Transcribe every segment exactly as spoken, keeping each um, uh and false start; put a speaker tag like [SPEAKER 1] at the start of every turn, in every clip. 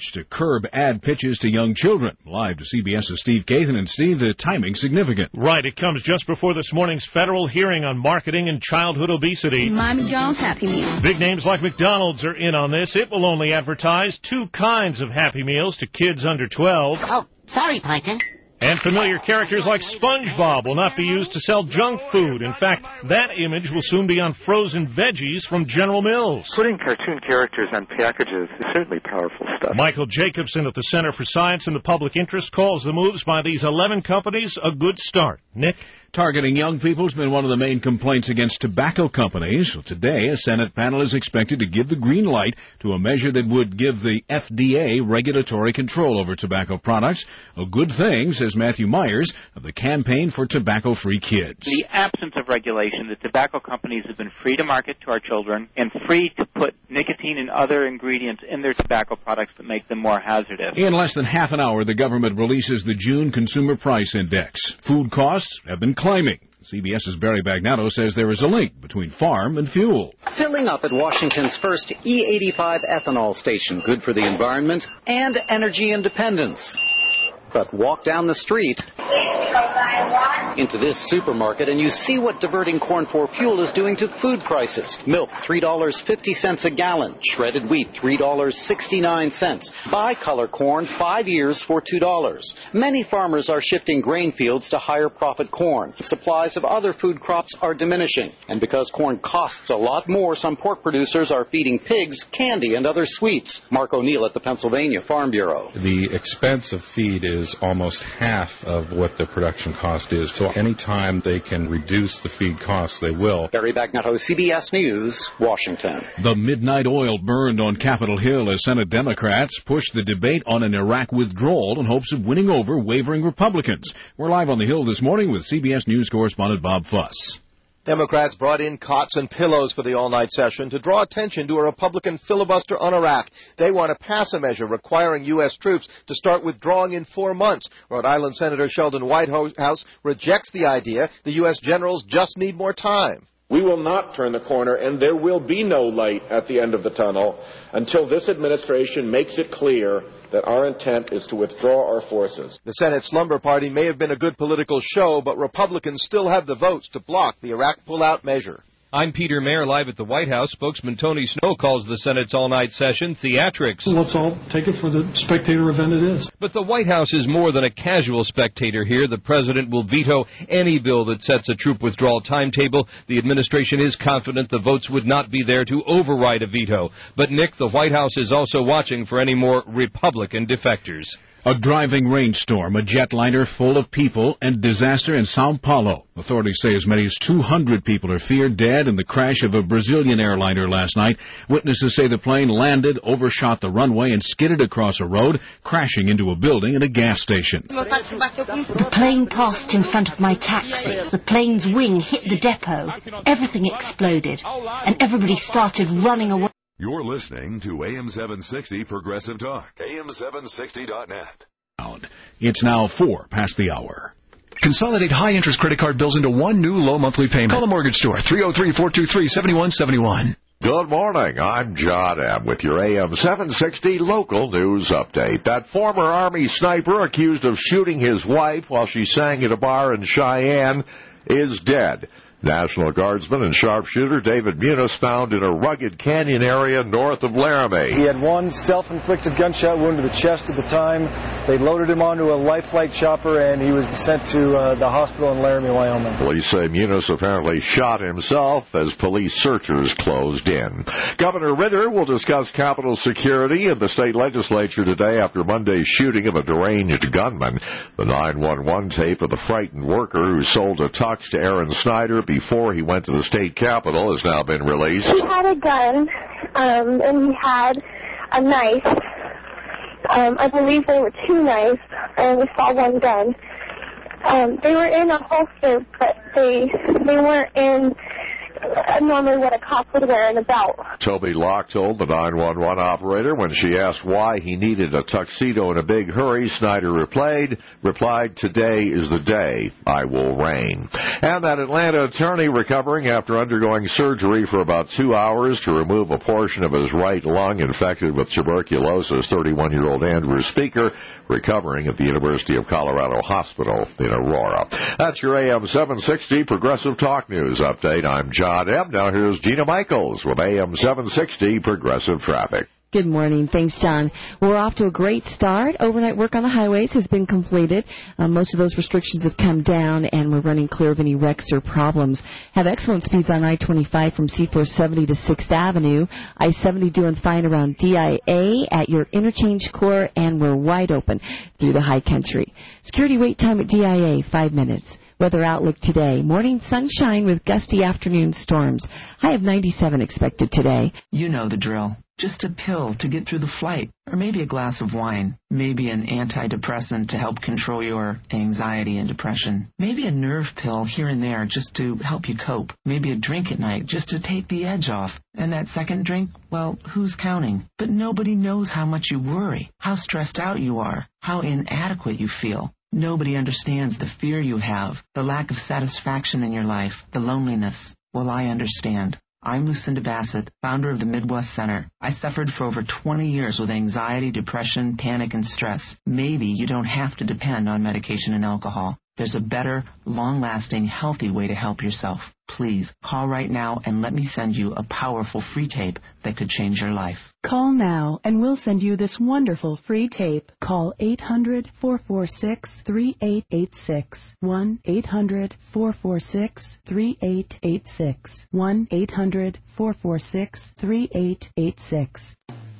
[SPEAKER 1] urge to curb ad pitches to young children. Live to CBS's Steve Kathan. And Steve, the timing significant.
[SPEAKER 2] Right. It comes just before this morning's federal hearing on marketing and childhood obesity.
[SPEAKER 3] Mommy John's Happy Meal.
[SPEAKER 2] Big names like McDonald's are in on this. It will only advertise two kinds of Happy Meals to kids under twelve.
[SPEAKER 4] Oh, sorry, Plankton.
[SPEAKER 2] And familiar characters like SpongeBob will not be used to sell junk food. In fact, that image will soon be on frozen veggies from General Mills.
[SPEAKER 5] Putting cartoon characters on packages is certainly powerful stuff.
[SPEAKER 2] Michael Jacobson at the Center for Science and the Public Interest calls the moves by these eleven companies a good start. Nick?
[SPEAKER 1] Targeting young people has been one of the main complaints against tobacco companies. Well, today, a Senate panel is expected to give the green light to a measure that would give the F D A regulatory control over tobacco products. A good thing, says Matthew Myers of the Campaign for Tobacco-Free Kids.
[SPEAKER 6] In the absence of regulation, the tobacco companies have been free to market to our children and free to put nicotine and other ingredients in their tobacco products that make them more hazardous.
[SPEAKER 1] In less than half an hour, the government releases the June Consumer Price Index. Food costs have been climbing. CBS's Barry Bagnatto says there is a link between farm and fuel.
[SPEAKER 7] Filling up at Washington's first E eighty-five ethanol station, good for the environment and energy independence. But walk down the street into this supermarket and you see what diverting corn for fuel is doing to food prices. Milk, three dollars and fifty cents a gallon. Shredded wheat, three dollars and sixty-nine cents. Bicolor corn, five years for two dollars. Many farmers are shifting grain fields to higher profit corn. Supplies of other food crops are diminishing. And because corn costs a lot more, some pork producers are feeding pigs candy and other sweets. Mark O'Neill at the Pennsylvania Farm Bureau.
[SPEAKER 8] The expense of feed is almost half of what the production cost is. So anytime they can reduce the feed costs, they will.
[SPEAKER 7] Barry Bagnatto, C B S News, Washington.
[SPEAKER 1] The midnight oil burned on Capitol Hill as Senate Democrats push the debate on an Iraq withdrawal in hopes of winning over wavering Republicans. We're live on the Hill this morning with C B S News correspondent Bob Fuss.
[SPEAKER 9] Democrats brought in cots and pillows for the all-night session to draw attention to a Republican filibuster on Iraq. They want to pass a measure requiring U S troops to start withdrawing in four months. Rhode Island Senator Sheldon Whitehouse rejects the idea the U S generals just need more time.
[SPEAKER 10] We will not turn the corner, and there will be no light at the end of the tunnel until this administration makes it clear that our intent is to withdraw our forces.
[SPEAKER 9] The Senate Slumber Party may have been a good political show, but Republicans still have the votes to block the Iraq pullout measure.
[SPEAKER 11] I'm Peter Mayer, live at the White House. Spokesman Tony Snow calls the Senate's all-night session theatrics.
[SPEAKER 12] Let's all take it for the spectator event it is.
[SPEAKER 11] But the White House is more than a casual spectator here. The president will veto any bill that sets a troop withdrawal timetable. The administration is confident the votes would not be there to override a veto. But, Nick, the White House is also watching for any more Republican defectors.
[SPEAKER 1] A driving rainstorm, a jetliner full of people, and disaster in Sao Paulo. Authorities say as many as two hundred people are feared dead in the crash of a Brazilian airliner last night. Witnesses say the plane landed, overshot the runway, and skidded across a road, crashing into a building and a gas station.
[SPEAKER 13] The plane passed in front of my taxi. The plane's wing hit the depot. Everything exploded, and everybody started running away.
[SPEAKER 14] You're listening to A M seven sixty Progressive Talk, A M seven sixty dot net.
[SPEAKER 1] It's now four past the hour.
[SPEAKER 15] Consolidate high-interest credit card bills into one new low monthly payment. Call the mortgage store, three oh three, four two three, seven one seven one.
[SPEAKER 16] Good morning. I'm John M. with your A M seven sixty local news update. That former Army sniper accused of shooting his wife while she sang at a bar in Cheyenne is dead. National Guardsman and sharpshooter David Muniz found in a rugged canyon area north of Laramie.
[SPEAKER 17] He had one self-inflicted gunshot wound to the chest at the time. They loaded him onto a life flight chopper, and he was sent to uh, the hospital in Laramie, Wyoming.
[SPEAKER 16] Police say Muniz apparently shot himself as police searchers closed in. Governor Ritter will discuss Capitol security in the state legislature today after Monday's shooting of a deranged gunman. The nine one one tape of the frightened worker who sold a tux to Aaron Snyder before he went to the state capitol has now been released.
[SPEAKER 18] He had a gun, um, and he had a knife. Um, I believe there were two knives, and we saw one gun. Um, they were in a holster, but they they weren't in uh, normally what a cop would wear in a belt.
[SPEAKER 16] Toby Locke told the nine one one operator when she asked why he needed a tuxedo in a big hurry, Snyder replied, replied, "Today is the day I will reign." And that Atlanta attorney recovering after undergoing surgery for about two hours to remove a portion of his right lung infected with tuberculosis, thirty-one-year-old Andrew Speaker, recovering at the University of Colorado Hospital in Aurora. That's your A M seven sixty Progressive Talk News update. I'm John M. Now here's Gina Michaels with A M seven sixty Progressive Traffic.
[SPEAKER 3] Good morning. Thanks, John. We're off to a great start. Overnight work on the highways has been completed. Uh, most of those restrictions have come down, and we're running clear of any wrecks or problems. Have excellent speeds on I twenty-five from C four seventy to sixth Avenue. I seventy doing fine around D I A at your interchange core, and we're wide open through the high country. Security wait time at D I A, five minutes. Weather outlook today. Morning sunshine with gusty afternoon storms. High of ninety-seven expected today.
[SPEAKER 4] You know the drill. Just a pill to get through the flight, or maybe a glass of wine, maybe an antidepressant to help control your anxiety and depression, maybe a nerve pill here and there just to help you cope, maybe a drink at night just to take the edge off. And that second drink, well, who's counting? But nobody knows how much you worry, how stressed out you are, how inadequate you feel. Nobody understands the fear you have, the lack of satisfaction in your life, the loneliness. Well, I understand. I'm Lucinda Bassett, founder of the Midwest Center. I suffered for over twenty years with anxiety, depression, panic, and stress. Maybe you don't have to depend on medication and alcohol. There's a better, long-lasting, healthy way to help yourself. Please, call right now and let me send you a powerful free tape that could change your life.
[SPEAKER 19] Call now and we'll send you this wonderful free tape. Call eight hundred, four four six, three eight eight six. one eight hundred, four four six, three eight eight six. one eight hundred, four four six, three eight eight six.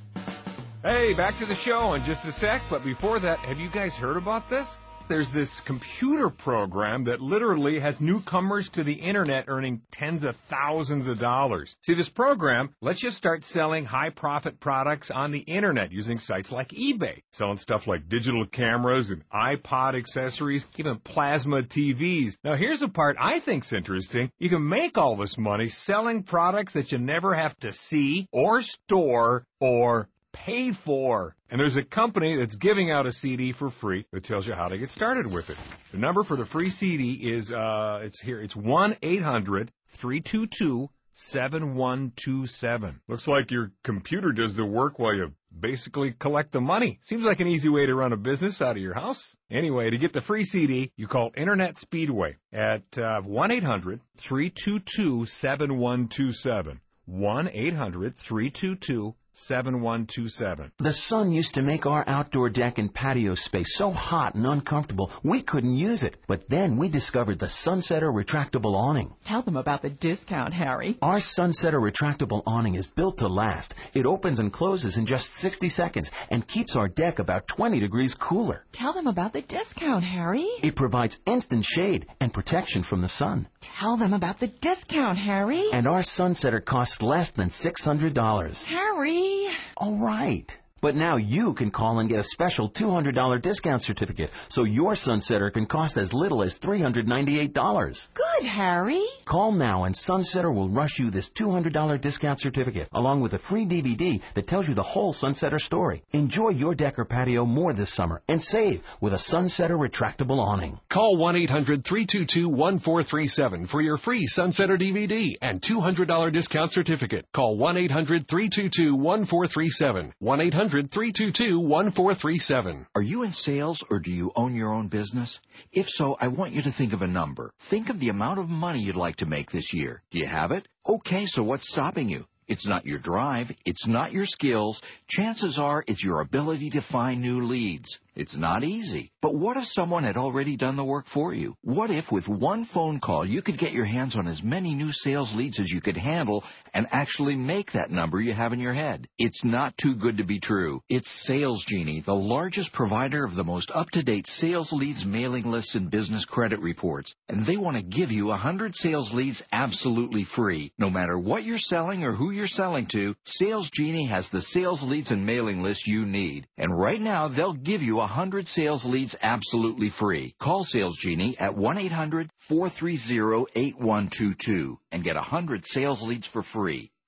[SPEAKER 20] Hey, back to the show in just a sec, but before that, have you guys heard about this? There's this computer program that literally has newcomers to the internet earning tens of thousands of dollars. See, this program lets you start selling high-profit products on the internet using sites like eBay, selling stuff like digital cameras and iPod accessories, even plasma T Vs. Now, here's the part I think's interesting. You can make all this money selling products that you never have to see or store or pay for. And there's a company that's giving out a C D for free that tells you how to get started with it. The number for the free C D is, uh, it's here, it's one eight hundred, three two two, seven one two seven. Looks like your computer does the work while you basically collect the money. Seems like an easy way to run a business out of your house. Anyway, to get the free C D, you call Internet Speedway at uh, one eight hundred, three two two, seven one two seven. one eight hundred, three two two, seven one two seven.
[SPEAKER 21] The sun used to make our outdoor deck and patio space so hot and uncomfortable we couldn't use it. But then we discovered the Sunsetter retractable awning.
[SPEAKER 22] Tell them about the discount, Harry.
[SPEAKER 21] Our Sunsetter retractable awning is built to last. It opens and closes in just sixty seconds and keeps our deck about twenty degrees cooler.
[SPEAKER 22] Tell them about the discount, Harry.
[SPEAKER 21] It provides instant shade and protection from the sun.
[SPEAKER 22] Tell them about the discount, Harry.
[SPEAKER 21] And our Sunsetter costs less than six hundred dollars.
[SPEAKER 22] Harry.
[SPEAKER 21] All right. But now you can call and get a special two hundred dollars discount certificate, so your Sunsetter can cost as little as three hundred ninety-eight dollars.
[SPEAKER 22] Good, Harry.
[SPEAKER 21] Call now and Sunsetter will rush you this two hundred dollars discount certificate, along with a free D V D that tells you the whole Sunsetter story. Enjoy your deck or patio more this summer and save with a Sunsetter retractable awning.
[SPEAKER 23] Call one eight hundred, three two two, one four three seven for your free Sunsetter D V D and two hundred dollars discount certificate. Call one eight hundred, three two two, one four three seven. one eight hundred, three two two, one four three seven.
[SPEAKER 24] Are you in sales or do you own your own business? If so, I want you to think of a number. Think of the amount of money you'd like to make this year. Do you have it? Okay, so what's stopping you? It's not your drive. It's not your skills. Chances are it's your ability to find new leads. It's not easy. But what if someone had already done the work for you? What if with one phone call you could get your hands on as many new sales leads as you could handle and actually make that number you have in your head? It's not too good to be true. It's Sales Genie, the largest provider of the most up-to-date sales leads mailing lists and business credit reports. And they want to give you one hundred sales leads absolutely free. No matter what you're selling or who you're selling to, Sales Genie has the sales leads and mailing list you need. And right now, they'll give you one hundred sales leads absolutely free. Call Sales Genie at one eight hundred, four three zero, eight one two two and get one hundred sales leads for free.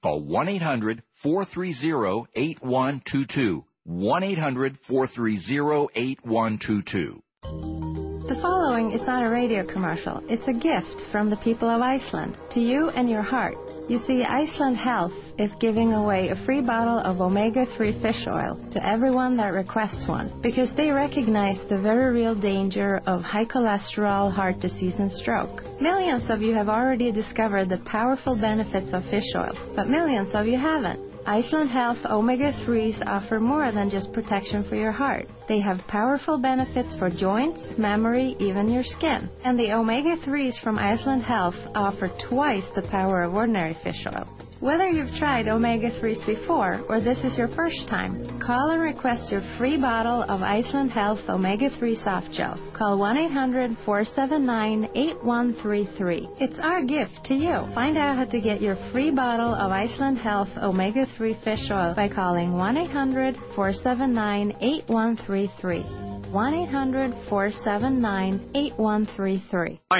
[SPEAKER 24] Call one eight hundred four three zero eight one two two. one eight hundred four three zero eight one two two.
[SPEAKER 2] The following is not a radio commercial. It's a gift from the people of Iceland to you and your heart. You see, Iceland Health is giving away a free bottle of omega three fish oil to everyone that requests one because they recognize the very real danger of high cholesterol, heart disease, and stroke. Millions of you have already discovered the powerful benefits of fish oil, but millions of you haven't. Iceland Health omega threes offer more than just protection for your heart. They have powerful benefits for joints, memory, even your skin. And the omega threes from Iceland Health offer twice the power of ordinary fish oil. Whether you've tried omega threes before or this is your first time, call and request your free bottle of Iceland Health omega three soft gels. Call one eight hundred four seven nine eight one three three. It's our gift to you. Find out how to get your free bottle of Iceland Health omega three fish oil by calling one eight hundred four seven nine eight one three three. one eight hundred four seven nine eight one three three.
[SPEAKER 5] Uh,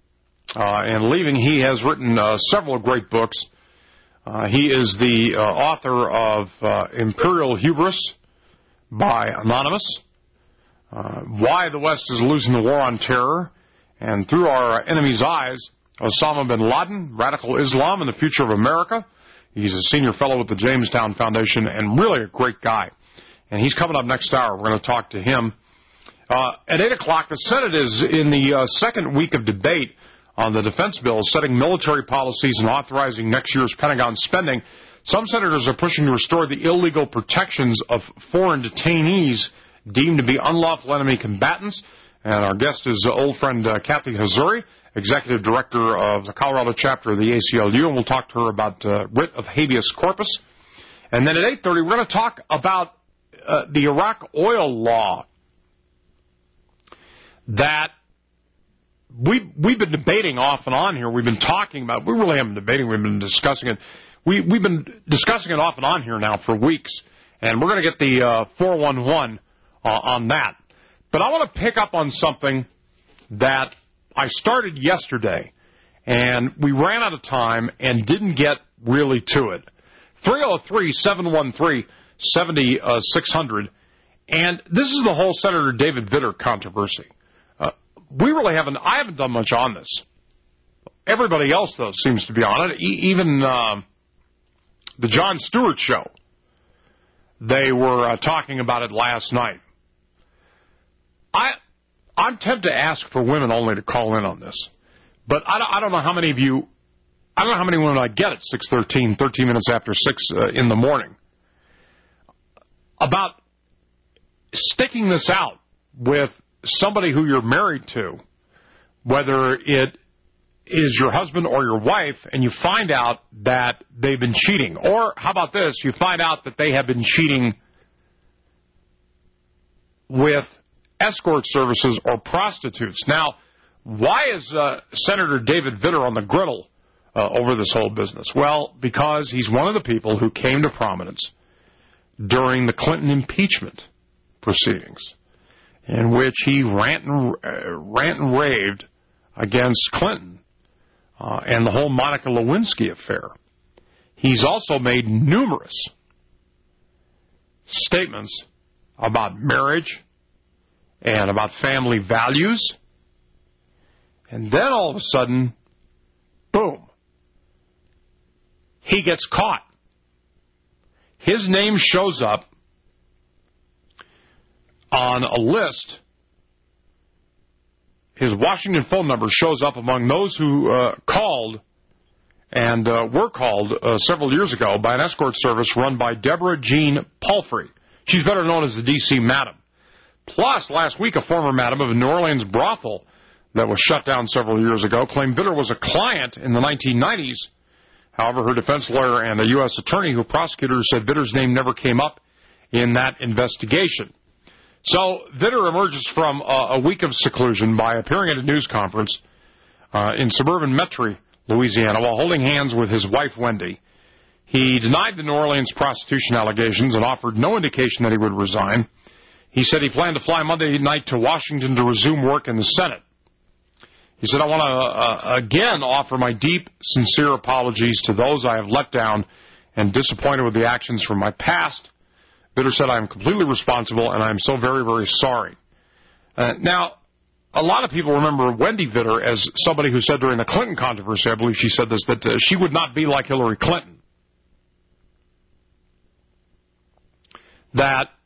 [SPEAKER 5] and leaving, he has written uh, several great books. Uh, he is the uh, author of uh, Imperial Hubris by Anonymous, uh, Why the West is Losing the War on Terror, and Through Our Enemy's Eyes, Osama bin Laden, Radical Islam and the Future of America. He's a senior fellow with the Jamestown Foundation and really a great guy. And he's coming up next hour. We're going to talk to him. Uh, at eight o'clock, the Senate is in the uh, second week of debate on the defense bill, setting military policies and authorizing next year's Pentagon spending. Some senators are pushing to restore the illegal protections of foreign detainees deemed to be unlawful enemy combatants. And our guest is uh, old friend uh, Kathy Hazuri, Executive Director of the Colorado chapter of the A C L U, and we'll talk to her about uh, writ of habeas corpus. And then at eight thirty, we're going to talk about uh, the Iraq oil law that We, we've been debating off and on here. We've been talking about, we really haven't been debating, we've been discussing it. We, we've been discussing it off and on here now for weeks, and we're going to get the uh, four one one uh, on that. But I want to pick up on something that I started yesterday, and we ran out of time and didn't get really to it. three oh three, seven one three, seven six zero zero, and this is the whole Senator David Vitter controversy. We really haven't, I haven't done much on this. Everybody else, though, seems to be on it. E- even uh, the Jon Stewart show, they were uh, talking about it last night. I, I'm tempted to ask for women only to call in on this. But I don't, I don't know how many of you, I don't know how many women I get at six thirteen, thirteen minutes after six uh, in the morning, about sticking this out with somebody who you're married to, whether it is your husband or your wife, and you find out that they've been cheating. Or, how about this, you find out that they have been cheating with escort services or prostitutes. Now, why is uh, Senator David Vitter on the griddle uh, over this whole business? Well, because he's one of the people who came to prominence during the Clinton impeachment proceedings, in which he rant and, uh, rant and raved against Clinton uh, and the whole Monica Lewinsky affair. He's also made numerous statements about marriage and about family values. And then all of a sudden, boom, he gets caught. His name shows up on a list. His Washington phone number shows up among those who uh, called and uh, were called uh, several years ago by an escort service run by Deborah Jean Palfrey. She's better known as the D C Madam. Plus, last week, a former madam of a New Orleans brothel that was shut down several years ago claimed Vitter was a client in the nineteen nineties. However, her defense lawyer and the U S attorney who prosecuted her said Vitter's name never came up in that investigation. So Vitter emerges from uh, a week of seclusion by appearing at a news conference uh, in suburban Metairie, Louisiana, while holding hands with his wife, Wendy. He denied the New Orleans prostitution allegations and offered no indication that he would resign. He said he planned to fly Monday night to Washington to resume work in the Senate. He said, I want to uh, again offer my deep, sincere apologies to those I have let down and disappointed with the actions from my past. Vitter said, I am completely responsible, and I am so very, very sorry. Uh, now, a lot of people remember Wendy Vitter as somebody who said during the Clinton controversy, I believe she said this, that uh, she would not be like Hillary Clinton. That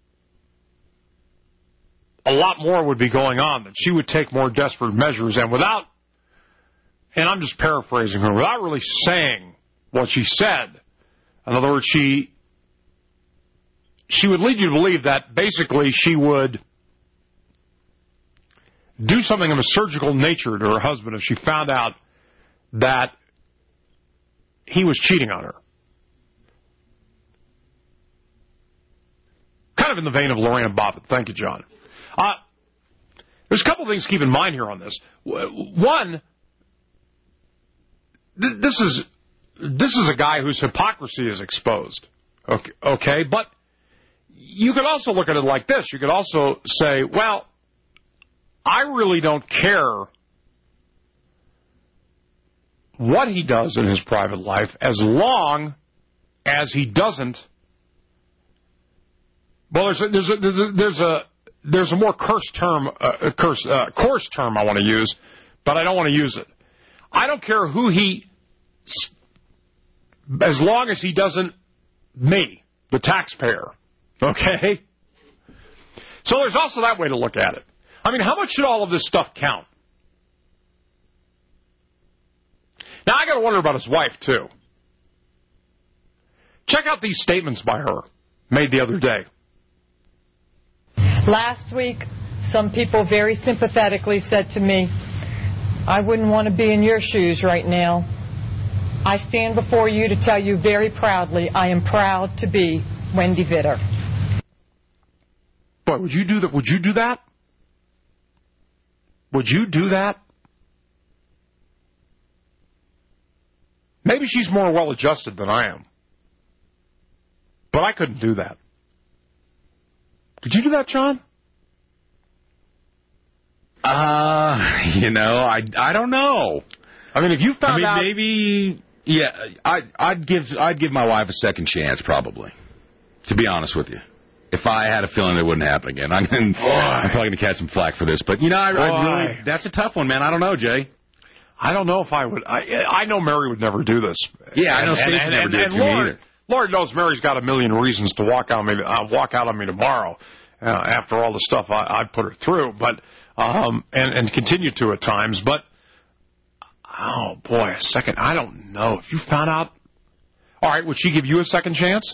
[SPEAKER 5] a lot more would be going on, that she would take more desperate measures, and without, and I'm just paraphrasing her, without really saying what she said, in other words, she she would lead you to believe that basically she would do something of a surgical nature to her husband if she found out that he was cheating on her. Kind of in the vein of Lorena Bobbitt. Thank you, John. Uh, there's a couple of things to keep in mind here on this. One, th- this is this is a guy whose hypocrisy is exposed. Okay, okay, but you could also look at it like this. You could also say, well, I really don't care what he does in his private life as long as he doesn't. Well, there's a, there's a, there's a, there's a, there's a more curse term, uh, curse, uh, coarse term I want to use, but I don't want to use it. I don't care who he, as long as he doesn't me, the taxpayer. Okay? So there's also that way to look at it. I mean, how much should all of this stuff count? Now, I got to wonder about his wife, too. Check out these statements by her, made the other day.
[SPEAKER 6] Last week, some people very sympathetically said to me, I wouldn't want to be in your shoes right now. I stand before you to tell you very proudly, I am proud to be Wendy Vitter.
[SPEAKER 5] Boy, would you do that? Would you do that? Would you do that? Maybe she's more well-adjusted than I am. But I couldn't do that. Could you do that, John?
[SPEAKER 7] Uh, you know, I, I don't know.
[SPEAKER 5] I mean, if you found
[SPEAKER 7] I mean,
[SPEAKER 5] out...
[SPEAKER 7] maybe, yeah, I, I'd give I'd give my wife a second chance, probably, to be honest with you. If I had a feeling it wouldn't happen again. I'm, I'm probably going to catch some flack for this. But, you know, I, I really, that's a tough one, man. I don't know, Jay.
[SPEAKER 5] I don't know if I would. I, I know Mary would never do this.
[SPEAKER 7] Yeah, I know
[SPEAKER 5] and,
[SPEAKER 7] Stacey
[SPEAKER 5] and,
[SPEAKER 7] never
[SPEAKER 5] and,
[SPEAKER 7] did it
[SPEAKER 5] and
[SPEAKER 7] to
[SPEAKER 5] Lord,
[SPEAKER 7] me either.
[SPEAKER 5] Lord knows Mary's got a million reasons to walk out on me, uh, walk out on me tomorrow uh, after all the stuff I, I'd put her through, but um, and, and continue to at times. But, oh, boy, a second. I don't know. If you found out, all right, would she give you a second chance?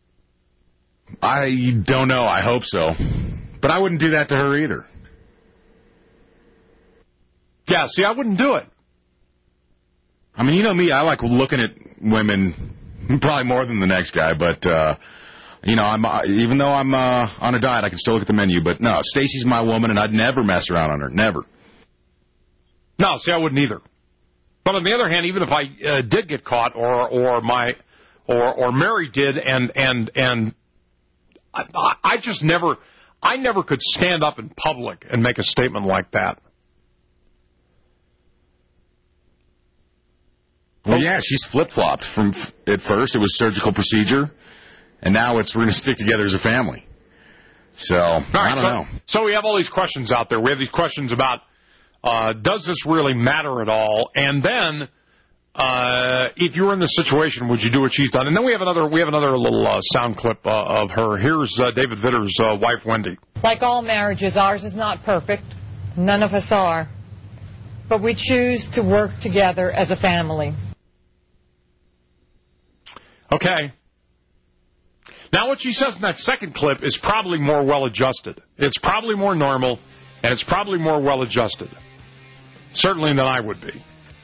[SPEAKER 7] I don't know. I hope so. But I wouldn't do that to her either.
[SPEAKER 5] Yeah, see, I wouldn't do it.
[SPEAKER 7] I mean, you know me, I like looking at women probably more than the next guy, but, uh, you know, I'm uh, even though I'm uh, on a diet, I can still look at the menu. But, no, Stacey's my woman, and I'd never mess around on her. Never.
[SPEAKER 5] No, see, I wouldn't either. But on the other hand, even if I uh, did get caught or or my or or Mary did and and and I, I just never I never could stand up in public and make a statement like that.
[SPEAKER 7] Well, yeah, she's flip-flopped. From at first, it was surgical procedure, and now it's we're going to stick together as a family. So, right, I don't
[SPEAKER 5] so,
[SPEAKER 7] know.
[SPEAKER 5] So we have all these questions out there. We have these questions about, uh, does this really matter at all? And then, uh, if you were in this situation, would you do what she's done? And then we have another we have another little uh, sound clip uh, of her. Here's uh, David Vitter's uh, wife, Wendy.
[SPEAKER 6] Like all marriages, ours is not perfect. None of us are. But we choose to work together as a family.
[SPEAKER 5] Okay. Now, what she says in that second clip is probably more well-adjusted. It's probably more normal, and it's probably more well-adjusted. Certainly than I would be.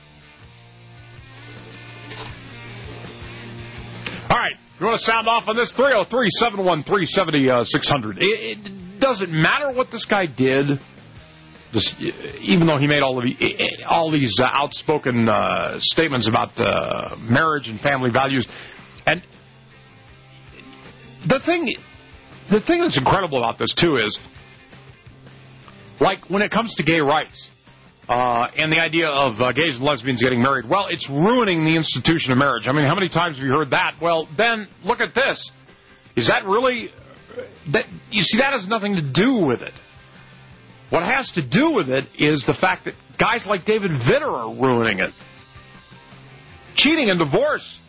[SPEAKER 5] All right. You want to sound off on this? three oh three, seven one three, seven oh six hundred. It, it doesn't matter what this guy did. This, even though he made all of the, all these uh, outspoken uh, statements about uh, marriage and family values. And the thing, the thing that's incredible about this, too, is, like, when it comes to gay rights, uh, and the idea of uh, gays and lesbians getting married. Well, it's ruining the institution of marriage. I mean, how many times have you heard that? Well, then, look at this. Is that really... That, you see, that has nothing to do with it. What has to do with it is the fact that guys like David Vitter are ruining it. Cheating and divorce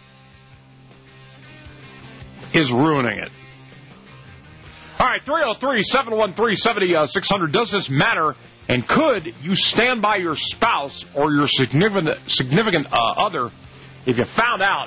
[SPEAKER 5] is ruining it. All right, three oh three, seven one three, seven six hundred. Does this matter? And could you stand by your spouse or your significant significant uh, other if you found out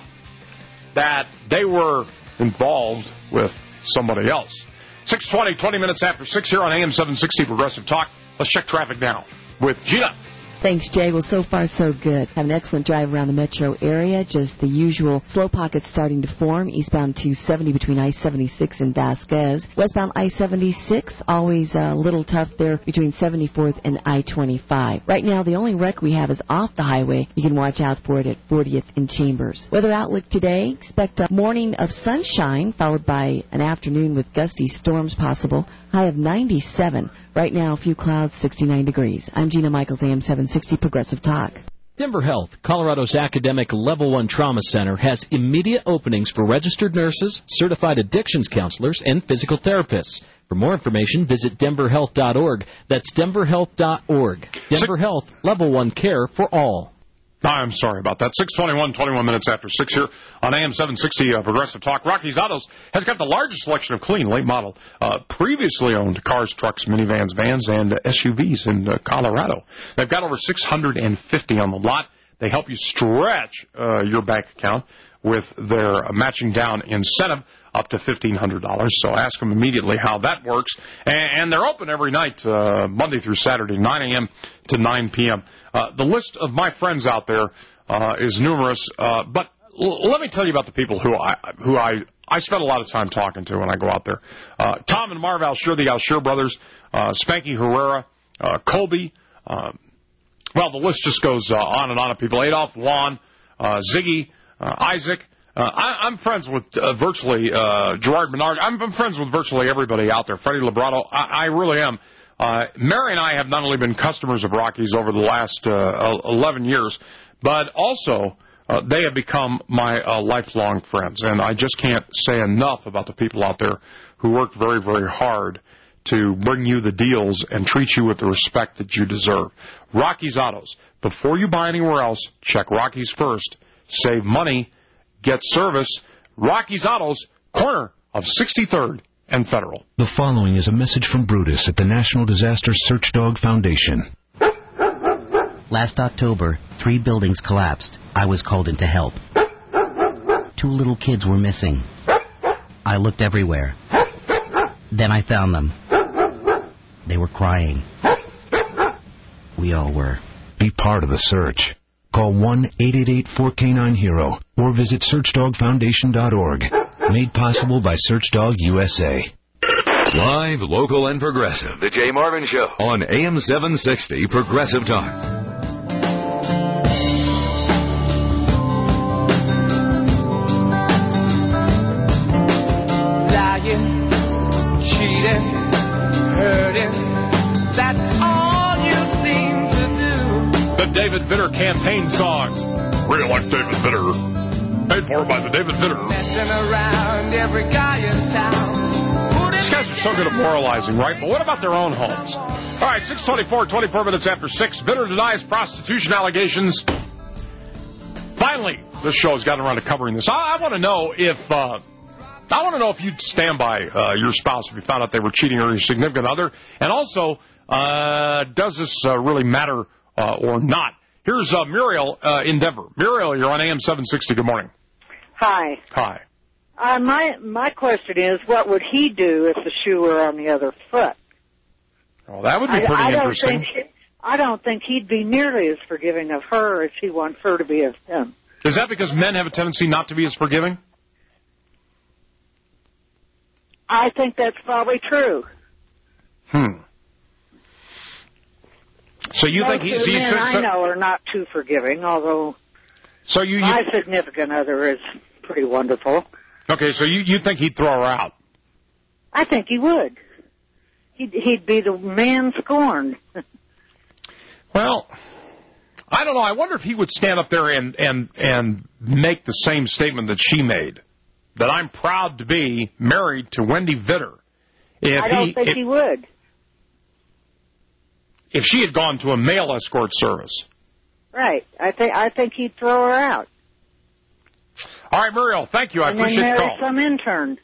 [SPEAKER 5] that they were involved with somebody else? six twenty, twenty minutes after six here on A M seven sixty Progressive Talk. Let's check traffic now with Gina.
[SPEAKER 3] Thanks, Jay. Well, so far, so good. Have an excellent drive around the metro area. Just the usual slow pockets starting to form. Eastbound two seventy between I seventy-six and Vasquez. Westbound I seventy-six, always a little tough there between seventy-fourth and I twenty-five. Right now, the only wreck we have is off the highway. You can watch out for it at fortieth and Chambers. Weather outlook today, expect a morning of sunshine, followed by an afternoon with gusty storms possible. High of ninety-seven. Right now, a few clouds, sixty-nine degrees. I'm Gina Michaels, A M seven sixty Progressive Talk.
[SPEAKER 8] Denver Health, Colorado's academic Level one Trauma Center, has immediate openings for registered nurses, certified addictions counselors, and physical therapists. For more information, visit denver health dot org. That's denver health dot org. Denver Health, Level one care for all.
[SPEAKER 5] I'm sorry about that. six twenty-one, twenty-one minutes after six here on A M seven sixty uh, Progressive Talk. Rocky's Autos has got the largest selection of clean, late model, uh, previously owned cars, trucks, minivans, vans, and uh, S U Vs in uh, Colorado. They've got over six hundred fifty on the lot. They help you stretch uh, your bank account with their matching down incentive up to fifteen hundred dollars. So ask them immediately how that works. And, and they're open every night, uh, Monday through Saturday, nine a.m. to nine p.m. Uh, the list of my friends out there uh, is numerous, uh, but l- let me tell you about the people who I who I, I spend a lot of time talking to when I go out there. Uh, Tom and Marv Alsher, the Alsher brothers, uh, Spanky Herrera, uh, Colby. Uh, well, the list just goes uh, on and on of people. Adolph, Juan, uh, Ziggy, uh, Isaac. Uh, I, I'm friends with uh, virtually uh, Gerard Menard. I'm, I'm friends with virtually everybody out there. Freddie Librato. I, I really am. Uh, Mary and I have not only been customers of Rocky's over the last uh, eleven years, but also uh, they have become my uh, lifelong friends. And I just can't say enough about the people out there who work very, very hard to bring you the deals and treat you with the respect that you deserve. Rocky's Autos. Before you buy anywhere else, check Rocky's first. Save money. Get service. Rocky's Autos, corner of sixty-third and Federal.
[SPEAKER 9] The following is a message from Brutus at the National Disaster Search Dog Foundation.
[SPEAKER 10] Last October, three buildings collapsed. I was called in to help. Two little kids were missing. I looked everywhere. Then I found them. They were crying. We all were.
[SPEAKER 9] Be part of the search. Call one eight eight eight four K nine HERO or visit search dog foundation dot org. Made possible by Searchdog U S A.
[SPEAKER 14] Live, local, and progressive. The Jay Marvin Show on A M seven sixty Progressive Talk.
[SPEAKER 12] Lying, cheating, hurting, that's all you seem to do.
[SPEAKER 5] The David Vitter campaign song. Real like David Vitter. Paid for by the David Vitter.
[SPEAKER 12] Messing around every guy in town.
[SPEAKER 5] These guys are so good at moralizing, right? But what about their own homes? All right, six twenty-four, twenty-four minutes after six. Vitter denies prostitution allegations. Finally, this show has gotten around to covering this. I, I want to know if uh, I want to know if you'd stand by uh, your spouse if you found out they were cheating or your significant other, and also uh, does this uh, really matter uh, or not? Here's uh, Muriel uh, in Denver. Muriel, you're on A M seven sixty. Good morning.
[SPEAKER 25] Hi.
[SPEAKER 5] Hi.
[SPEAKER 25] Uh, my my question is, what would he do if the shoe were on the other foot?
[SPEAKER 5] Well, that would be pretty
[SPEAKER 25] I, I
[SPEAKER 5] interesting.
[SPEAKER 25] Don't think, I don't think he'd be nearly as forgiving of her as he wants her to be of him.
[SPEAKER 5] Is that because men have a tendency not to be as forgiving?
[SPEAKER 25] I think that's probably true.
[SPEAKER 5] Hmm. So you
[SPEAKER 25] Most
[SPEAKER 5] think he's...
[SPEAKER 25] of the
[SPEAKER 5] he's
[SPEAKER 25] men
[SPEAKER 5] so,
[SPEAKER 25] I know are not too forgiving, although
[SPEAKER 5] so you, you,
[SPEAKER 25] my significant other is pretty wonderful.
[SPEAKER 5] Okay, so you, you think he'd throw her out?
[SPEAKER 25] I think he would. He'd, he'd be the man scorned.
[SPEAKER 5] Well, I don't know. I wonder if he would stand up there and, and, and make the same statement that she made, that I'm proud to be married to Wendy Vitter. If
[SPEAKER 25] I don't
[SPEAKER 5] he,
[SPEAKER 25] think
[SPEAKER 5] if,
[SPEAKER 25] he would.
[SPEAKER 5] If she had gone to a male escort service.
[SPEAKER 25] Right. I think I think he'd throw her out.
[SPEAKER 5] All right, Muriel, thank you. I
[SPEAKER 25] and
[SPEAKER 5] appreciate
[SPEAKER 25] then
[SPEAKER 5] the
[SPEAKER 25] marry
[SPEAKER 5] call.
[SPEAKER 25] some intern.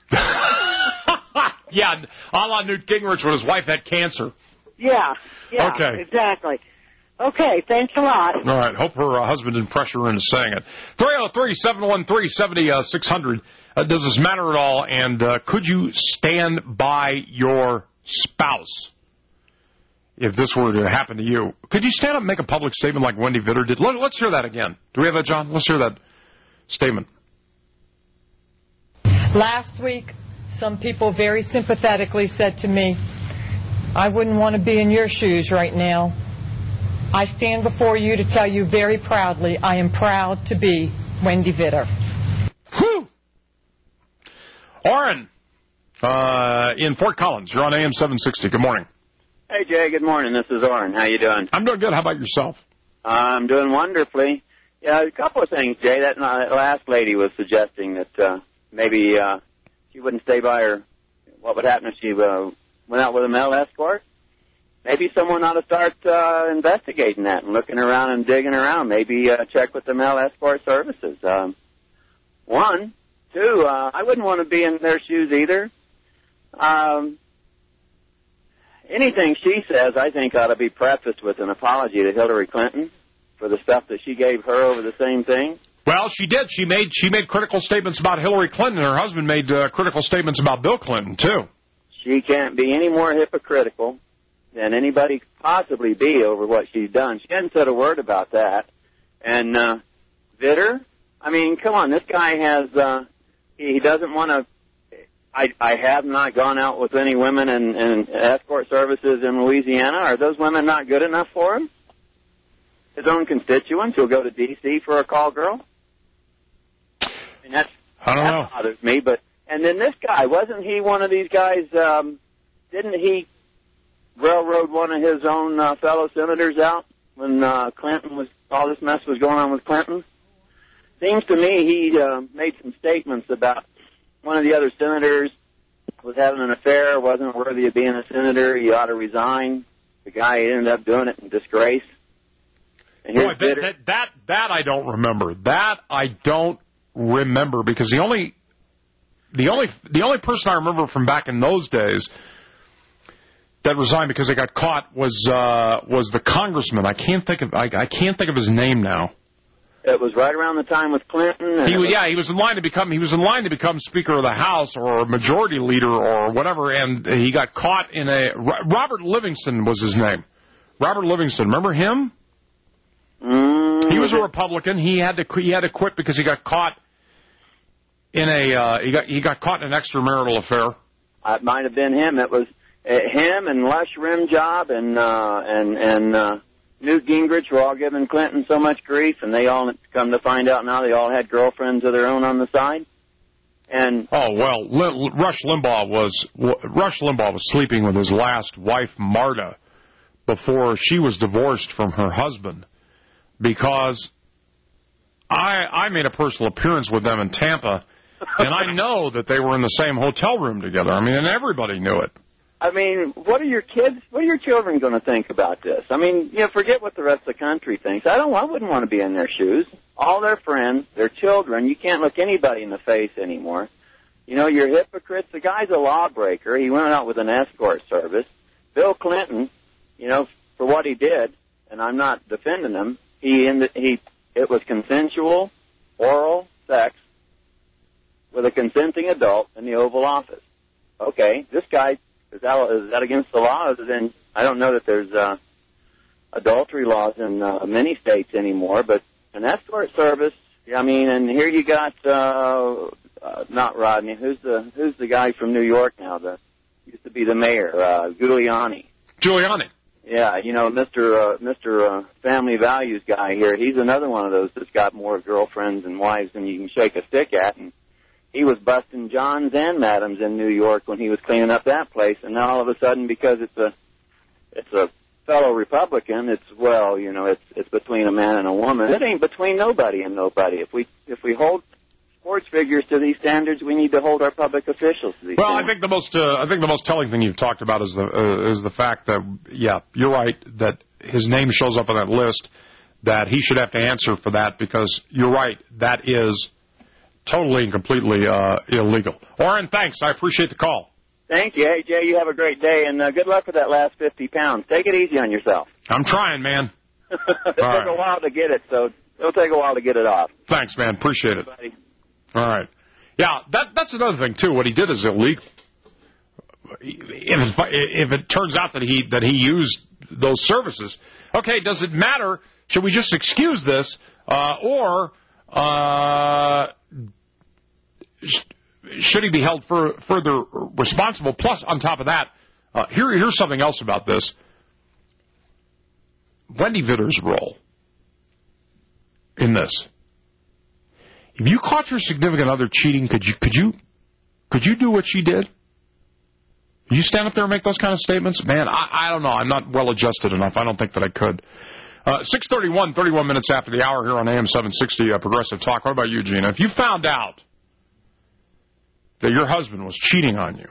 [SPEAKER 5] Yeah, a la Newt Gingrich when his wife had cancer.
[SPEAKER 25] Yeah. Yeah.
[SPEAKER 5] Okay.
[SPEAKER 25] Exactly. Okay. Thanks a lot.
[SPEAKER 5] All right. Hope her uh, husband didn't pressure her into saying it. three oh three, seven one three, seven six zero zero. Uh, does this matter at all? And uh, could you stand by your spouse if this were to happen to you? Could you stand up and make a public statement like Wendy Vitter did? Let, let's hear that again. Do we have that, John? Let's hear that statement.
[SPEAKER 6] Last week, some people very sympathetically said to me, I wouldn't want to be in your shoes right now. I stand before you to tell you very proudly, I am proud to be Wendy Vitter.
[SPEAKER 5] Whew! Orrin, uh, in Fort Collins, you're on A M seven sixty. Good morning.
[SPEAKER 1] Hey, Jay, good morning. This is Orrin. How you doing?
[SPEAKER 5] I'm doing good. How about yourself?
[SPEAKER 1] I'm doing wonderfully. Yeah, a couple of things, Jay. That uh, last lady was suggesting that uh, maybe uh, she wouldn't stay by her. What would happen if she uh, went out with a male escort? Maybe someone ought to start uh, investigating that and looking around and digging around. Maybe uh, check with the male escort services. Um, one. Two, uh, I wouldn't want to be in their shoes either. Um, anything she says, I think, ought to be prefaced with an apology to Hillary Clinton for the stuff that she gave her over the same thing.
[SPEAKER 5] Well, she did. She made she made critical statements about Hillary Clinton, and her husband made uh, critical statements about Bill Clinton, too.
[SPEAKER 1] She can't be any more hypocritical than anybody could possibly be over what she's done. She hasn't said a word about that. And uh, Vitter, I mean, come on, this guy has, uh, he doesn't want to, I, I have not gone out with any women in, in escort services in Louisiana. Are those women not good enough for him? His own constituents, he'll go to D C for a call girl? I mean, that's,
[SPEAKER 5] I don't
[SPEAKER 1] that
[SPEAKER 5] know.
[SPEAKER 1] bothers me. But, and then this guy, wasn't he one of these guys, um, didn't he railroad one of his own uh, fellow senators out when uh, Clinton was, all this mess was going on with Clinton? Seems to me he uh, made some statements about one of the other senators was having an affair, wasn't worthy of being a senator, he ought to resign. The guy ended up doing it in disgrace. And
[SPEAKER 5] Boy, that, that, that, that I don't remember. That I don't remember because the only, the only, the only person I remember from back in those days that resigned because they got caught was uh, was the congressman. I can't think of I, I can't think of his name now.
[SPEAKER 1] It was right around the time with Clinton. And
[SPEAKER 5] he, was, yeah, he was in line to become he was in line to become Speaker of the House or Majority Leader or whatever, and he got caught in a Robert Livingston was his name. Robert Livingston, remember him?
[SPEAKER 1] Mm,
[SPEAKER 5] he was a Republican. He had to he had to quit because he got caught in a uh, he got he got caught in an extramarital affair.
[SPEAKER 1] It might have been him. It was uh, him and Lush Rimjob and uh, and and uh, Newt Gingrich were all giving Clinton so much grief, and they all come to find out now they all had girlfriends of their own on the side. And
[SPEAKER 5] oh well, L- Rush Limbaugh was Rush Limbaugh was sleeping with his last wife Marta before she was divorced from her husband. Because I I made a personal appearance with them in Tampa, and I know that they were in the same hotel room together. I mean, and everybody knew it.
[SPEAKER 1] I mean, what are your kids, what are your children going to think about this? I mean, you know, forget what the rest of the country thinks. I don't, I wouldn't want to be in their shoes. All their friends, their children, you can't look anybody in the face anymore. You know, you're hypocrites. The guy's a lawbreaker. He went out with an escort service. Bill Clinton, you know, for what he did, and I'm not defending him, he, in the, he, it was consensual, oral sex with a consenting adult in the Oval Office. Okay, this guy, is that, is that against the law? Other than, I don't know that there's uh, adultery laws in uh, many states anymore, but an escort service, I mean, and here you got, uh, uh, not Rodney, who's the who's the guy from New York now, the used to be the mayor, uh, Giuliani.
[SPEAKER 5] Giuliani.
[SPEAKER 1] Yeah, you know, Mister Uh, Mister Uh, Family Values guy here, he's another one of those that's got more girlfriends and wives than you can shake a stick at, and he was busting Johns and Madams in New York when he was cleaning up that place, and now all of a sudden, because it's a it's a fellow Republican, it's, well, you know, it's it's between a man and a woman. It ain't between nobody and nobody. If we if we hold sports figures to these standards, we need to hold our public officials to these
[SPEAKER 5] well,
[SPEAKER 1] standards.
[SPEAKER 5] Well, I think the most uh, I think the most telling thing you've talked about is the uh, is the fact that, yeah, you're right, that his name shows up on that list, that he should have to answer for that, because you're right, that is totally and completely uh, illegal. Orrin, thanks. I appreciate the call.
[SPEAKER 1] Thank you. Hey, Jay, you have a great day, and uh, good luck with that last fifty pounds. Take it easy on yourself.
[SPEAKER 5] I'm trying, man.
[SPEAKER 1] it took
[SPEAKER 5] right.
[SPEAKER 1] a while to get it, so it'll take a while to get it off.
[SPEAKER 5] Thanks, man. Appreciate it.
[SPEAKER 1] Buddy.
[SPEAKER 5] All right. Yeah, that, that's another thing, too. What he did is illegal. If, it's, if it turns out that he that he used those services, okay, does it matter? Should we just excuse this, uh, or uh, sh- should he be held for, further responsible? Plus, on top of that, uh, here, here's something else about this. Wendy Vitter's role in this. If you caught your significant other cheating, could you could you could you do what she did? Could you stand up there and make those kind of statements? Man, I, I don't know. I'm not well adjusted enough. I don't think that I could. Uh, six thirty-one, thirty-one minutes after the hour here on A M seven sixty uh, Progressive Talk. What about you, Gina? If you found out that your husband was cheating on you,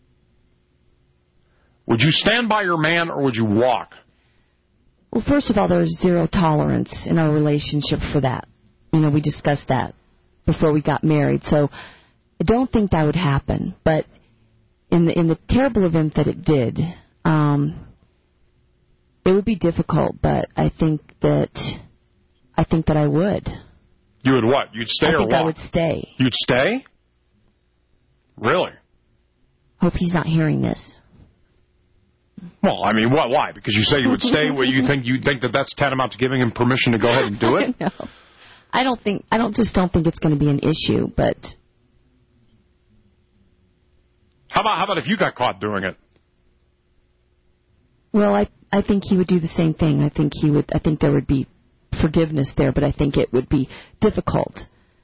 [SPEAKER 5] would you stand by your man or would you walk?
[SPEAKER 3] Well, first of all, there's zero tolerance in our relationship for that. You know, we discussed that before we got married. So I don't think that would happen. But in the, in the terrible event that it did, um, it would be difficult. But I think that I think that I would.
[SPEAKER 5] You would what? You'd stay
[SPEAKER 3] I
[SPEAKER 5] or
[SPEAKER 3] think
[SPEAKER 5] walk?
[SPEAKER 3] I would stay.
[SPEAKER 5] You'd stay? Really?
[SPEAKER 3] Hope he's not hearing this.
[SPEAKER 5] Well, I mean, what? Why? Because you say you would stay. What you think? You think that that's tantamount to giving him permission to go ahead and do it?
[SPEAKER 3] No, I don't think. I don't just don't think it's going to be an issue. But
[SPEAKER 5] how about how about if you got caught doing it?
[SPEAKER 3] Well, I I think he would do the same thing. I think he would. I think there would be forgiveness there, but I think it would be difficult.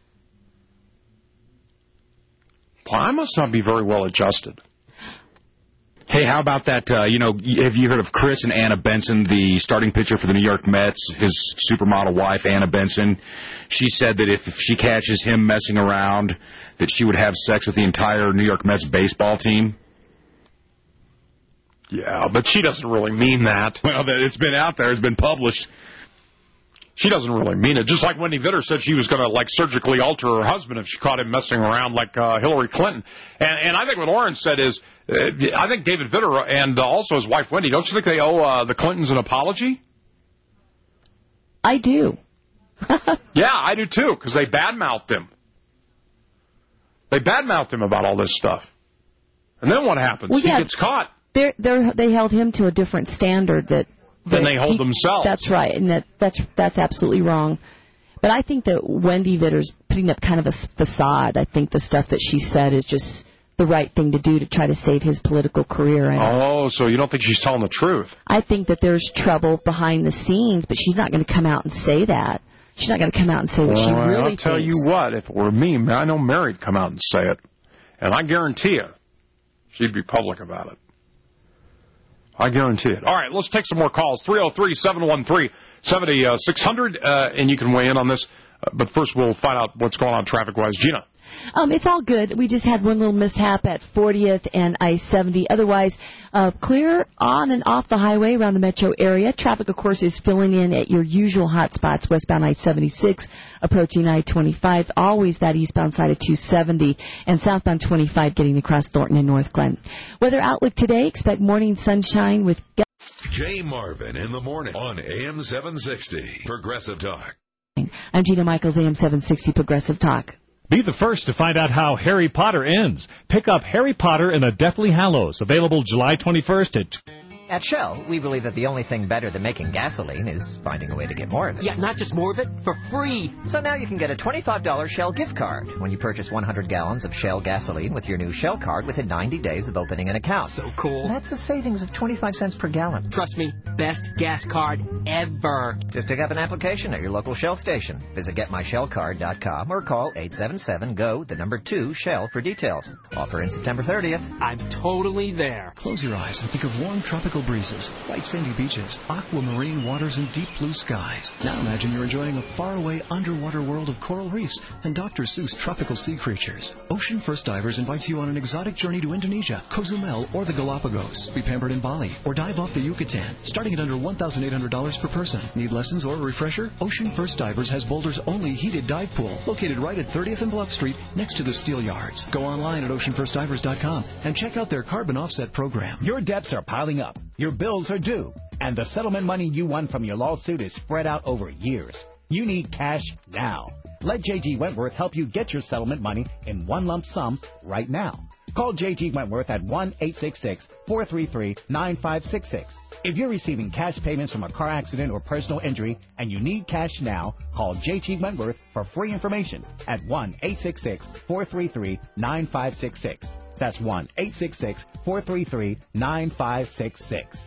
[SPEAKER 5] Well, I must not be very well adjusted.
[SPEAKER 7] Hey, how about that, uh, you know, have you heard of Chris and Anna Benson, the starting pitcher for the New York Mets, his supermodel wife, Anna Benson? She said that if she catches him messing around, that she would have sex with the entire New York Mets baseball team.
[SPEAKER 5] Yeah, but she doesn't really mean that.
[SPEAKER 7] Well, it's been out there. It's been published.
[SPEAKER 5] She doesn't really mean it. Just like Wendy Vitter said she was going to, like, surgically alter her husband if she caught him messing around like uh, Hillary Clinton. And, and I think what Orrin said is, uh, I think David Vitter and uh, also his wife Wendy, don't you think they owe uh, the Clintons an apology?
[SPEAKER 3] I do.
[SPEAKER 5] Yeah, I do too, because they badmouthed him. They badmouthed him about all this stuff. And then what happens?
[SPEAKER 3] Well, yeah,
[SPEAKER 5] he gets caught.
[SPEAKER 3] They're, they're, they held him to a different standard that...
[SPEAKER 5] Then they hold
[SPEAKER 3] he,
[SPEAKER 5] themselves.
[SPEAKER 3] That's right, and that, that's that's absolutely wrong. But I think that Wendy Vitter's putting up kind of a facade. I think the stuff that she said is just the right thing to do to try to save his political career. And
[SPEAKER 5] oh, so you don't think she's telling the truth?
[SPEAKER 3] I think that there's trouble behind the scenes, but she's not going to come out and say that. She's not going to come out and say what
[SPEAKER 5] well,
[SPEAKER 3] she really
[SPEAKER 5] I'll tell
[SPEAKER 3] thinks.
[SPEAKER 5] you what, if it were me, I know Mary'd come out and say it. And I guarantee you, she'd be public about it. I guarantee it. All right, let's take some more calls. three oh three, seven one three, seven six zero zero, uh, and you can weigh in on this. Uh, but first, we'll find out what's going on traffic-wise. Gina.
[SPEAKER 3] Um, it's all good. We just had one little mishap at fortieth and I seventy. Otherwise, uh, clear on and off the highway around the metro area. Traffic, of course, is filling in at your usual hot spots, westbound I seventy-six, approaching I twenty-five, always that eastbound side of two seventy, and southbound twenty-five getting across Thornton and North Glen. Weather outlook today, expect morning sunshine with...
[SPEAKER 14] Jay Marvin in the morning on A M seven sixty, Progressive Talk.
[SPEAKER 3] I'm Gina Michaels, A M seven sixty, Progressive Talk.
[SPEAKER 11] Be the first to find out how Harry Potter ends. Pick up Harry Potter and the Deathly Hallows, available July twenty-first at...
[SPEAKER 13] At Shell, we believe that the only thing better than making gasoline is finding a way to get more of it.
[SPEAKER 15] Yeah, not just more of it, for free.
[SPEAKER 13] So now you can get a twenty-five dollars Shell gift card when you purchase one hundred gallons of Shell gasoline with your new Shell card within ninety days of opening an account.
[SPEAKER 15] So cool.
[SPEAKER 13] That's a savings of twenty-five cents per gallon.
[SPEAKER 15] Trust me, best gas card ever.
[SPEAKER 13] Just pick up an application at your local Shell station. Visit get my shell card dot com or call eight seven seven, G O, the number two, Shell for details. Offer in September thirtieth.
[SPEAKER 15] I'm totally there.
[SPEAKER 17] Close your eyes and think of warm tropical
[SPEAKER 4] tropical breezes, light sandy beaches, aquamarine waters, and deep blue skies. Now imagine you're enjoying a faraway underwater world of coral reefs and Doctor Seuss tropical sea creatures. Ocean First Divers invites you on an exotic journey to Indonesia, Cozumel, or the Galapagos. Be pampered in Bali or dive off the Yucatan, starting at under one thousand eight hundred dollars per person. Need lessons or a refresher? Ocean First Divers has Boulder's only heated dive pool, located right at thirtieth and Bluff Street next to the Steel Yards. Go online at ocean first divers dot com and check out their carbon offset program.
[SPEAKER 16] Your debts are piling up, your bills are due, and the settlement money you won from your lawsuit is spread out over years. You need cash now. Let J G Wentworth help you get your settlement money in one lump sum right now. Call J G Wentworth at one eight six six, four three three, nine five six six. If you're receiving cash payments from a car accident or personal injury and you need cash now, call J G Wentworth for free information at one eight six six, four three three, nine five six six. That's one eight six six, four three three, nine five six six.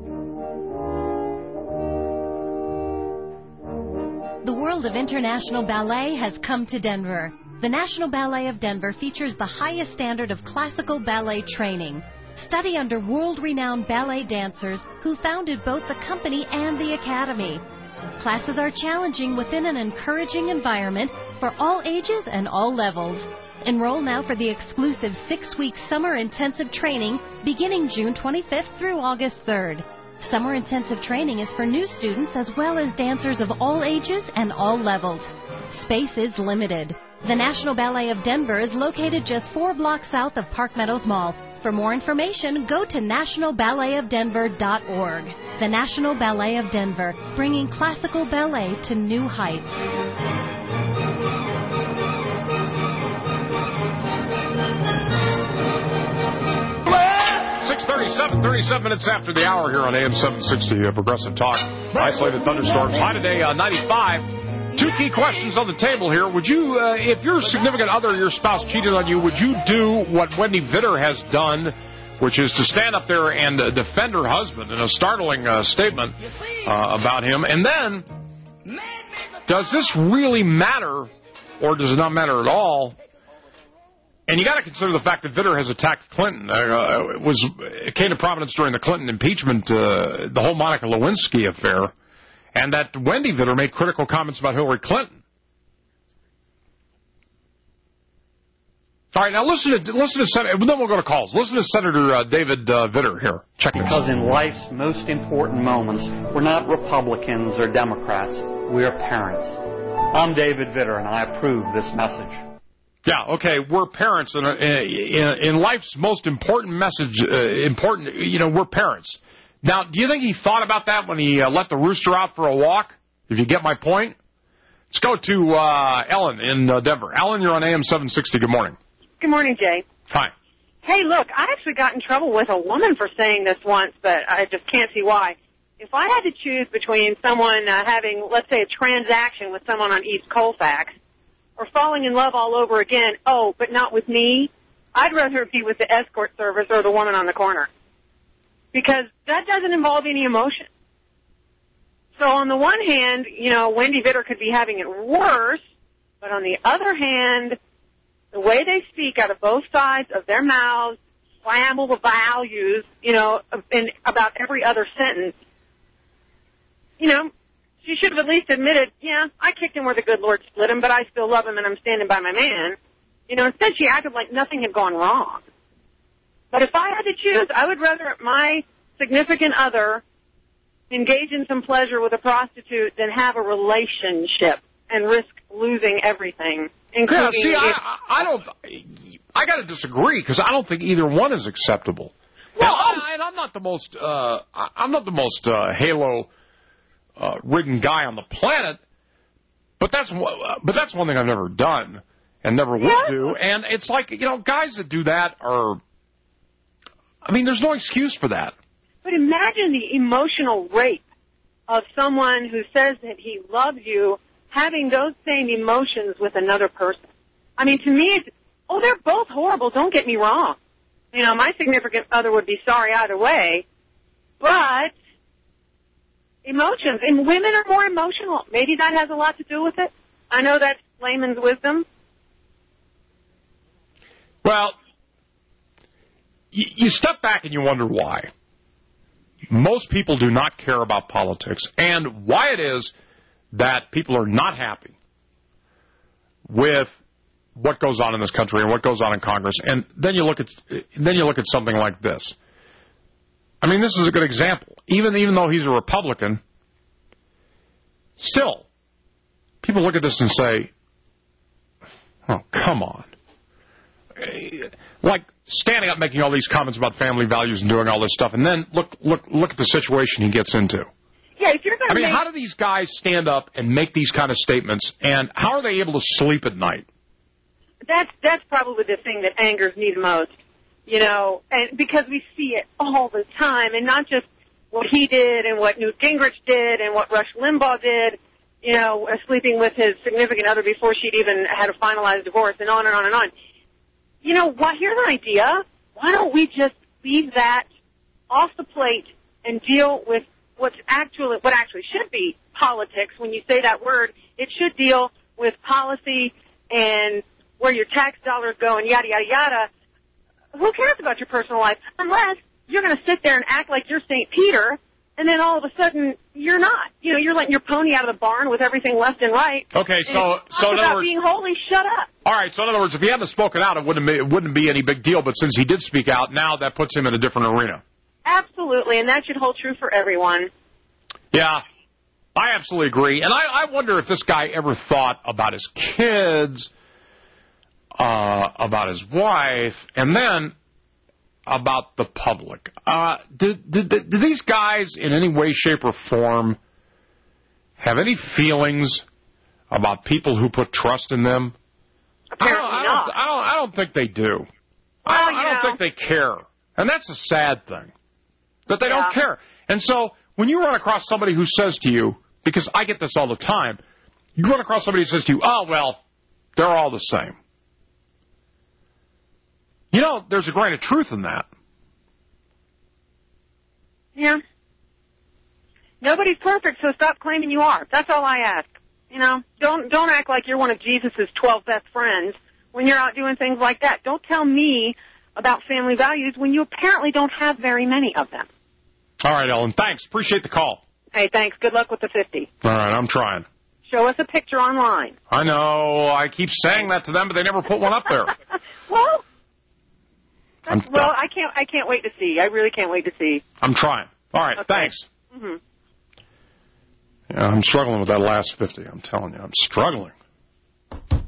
[SPEAKER 17] The world of international ballet has come to Denver. The National Ballet of Denver features the highest standard of classical ballet training. Study under world-renowned ballet dancers who founded both the company and the academy. Classes are challenging within an encouraging environment for all ages and all levels. Enroll now for the exclusive six-week summer intensive training beginning June twenty-fifth through August third. Summer intensive training is for new students as well as dancers of all ages and all levels. Space is limited. The National Ballet of Denver is located just four blocks south of Park Meadows Mall. For more information, go to national ballet of denver dot org. The National Ballet of Denver, bringing classical ballet to new heights.
[SPEAKER 5] six thirty-seven, thirty-seven minutes after the hour here on A M seven sixty, uh, Progressive Talk. Isolated thunderstorms. High today, uh, ninety-five. Two key questions on the table here. Would you, uh, if your significant other, your spouse cheated on you, would you do what Wendy Vitter has done, which is to stand up there and uh, defend her husband in a startling uh, statement uh, about him? And then, does this really matter, or does it not matter at all? And you got to consider the fact that Vitter has attacked Clinton. Uh, it was it came to prominence during the Clinton impeachment, uh, the whole Monica Lewinsky affair, and that Wendy Vitter made critical comments about Hillary Clinton. All right, now listen to listen to Senator. Then we'll go to calls. Listen to Senator uh, David uh, Vitter here. Check this.
[SPEAKER 18] Because in life's most important moments, we're not Republicans or Democrats. We're parents. I'm David Vitter, and I approve this message.
[SPEAKER 5] Yeah, okay, we're parents, and in, in life's most important message, uh, important, you know, we're parents. Now, do you think he thought about that when he uh, let the rooster out for a walk? If you get my point? Let's go to uh, Ellen in uh, Denver. Ellen, you're on A M seven sixty. Good morning.
[SPEAKER 19] Good morning, Jay.
[SPEAKER 5] Hi.
[SPEAKER 19] Hey, look, I actually got in trouble with a woman for saying this once, but I just can't see why. If I had to choose between someone uh, having, let's say, a transaction with someone on East Colfax, or falling in love all over again, oh, but not with me, I'd rather be with the escort service or the woman on the corner. Because that doesn't involve any emotion. So on the one hand, you know, Wendy Vitter could be having it worse, but on the other hand, the way they speak out of both sides of their mouths, flammable values, you know, in about every other sentence, you know, she should have at least admitted, yeah, I kicked him where the good Lord split him, but I still love him and I'm standing by my man. You know, instead she acted like nothing had gone wrong. But if I had to choose, I would rather my significant other engage in some pleasure with a prostitute than have a relationship and risk losing everything.
[SPEAKER 5] Yeah, see, I, I don't, I got to disagree because I don't think either one is acceptable. Well, and, I, and I'm not the most, uh, I'm not the most uh, Halo uh, ridden guy on the planet, but that's but that's one thing I've never done and never will yeah. do. And it's like, you know, guys that do that are, I mean, there's no excuse for that.
[SPEAKER 19] But imagine the emotional rape of someone who says that he loves you having those same emotions with another person. I mean, to me, it's, oh, they're both horrible, don't get me wrong. You know, my significant other would be sorry either way, but emotions, and women are more emotional. Maybe that has a lot to do with it. I know that's layman's wisdom.
[SPEAKER 5] Well, you, you step back and you wonder why. most people do not care about politics, and why it is that people are not happy with what goes on in this country and what goes on in Congress. And then you look at then you look at something like this. I mean, this is a good example. Even even though he's a Republican, still, people look at this and say, "Oh, come on!" Like standing up, making all these comments about family values and doing all this stuff, and then look look look at the situation he gets into.
[SPEAKER 19] Yeah, if you're going to
[SPEAKER 5] I mean,
[SPEAKER 19] make...
[SPEAKER 5] how do these guys stand up and make these kind of statements, and how are they able to sleep at night?
[SPEAKER 19] That's that's probably the thing that angers me the most, you know, and because we see it all the time, and not just what he did and what Newt Gingrich did and what Rush Limbaugh did, you know, sleeping with his significant other before she'd even had a finalized divorce, and on and on and on. You know, what? Here's an idea. Why don't we just leave that off the plate and deal with what's actually, what actually should be politics? When you say that word, it should deal with policy and where your tax dollars go and yada, yada, yada. Who cares about your personal life? Unless you're going to sit there and act like you're Saint Peter, and then all of a sudden you're not. You know, you're letting your pony out of the barn with everything left and right.
[SPEAKER 5] Okay, so so in
[SPEAKER 19] about
[SPEAKER 5] other words,
[SPEAKER 19] being holy, shut up.
[SPEAKER 5] All right, so in other words, if he hadn't spoken out, it wouldn't be, it wouldn't be any big deal. But since he did speak out, now that puts him in a different arena.
[SPEAKER 19] Absolutely, and that should hold true for everyone.
[SPEAKER 5] Yeah, I absolutely agree. And I, I wonder if this guy ever thought about his kids, uh, about his wife, and then about the public. Uh, do, do, do these guys in any way, shape, or form have any feelings about people who put trust in them?
[SPEAKER 19] Apparently
[SPEAKER 5] I don't,
[SPEAKER 19] not.
[SPEAKER 5] I don't, I don't, I don't think they do.
[SPEAKER 19] Well,
[SPEAKER 5] I, don't,
[SPEAKER 19] you
[SPEAKER 5] I don't
[SPEAKER 19] know.
[SPEAKER 5] think they care. And that's a sad thing, that they
[SPEAKER 19] Yeah.
[SPEAKER 5] don't care. And so when you run across somebody who says to you, because I get this all the time, you run across somebody who says to you, oh, well, they're all the same. You know, there's a grain of truth in that.
[SPEAKER 19] Yeah. Nobody's perfect, so stop claiming you are. That's all I ask. You know, don't don't act like you're one of Jesus' twelve best friends when you're out doing things like that. Don't tell me about family values when you apparently don't have very many of them.
[SPEAKER 5] All right, Ellen, thanks. Appreciate the call.
[SPEAKER 19] Hey, thanks. Good luck with the fifty.
[SPEAKER 5] All right, I'm trying.
[SPEAKER 19] Show us a picture online.
[SPEAKER 5] I know. I keep saying that to them, but they never put one up there.
[SPEAKER 19] Well,
[SPEAKER 5] I'm,
[SPEAKER 19] well, I can't. I can't wait to see. I really can't wait to see.
[SPEAKER 5] I'm trying. All right,
[SPEAKER 19] Okay.
[SPEAKER 5] thanks.
[SPEAKER 19] Mm-hmm.
[SPEAKER 5] Yeah, I'm struggling with that last fifty. I'm telling you, I'm struggling. All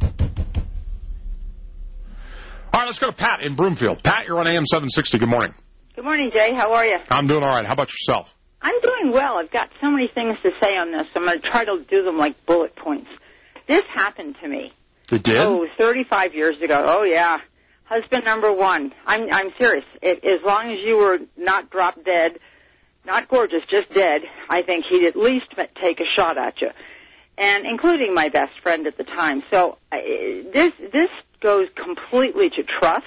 [SPEAKER 5] right, let's go to Pat in Broomfield. Pat, you're on A M seven sixty. Good morning.
[SPEAKER 20] Good morning, Jay. How are you?
[SPEAKER 5] I'm doing all right. How about yourself?
[SPEAKER 20] I'm doing well. I've got so many things to say on this. I'm going to try to do them like bullet points. This happened to me.
[SPEAKER 5] It did?
[SPEAKER 20] Oh, thirty-five years ago. Oh, yeah. Husband number one. I'm I'm serious. It, as long as you were not drop dead, not gorgeous, just dead, I think he'd at least take a shot at you, and including my best friend at the time. So uh, this this goes completely to trust.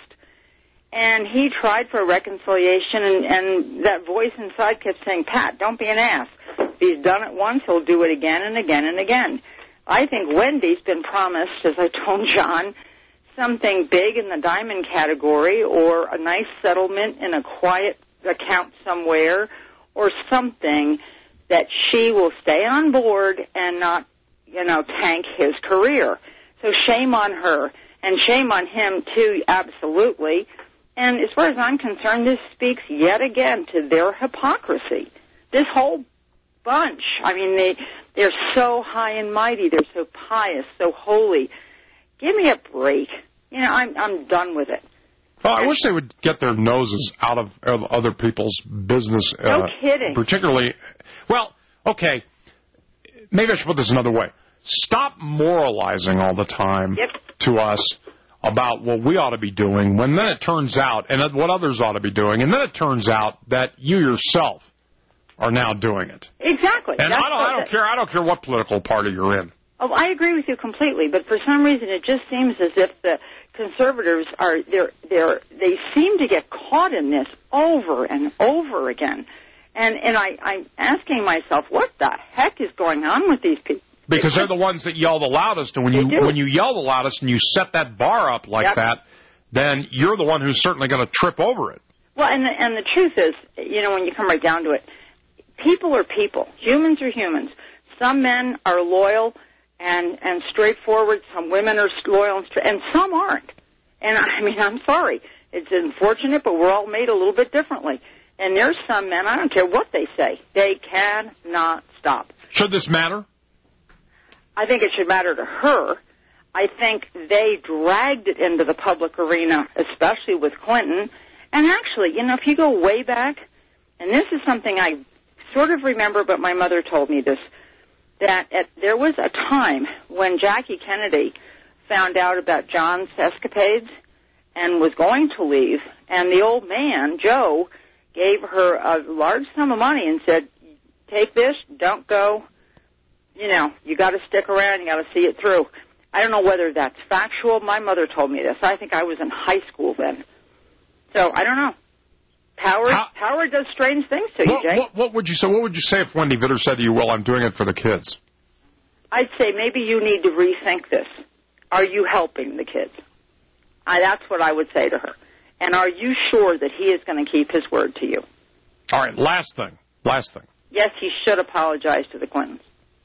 [SPEAKER 20] And he tried for a reconciliation, and, and that voice inside kept saying, Pat, don't be an ass. If he's done it once, he'll do it again and again and again. I think Wendy's been promised, as I told John, something big in the diamond category, or a nice settlement in a quiet account somewhere, or something that she will stay on board and not, you know, tank his career. So shame on her, and shame on him, too, absolutely. And as far as I'm concerned, this speaks yet again to their hypocrisy. This whole bunch, I mean, they, they're so high and mighty. They're so pious, so holy. Give me a break. You know, I'm I'm done with it.
[SPEAKER 5] Well, I wish they would get their noses out of, of other people's business.
[SPEAKER 20] No
[SPEAKER 5] uh,
[SPEAKER 20] kidding.
[SPEAKER 5] Particularly, well, okay, maybe I should put this another way. Stop moralizing all the time
[SPEAKER 20] yep.
[SPEAKER 5] to us about what we ought to be doing, when then it turns out, and what others ought to be doing, and then it turns out that you yourself are now doing it.
[SPEAKER 20] Exactly.
[SPEAKER 5] And
[SPEAKER 20] That's
[SPEAKER 5] I don't, I don't care. I don't care what political party you're in.
[SPEAKER 20] Oh, I agree with you completely, but for some reason it just seems as if the conservatives are they're they're they seem to get caught in this over and over again, and and I I'm asking myself, what the heck is going on with these people?
[SPEAKER 5] Because they're the ones that yell the loudest, and when you when you yell the loudest and you set that bar up like
[SPEAKER 20] yep.
[SPEAKER 5] that, then you're the one who's certainly going to trip over it.
[SPEAKER 20] Well, and the, and the truth is, you know, when you come right down to it, people are people. Humans are humans. Some men are loyal and, and straightforward. Some women are loyal and, straight, and some aren't. And, I mean, I'm sorry. It's unfortunate, but we're all made a little bit differently. And there's some men, I don't care what they say, they cannot stop.
[SPEAKER 5] Should this matter?
[SPEAKER 20] I think it should matter to her. I think they dragged it into the public arena, especially with Clinton. And actually, you know, if you go way back, and this is something I sort of remember, but my mother told me this, that at, there was a time when Jackie Kennedy found out about John's escapades and was going to leave, and the old man, Joe, gave her a large sum of money and said, take this, don't go, you know, you got to stick around, you got to see it through. I don't know whether that's factual. My mother told me this. I think I was in high school then. So, I don't know. Power How, power does strange things to you,
[SPEAKER 5] what,
[SPEAKER 20] Jay.
[SPEAKER 5] What, what would you say? What would you say if Wendy Vitter said to you, well, I'm doing it for the kids?
[SPEAKER 20] I'd say maybe you need to rethink this. Are you helping the kids? I, that's what I would say to her. And are you sure that he is going to keep his word to you?
[SPEAKER 5] All right, last thing. Last thing.
[SPEAKER 20] Yes, he should apologize to the Clintons.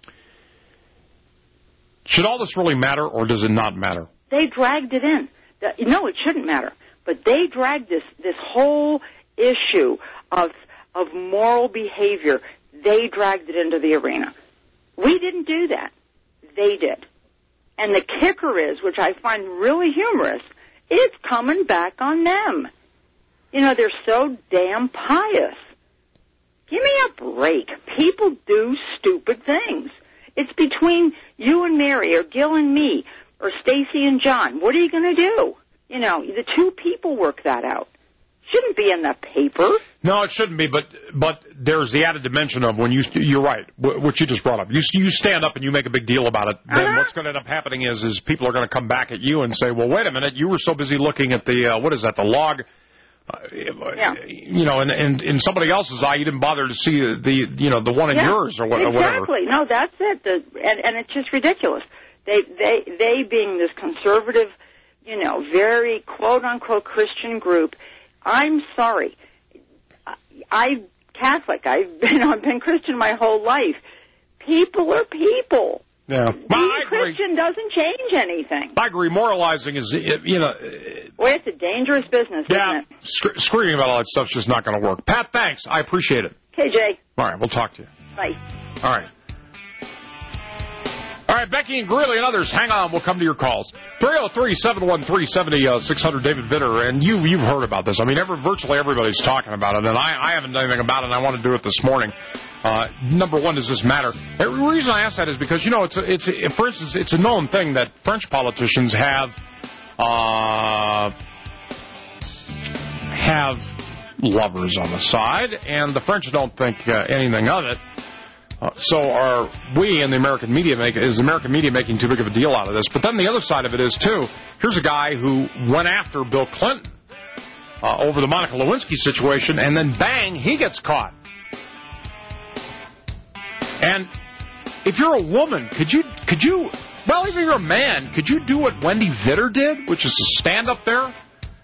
[SPEAKER 5] Should all this really matter, or does it not matter?
[SPEAKER 20] They dragged it in. No, it shouldn't matter. But they dragged this this whole issue of of moral behavior. They dragged it into the arena. We didn't do that. They did. And the kicker is, which I find really humorous, it's coming back on them. You know, they're so damn pious. Give me a break. People do stupid things. It's between you and Mary, or Gil and me, or Stacy and John. What are you going to do? You know, the two people work that out. Shouldn't be in the paper.
[SPEAKER 5] No, it shouldn't be, but but there's the added dimension of when you, you're right, what you just brought up. You you stand up and you make a big deal about it, then uh-huh. what's going to end up happening is is people are going to come back at you and say, well, wait a minute, you were so busy looking at the, uh, what is that, the log, uh,
[SPEAKER 20] yeah.
[SPEAKER 5] you know, and in, in, in somebody else's eye, you didn't bother to see the, you know, the one in
[SPEAKER 20] yeah,
[SPEAKER 5] yours or, what,
[SPEAKER 20] exactly.
[SPEAKER 5] or whatever.
[SPEAKER 20] Exactly. No, that's it. The, and, and it's just ridiculous. They, they, they being this conservative, you know, very quote-unquote Christian group, I'm sorry. I'm Catholic. I've been, I've been Christian my whole life. People are people.
[SPEAKER 5] Yeah.
[SPEAKER 20] Being Christian doesn't change anything.
[SPEAKER 5] I agree. Moralizing is, you know...
[SPEAKER 20] Well, it's a dangerous business,
[SPEAKER 5] yeah,
[SPEAKER 20] isn't it?
[SPEAKER 5] Sc- screaming about all that stuff's just not going to work. Pat, thanks. I appreciate it.
[SPEAKER 20] Okay, Jay.
[SPEAKER 5] All right, we'll talk to you.
[SPEAKER 20] Bye.
[SPEAKER 5] All right. All right, Becky and Greeley and others, hang on. We'll come to your calls. three oh three, seven one three, seven oh six hundred, David Vitter. And you, you've heard about this. I mean, every, virtually everybody's talking about it, and I, I haven't done anything about it, and I want to do it this morning. Uh, number one, does this matter? The reason I ask that is because, you know, it's, a, it's a, for instance, it's a known thing that French politicians have uh, have lovers on the side, and the French don't think uh, anything of it. Uh, so are we in the American media make is the American media making too big of a deal out of this? But then the other side of it is, too, here's a guy who went after Bill Clinton uh, over the Monica Lewinsky situation, and then bang, he gets caught. And if you're a woman, could you, could you, well, even if you're a man, could you do what Wendy Vitter did, which is to stand up there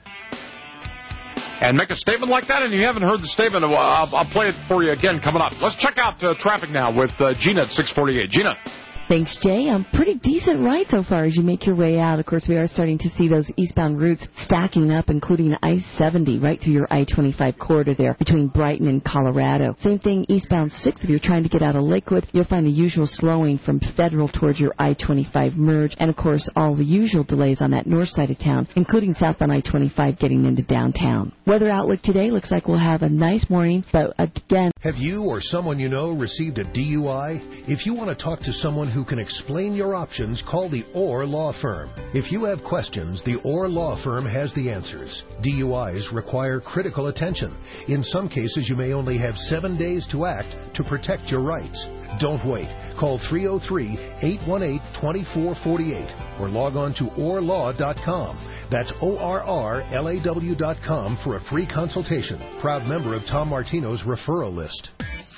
[SPEAKER 5] and make a statement like that? And you haven't heard the statement, I'll, I'll play it for you again coming up. Let's check out uh, traffic now with uh, Gina at six forty-eight. Gina.
[SPEAKER 3] Thanks, Jay. Um, pretty decent ride so far as you make your way out. Of course, we are starting to see those eastbound routes stacking up, including I seventy right through your I twenty-five corridor there between Brighton and Colorado. Same thing, eastbound sixth. If you're trying to get out of Lakewood, you'll find the usual slowing from Federal towards your I twenty-five merge. And, of course, all the usual delays on that north side of town, including southbound I twenty-five getting into downtown. Weather outlook today looks like we'll have a nice morning, but again...
[SPEAKER 2] Have you or someone you know received a D U I? If you want to talk to someone who can explain your options, call the Orr Law Firm. If you have questions, the Orr Law Firm has the answers. D U Is require critical attention. In some cases, you may only have seven days to act to protect your rights. Don't wait. Call three oh three, eight one eight, two four four eight or log on to orr law dot com. That's O R R L A W dot com for a free consultation. Proud member of Tom Martino's referral list.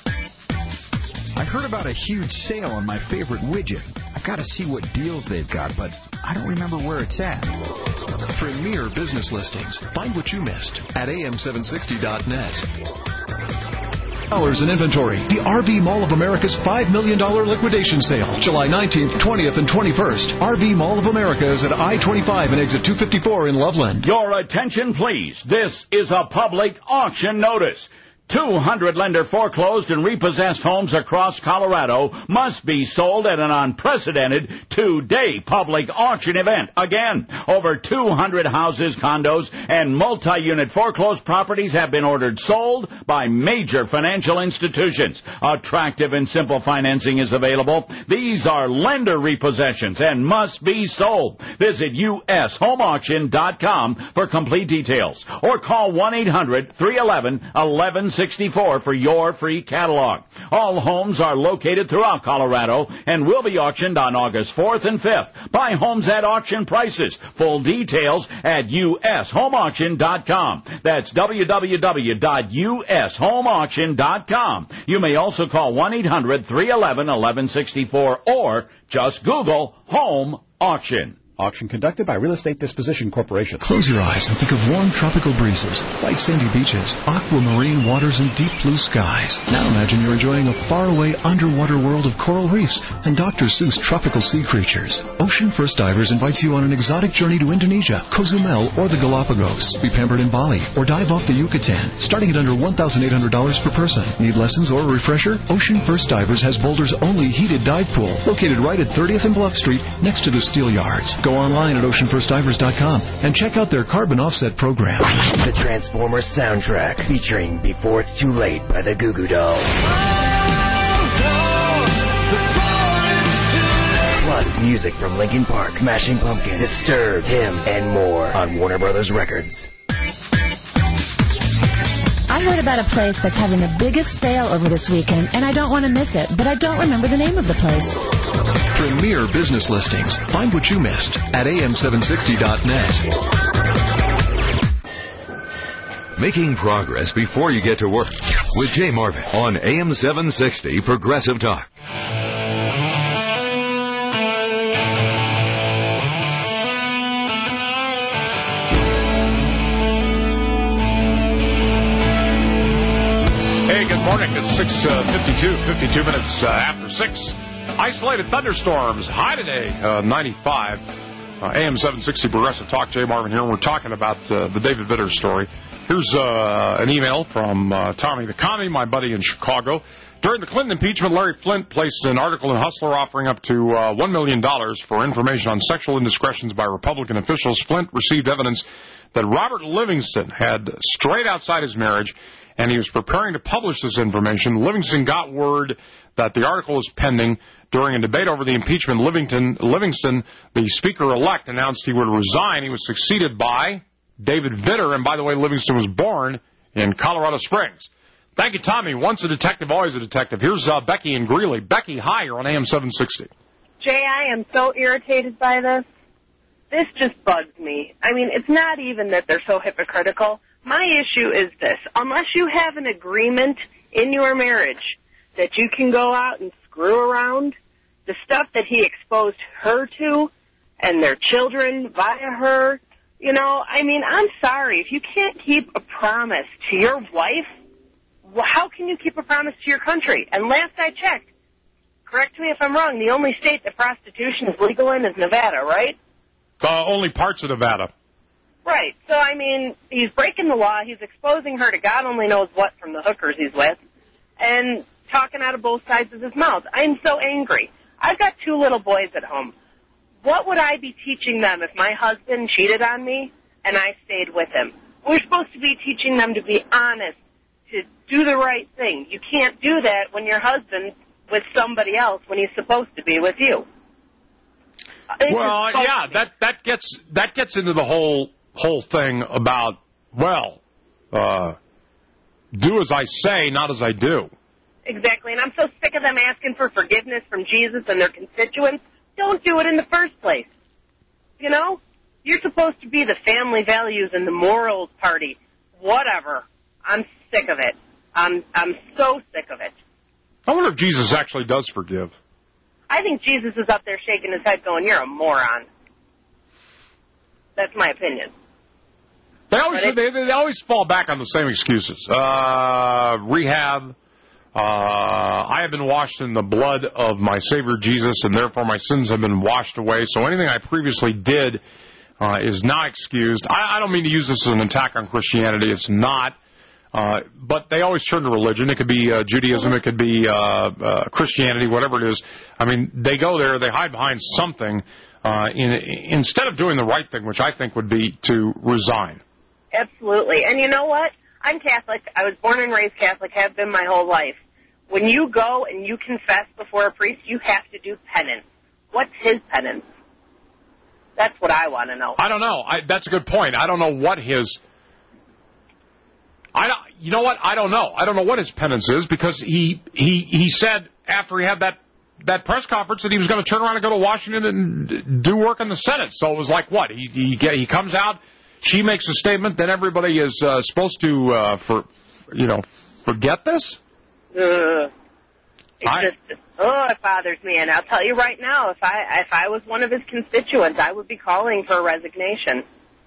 [SPEAKER 21] I heard about a huge sale on my favorite widget. I've got to see what deals they've got, but I don't remember where it's at.
[SPEAKER 4] Premier business listings. Find what you missed at A M seven sixty dot net. Dollars in inventory. The R V Mall of America's five million dollars liquidation sale. July nineteenth, twentieth, and twenty-first. R V Mall of America is at I twenty-five and exit two fifty-four in Loveland.
[SPEAKER 8] Your attention, please. This is a public auction notice. two hundred lender foreclosed and repossessed homes across Colorado must be sold at an unprecedented two-day public auction event. Again, over two hundred houses, condos, and multi-unit foreclosed properties have been ordered sold by major financial institutions. Attractive and simple financing is available. These are lender repossessions and must be sold. Visit U S home auction dot com for complete details or call one eight hundred, three one one, one one sixty-four for your free catalog. All homes are located throughout Colorado and will be auctioned on August fourth and fifth. Buy homes at auction prices. Full details at U S home auction dot com. That's w w w dot U S home auction dot com. You may also call one eight hundred, three one one, one one sixty-four or just Google Home Auction.
[SPEAKER 10] Auction conducted by Real Estate Disposition Corporation.
[SPEAKER 4] Close your eyes and think of warm tropical breezes, light sandy beaches, aquamarine waters, and deep blue skies. Now imagine you're enjoying a faraway underwater world of coral reefs and Doctor Seuss tropical sea creatures. Ocean First Divers invites you on an exotic journey to Indonesia, Cozumel, or the Galapagos. Be pampered in Bali or dive off the Yucatan, starting at under one thousand eight hundred dollars per person. Need lessons or a refresher? Ocean First Divers has Boulder's only heated dive pool, located right at thirtieth and Bluff Street, next to the Steel Yards. Go online at ocean first divers dot com and check out their carbon offset program.
[SPEAKER 22] The Transformers soundtrack featuring Before It's Too Late by the Goo Goo Dolls. Plus music from Linkin Park, Smashing Pumpkins, Disturbed, Him, and more on Warner Brothers Records.
[SPEAKER 23] I heard about a place that's having the biggest sale over this weekend, and I don't want to miss it, but I don't remember the name of the place.
[SPEAKER 4] Premier business listings. Find what you missed at A M seven sixty dot net.
[SPEAKER 14] Making progress before you get to work with Jay Marvin on A M seven sixty Progressive Talk.
[SPEAKER 5] Morning at six fifty-two, fifty-two minutes uh, after six. Isolated thunderstorms. High today, uh, ninety-five. Uh, A M seven sixty Progressive Talk. Jay Marvin here, and we're talking about uh, the David Vitters story. Here's uh, an email from uh, Tommy the Commie, my buddy in Chicago. During the Clinton impeachment, Larry Flynt placed an article in Hustler offering up to uh, one million dollars for information on sexual indiscretions by Republican officials. Flynt received evidence that Robert Livingston had strayed outside his marriage, and he was preparing to publish this information. Livingston got word that the article was pending. During a debate over the impeachment, Livingston, Livingston, the speaker-elect, announced he would resign. He was succeeded by David Vitter, and by the way, Livingston was born in Colorado Springs. Thank you, Tommy. Once a detective, always a detective. Here's uh, Becky in Greeley. Becky, hi, you're on A M seven sixty.
[SPEAKER 24] Jay, I am so irritated by this. This just bugs me. I mean, it's not even that they're so hypocritical. My issue is this. Unless you have an agreement in your marriage that you can go out and screw around, the stuff that he exposed her to and their children via her, you know, I mean, I'm sorry. If you can't keep a promise to your wife, well, how can you keep a promise to your country? And last I checked, correct me if I'm wrong, the only state that prostitution is legal in is Nevada, right?
[SPEAKER 5] Uh, only parts of Nevada.
[SPEAKER 24] Right. So, I mean, he's breaking the law. He's exposing her to God only knows what from the hookers he's with and talking out of both sides of his mouth. I'm so angry. I've got two little boys at home. What would I be teaching them if my husband cheated on me and I stayed with him? We're supposed to be teaching them to be honest, to do the right thing. You can't do that when your husband's with somebody else when he's supposed to be with you. It's
[SPEAKER 5] well, yeah, that that gets that gets into the whole whole thing about, well, uh, do as I say, not as I do.
[SPEAKER 24] Exactly, and I'm so sick of them asking for forgiveness from Jesus and their constituents. Don't do it in the first place. You know? You're supposed to be the family values and the morals party. Whatever. I'm sick of it. I'm I'm so sick of it.
[SPEAKER 5] I wonder if Jesus actually does forgive. I
[SPEAKER 24] think Jesus is up there shaking his head going, you're a moron. That's my opinion.
[SPEAKER 5] They always they, they always fall back on the same excuses. Uh, rehab. Uh, I have been washed in the blood of my Savior Jesus, and therefore my sins have been washed away. So anything I previously did uh, is not excused. I, I don't mean to use this as an attack on Christianity. It's not. Uh, but they always turn to religion. It could be uh, Judaism. It could be uh, uh, Christianity, whatever it is. I mean, they go there. They hide behind something uh, in, instead of doing the right thing, which I think would be to resign.
[SPEAKER 24] Absolutely. And you know what? I'm Catholic. I was born and raised Catholic, have been my whole life. When you go and you confess before a priest, you have to do penance. What's his penance? That's what I want to know.
[SPEAKER 5] I don't know. I, that's a good point. I don't know what his... I don't, you know what? I don't know. I don't know what his penance is because he he he said after he had that that press conference that he was going to turn around and go to Washington and do work in the Senate. So it was like what? He he get, he comes out, she makes a statement, then everybody is uh, supposed to uh, for you know forget this.
[SPEAKER 24] Uh, it's
[SPEAKER 5] I,
[SPEAKER 24] just oh, it bothers me, and I'll tell you right now, if I if I was one of his constituents, I would be calling for a resignation.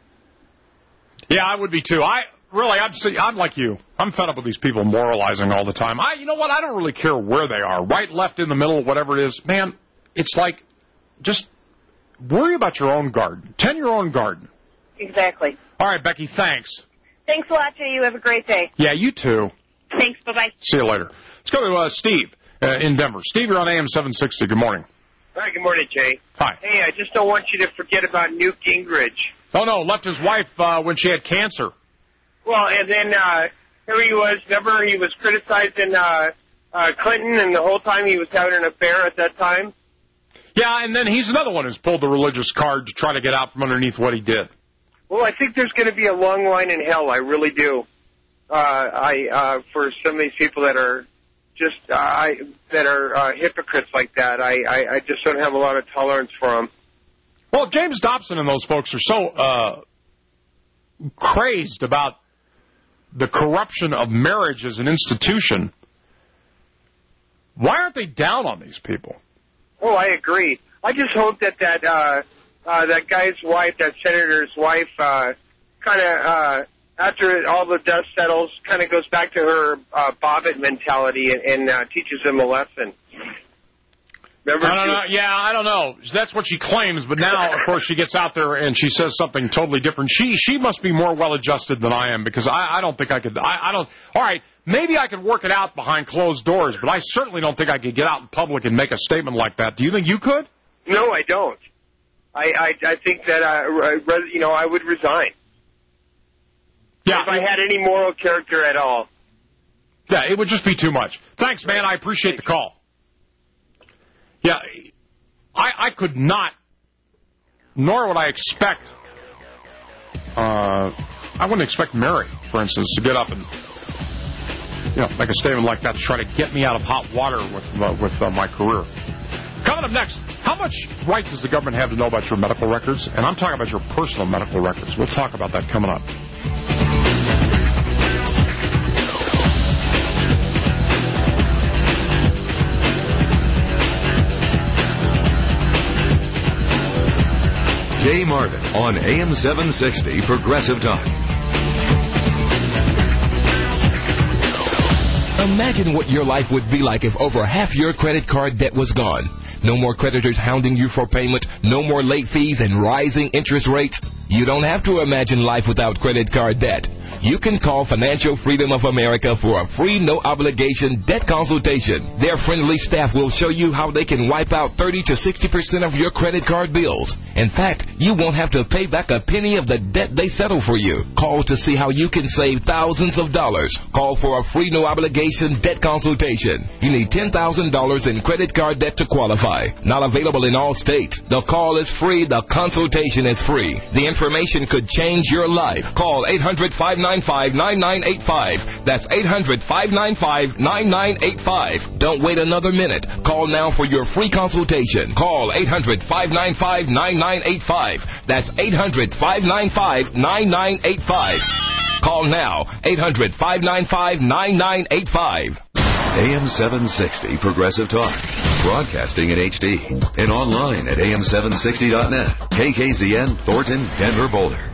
[SPEAKER 5] Yeah, I would be too. I. Really, I'm, I'm like you. I'm fed up with these people moralizing all the time. I, you know what? I don't really care where they are. Right, left, in the middle, whatever it is. Man, it's like, just worry about your own garden. Tend your own garden.
[SPEAKER 24] Exactly.
[SPEAKER 5] All right, Becky, thanks.
[SPEAKER 24] Thanks a lot, Jay. You have a great day.
[SPEAKER 5] Yeah, you too.
[SPEAKER 24] Thanks. Bye-bye.
[SPEAKER 5] See you later. Let's go to uh, Steve uh, in Denver. Steve, you're on A M seven sixty. Good morning.
[SPEAKER 1] Hi, good morning, Jay.
[SPEAKER 5] Hi.
[SPEAKER 1] Hey, I just don't want you to forget about Newt Gingrich.
[SPEAKER 5] Oh, no, left his wife uh, when she had cancer.
[SPEAKER 1] Well, and then uh, here he was, remember he was criticizing uh, uh, Clinton, and the whole time he was having an affair at that time?
[SPEAKER 5] Yeah, and then he's another one who's pulled the religious card to try to get out from underneath what he did.
[SPEAKER 1] Well, I think there's going to be a long line in hell, I really do, uh, I uh, for some of these people that are just uh, I, that are uh, hypocrites like that. I, I, I just don't have a lot of tolerance for them.
[SPEAKER 5] Well, James Dobson and those folks are so uh, crazed about the corruption of marriage as an institution. Why aren't they down on these people?
[SPEAKER 1] Oh, I agree. I just hope that that uh, uh, that guy's wife, that senator's wife, uh, kind of, uh, after all the dust settles, kind of goes back to her uh, Bobbitt mentality and, and uh, teaches him a lesson. Remember
[SPEAKER 5] I don't know. Yeah, I don't know. That's what she claims, but now, of course, she gets out there and she says something totally different. She she must be more well-adjusted than I am, because I, I don't think I could. I, I don't. All right, maybe I could work it out behind closed doors, but I certainly don't think I could get out in public and make a statement like that. Do you think you could?
[SPEAKER 1] No, I don't. I I, I think that I, you know I would resign.
[SPEAKER 5] Yeah.
[SPEAKER 1] If I had any moral character at all.
[SPEAKER 5] Yeah, it would just be too much. Thanks, man. I appreciate the call. Yeah, I, I could not, nor would I expect, uh, I wouldn't expect Mary, for instance, to get up and, you know, make a statement like that to try to get me out of hot water with uh, with uh, my career. Coming up next, how much right does the government have to know about your medical records? And I'm talking about your personal medical records. We'll talk about that coming up.
[SPEAKER 14] Jay Marvin on A M seven sixty Progressive Talk.
[SPEAKER 6] Imagine what your life would be like if over half your credit card debt was gone. No more creditors hounding you for payment, no more late fees and rising interest rates. You don't have to imagine life without credit card debt. You can call Financial Freedom of America for a free, no-obligation debt consultation. Their friendly staff will show you how they can wipe out thirty to sixty percent of your credit card bills. In fact, you won't have to pay back a penny of the debt they settle for you. Call to see how you can save thousands of dollars. Call for a free, no-obligation debt consultation. You need ten thousand dollars in credit card debt to qualify. Not available in all states. The call is free. The consultation is free. The information could change your life. Call eight hundred, five nine five, nine nine eight five. That's eight hundred, five nine five, nine nine eight five. Don't wait another minute. Call now for your free consultation. Call eight hundred, five nine five, nine nine eight five. That's eight hundred, five nine five, nine nine eight five. Call now, eight hundred, five nine five, nine nine eight five.
[SPEAKER 14] A M seven sixty Progressive Talk. Broadcasting in H D. And online at A M seven sixty dot net. K K Z N, Thornton, Denver, Boulder.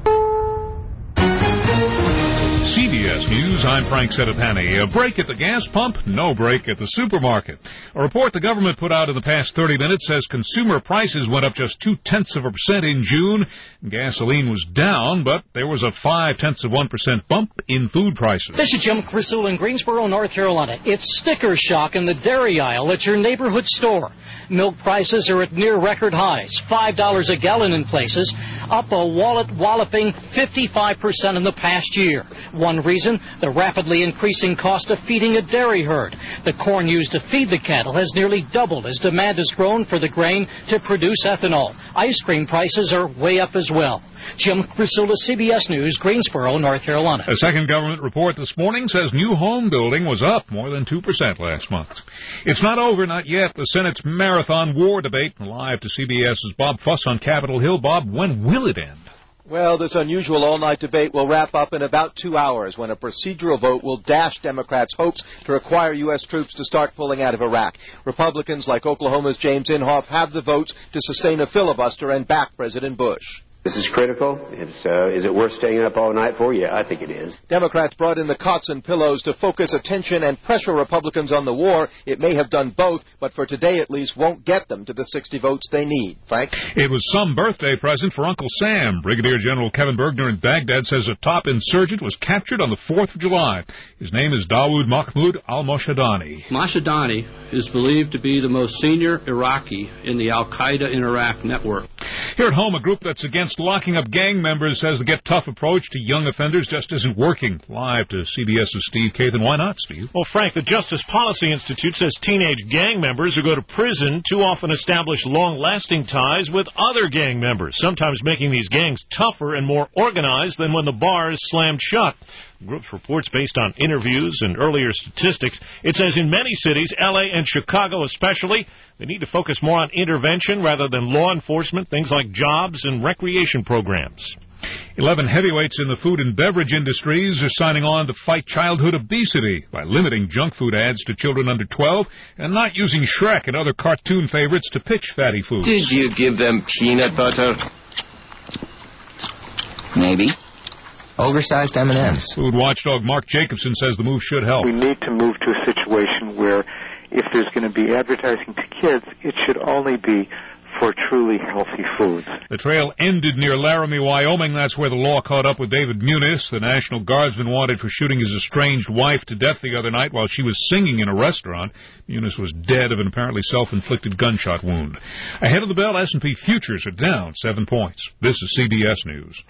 [SPEAKER 7] C B S News, I'm Frank Sedapani. A break at the gas pump, no break at the supermarket. A report the government put out in the past thirty minutes says consumer prices went up just two-tenths of a percent in June. Gasoline was down, but there was a five-tenths of one percent bump in food prices.
[SPEAKER 9] This is Jim Crisula in Greensboro, North Carolina. It's sticker shock in the dairy aisle at your neighborhood store. Milk prices are at near record highs, five dollars a gallon in places, up a wallet walloping fifty-five percent in the past year. One reason, the rapidly increasing cost of feeding a dairy herd. The corn used to feed the cattle has nearly doubled as demand has grown for the grain to produce ethanol. Ice cream prices are way up as well. Jim Crisula, C B S News, Greensboro, North Carolina.
[SPEAKER 7] A second government report this morning says new home building was up more than two percent last month. It's not over, not yet. The Senate's marathon war debate. Live to CBS's Bob Fuss on Capitol Hill. Bob, when will it end?
[SPEAKER 11] Well, this unusual all-night debate will wrap up in about two hours when a procedural vote will dash Democrats' hopes to require U S troops to start pulling out of Iraq. Republicans like Oklahoma's James Inhofe have the votes to sustain a filibuster and back President Bush.
[SPEAKER 12] This is critical. It's, uh, is it worth staying up all night for? Yeah, I think it is.
[SPEAKER 11] Democrats brought in the cots and pillows to focus attention and pressure Republicans on the war. It may have done both, but for today at least won't get them to the sixty votes they need. Frank?
[SPEAKER 7] It was some birthday present for Uncle Sam. Brigadier General Kevin Bergner in Baghdad says a top insurgent was captured on the fourth of July. His name is Dawood Mahmoud al-Moshadani.
[SPEAKER 25] Moshadani is believed to be the most senior Iraqi in the al-Qaeda in Iraq network.
[SPEAKER 7] Here at home, a group that's against locking up gang members says the Get Tough approach to young offenders just isn't working. Live to CBS's Steve Kathan. Why not, Steve?
[SPEAKER 26] Well, Frank, the Justice Policy Institute says teenage gang members who go to prison too often establish long-lasting ties with other gang members, sometimes making these gangs tougher and more organized than when the bar is slammed shut. The group's reports based on interviews and earlier statistics. It says in many cities, L A and Chicago especially, they need to focus more on intervention rather than law enforcement, things like jobs and recreation programs.
[SPEAKER 7] Eleven heavyweights in the food and beverage industries are signing on to fight childhood obesity by limiting junk food ads to children under twelve and not using Shrek and other cartoon favorites to pitch fatty foods.
[SPEAKER 27] Did you give them peanut butter? Maybe. Oversized M and M's.
[SPEAKER 7] Food watchdog Mark Jacobson says the move should help.
[SPEAKER 28] We need to move to a situation where if there's going to be advertising to kids, it should only be for truly healthy foods.
[SPEAKER 7] The trail ended near Laramie, Wyoming. That's where the law caught up with David Muniz, the National Guardsman wanted for shooting his estranged wife to death the other night while she was singing in a restaurant. Muniz was dead of an apparently self-inflicted gunshot wound. Ahead of the bell, S and P futures are down seven points. This is C B S News.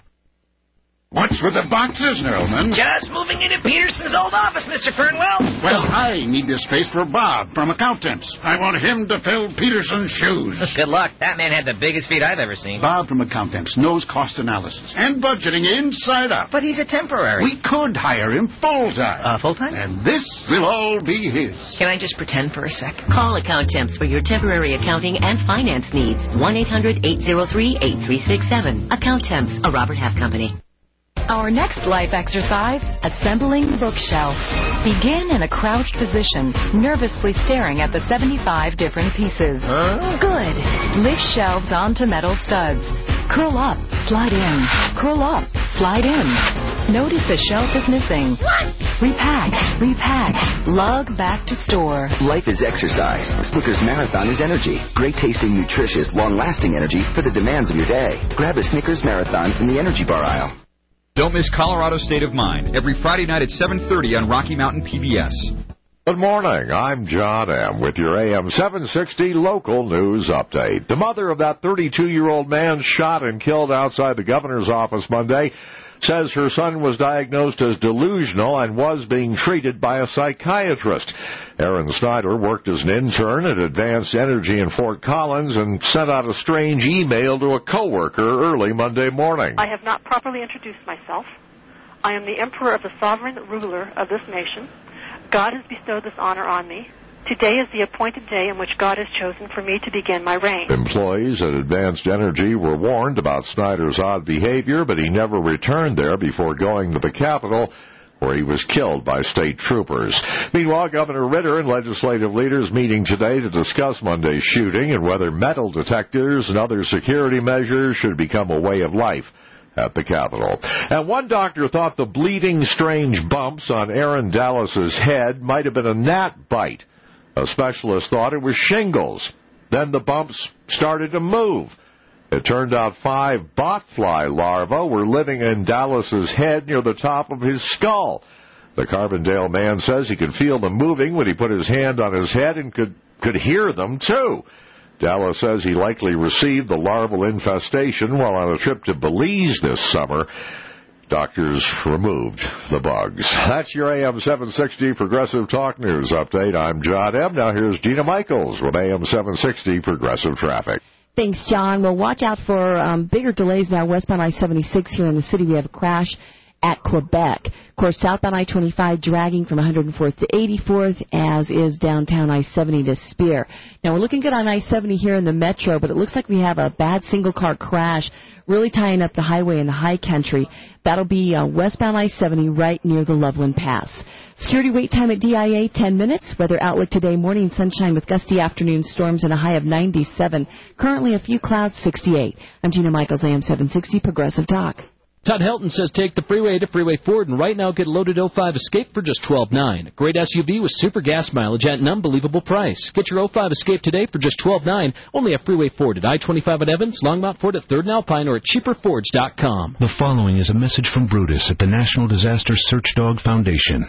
[SPEAKER 29] What's with the boxes, Nerlman?
[SPEAKER 30] Just moving into Peterson's old office, Mister Fernwell.
[SPEAKER 29] Well, I need this space for Bob from Accountants. I want him to fill Peterson's shoes.
[SPEAKER 30] Good luck. That man had the biggest feet I've ever seen.
[SPEAKER 29] Bob from Accountants knows cost analysis and budgeting inside out.
[SPEAKER 30] But he's a temporary.
[SPEAKER 29] We could hire him full-time.
[SPEAKER 30] Uh, full-time?
[SPEAKER 29] And this will all be his.
[SPEAKER 30] Can I just pretend for a second?
[SPEAKER 31] Call Accountemps for your temporary accounting and finance needs. one eight hundred eight oh three eight three six seven. Accountemps, a Robert Half company.
[SPEAKER 32] Our next life exercise, assembling bookshelf. Begin in a crouched position, nervously staring at the seventy-five different pieces.
[SPEAKER 30] Huh?
[SPEAKER 32] Good. Lift shelves onto metal studs. Curl up, slide in. Curl up, slide in. Notice a shelf is missing.
[SPEAKER 31] What?
[SPEAKER 32] Repack, repack. Lug back to store.
[SPEAKER 33] Life is exercise. Snickers Marathon is energy. Great tasting, nutritious, long-lasting energy for the demands of your day. Grab a Snickers Marathon in the energy bar aisle.
[SPEAKER 34] Don't miss Colorado State of Mind every Friday night at seven thirty on Rocky Mountain P B S.
[SPEAKER 35] Good morning. I'm John M. with your A M seven sixty local news update. The mother of that thirty-two-year-old man shot and killed outside the governor's office Monday says her son was diagnosed as delusional and was being treated by a psychiatrist. Aaron Snyder worked as an intern at Advanced Energy in Fort Collins and sent out a strange email to a coworker early Monday morning.
[SPEAKER 36] I have not properly introduced myself. I am the emperor of the sovereign ruler of this nation. God has bestowed this honor on me. Today is the appointed day in which God has chosen for me to begin my reign.
[SPEAKER 35] Employees at Advanced Energy were warned about Snyder's odd behavior, but he never returned there before going to the Capitol, where he was killed by state troopers. Meanwhile, Governor Ritter and legislative leaders meeting today to discuss Monday's shooting and whether metal detectors and other security measures should become a way of life at the Capitol. And one doctor thought the bleeding strange bumps on Aaron Dallas's head might have been a gnat bite. A specialist thought it was shingles. Then the bumps started to move. It turned out five botfly larvae were living in Dallas's head near the top of his skull. The Carbondale man says he could feel them moving when he put his hand on his head and could, could hear them, too. Dallas says he likely received the larval infestation while on a trip to Belize this summer. Doctors removed the bugs. That's your A M seven sixty Progressive Talk News update. I'm John M. Now here's Gina Michaels with A M seven sixty Progressive Traffic.
[SPEAKER 2] Thanks, John. Well, watch out for um, bigger delays now. Westbound I seventy-six here in the city. We have a crash at Quebec. Of course, southbound I twenty-five dragging from one hundred fourth to eighty-fourth, as is downtown I seventy to Spear. Now, we're looking good on I seventy here in the metro, but it looks like we have a bad single-car crash really tying up the highway in the high country. That'll be uh, westbound I seventy right near the Loveland Pass. Security wait time at D I A, ten minutes. Weather outlook today, morning sunshine with gusty afternoon storms and a high of ninety-seven. Currently a few clouds, sixty-eight. I'm Gina Michaels, A M seven sixty Progressive Talk.
[SPEAKER 3] Todd Helton says take the freeway to Freeway Ford and right now get a loaded oh five Escape for just twelve nine. Great S U V with super gas mileage at an unbelievable price. Get your oh five Escape today for just twelve nine. Only at Freeway Ford at I twenty-five at Evans, Longmont Ford at third and Alpine, or at cheaper fords dot com.
[SPEAKER 4] The following is a message from Brutus at the National Disaster Search Dog Foundation.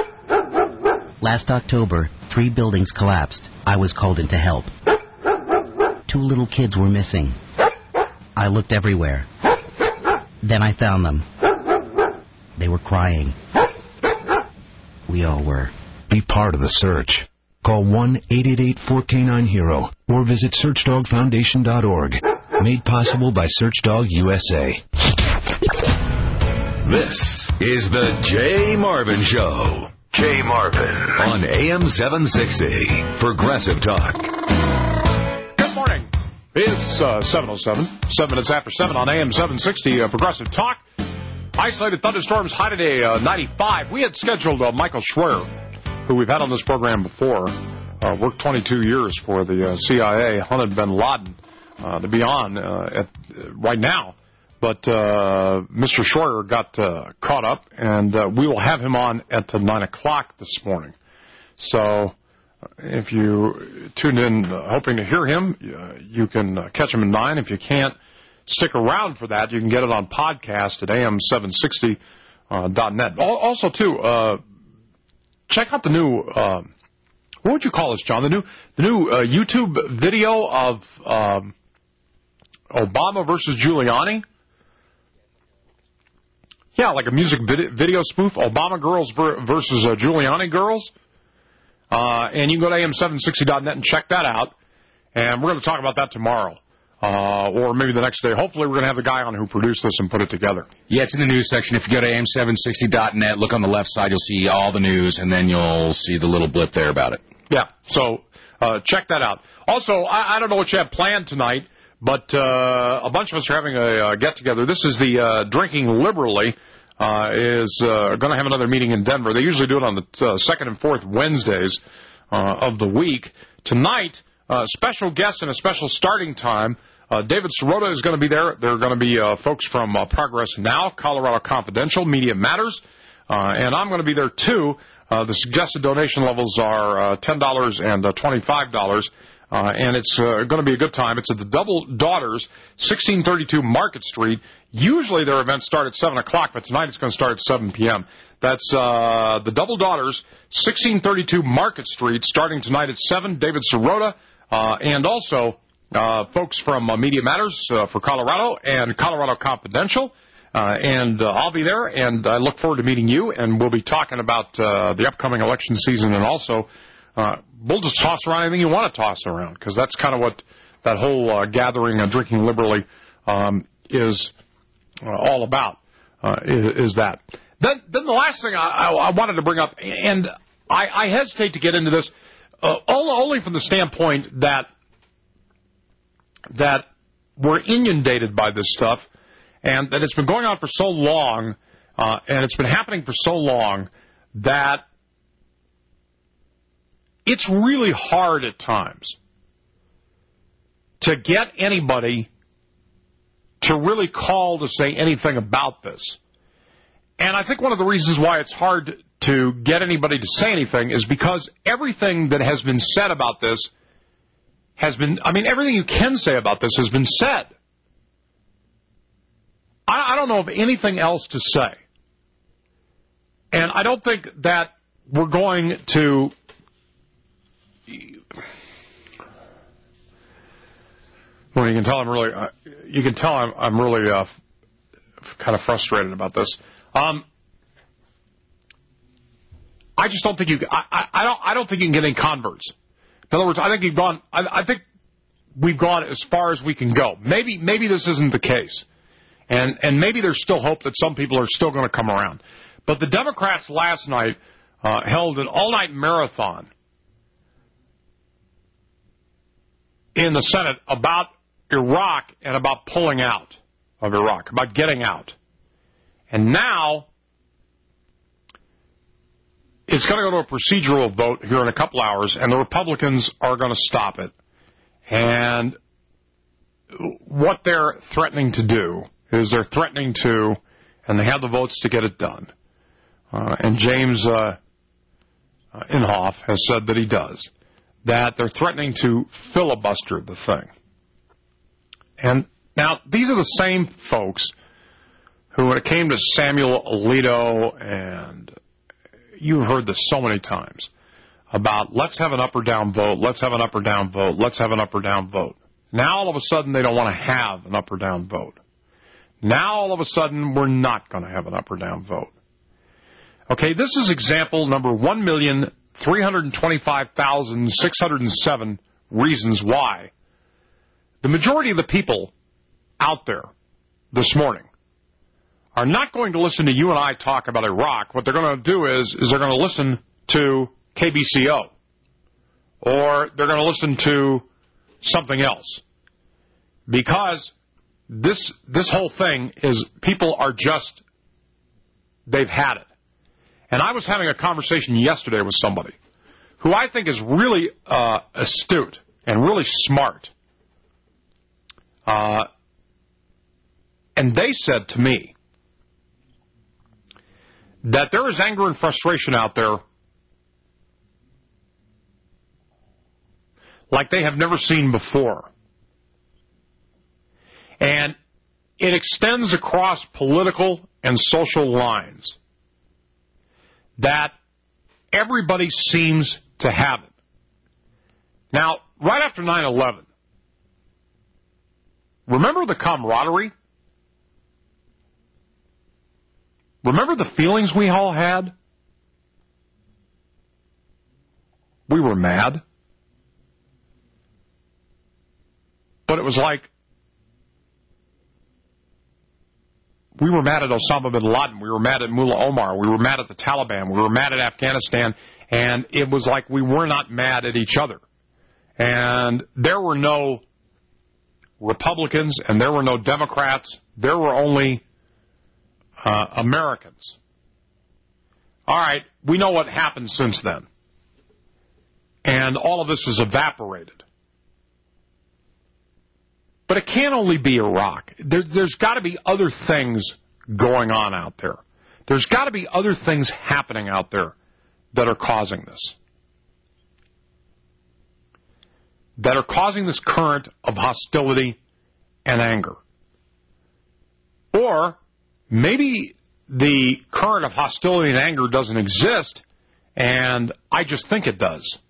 [SPEAKER 8] Last October, three buildings collapsed. I was called in to help. Two little kids were missing. I looked everywhere. Then I found them. They were crying. We all were.
[SPEAKER 4] Be part of the search. Call one eight eight eight four K nine HERO or visit search dog foundation dot org. Made possible by Searchdog U S A.
[SPEAKER 14] This is the Jay Marvin Show. Jay Marvin on A M seven sixty Progressive Talk.
[SPEAKER 5] Good morning. It's uh, seven oh seven, seven minutes after seven on A M seven sixty uh, Progressive Talk. Isolated thunderstorms high today, uh, ninety-five. We had scheduled uh, Michael Schwer, who we've had on this program before, uh, worked twenty-two years for the uh, C I A, hunted bin Laden, uh, to be on uh, at, uh, right now. But uh, Mister Schwer got uh, caught up, and uh, we will have him on at uh, nine o'clock this morning. So if you tuned in uh, hoping to hear him, uh, you can uh, catch him at nine. If you can't stick around for that, you can get it on podcast at A M seven sixty dot net. Also, too, uh, check out the new, uh, what would you call this, John? The new the new uh, YouTube video of um, Obama versus Giuliani. Yeah, like a music video spoof, Obama girls versus uh, Giuliani girls. Uh, and you can go to A M seven sixty dot net and check that out. And we're going to talk about that tomorrow. Uh, or maybe the next day. Hopefully we're going to have the guy on who produced this and put it together.
[SPEAKER 10] Yeah, it's in the news section. If you go to A M seven sixty dot net, look on the left side, you'll see all the news, and then you'll see the little blip there about it.
[SPEAKER 5] Yeah, so uh, check that out. Also, I, I don't know what you have planned tonight, but uh, a bunch of us are having a uh, get-together. This is the uh, Drinking Liberally. Uh, is uh, going to have another meeting in Denver. They usually do it on the uh, second and fourth Wednesdays uh, of the week. Tonight, uh, special guests and a special starting time. Uh, David Sirota is going to be there. There are going to be uh, folks from uh, Progress Now, Colorado Confidential, Media Matters, uh, and I'm going to be there too. Uh, the suggested donation levels are uh, ten dollars and uh, twenty-five dollars. Uh, and it's uh, going to be a good time. It's at the Double Daughters, sixteen thirty-two Market Street. Usually their events start at seven o'clock, but tonight it's going to start at seven p.m. That's uh, the Double Daughters, sixteen thirty-two Market Street, starting tonight at seven. David Sirota, uh, and also uh, folks from uh, Media Matters uh, for Colorado and Colorado Confidential. Uh, and uh, I'll be there, and I look forward to meeting you. And we'll be talking about uh, the upcoming election season and also Uh, we'll just toss around anything you want to toss around, because that's kind of what that whole uh, gathering and Drinking Liberally um, is uh, all about, uh, is, is that. Then, then the last thing I, I, I wanted to bring up, and I, I hesitate to get into this, uh, only from the standpoint that that we're inundated by this stuff, and that it's been going on for so long, Uh, and it's been happening for so long that it's really hard at times to get anybody to really call to say anything about this. And I think one of the reasons why it's hard to get anybody to say anything is because everything that has been said about this has been, I mean, everything you can say about this has been said. I, I don't know of anything else to say. And I don't think that we're going to... Well, you can tell I'm really, uh, you can tell I'm, I'm really uh, f- kind of frustrated about this. Um, I just don't think you. I, I, I don't. I don't think you can get any converts. In other words, I think you've gone. I, I think we've gone as far as we can go. Maybe, maybe this isn't the case, and and maybe there's still hope that some people are still going to come around. But the Democrats last night uh, held an all-night marathon in the Senate about Iraq and about pulling out of Iraq, about getting out. And now it's going to go to a procedural vote here in a couple hours, and the Republicans are going to stop it. And what they're threatening to do is they're threatening to, and they have the votes to get it done. Uh, and James uh, uh, Inhofe has said that he does, that they're threatening to filibuster the thing. And now, these are the same folks who, when it came to Samuel Alito, and you've heard this so many times, about let's have an up or down vote, let's have an up or down vote, let's have an up or down vote. Now, all of a sudden, they don't want to have an up or down vote. Now, all of a sudden, we're not going to have an up or down vote. Okay, this is example number one million three hundred twenty-five thousand six hundred seven reasons why the majority of the people out there this morning are not going to listen to you and I talk about Iraq. What they're going to do is, is they're going to listen to K B C O, or they're going to listen to something else. Because this this whole thing is, people are just, they've had it. And I was having a conversation yesterday with somebody who I think is really uh, astute and really smart. Uh, and they said to me that there is anger and frustration out there like they have never seen before. And it extends across political and social lines, that everybody seems to have it. Now, right after nine eleven, remember the camaraderie? Remember the feelings we all had? We were mad. But it was like, we were mad at Osama bin Laden. We were mad at Mullah Omar. We were mad at the Taliban. We were mad at Afghanistan. And it was like we were not mad at each other. And there were no Republicans and there were no Democrats. There were only uh, Americans. All right, we know what happened since then. And all of this is evaporated. But it can't only be Iraq. There, there's got to be other things going on out there. There's got to be other things happening out there that are causing this. That are causing this current of hostility and anger. Or maybe the current of hostility and anger doesn't exist, and I just think it does.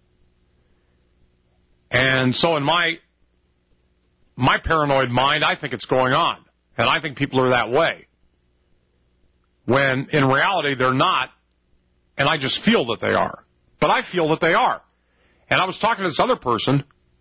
[SPEAKER 5] And so in my my paranoid mind, I think it's going on. And I think people are that way. When in reality, they're not. And I just feel that they are. But I feel that they are. And I was talking to this other person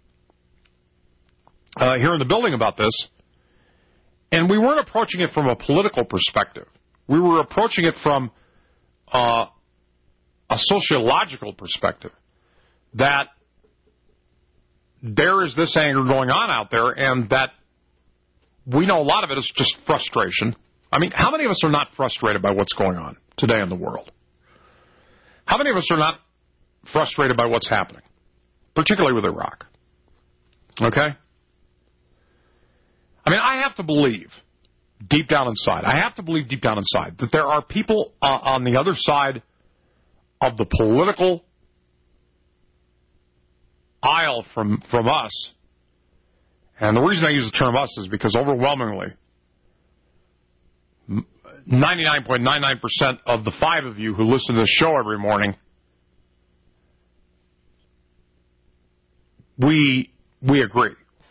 [SPEAKER 5] uh, here in the building about this. And we weren't approaching it from a political perspective. We were approaching it from uh, a sociological perspective. That there is this anger going on out there, and that we know a lot of it is just frustration, I mean, how many of us are not frustrated by what's going on today in the world? How many of us are not frustrated by what's happening, particularly with Iraq? Okay? I mean, I have to believe deep down inside, I have to believe deep down inside that there are people uh, on the other side of the political aisle from, from us. And the reason I use the term us is because overwhelmingly, ninety-nine point nine nine percent of the five of you who listen to this show every morning, we we agree.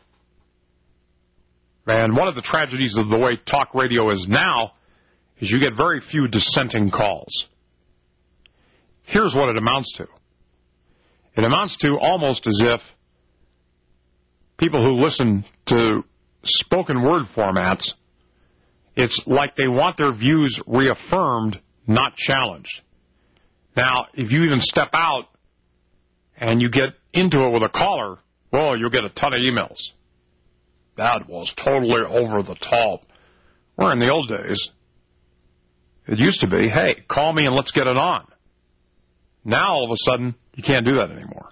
[SPEAKER 5] And one of the tragedies of the way talk radio is now is you get very few dissenting calls. Here's what it amounts to. It amounts to almost as if people who listen to spoken word formats, it's like they want their views reaffirmed, not challenged. Now, if you even step out and you get into it with a caller, well, you'll get a ton of emails. That was totally over the top. Where in the old days, it used to be, hey, call me and let's get it on. Now, all of a sudden, you can't do that anymore.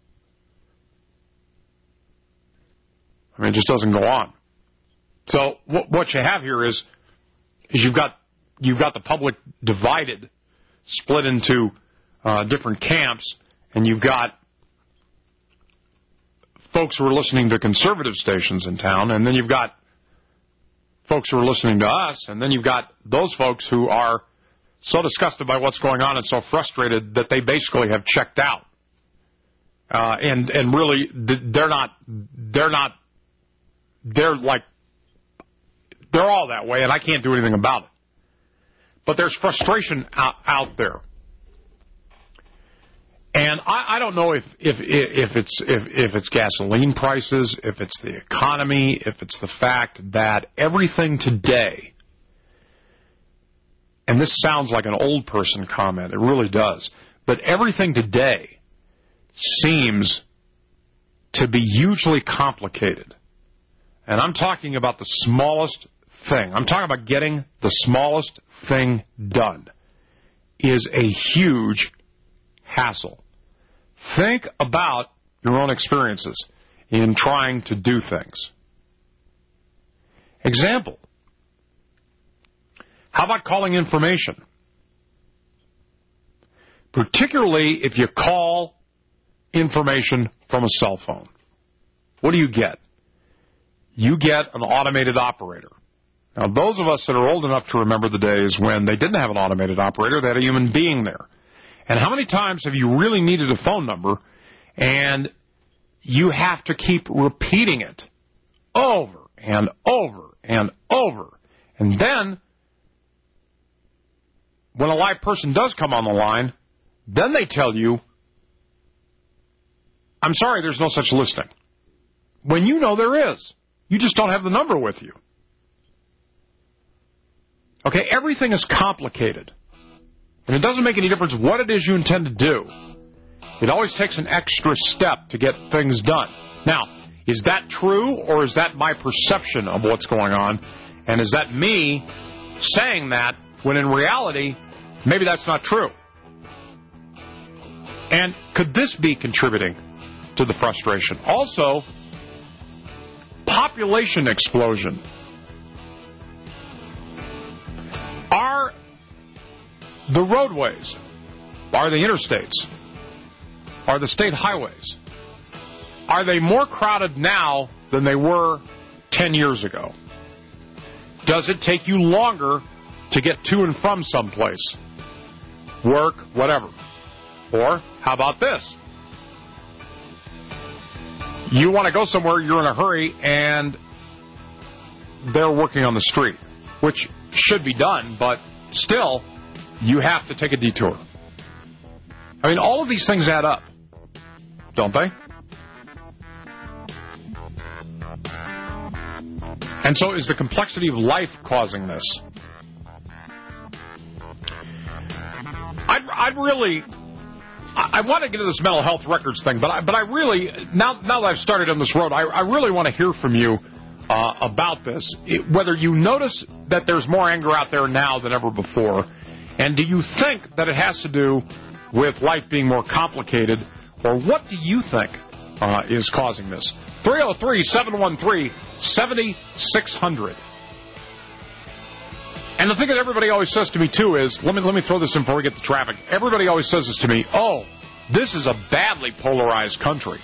[SPEAKER 5] I mean, it just doesn't go on. So what, what you have here is, is you've got you've got the public divided, split into uh, different camps, and you've got folks who are listening to conservative stations in town, and then you've got folks who are listening to us, and then you've got those folks who are so disgusted by what's going on and so frustrated that they basically have checked out. Uh, and and really, they're not they're not they're like they're all that way, and I can't do anything about it. But there's frustration out, out there. And I, I don't know if, if if it's if, if it's gasoline prices, if it's the economy, if it's the fact that everything today, and this sounds like an old person comment, it really does, but everything today seems to be hugely complicated. And I'm talking about the smallest thing. I'm talking about getting the smallest thing done is a huge hassle. Think about your own experiences in trying to do things. Example. How about calling information? Particularly if you call information from a cell phone. What do you get? You get an automated operator. Now, those of us that are old enough to remember the days when they didn't have an automated operator, they had a human being there. And how many times have you really needed a phone number and you have to keep repeating it over and over and over? And then, when a live person does come on the line, then they tell you, I'm sorry, there's no such listing. When you know there is. You just don't have the number with you. Okay, everything is complicated. And it doesn't make any difference what it is you intend to do. It always takes an extra step to get things done. Now, is that true, or is that my perception of what's going on? And is that me saying that when in reality, maybe that's not true? And could this be contributing to the frustration? Also, population explosion. Are the roadways, are the interstates, are the state highways, are they more crowded now than they were ten years ago? Does it take you longer to get to and from someplace? Work, whatever. Or, how about this? You want to go somewhere, you're in a hurry, and they're working on the street, which should be done, but still, you have to take a detour. I mean, all of these things add up, don't they? And so is the complexity of life causing this? I'd, I'd really... I want to get into this mental health records thing, but I, but I really, now now that I've started on this road, I, I really want to hear from you uh, about this. It, whether you notice that there's more anger out there now than ever before, and do you think that it has to do with life being more complicated, or what do you think uh, is causing this? three oh three, seven one three, seven six zero zero. And the thing that everybody always says to me, too, is, let me let me throw this in before we get to traffic. Everybody always says this to me, oh, this is a badly polarized country.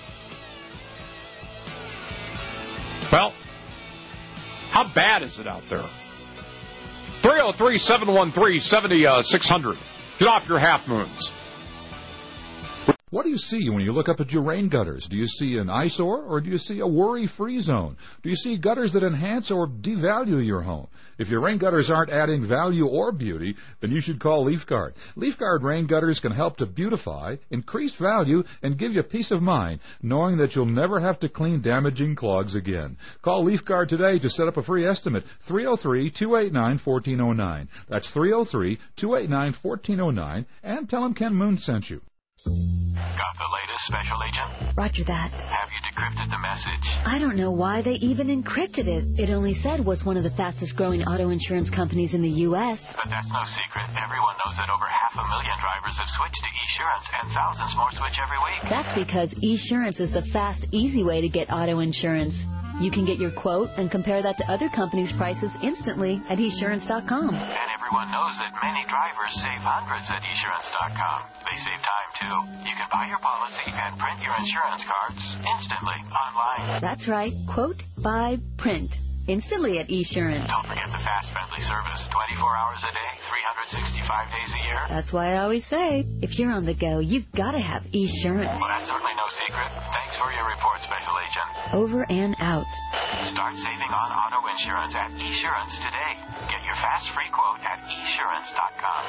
[SPEAKER 5] Well, how bad is it out there? three oh three, seven one three, seven six zero zero. Get off your half moons.
[SPEAKER 1] What do you see when you look up at your rain gutters? Do you see an eyesore, or do you see a worry-free zone? Do you see gutters that enhance or devalue your home? If your rain gutters aren't adding value or beauty, then you should call LeafGuard. LeafGuard rain gutters can help to beautify, increase value, and give you peace of mind, knowing that you'll never have to clean damaging clogs again. Call LeafGuard today to set up a free estimate, three oh three, two eight nine, one four zero nine. That's three oh three, two eight nine, one four zero nine, and tell them Ken Moon sent you.
[SPEAKER 6] Got the latest, Special Agent?
[SPEAKER 32] Roger that.
[SPEAKER 6] Have you decrypted the message?
[SPEAKER 32] I don't know why they even encrypted it. It only said was one of the fastest growing auto insurance companies in the U S
[SPEAKER 6] But that's no secret. Everyone knows that over half a million drivers have switched to Esurance, and thousands more switch every week.
[SPEAKER 32] That's because Esurance is the fast, easy way to get auto insurance. You can get your quote and compare that to other companies' prices instantly at Esurance dot com.
[SPEAKER 6] And everyone knows that many drivers save hundreds at Esurance dot com. They save time, too. You can buy your policy and print your insurance cards instantly online.
[SPEAKER 32] That's right. Quote, buy, print. Instantly at Esurance.
[SPEAKER 6] Don't forget the fast, friendly service. twenty-four hours a day, three hundred sixty-five days a year.
[SPEAKER 32] That's why I always say, if you're on the go, you've got to have Esurance.
[SPEAKER 6] Well, that's certainly no secret. Thanks for your report, Special Agent.
[SPEAKER 32] Over and out.
[SPEAKER 6] Start saving on auto insurance at Esurance today. Get your fast free quote at Esurance dot com.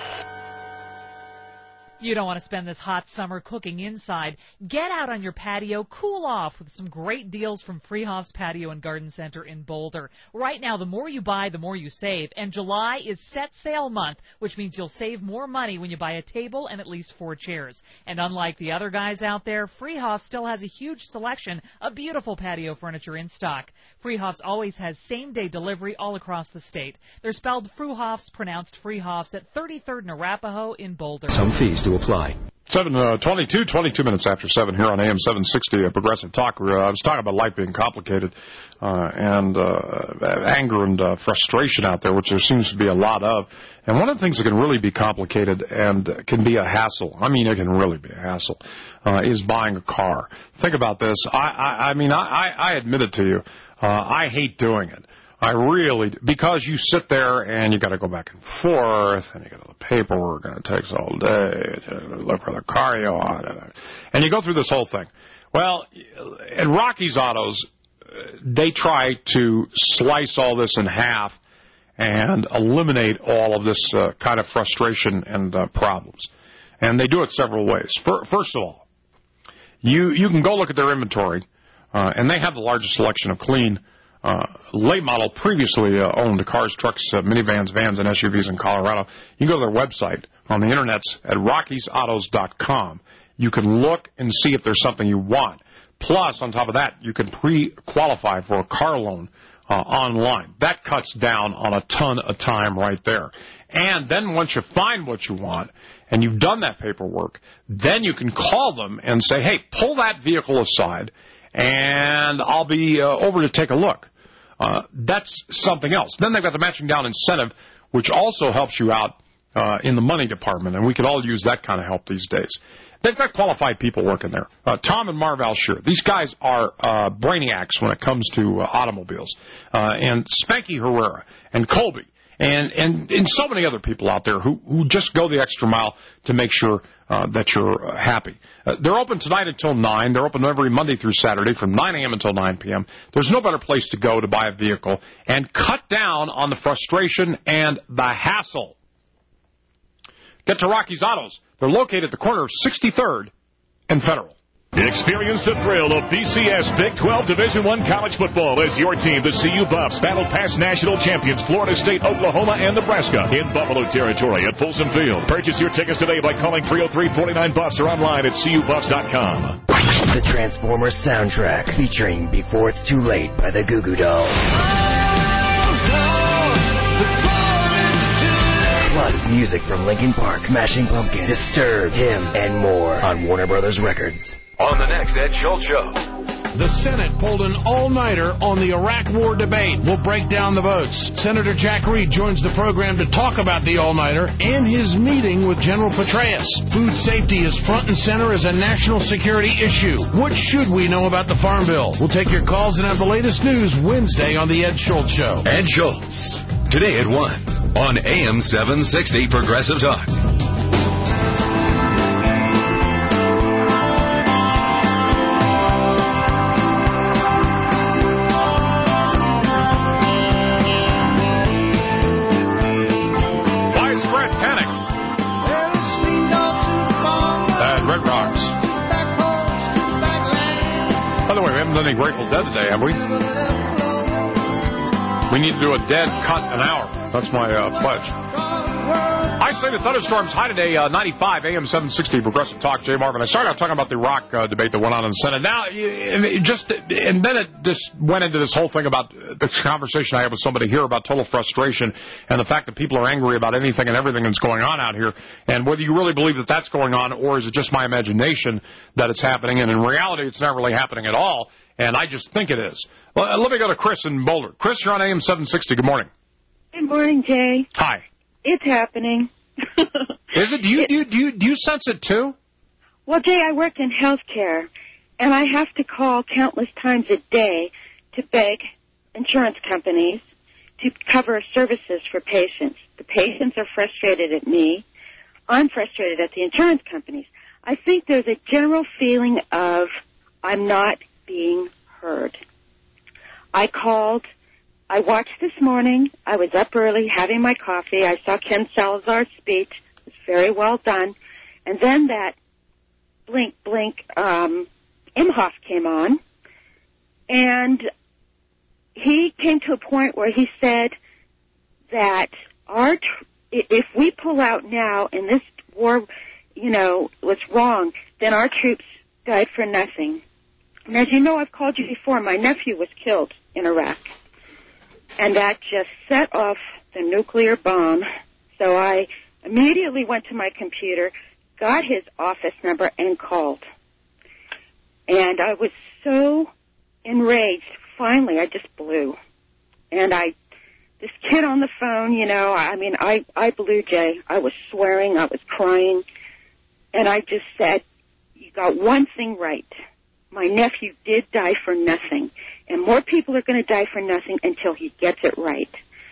[SPEAKER 9] You don't want to spend this hot summer cooking inside. Get out on your patio, cool off with some great deals from Freehoff's Patio and Garden Center in Boulder. Right now, the more you buy, the more you save. And July is set sale month, which means you'll save more money when you buy a table and at least four chairs. And unlike the other guys out there, Freehoff still has a huge selection of beautiful patio furniture in stock. Freehoff's always has same-day delivery all across the state. They're spelled Fruhoffs, pronounced Freehoffs, at thirty-third and Arapahoe in Boulder.
[SPEAKER 11] Some fees to apply.
[SPEAKER 5] seven twenty-two, twenty-two minutes after seven here on A M seven sixty, uh, Progressive Talk. Uh, I was talking about life being complicated uh, and uh, anger and uh, frustration out there, which there seems to be a lot of. And one of the things that can really be complicated and can be a hassle, I mean it can really be a hassle, uh, is buying a car. Think about this. I, I, I mean, I, I admit it to you. Uh, I hate doing it. I really, because you sit there and you got to go back and forth, and you got all the paperwork, and it takes all day to look for the car you want, and you go through this whole thing. Well, at Rocky's Autos, they try to slice all this in half and eliminate all of this uh, kind of frustration and uh, problems. And they do it several ways. First of all, you, you can go look at their inventory, uh, and they have the largest selection of clean Uh, late model, previously uh, owned cars, trucks, uh, minivans, vans, and S U Vs in Colorado. You can go to their website on the internet at Rockies Autos dot com. You can look and see if there's something you want. Plus, on top of that, you can pre-qualify for a car loan uh, online. That cuts down on a ton of time right there. And then once you find what you want and you've done that paperwork, then you can call them and say, hey, pull that vehicle aside and I'll be uh, over to take a look. Uh, that's something else. Then they've got the matching down incentive, which also helps you out uh, in the money department, and we could all use that kind of help these days. They've got qualified people working there. Uh, Tom and Marv Alsher. These guys are uh, brainiacs when it comes to uh, automobiles. Uh, and Spanky Herrera and Colby and, and, and so many other people out there who, who just go the extra mile to make sure uh, that you're uh, happy. Uh, they're open tonight until nine. They're open every Monday through Saturday from nine a.m. until nine p.m. There's no better place to go to buy a vehicle and cut down on the frustration and the hassle. Get to Rocky's Autos. They're located at the corner of sixty-third and Federal.
[SPEAKER 11] Experience the thrill of B C S Big twelve Division I college football as your team, the C U Buffs, battle past national champions Florida State, Oklahoma, and Nebraska in Buffalo territory at Folsom Field. Purchase your tickets today by calling three oh three, four nine, buffs or online at C U buffs dot com.
[SPEAKER 12] The Transformers soundtrack featuring Before It's Too Late by the Goo Goo Dolls. Plus music from Linkin Park, Smashing Pumpkins, Disturbed, Him, and more on Warner Brothers Records.
[SPEAKER 14] On the next Ed Schultz Show.
[SPEAKER 13] The Senate pulled an all-nighter on the Iraq War debate. We'll break down the votes. Senator Jack Reed joins the program to talk about the all-nighter and his meeting with General Petraeus. Food safety is front and center as a national security issue. What should we know about the Farm Bill? We'll take your calls and have the latest news Wednesday on the Ed Schultz Show.
[SPEAKER 14] Ed Schultz, today at one on A M seven sixty Progressive Talk.
[SPEAKER 5] Any Grateful Dead today, have we? We need to do a dead cut an hour. That's my uh, pledge. Isolated thunderstorms high today, uh, ninety-five, A M seven sixty, Progressive Talk, Jay Marvin. I started out talking about the Iraq uh, debate that went on in the Senate. Now, and it just, and then it just went into this whole thing about the conversation I had with somebody here about total frustration and the fact that people are angry about anything and everything that's going on out here, and whether you really believe that that's going on or is it just my imagination that it's happening, and in reality it's not really happening at all, and I just think it is. Well, let me go to Chris in Boulder. Chris, you're on A M seven sixty. Good morning.
[SPEAKER 15] Good morning, Jay.
[SPEAKER 5] Hi.
[SPEAKER 15] It's happening.
[SPEAKER 5] Is it? Do you, do you do you do you sense it too?
[SPEAKER 15] Well, Jay, I work in healthcare, and I have to call countless times a day to beg insurance companies to cover services for patients. The patients are frustrated at me. I'm frustrated at the insurance companies. I think there's a general feeling of I'm not being heard. I called. I watched this morning. I was up early having my coffee. I saw Ken Salazar's speech. It was very well done. And then that blink, blink, um, Imhoff came on. And he came to a point where he said that our tr- if we pull out now and this war, you know, was wrong, then our troops died for nothing. And as you know, I've called you before. My nephew was killed in Iraq. And that just set off the nuclear bomb. So I immediately went to my computer, got his office number, and called. And I was so enraged. Finally, I just blew. And I, this kid on the phone, you know, I mean, I, I blew, Jay. I was swearing. I was crying. And I just said, you got one thing right. My nephew did die for nothing. And more people are going to die for nothing until he gets it right.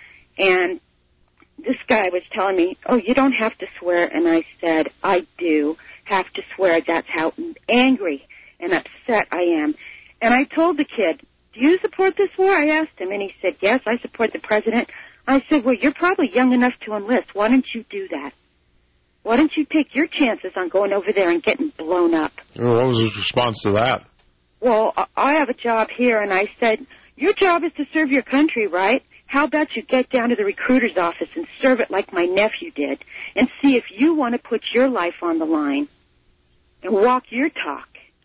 [SPEAKER 15] And this guy was telling me, oh, you don't have to swear. And I said, I do have to swear. That's how angry and upset I am. And I told the kid, do you support this war? I asked him, and he said, yes, I support the president. I said, well, you're probably young enough to enlist. Why don't you do that? Why don't you take your chances on going over there and getting blown up?
[SPEAKER 5] Well, what was his response to that?
[SPEAKER 15] Well, I have a job here, and I said, your job is to serve your country, right? How about you get down to the recruiter's office and serve it like my nephew did and see if you want to put your life on the line and walk your talk.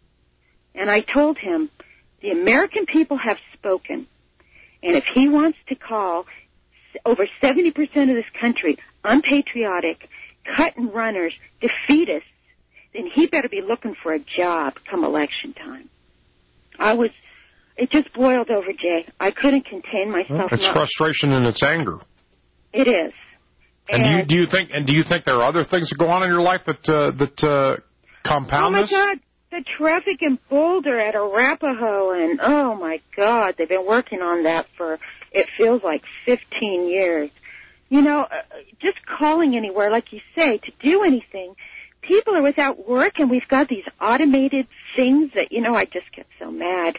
[SPEAKER 15] And I told him, the American people have spoken, and if he wants to call over seventy percent of this country unpatriotic, cut-and-runners, defeatists, then he better be looking for a job come election time. I was, it just boiled over, Jay. I couldn't contain myself.
[SPEAKER 5] It's not. Frustration and it's anger.
[SPEAKER 15] It is.
[SPEAKER 5] And, and do you do you think and do you think there are other things that go on in your life that uh, that uh, compound this?
[SPEAKER 15] Oh my God, the traffic in Boulder at Arapahoe, and oh my God, they've been working on that for it feels like fifteen years. You know, uh, just calling anywhere, like you say, to do anything. People are without work, and we've got these automated things that, you know, I just get so mad.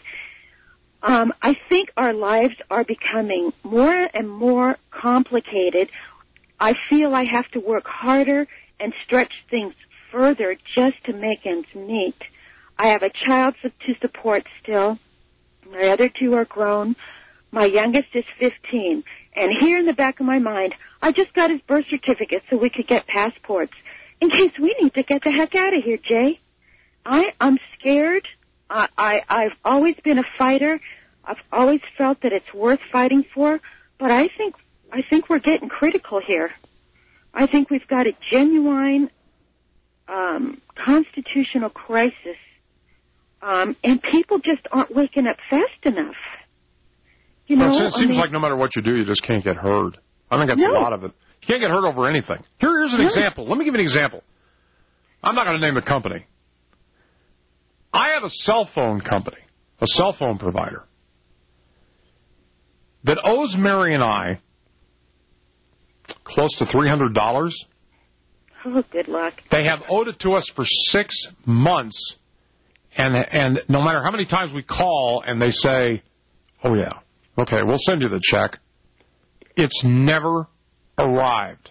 [SPEAKER 15] Um, I think our lives are becoming more and more complicated. I feel I have to work harder and stretch things further just to make ends meet. I have a child to support still. My other two are grown. My youngest is fifteen. And here in the back of my mind, I just got his birth certificate so we could get passports in case we need to get the heck out of here, Jay. I, I'm scared. I, I, I've always been a fighter. I've always felt that it's worth fighting for. But I think, I think we're getting critical here. I think we've got a genuine um, constitutional crisis, um, and people just aren't waking up fast enough. You know,
[SPEAKER 5] well, it seems
[SPEAKER 15] I mean,
[SPEAKER 5] like no matter what you do, you just can't get hurt. I think that's
[SPEAKER 15] no.
[SPEAKER 5] a lot of it. You can't get hurt over anything. Here, here's an
[SPEAKER 15] no.
[SPEAKER 5] example. Let me give you an example. I'm not going to name the company. I have a cell phone company, a cell phone provider, that owes Mary and I close to three hundred dollars.
[SPEAKER 15] Oh, good luck.
[SPEAKER 5] They have owed it to us for six months, and and no matter how many times we call and they say, oh, yeah, okay, we'll send you the check, it's never arrived.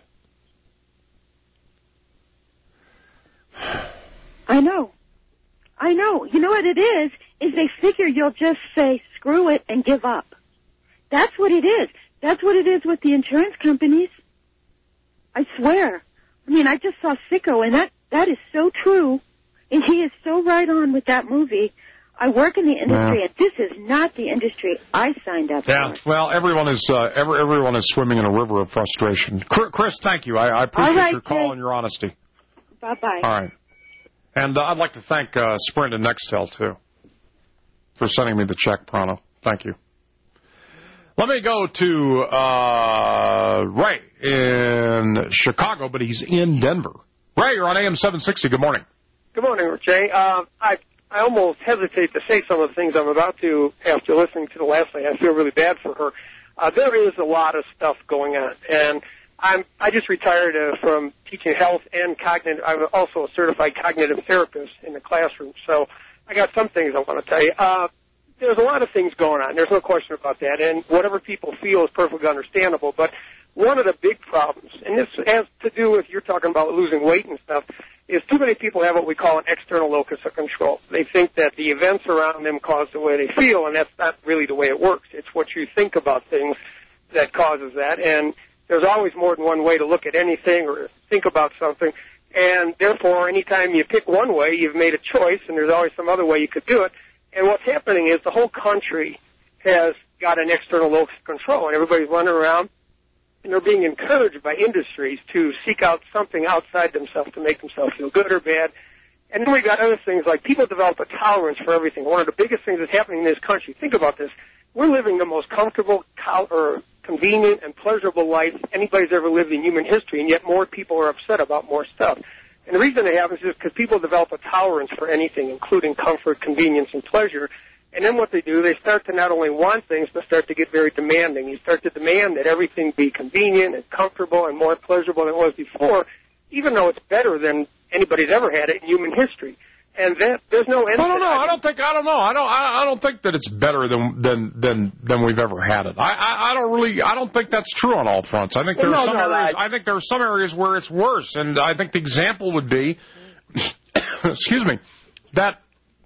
[SPEAKER 15] I know. I know. You know what it is? Is they figure you'll just say, screw it, and give up. That's what it is. That's what it is with the insurance companies. I swear. I mean, I just saw Sicko, and that, that is so true. And he is so right on with that movie. I work in the industry,
[SPEAKER 5] yeah.
[SPEAKER 15] and this is not the industry I signed up
[SPEAKER 5] yeah.
[SPEAKER 15] for.
[SPEAKER 5] Well, everyone is uh, every, everyone is swimming in a river of frustration. Chris, thank you. I, I appreciate
[SPEAKER 15] right,
[SPEAKER 5] your call
[SPEAKER 15] Jay.
[SPEAKER 5] and your honesty.
[SPEAKER 15] Bye-bye.
[SPEAKER 5] All right. And uh, I'd like to thank uh, Sprint and Nextel, too, for sending me the check, Prano. Thank you. Let me go to uh, Ray in Chicago, but he's in Denver. Ray, you're on A M seven sixty. Good morning.
[SPEAKER 7] Good morning, Jay. Uh, I I almost hesitate to say some of the things I'm about to after listening to the last thing. I feel really bad for her. Uh, there is a lot of stuff going on, and I'm I just retired uh, from teaching health and cognitive. I'm also a certified cognitive therapist in the classroom, so I got some things I want to tell you. Uh, there's a lot of things going on. There's no question about that, and whatever people feel is perfectly understandable. But one of the big problems, and this has to do with you're talking about losing weight and stuff, is too many people have what we call an external locus of control. They think that the events around them cause the way they feel, and that's not really the way it works. It's what you think about things that causes that, and there's always more than one way to look at anything or think about something, and therefore anytime you pick one way, you've made a choice, and there's always some other way you could do it. And what's happening is the whole country has got an external locus of control, and everybody's running around, and they're being encouraged by industries to seek out something outside themselves to make themselves feel good or bad. And then we got other things like people develop a tolerance for everything. One of the biggest things that's happening in this country, think about this, we're living the most comfortable or convenient and pleasurable life anybody's ever lived in human history, and yet more people are upset about more stuff. And the reason it happens is because people develop a tolerance for anything, including comfort, convenience, and pleasure. And then what they do, they start to not only want things, but start to get very demanding. You start to demand that everything be convenient and comfortable and more pleasurable than it was before, even though it's better than anybody's ever had it in human history. And that there's no end.
[SPEAKER 5] I don't know. I don't think. I don't know. I don't. I, I don't think that it's better than than than than we've ever had it. I, I I don't really. I don't think that's true on all fronts. I think there
[SPEAKER 7] well,
[SPEAKER 5] are
[SPEAKER 7] no,
[SPEAKER 5] some
[SPEAKER 7] no,
[SPEAKER 5] areas.
[SPEAKER 7] I,
[SPEAKER 5] I think there are some areas where it's worse. And I think the example would be, excuse me, that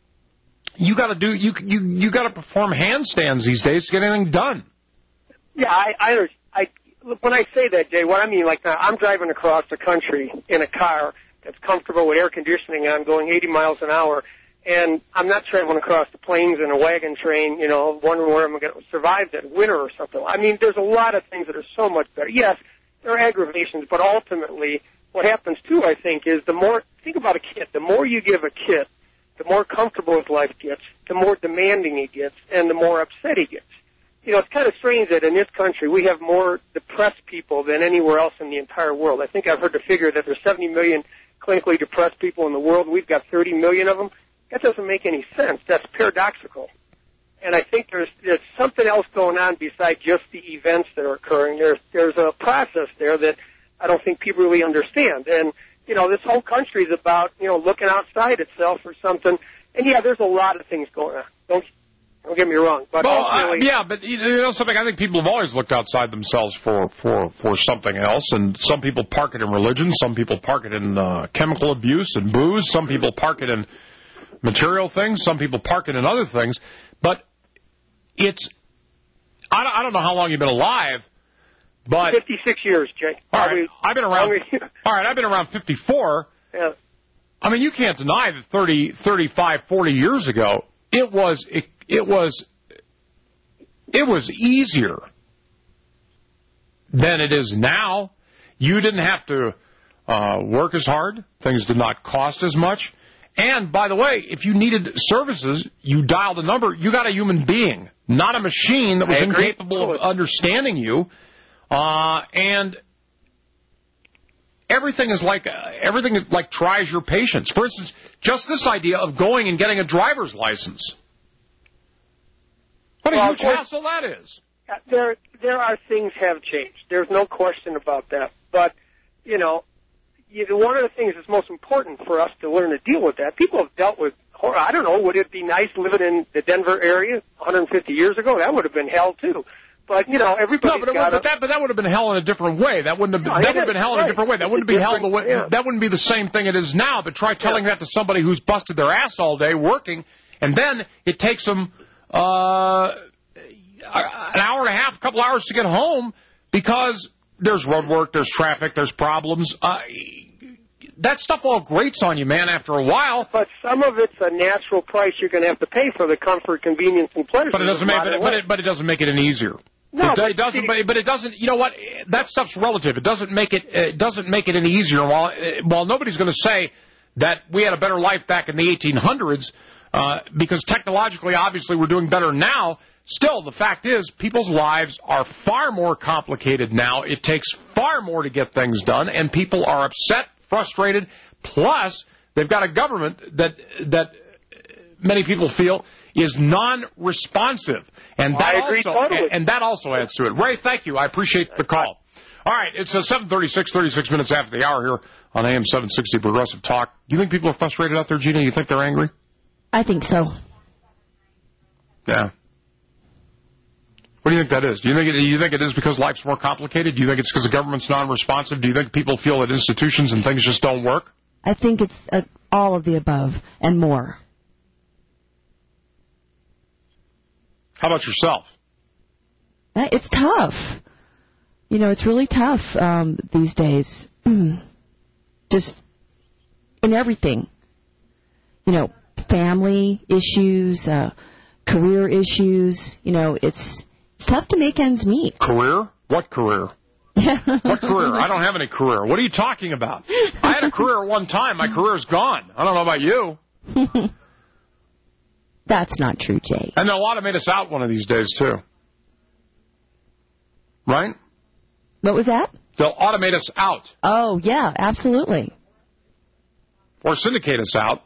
[SPEAKER 5] you got to do. You you you got to perform handstands these days to get anything done.
[SPEAKER 7] Yeah, I I, I when I say that, Jay, what I mean, like I'm driving across the country in a car that's comfortable with air conditioning on, going eighty miles an hour, and I'm not traveling across the plains in a wagon train, you know, wondering where I'm going to survive that winter or something. I mean, there's a lot of things that are so much better. Yes, there are aggravations, but ultimately what happens, too, I think, is the more, think about a kid, the more you give a kid, the more comfortable his life gets, the more demanding he gets, and the more upset he gets. You know, it's kind of strange that in this country we have more depressed people than anywhere else in the entire world. I think I've heard the figure that there's seventy million clinically depressed people in the world. We've got thirty million of them. That doesn't make any sense. That's paradoxical. And I think there's, there's something else going on besides just the events that are occurring. There's, there's a process there that I don't think people really understand. And, you know, this whole country is about, you know, looking outside itself or something. And, yeah, there's a lot of things going on. Don't Don't get me wrong. But
[SPEAKER 5] well, uh,
[SPEAKER 7] really,
[SPEAKER 5] yeah, but you know something. I think people have always looked outside themselves for, for, for something else. And some people park it in religion. Some people park it in uh, chemical abuse and booze. Some people park it in material things. Some people park it in other things. But it's, I don't, I don't know how long you've been alive, but
[SPEAKER 7] fifty-six years, Jay.
[SPEAKER 5] All right, I've been around. All right, I've been around fifty-four.
[SPEAKER 7] Yeah.
[SPEAKER 5] I mean, you can't deny that thirty, thirty-five, forty years ago, it was, it, it was, it was easier than it is now. You didn't have to uh, work as hard. Things did not cost as much. And, by the way, if you needed services, you dialed a number. You got a human being, not a machine that was incapable of understanding you. Uh, and everything is like uh, everything is like tries your patience. For instance, just this idea of going and getting a driver's license. What a
[SPEAKER 7] well,
[SPEAKER 5] huge hassle that is.
[SPEAKER 7] There, there are things have changed. There's no question about that. But, you know, you know, one of the things that's most important for us to learn to deal with that, people have dealt with, I don't know, would it be nice living in the Denver area one hundred fifty years ago? That would have been hell, too. But, you know, everybody's
[SPEAKER 5] no, but,
[SPEAKER 7] got
[SPEAKER 5] would, but, that, but that would have been hell in a different way. That wouldn't have been, no, that would have been hell right. in a different way. That wouldn't be hell the way, yeah. That wouldn't be the same thing it is now. But try telling yeah. that to somebody who's busted their ass all day working, and then it takes them uh, an hour and a half, a couple hours to get home because there's road work, there's traffic, there's problems. Uh, that stuff all grates on you, man, after a while.
[SPEAKER 7] But some of it's a natural price you're going to have to pay for the comfort, convenience, and pleasure.
[SPEAKER 5] But it doesn't make it, but it, but it doesn't make it any easier.
[SPEAKER 7] No,
[SPEAKER 5] it,
[SPEAKER 7] but
[SPEAKER 5] it doesn't. But, but it doesn't. You know what? That stuff's relative. It doesn't make it. It doesn't make it any easier. While while nobody's going to say that we had a better life back in the eighteen hundreds, uh, because technologically, obviously, we're doing better now. Still, the fact is, people's lives are far more complicated now. It takes far more to get things done, and people are upset, frustrated. Plus, they've got a government that that many people feel is non-responsive, and that
[SPEAKER 7] I agree
[SPEAKER 5] also
[SPEAKER 7] totally.
[SPEAKER 5] and that also adds to it. Ray, thank you. I appreciate the call. All right, it's uh, seven thirty-six, thirty-six minutes after the hour here on A M seven sixty Progressive Talk. Do you think people are frustrated out there, Gina? You think they're angry?
[SPEAKER 2] I think so.
[SPEAKER 5] Yeah. What do you think that is? Do you think it, do you think it is because life's more complicated? Do you think it's because the government's non-responsive? Do you think people feel that institutions and things just don't work?
[SPEAKER 2] I think it's uh, all of the above and more.
[SPEAKER 5] How about yourself?
[SPEAKER 2] It's tough. You know, it's really tough um, these days. Just in everything. You know, family issues, uh, career issues. You know, it's it's tough to make ends meet.
[SPEAKER 5] Career? What career? What career? I don't have any career. What are you talking about? I had a career at one time. My career's gone. I don't know about you.
[SPEAKER 2] That's not true, Jay.
[SPEAKER 5] And they'll automate us out one of these days, too. Right?
[SPEAKER 2] What was that?
[SPEAKER 5] They'll automate us out.
[SPEAKER 2] Oh, yeah, absolutely.
[SPEAKER 5] Or syndicate us out.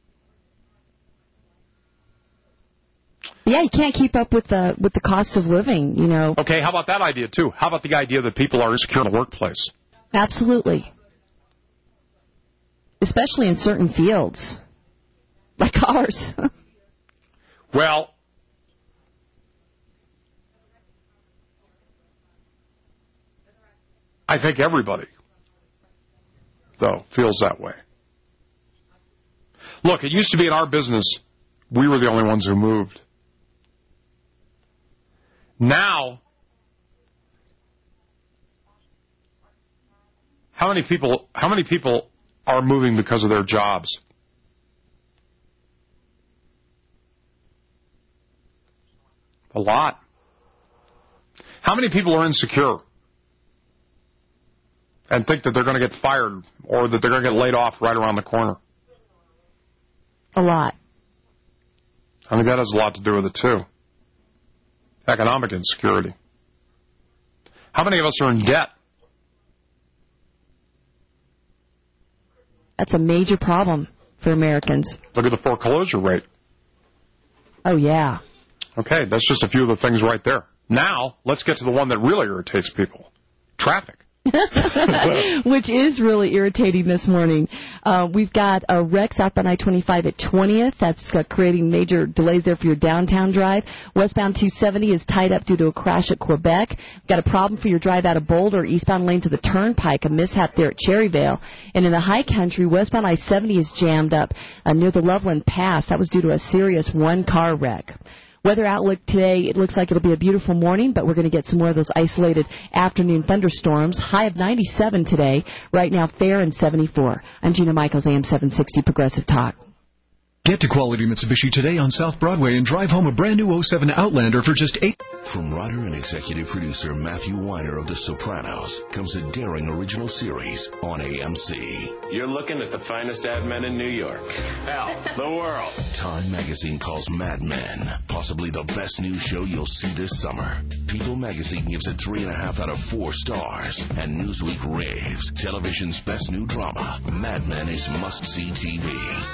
[SPEAKER 2] Yeah, you can't keep up with the with the cost of living, you know.
[SPEAKER 5] Okay, how about that idea, too? How about the idea that people are insecure in the workplace?
[SPEAKER 2] Absolutely. Especially in certain fields. Like ours.
[SPEAKER 5] Well, I think everybody, though, feels that way. Look, it used to be in our business, we were the only ones who moved. Now, how many people, how many people are moving because of their jobs? A lot. How many people are insecure and think that they're going to get fired or that they're going to get laid off right around the corner?
[SPEAKER 2] A lot.
[SPEAKER 5] I think that has a lot to do with it, too. Economic insecurity. How many of us are in debt?
[SPEAKER 2] That's a major problem for Americans.
[SPEAKER 5] Look at the foreclosure rate.
[SPEAKER 2] Oh, yeah.
[SPEAKER 5] Okay, that's just a few of the things right there. Now, let's get to the one that really irritates people. Traffic.
[SPEAKER 2] which is really irritating this morning. Uh, we've got a wreck southbound I twenty-five at twentieth. That's uh, creating major delays there for your downtown drive. Westbound two seventy is tied up due to a crash at Quebec. We've got a problem for your drive out of Boulder, eastbound lanes of the Turnpike, a mishap there at Cherryvale. And in the high country, westbound I seventy is jammed up uh, near the Loveland Pass. That was due to a serious one-car wreck. Weather outlook today, it looks like it'll be a beautiful morning, but we're going to get some more of those isolated afternoon thunderstorms. High of ninety-seven today. Right now, fair and seventy-four. I'm Gina Michaels, A M seven sixty Progressive Talk.
[SPEAKER 16] Get to Quality Mitsubishi today on South Broadway and drive home a brand new oh seven Outlander for just eight.
[SPEAKER 17] From writer and executive producer Matthew Weiner of The Sopranos comes a daring original series on A M C.
[SPEAKER 18] You're looking at the finest ad men in New York. Hell, the world.
[SPEAKER 17] Time magazine calls Mad Men possibly the best new show you'll see this summer. People magazine gives it three and a half out of four stars. And Newsweek raves television's best new drama. Mad Men is must-see T V.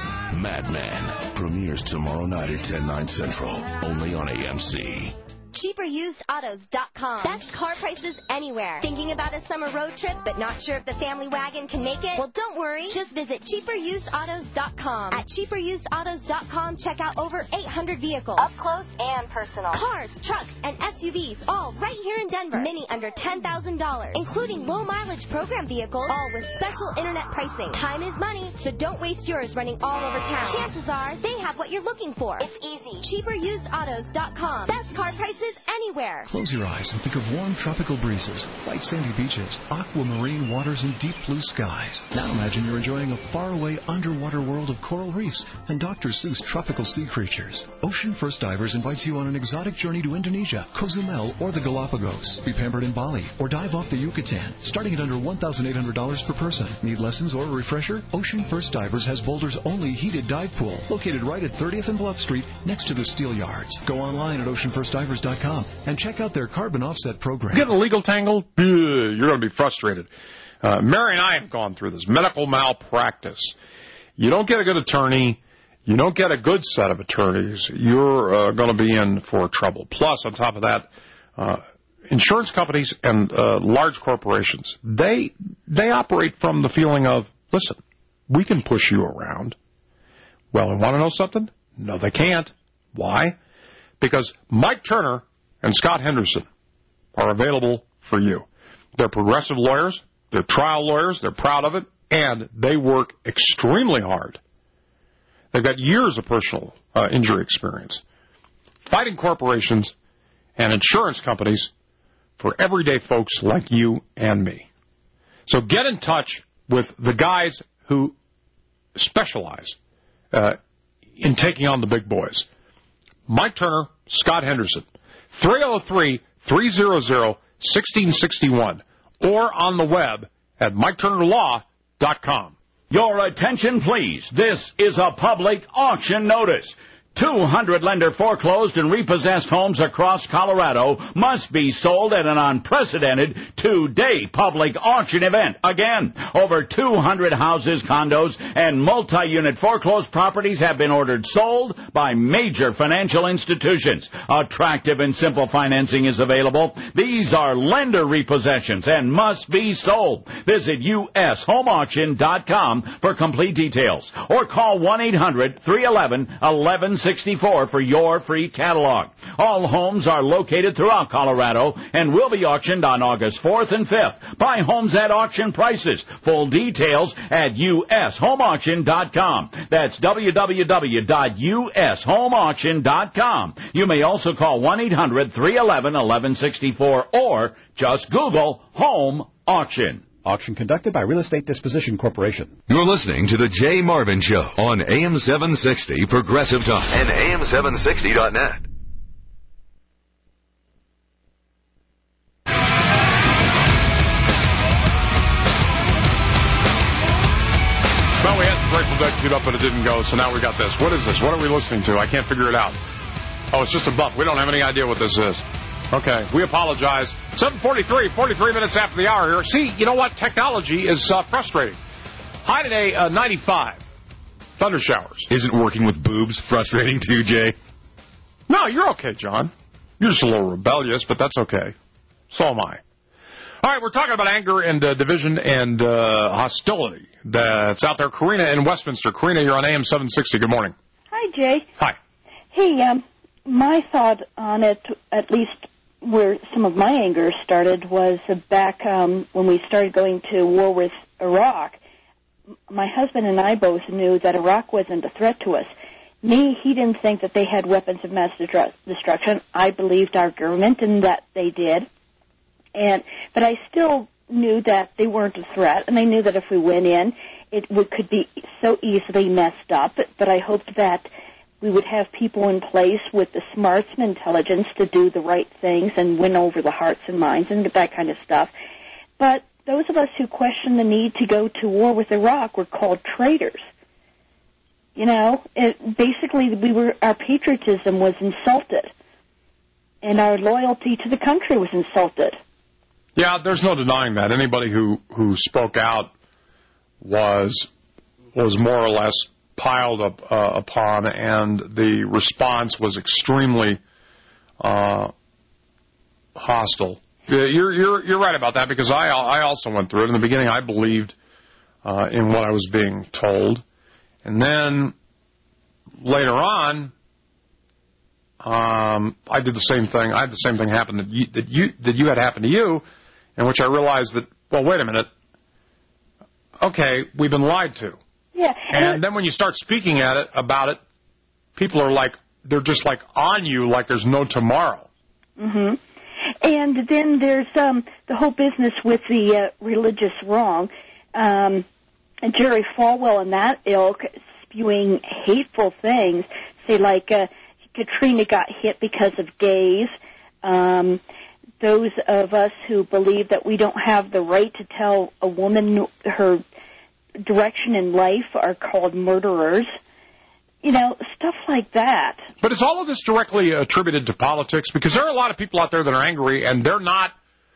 [SPEAKER 17] Mad Men premieres tomorrow night at ten, nine Central, only on A M C.
[SPEAKER 19] cheaper used autos dot com. Best car prices anywhere. Thinking about a summer road trip but not sure if the family wagon can make it? Well, don't worry. Just visit cheaper used autos dot com. At cheaper used autos dot com, check out over eight hundred vehicles. Up close and personal. Cars, trucks, and S U Vs, all right here in Denver. Many under ten thousand dollars, including low mileage program vehicles, all with special internet pricing. Time is money, so don't waste yours running all over town. Chances are they have what you're looking for. It's easy. cheaper used autos dot com. Best car prices anywhere.
[SPEAKER 16] Close your eyes and think of warm tropical breezes, light sandy beaches, aquamarine waters, and deep blue skies. Now imagine you're enjoying a faraway underwater world of coral reefs and Doctor Seuss tropical sea creatures. Ocean First Divers invites you on an exotic journey to Indonesia, Cozumel, or the Galapagos. Be pampered in Bali or dive off the Yucatan, starting at under one thousand eight hundred dollars per person. Need lessons or a refresher? Ocean First Divers has Boulder's only heated dive pool, located right at thirtieth and Bluff Street, next to the Steel Yards. Go online at ocean first divers dot com and check out their carbon offset program.
[SPEAKER 5] Get a legal tangle? You're going to be frustrated. Uh, Mary and I have gone through this. Medical malpractice. You don't get a good attorney. You don't get a good set of attorneys. You're uh, going to be in for trouble. Plus, on top of that, uh, insurance companies and uh, large corporations, they they operate from the feeling of, listen, we can push you around. Well, I want to know something? No, they can't. Why? Because Mike Turner and Scott Henderson are available for you. They're progressive lawyers. They're trial lawyers. They're proud of it. And they work extremely hard. They've got years of personal uh, injury experience fighting corporations and insurance companies for everyday folks like you and me. So get in touch with the guys who specialize uh, in taking on the big boys. Mike Turner, Scott Henderson, three oh three, three hundred, one six six one, or on the web at mike turner law dot com.
[SPEAKER 20] Your attention, please. This is a public auction notice. two hundred lender foreclosed and repossessed homes across Colorado must be sold at an unprecedented two-day public auction event. Again, over two hundred houses, condos, and multi-unit foreclosed properties have been ordered sold by major financial institutions. Attractive and simple financing is available. These are lender repossessions and must be sold. Visit U S home auction dot com for complete details or call one eight hundred, three one one, one one sixty-four for your free catalog. All homes are located throughout Colorado and will be auctioned on August fourth and fifth. Buy homes at auction prices. Full details at U S home auction dot com. That's w w w dot U S home auction dot com. You may also call one eight hundred, three one one, one one six four or just Google Home Auction.
[SPEAKER 21] Auction conducted by Real Estate Disposition Corporation.
[SPEAKER 14] You're listening to the Jay Marvin Show on A M seven sixty Progressive Talk and A M seven sixty dot net.
[SPEAKER 5] Well, we had the Grateful Dead queued up, but it didn't go, so now we got this. What is this? What are we listening to? I can't figure it out. Oh, it's just a bump. We don't have any idea what this is. Okay, we apologize. seven forty-three, forty-three minutes after the hour here. See, you know what? Technology is uh, frustrating. High today, uh, ninety-five. Thunder showers.
[SPEAKER 10] Isn't working with boobs frustrating too, Jay?
[SPEAKER 5] No, you're okay, John. You're just a little rebellious, but that's okay. So am I. All right, we're talking about anger and uh, division and uh, hostility that's out there. Karina in Westminster. Karina, you're on A M seven sixty. Good morning.
[SPEAKER 3] Hi, Jay.
[SPEAKER 5] Hi.
[SPEAKER 3] Hey, um, my thought on it, at least where some of my anger started, was back um, when we started going to war with Iraq. My husband and I both knew that Iraq wasn't a threat to us. Me, he didn't think that they had weapons of mass destruction. I believed our government and that they did. And but I still knew that they weren't a threat, and I knew that if we went in, it would, could be so easily messed up. But, but I hoped that we would have people in place with the smarts and intelligence to do the right things and win over the hearts and minds and that kind of stuff. But those of us who questioned the need to go to war with Iraq were called traitors. You know, it, basically we were our patriotism was insulted, and our loyalty to the country was insulted.
[SPEAKER 5] Yeah, there's no denying that. Anybody who, who spoke out was was more or less piled up uh, upon, and the response was extremely uh, hostile. You're you're you're right about that, because I I also went through it. In the beginning, I believed uh, in what I was being told, and then later on, um, I did the same thing. I had the same thing happen that you that you that you had happened to you, in which I realized that, well, wait a minute. Okay, we've been lied to.
[SPEAKER 3] Yeah.
[SPEAKER 5] And then when you start speaking at it about it, people are like, they're just like on you like there's no tomorrow.
[SPEAKER 3] Mm-hmm. And then there's um, the whole business with the uh, religious wrong. Um, and Jerry Falwell and that ilk spewing hateful things, say like uh, Katrina got hit because of gays. Um, those of us who believe that we don't have the right to tell a woman her direction in life are called murderers. You know, stuff like that.
[SPEAKER 5] But is all of this directly attributed to politics? Because there are a lot of people out there that are angry, and they're not.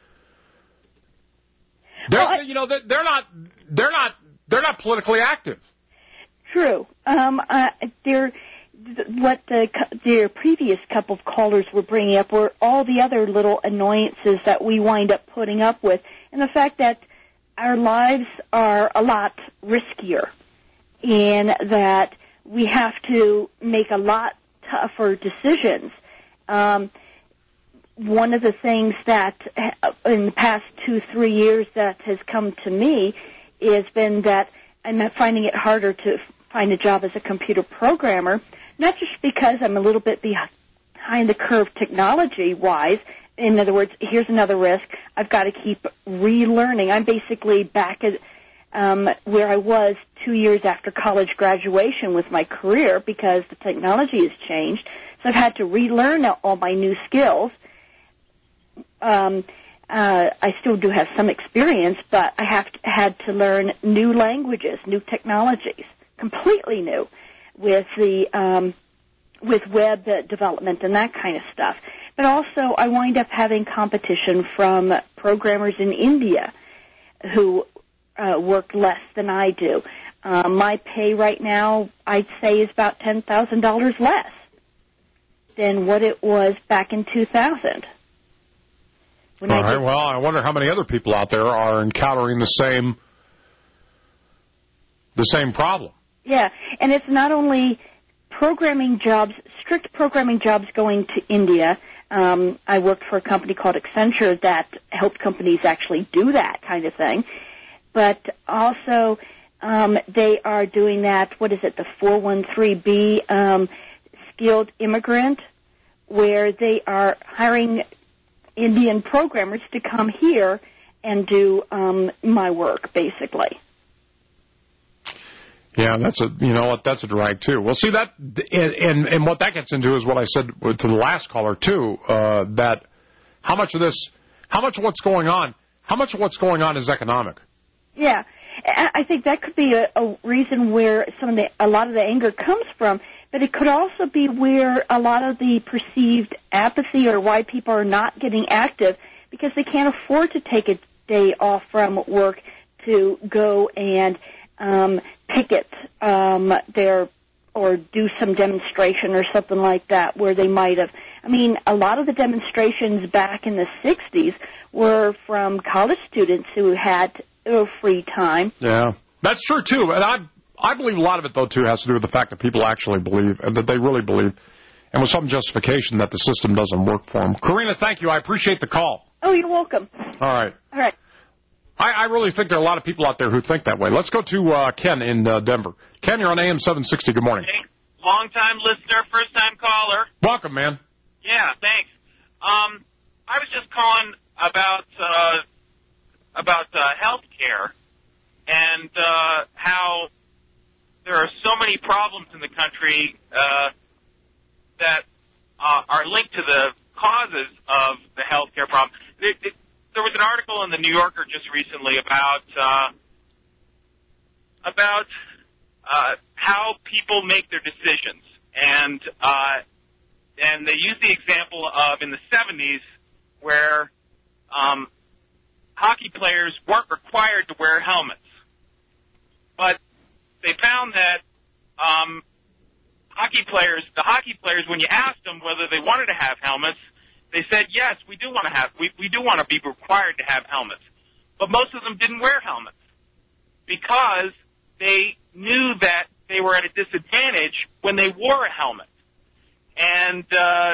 [SPEAKER 5] They're, well, I, you know, they're, they're not. They're not. They're not politically active.
[SPEAKER 3] True. Um, uh, they're. What the their previous couple of callers were bringing up were all the other little annoyances that we wind up putting up with, and the fact that our lives are a lot riskier, and that we have to make a lot tougher decisions. Um, one of the things that in the past two, three years that has come to me has been that I'm finding it harder to find a job as a computer programmer, not just because I'm a little bit behind the curve technology-wise. In other words, here's another risk. I've got to keep relearning. I'm basically back at um, where I was two years after college graduation with my career because the technology has changed. So I've had to relearn all my new skills. Um, uh, I still do have some experience, but I have to, had to learn new languages, new technologies, completely new, with the um, with web development and that kind of stuff. But also, I wind up having competition from programmers in India who uh, work less than I do. Uh, my pay right now, I'd say, is about ten thousand dollars less than what it was back in two thousand. When
[SPEAKER 5] All
[SPEAKER 3] I
[SPEAKER 5] right,
[SPEAKER 3] did,
[SPEAKER 5] well, I wonder how many other people out there are encountering the same the same problem.
[SPEAKER 3] Yeah, and it's not only programming jobs, strict programming jobs going to India. Um, I worked for a company called Accenture that helped companies actually do that kind of thing. But also, um, they are doing that, what is it, the four one three B um, skilled immigrant, where they are hiring Indian programmers to come here and do um, my work, basically.
[SPEAKER 5] Yeah, that's a you know what that's a drag too. Well, see that, and, and and what that gets into is what I said to the last caller too. Uh, that how much of this, how much of what's going on, how much of what's going on is economic.
[SPEAKER 3] Yeah, I think that could be a, a reason where some of the a lot of the anger comes from. But it could also be where a lot of the perceived apathy or why people are not getting active because they can't afford to take a day off from work to go and um, picket um, their or do some demonstration or something like that where they might have. I mean, a lot of the demonstrations back in the sixties were from college students who had uh, free time.
[SPEAKER 5] Yeah, that's true, too. And I I believe a lot of it, though, too, has to do with the fact that people actually believe, and that they really believe, and with some justification that the system doesn't work for them. Karina, thank you. I appreciate the call.
[SPEAKER 3] Oh, you're welcome.
[SPEAKER 5] All right.
[SPEAKER 3] All right.
[SPEAKER 5] I, I really think there are a lot of people out there who think that way. Let's go to uh, Ken in uh, Denver. Ken, you're on A M seven sixty. Good morning.
[SPEAKER 4] Hey, long-time listener, first-time caller.
[SPEAKER 5] Welcome, man.
[SPEAKER 4] Yeah, thanks. Um, I was just calling about uh, about uh, health care and uh, how there are so many problems in the country uh, that uh, are linked to the causes of the health care problem. It, it, there was an article in the New Yorker just recently about uh, about uh, how people make their decisions, and uh, and they use the example of in the seventies where um, hockey players weren't required to wear helmets, but they found that um, hockey players, the hockey players, when you asked them whether they wanted to have helmets, they said, yes, we do want to have, we, we do want to be required to have helmets. But most of them didn't wear helmets because they knew that they were at a disadvantage when they wore a helmet. And uh,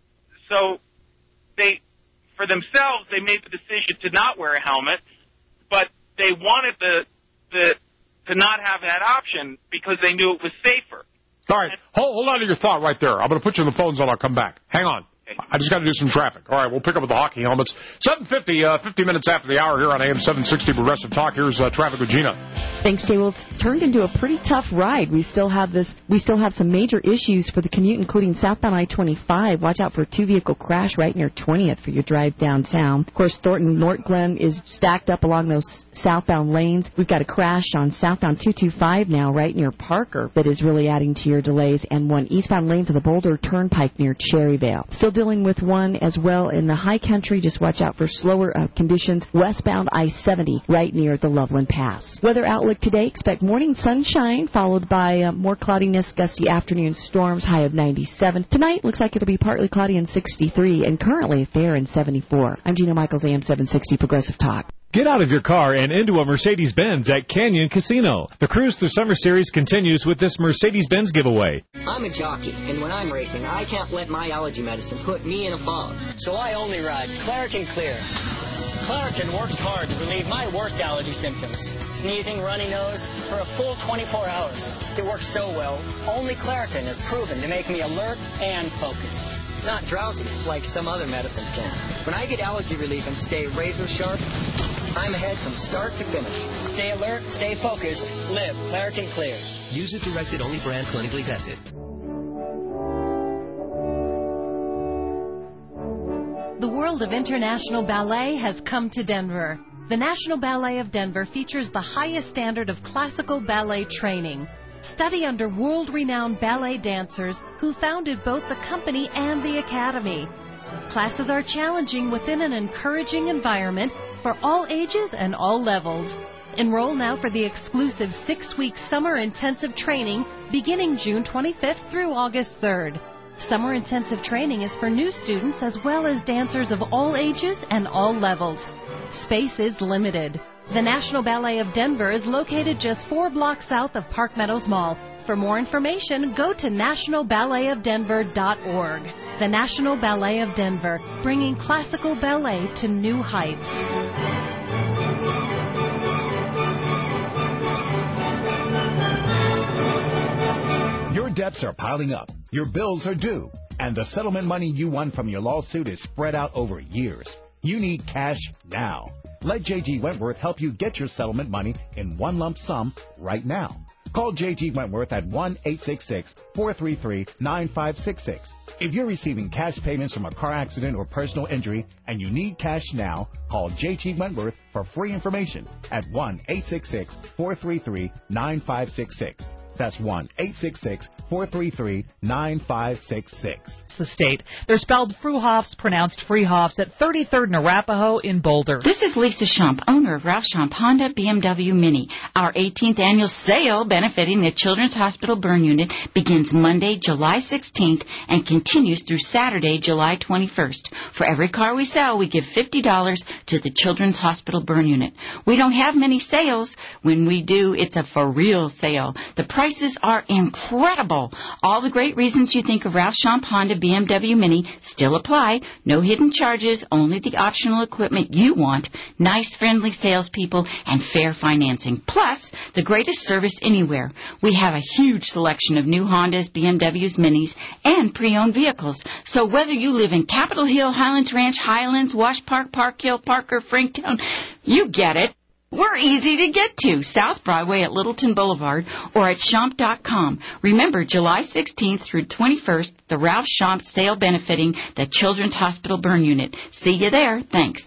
[SPEAKER 4] so they, for themselves, they made the decision to not wear a helmet, but they wanted the, the to not have that option because they knew it was safer.
[SPEAKER 5] All right. Hold, hold on to your thought right there. I'm going to put you on the phone zone. I'll come back. Hang on. I just got to do some traffic. All right, we'll pick up with the hockey helmets. seven fifty, uh, fifty minutes after the hour here on A M seven sixty Progressive Talk. Here's uh, traffic with Gina.
[SPEAKER 2] Thanks, Dave. Well, it's turned into a pretty tough ride. We still have this. We still have some major issues for the commute, including southbound I twenty-five. Watch out for a two-vehicle crash right near twentieth for your drive downtown. Of course, Thornton North Glen is stacked up along those southbound lanes. We've got a crash on southbound two twenty-five now right near Parker that is really adding to your delays, and one eastbound lanes of the Boulder Turnpike near Cherryvale. Still dealing with one as well in the high country. Just watch out for slower uh, conditions westbound I seventy right near the Loveland Pass. Weather outlook today, expect morning sunshine followed by uh, more cloudiness, gusty afternoon storms, high of ninety-seven. Tonight looks like it'll be partly cloudy and sixty-three, and currently fair in seventy-four. I'm Gina Michaels, A M seven sixty Progressive Talk.
[SPEAKER 8] Get out of your car and into a Mercedes-Benz at Canyon Casino. The Cruise Through Summer Series continues with this Mercedes-Benz giveaway.
[SPEAKER 22] I'm a jockey, and when I'm racing, I can't let my allergy medicine put me in a fog. So I only ride Claritin Clear. Claritin works hard to relieve my worst allergy symptoms, sneezing, runny nose, for a full twenty-four hours. It works so well, only Claritin is proven to make me alert and focused. Not drowsy, like some other medicines can. When I get allergy relief and stay razor sharp, I'm ahead from start to finish. Stay alert, stay focused, live Claritin Clear.
[SPEAKER 23] Use it directed, only brand clinically tested.
[SPEAKER 32] The world of international ballet has come to Denver. The National Ballet of Denver features the highest standard of classical ballet training. Study under world-renowned ballet dancers who founded both the company and the academy. Classes are challenging within an encouraging environment for all ages and all levels. Enroll now for the exclusive six-week summer intensive training beginning June twenty-fifth through August third. Summer intensive training is for new students as well as dancers of all ages and all levels. Space is limited. The National Ballet of Denver is located just four blocks south of Park Meadows Mall. For more information, go to national ballet of denver dot org. The National Ballet of Denver, bringing classical ballet to new heights.
[SPEAKER 24] Your debts are piling up, your bills are due, and the settlement money you won from your lawsuit is spread out over years. You need cash now. Let J G Wentworth help you get your settlement money in one lump sum right now. Call J G Wentworth at one eight six six, four three three, nine five six six. If you're receiving cash payments from a car accident or personal injury and you need cash now, call J G Wentworth for free information at one eight six six, four three three, nine five six six. That's one eight six six, four three three, nine five six six.
[SPEAKER 1] The state. They're spelled Fruhoffs, pronounced Freehoffs, at thirty-third and Arapahoe in Boulder.
[SPEAKER 6] This is Lisa Schump, owner of Ralph Schump Honda B M W Mini. Our eighteenth annual sale benefiting the Children's Hospital Burn Unit begins Monday, July sixteenth and continues through Saturday, July twenty-first. For every car we sell, we give fifty dollars to the Children's Hospital Burn Unit. We don't have many sales. When we do, it's a for-real sale. The prices are incredible. All the great reasons you think of Ralph Schump Honda B M W Mini still apply. No hidden charges, only the optional equipment you want, nice, friendly salespeople, and fair financing. Plus, the greatest service anywhere. We have a huge selection of new Hondas, B M Ws, Minis, and pre-owned vehicles. So whether you live in Capitol Hill, Highlands Ranch, Highlands, Wash Park, Park Hill, Parker, Franktown, you get it. We're easy to get to, South Broadway at Littleton Boulevard or at Schump dot com. Remember, July sixteenth through twenty-first, the Ralph Schump sale benefiting the Children's Hospital Burn Unit. See you there. Thanks.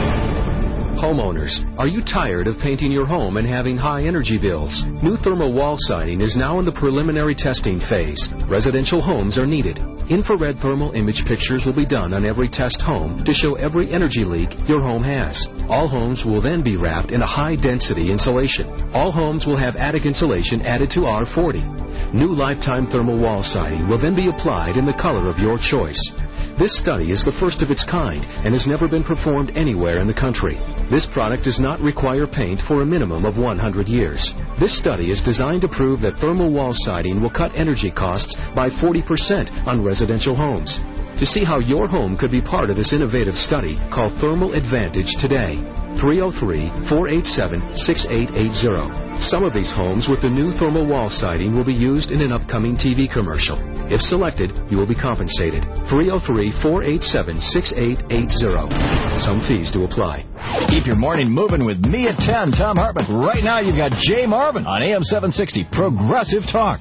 [SPEAKER 9] Homeowners, are you tired of painting your home and having high energy bills? New thermal wall siding is now in the preliminary testing phase. Residential homes are needed. Infrared thermal image pictures will be done on every test home to show every energy leak your home has. All homes will then be wrapped in a high-density insulation. All homes will have attic insulation added to R forty. New lifetime thermal wall siding will then be applied in the color of your choice. This study is the first of its kind and has never been performed anywhere in the country. This product does not require paint for a minimum of one hundred years. This study is designed to prove that thermal wall siding will cut energy costs by forty percent on residential homes. To see how your home could be part of this innovative study, call Thermal Advantage today. three oh three, four eight seven, six eight eight zero. Some of these homes with the new thermal wall siding will be used in an upcoming T V commercial. If selected, you will be compensated. three oh three, four eight seven, six eight eight zero. Some fees to apply.
[SPEAKER 11] Keep your morning moving with me at ten, Tom Hartman. Right now, you've got Jay Marvin on A M seven sixty, Progressive Talk.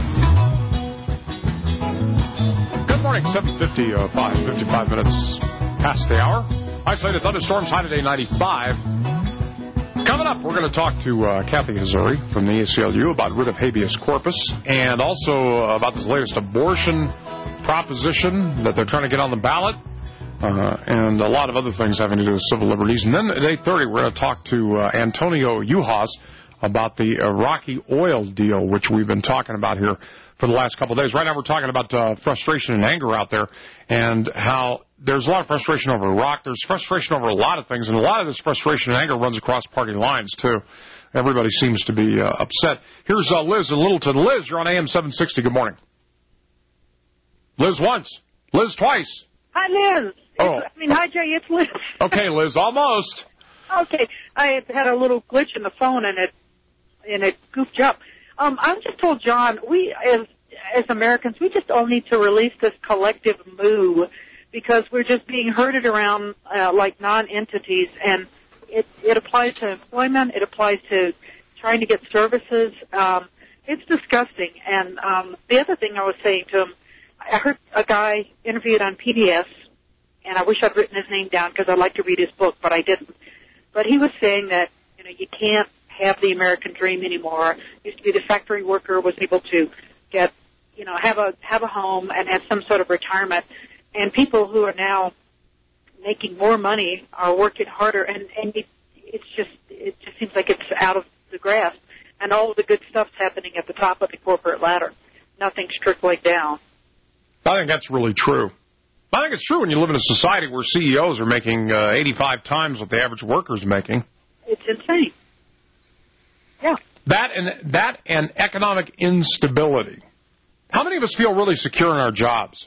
[SPEAKER 5] Good morning, seven fifty-five, fifty-five minutes past the hour. Isolated thunderstorms, high today ninety-five. Coming up, we're going to talk to uh, Kathy Hazuri from the A C L U about writ of habeas corpus and also uh, about this latest abortion proposition that they're trying to get on the ballot uh, and a lot of other things having to do with civil liberties. And then at eight thirty, we're going to talk to uh, Antonio Uhas about the Iraqi oil deal, which we've been talking about here for the last couple of days. Right now we're talking about uh, frustration and anger out there and how there's a lot of frustration over Iraq. There's frustration over a lot of things, and a lot of this frustration and anger runs across party lines, too. Everybody seems to be uh, upset. Here's uh, Liz in Littleton. Liz, you're on A M seven sixty. Good morning. Liz once. Liz twice.
[SPEAKER 12] Hi, Liz.
[SPEAKER 5] Oh.
[SPEAKER 12] It's, I mean, hi, Jay. It's Liz.
[SPEAKER 5] Okay, Liz, almost.
[SPEAKER 12] Okay. I had a little glitch in the phone, and it and it goofed up. Um, I just told John, we, as as Americans, we just all need to release this collective moo because we're just being herded around uh, like non-entities, and it, it applies to employment, it applies to trying to get services. Um, it's disgusting. And um, the other thing I was saying to him, I heard a guy interviewed on P B S, and I wish I'd written his name down because I'd like to read his book, but I didn't. But he was saying that, you know, you can't have the American dream anymore. Used to be the factory worker was able to get, you know, have a have a home and have some sort of retirement. And people who are now making more money are working harder, and, and it, it's just it just seems like it's out of the grasp. And all of the good stuff's happening at the top of the corporate ladder. Nothing's trickling down.
[SPEAKER 5] I think that's really true. I think it's true when you live in a society where C E Os are making uh, eighty-five times what the average worker's making.
[SPEAKER 12] It's insane. Yeah.
[SPEAKER 5] That and that and economic instability. How many of us feel really secure in our jobs?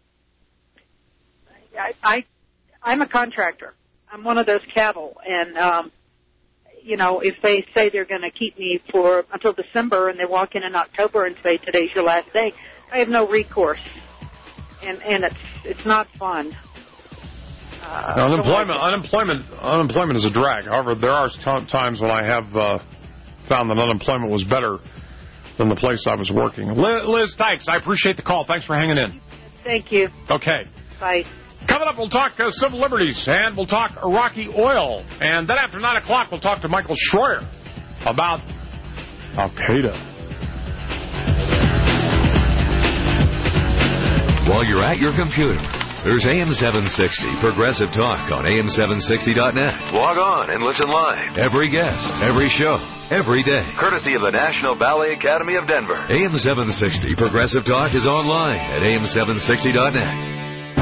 [SPEAKER 12] I, I I'm a contractor. I'm one of those cattle, and um, you know, if they say they're going to keep me for until December, and they walk in in October and say today's your last day, I have no recourse, and and it's it's not fun. Uh,
[SPEAKER 5] unemployment, unemployment, unemployment is a drag. However, there are t- times when I have uh, found that unemployment was better than the place I was working. Liz, Liz, thanks. I appreciate the call. Thanks for hanging in.
[SPEAKER 12] Thank you.
[SPEAKER 5] Okay.
[SPEAKER 12] Bye.
[SPEAKER 5] Coming up, we'll talk uh, civil liberties, and we'll talk Iraqi oil. And then after nine o'clock, we'll talk to Michael Schroyer about Al-Qaeda.
[SPEAKER 14] While you're at your computer, there's A M seven sixty Progressive Talk on A M seven sixty dot net. Log on and listen live. Every guest, every show, every day. Courtesy of the National Ballet Academy of Denver. A M seven sixty Progressive Talk is online at A M seven sixty dot net.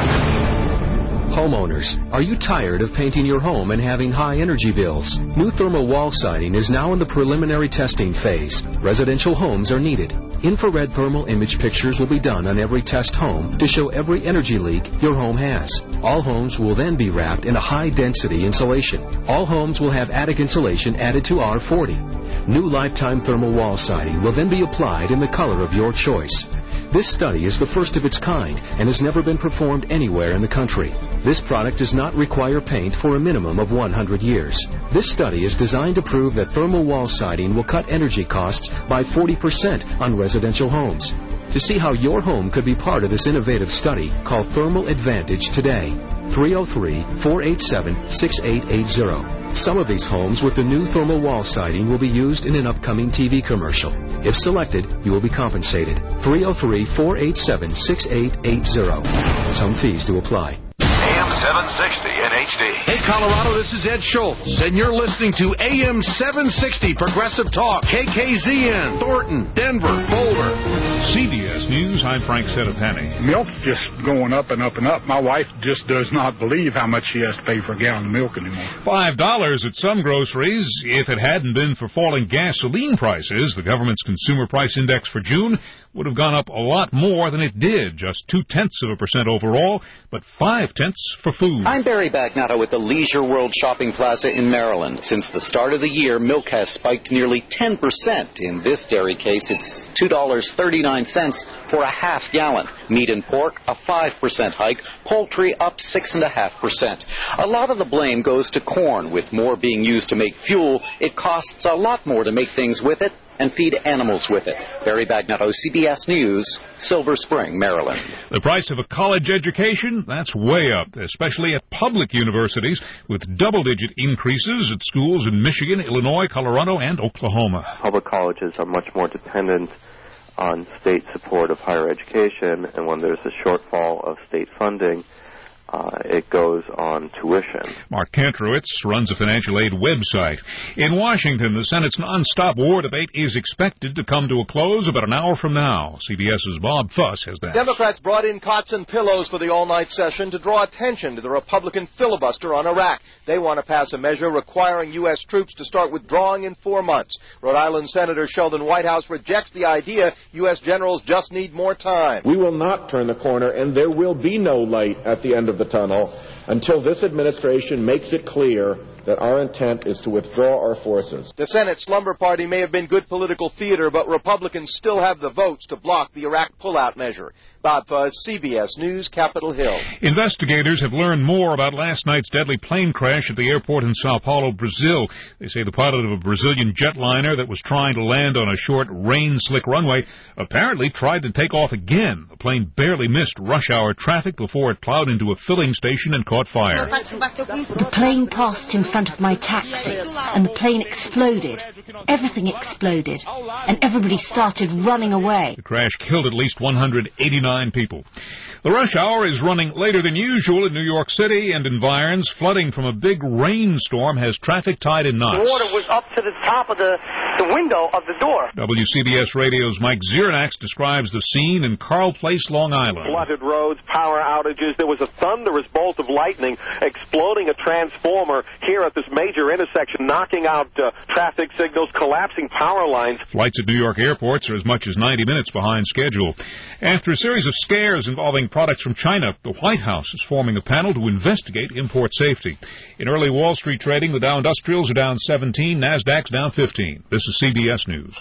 [SPEAKER 9] Homeowners, are you tired of painting your home and having high energy bills? New thermal wall siding is now in the preliminary testing phase. Residential homes are needed. Infrared thermal image pictures will be done on every test home to show every energy leak your home has. All homes will then be wrapped in a high-density insulation. All homes will have attic insulation added to R forty. New lifetime thermal wall siding will then be applied in the color of your choice. This study is the first of its kind and has never been performed anywhere in the country. This product does not require paint for a minimum of one hundred years. This study is designed to prove that thermal wall siding will cut energy costs by forty percent on residential homes. To see how your home could be part of this innovative study, call Thermal Advantage today. three oh three, four eight seven, six eight eight zero. Some of these homes with the new thermal wall siding will be used in an upcoming T V commercial. If selected, you will be compensated. three oh three, four eight seven, six eight eight zero. Some fees do apply.
[SPEAKER 14] A M seven sixty in H D.
[SPEAKER 7] Hey, Colorado, this is Ed Schultz, and you're listening to A M seven sixty Progressive Talk, K K Z N, Thornton, Denver, Boulder.
[SPEAKER 13] C B S News, I'm Frank Sedapani.
[SPEAKER 15] Milk's just going up and up and up. My wife just does not believe how much she has to pay for a gallon of milk anymore.
[SPEAKER 13] Five dollars at some groceries. If it hadn't been for falling gasoline prices, the government's consumer price index for June would have gone up a lot more than it did, just two-tenths of a percent overall, but five-tenths for food.
[SPEAKER 17] I'm Barry Bagnotto with the Leisure World Shopping Plaza in Maryland. Since the start of the year, milk has spiked nearly ten percent. In this dairy case, it's two dollars and thirty-nine cents for a half gallon. Meat and pork, a five percent hike. Poultry, up six point five percent. A lot of the blame goes to corn. With more being used to make fuel, it costs a lot more to make things with it and feed animals with it. Barry Bagnotto, C B S News, Silver Spring, Maryland.
[SPEAKER 13] The price of a college education, that's way up, especially at public universities, with double-digit increases at schools in Michigan, Illinois, Colorado, and Oklahoma.
[SPEAKER 18] Public colleges are much more dependent on state support of higher education, and when there's a shortfall of state funding, Uh, it goes on tuition.
[SPEAKER 13] Mark Kantrowitz runs a financial aid website. In Washington, the Senate's nonstop war debate is expected to come to a close about an hour from now. CBS's Bob Fuss has that.
[SPEAKER 25] Democrats brought in cots and pillows for the all-night session to draw attention to the Republican filibuster on Iraq. They want to pass a measure requiring U S troops to start withdrawing in four months. Rhode Island Senator Sheldon Whitehouse rejects the idea U S generals just need more time.
[SPEAKER 26] We will not turn the corner, and there will be no light at the end of the tunnel until this administration makes it clear that our intent is to withdraw our forces.
[SPEAKER 25] The Senate slumber party may have been good political theater, but Republicans still have the votes to block the Iraq pullout measure. Bob Fuzz, C B S News, Capitol Hill.
[SPEAKER 13] Investigators have learned more about last night's deadly plane crash at the airport in Sao Paulo, Brazil. They say the pilot of a Brazilian jetliner that was trying to land on a short, rain-slick runway apparently tried to take off again. The plane barely missed rush-hour traffic before it plowed into a filling station and caught fire.
[SPEAKER 27] The plane passed in front of my taxi, and the plane exploded. Everything exploded, and everybody started running away.
[SPEAKER 13] The crash killed at least one hundred eighty-nine people. The rush hour is running later than usual in New York City and environs. Flooding from a big rainstorm has traffic tied in knots.
[SPEAKER 28] The water was up to the top of the, the window of the door.
[SPEAKER 13] W C B S Radio's Mike Ziernax describes the scene in Carl Place, Long Island.
[SPEAKER 29] Flooded roads, power outages. There was a thunderous bolt of lightning exploding a transformer here at this major intersection, knocking out uh, traffic signals, collapsing power lines.
[SPEAKER 13] Flights at New York airports are as much as ninety minutes behind schedule. After a series of scares involving products from China, the White House is forming a panel to investigate import safety. In early Wall Street trading, the Dow Industrials are down seventeen, NASDAQ's down fifteen. This is C B S News.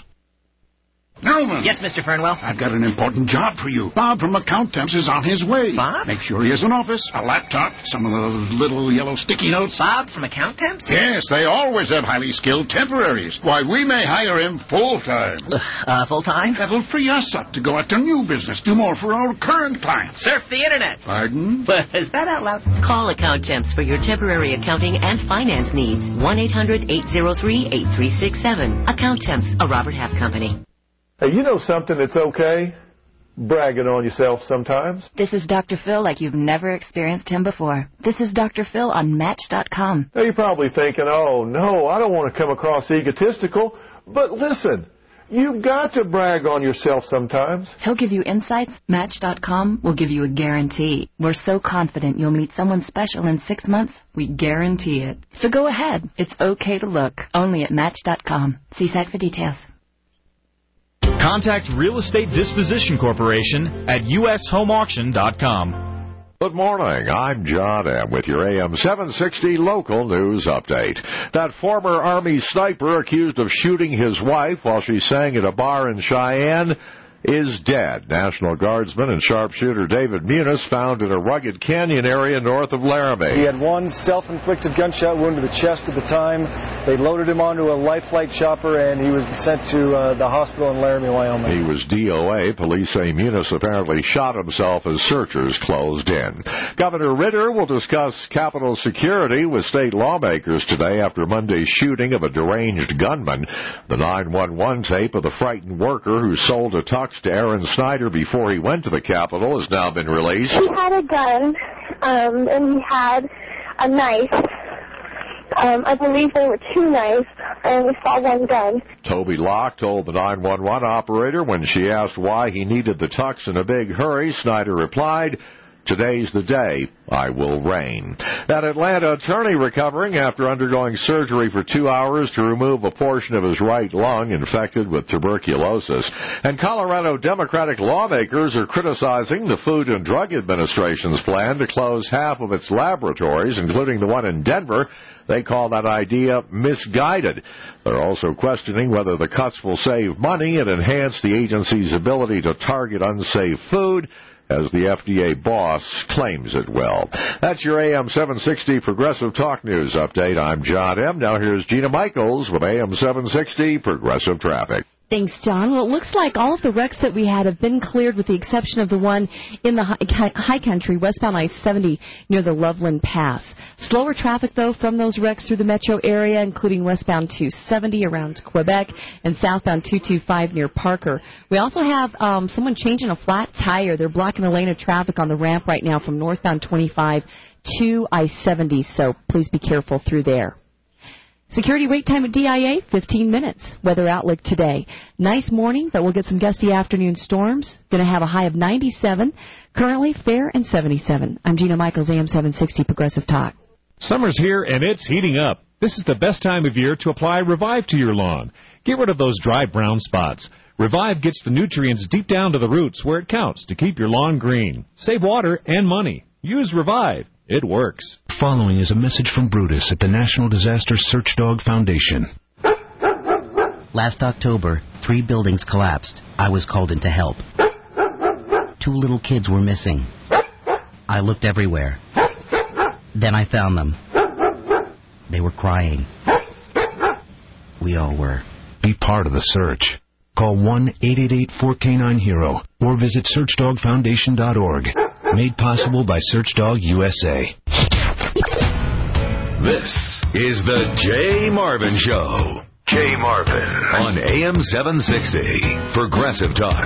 [SPEAKER 30] Newman.
[SPEAKER 31] Yes, Mister Fernwell?
[SPEAKER 30] I've got an important job for you. Bob from Account Temps is on his way.
[SPEAKER 31] Bob?
[SPEAKER 30] Make sure he has an office, a laptop, some of those little yellow sticky notes.
[SPEAKER 31] Bob from Account Temps?
[SPEAKER 30] Yes, they always have highly skilled temporaries. Why, we may hire him full-time.
[SPEAKER 31] Uh, full-time?
[SPEAKER 30] That'll free us up to go after new business, do more for our current clients.
[SPEAKER 31] Surf the Internet.
[SPEAKER 30] Pardon?
[SPEAKER 31] But is that out loud?
[SPEAKER 33] Call Account Temps for your temporary accounting and finance needs. one eight hundred, eight oh three, eight three six seven. Account Temps, a Robert Half company.
[SPEAKER 34] Hey, you know something that's okay?
[SPEAKER 2] bragging on yourself sometimes?
[SPEAKER 3] This is Doctor Phil like you've never experienced him before. This is Doctor Phil on Match dot com.
[SPEAKER 2] Now, you're probably thinking, oh, no, I don't want to come across egotistical. But listen, you've got to brag on yourself sometimes.
[SPEAKER 3] He'll give you insights. Match dot com will give you a guarantee. We're so confident you'll meet someone special in six months, we guarantee it. So go ahead. It's okay to look. Only at Match dot com. See site for details.
[SPEAKER 11] Contact Real Estate Disposition Corporation at U S home auction dot com.
[SPEAKER 4] Good morning. I'm John M. with your A M seven sixty local news update. That former Army sniper accused of shooting his wife while she sang at a bar in Cheyenne is dead. National Guardsman and sharpshooter David Muniz found in a rugged canyon area north of Laramie.
[SPEAKER 8] He had one self-inflicted gunshot wound to the chest at the time. They loaded him onto a life flight chopper, and he was sent to uh, the hospital in Laramie, Wyoming.
[SPEAKER 4] He was D O A. Police say Muniz apparently shot himself as searchers closed in. Governor Ritter will discuss Capitol security with state lawmakers today after Monday's shooting of a deranged gunman. The nine one one tape of the frightened worker who sold a tux to Aaron Snyder before he went to the Capitol has now been released.
[SPEAKER 10] He had a gun, um, and he had a knife. Um, I believe there were two knives. I only saw one gun.
[SPEAKER 4] Toby Locke told the nine one one operator when she asked why he needed the tux in a big hurry, Snyder replied, "Today's the day I will reign." That Atlanta attorney recovering after undergoing surgery for two hours to remove a portion of his right lung infected with tuberculosis. And Colorado Democratic lawmakers are criticizing the Food and Drug Administration's plan to close half of its laboratories, including the one in Denver. They call that idea misguided. They're also questioning whether the cuts will save money and enhance the agency's ability to target unsafe food, as the F D A boss claims it will. That's your A M seven sixty Progressive Talk News update. I'm John M. Now here's Gina Michaels with A M seven sixty Progressive Traffic.
[SPEAKER 16] Thanks, John. Well, it looks like all of the wrecks that we had have been cleared with the exception of the one in the high, high country, westbound I seventy near the Loveland Pass. Slower traffic, though, from those wrecks through the metro area, including westbound two seventy around Quebec and southbound two twenty-five near Parker. We also have um, someone changing a flat tire. They're blocking a lane of traffic on the ramp right now from northbound twenty-five to I seventy, so please be careful through there. Security wait time at D I A, fifteen minutes. Weather outlook today. Nice morning, but we'll get some gusty afternoon storms. Going to have a high of ninety-seven. Currently fair and seventy-seven. I'm Gina Michaels, A M seven sixty Progressive Talk.
[SPEAKER 19] Summer's here and it's heating up. This is the best time of year to apply Revive to your lawn. Get rid of those dry brown spots. Revive gets the nutrients deep down to the roots where it counts to keep your lawn green. Save water and money. Use Revive. It works.
[SPEAKER 20] Following is a message from Brutus at the National Disaster Search Dog Foundation.
[SPEAKER 21] Last October, three buildings collapsed. I was called in to help. Two little kids were missing. I looked everywhere. Then I found them. They were crying. We all were.
[SPEAKER 20] Be part of the search. Call one eight eight eight four K nine HERO or visit search dog foundation dot org. Made possible by Searchdog U S A.
[SPEAKER 14] This is the Jay Marvin Show. Jay Marvin on A M seven sixty Progressive Talk.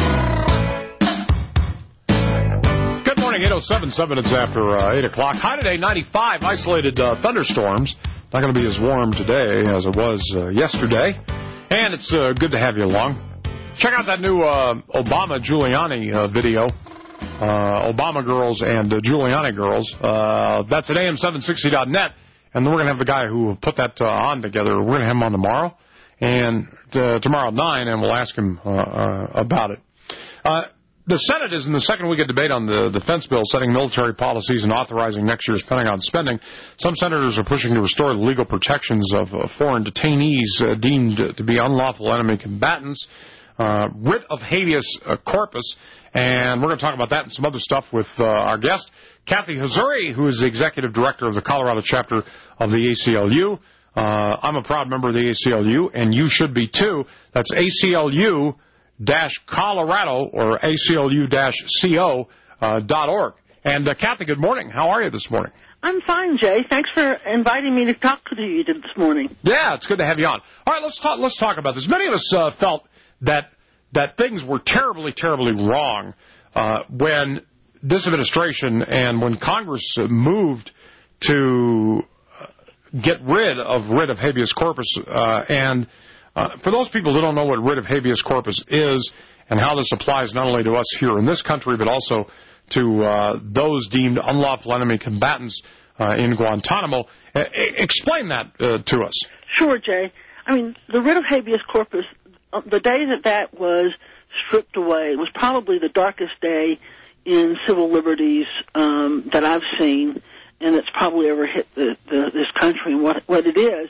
[SPEAKER 5] Good morning, eight oh seven, seven minutes after uh, eight o'clock. High today, ninety-five. Isolated uh, thunderstorms. Not going to be as warm today as it was uh, yesterday. And it's uh, good to have you along. Check out that new uh, Obama-Giuliani uh, video. Uh, Obama girls and uh, Giuliani girls. Uh, that's at A M seven sixty dot net. And then we're going to have the guy who put that uh, on together. We're going to have him on tomorrow. And uh, tomorrow at nine, and we'll ask him uh, uh, about it. Uh, the Senate is in the second week of debate on the defense bill, setting military policies and authorizing next year's Pentagon spending. Some senators are pushing to restore the legal protections of uh, foreign detainees uh, deemed to be unlawful enemy combatants, uh, writ of habeas uh, corpus, and we're going to talk about that and some other stuff with uh, our guest, Kathy Hazuri, who is the executive director of the Colorado chapter of the A C L U. Uh, I'm a proud member of the A C L U, and you should be too. That's A C L U Colorado or A C L U co dot org. And uh, Kathy, good morning. How are you this morning?
[SPEAKER 22] I'm fine, Jay. Thanks for inviting me to talk to you this morning.
[SPEAKER 5] Yeah, it's good to have you on. All right, let's talk. Let's talk about this. Many of us uh, felt that that things were terribly, terribly wrong uh, when this administration and when Congress moved to get rid of writ of habeas corpus. Uh, and uh, for those people who don't know what writ of habeas corpus is and how this applies not only to us here in this country but also to uh, those deemed unlawful enemy combatants uh, in Guantanamo, uh, explain that uh, to us.
[SPEAKER 22] Sure, Jay. I mean, the writ of habeas corpus, uh, the day that that was stripped away was probably the darkest day in civil liberties um, that I've seen, and it's probably ever hit the, the, this country. And what, what it is,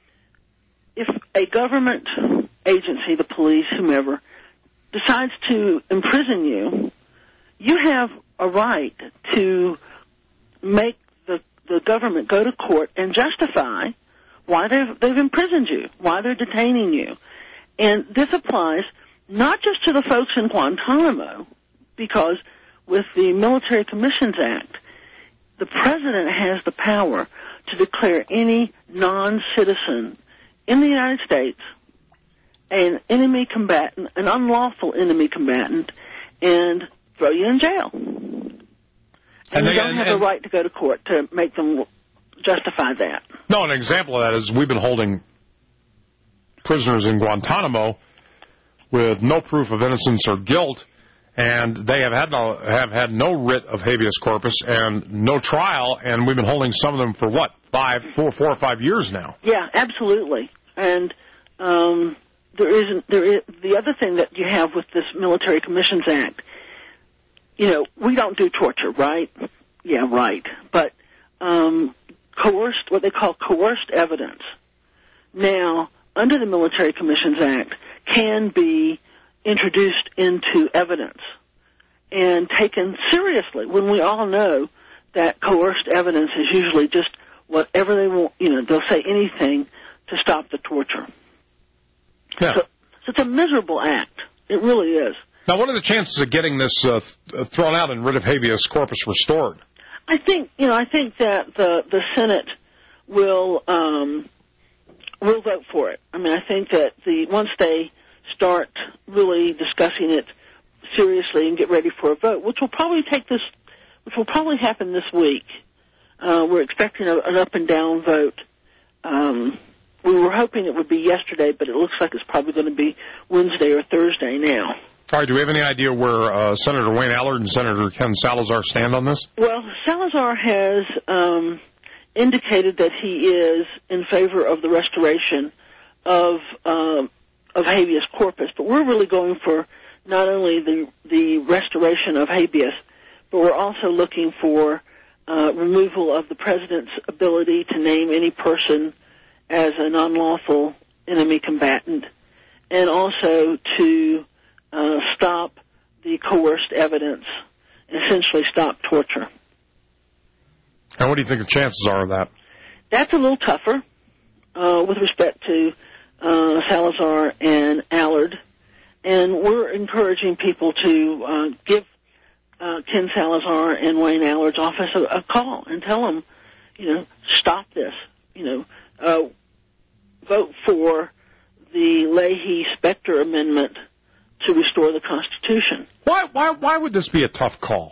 [SPEAKER 22] if a government agency, the police, whomever, decides to imprison you, you have a right to make the, the government go to court and justify why they've, they've imprisoned you, why they're detaining you. And this applies not just to the folks in Guantanamo, because with the Military Commissions Act, the president has the power to declare any non-citizen in the United States an enemy combatant, an unlawful enemy combatant, and throw you in jail. And, and they, you don't and, have and, a right to go to court to make them justify that.
[SPEAKER 5] No, an example of that is we've been holding prisoners in Guantanamo with no proof of innocence or guilt, and they have had no have had no writ of habeas corpus and no trial, and we've been holding some of them for what, five, four, four or five years now.
[SPEAKER 22] Yeah, absolutely. And um, there isn't there is the other thing that you have with this Military Commissions Act. You know, we don't do torture, right? Yeah, right. But um, coerced, what they call coerced evidence. Now, under the Military Commissions Act, can be introduced into evidence and taken seriously when we all know that coerced evidence is usually just whatever they want, you know, they'll say anything to stop the torture.
[SPEAKER 5] Yeah.
[SPEAKER 22] So, so it's a miserable act. It really is.
[SPEAKER 5] Now, what are the chances of getting this uh, th- thrown out and writ of habeas corpus restored?
[SPEAKER 22] I think, you know, I think that the, the Senate will, um, will vote for it. I mean, I think that the, once they start really discussing it seriously and get ready for a vote, which will probably take this, which will probably happen this week. Uh, we're expecting a, an up and down vote. Um, we were hoping it would be yesterday, but it looks like it's probably going to be Wednesday or Thursday now.
[SPEAKER 5] All right, do we have any idea where uh, Senator Wayne Allard and Senator Ken Salazar stand on this?
[SPEAKER 22] Well, Salazar has um, indicated that he is in favor of the restoration of um, of habeas corpus, but we're really going for not only the the restoration of habeas, but we're also looking for uh, removal of the president's ability to name any person as an unlawful enemy combatant, and also to uh, stop the coerced evidence, essentially stop torture.
[SPEAKER 5] And what do you think the chances are of that?
[SPEAKER 22] That's a little tougher uh, with respect to Uh, Salazar and Allard, and we're encouraging people to uh, give uh, Ken Salazar and Wayne Allard's office a, a call and tell them, you know, stop this. You know, uh, vote for the Leahy-Specter Amendment to restore the Constitution.
[SPEAKER 5] Why? Why? Why would this be a tough call?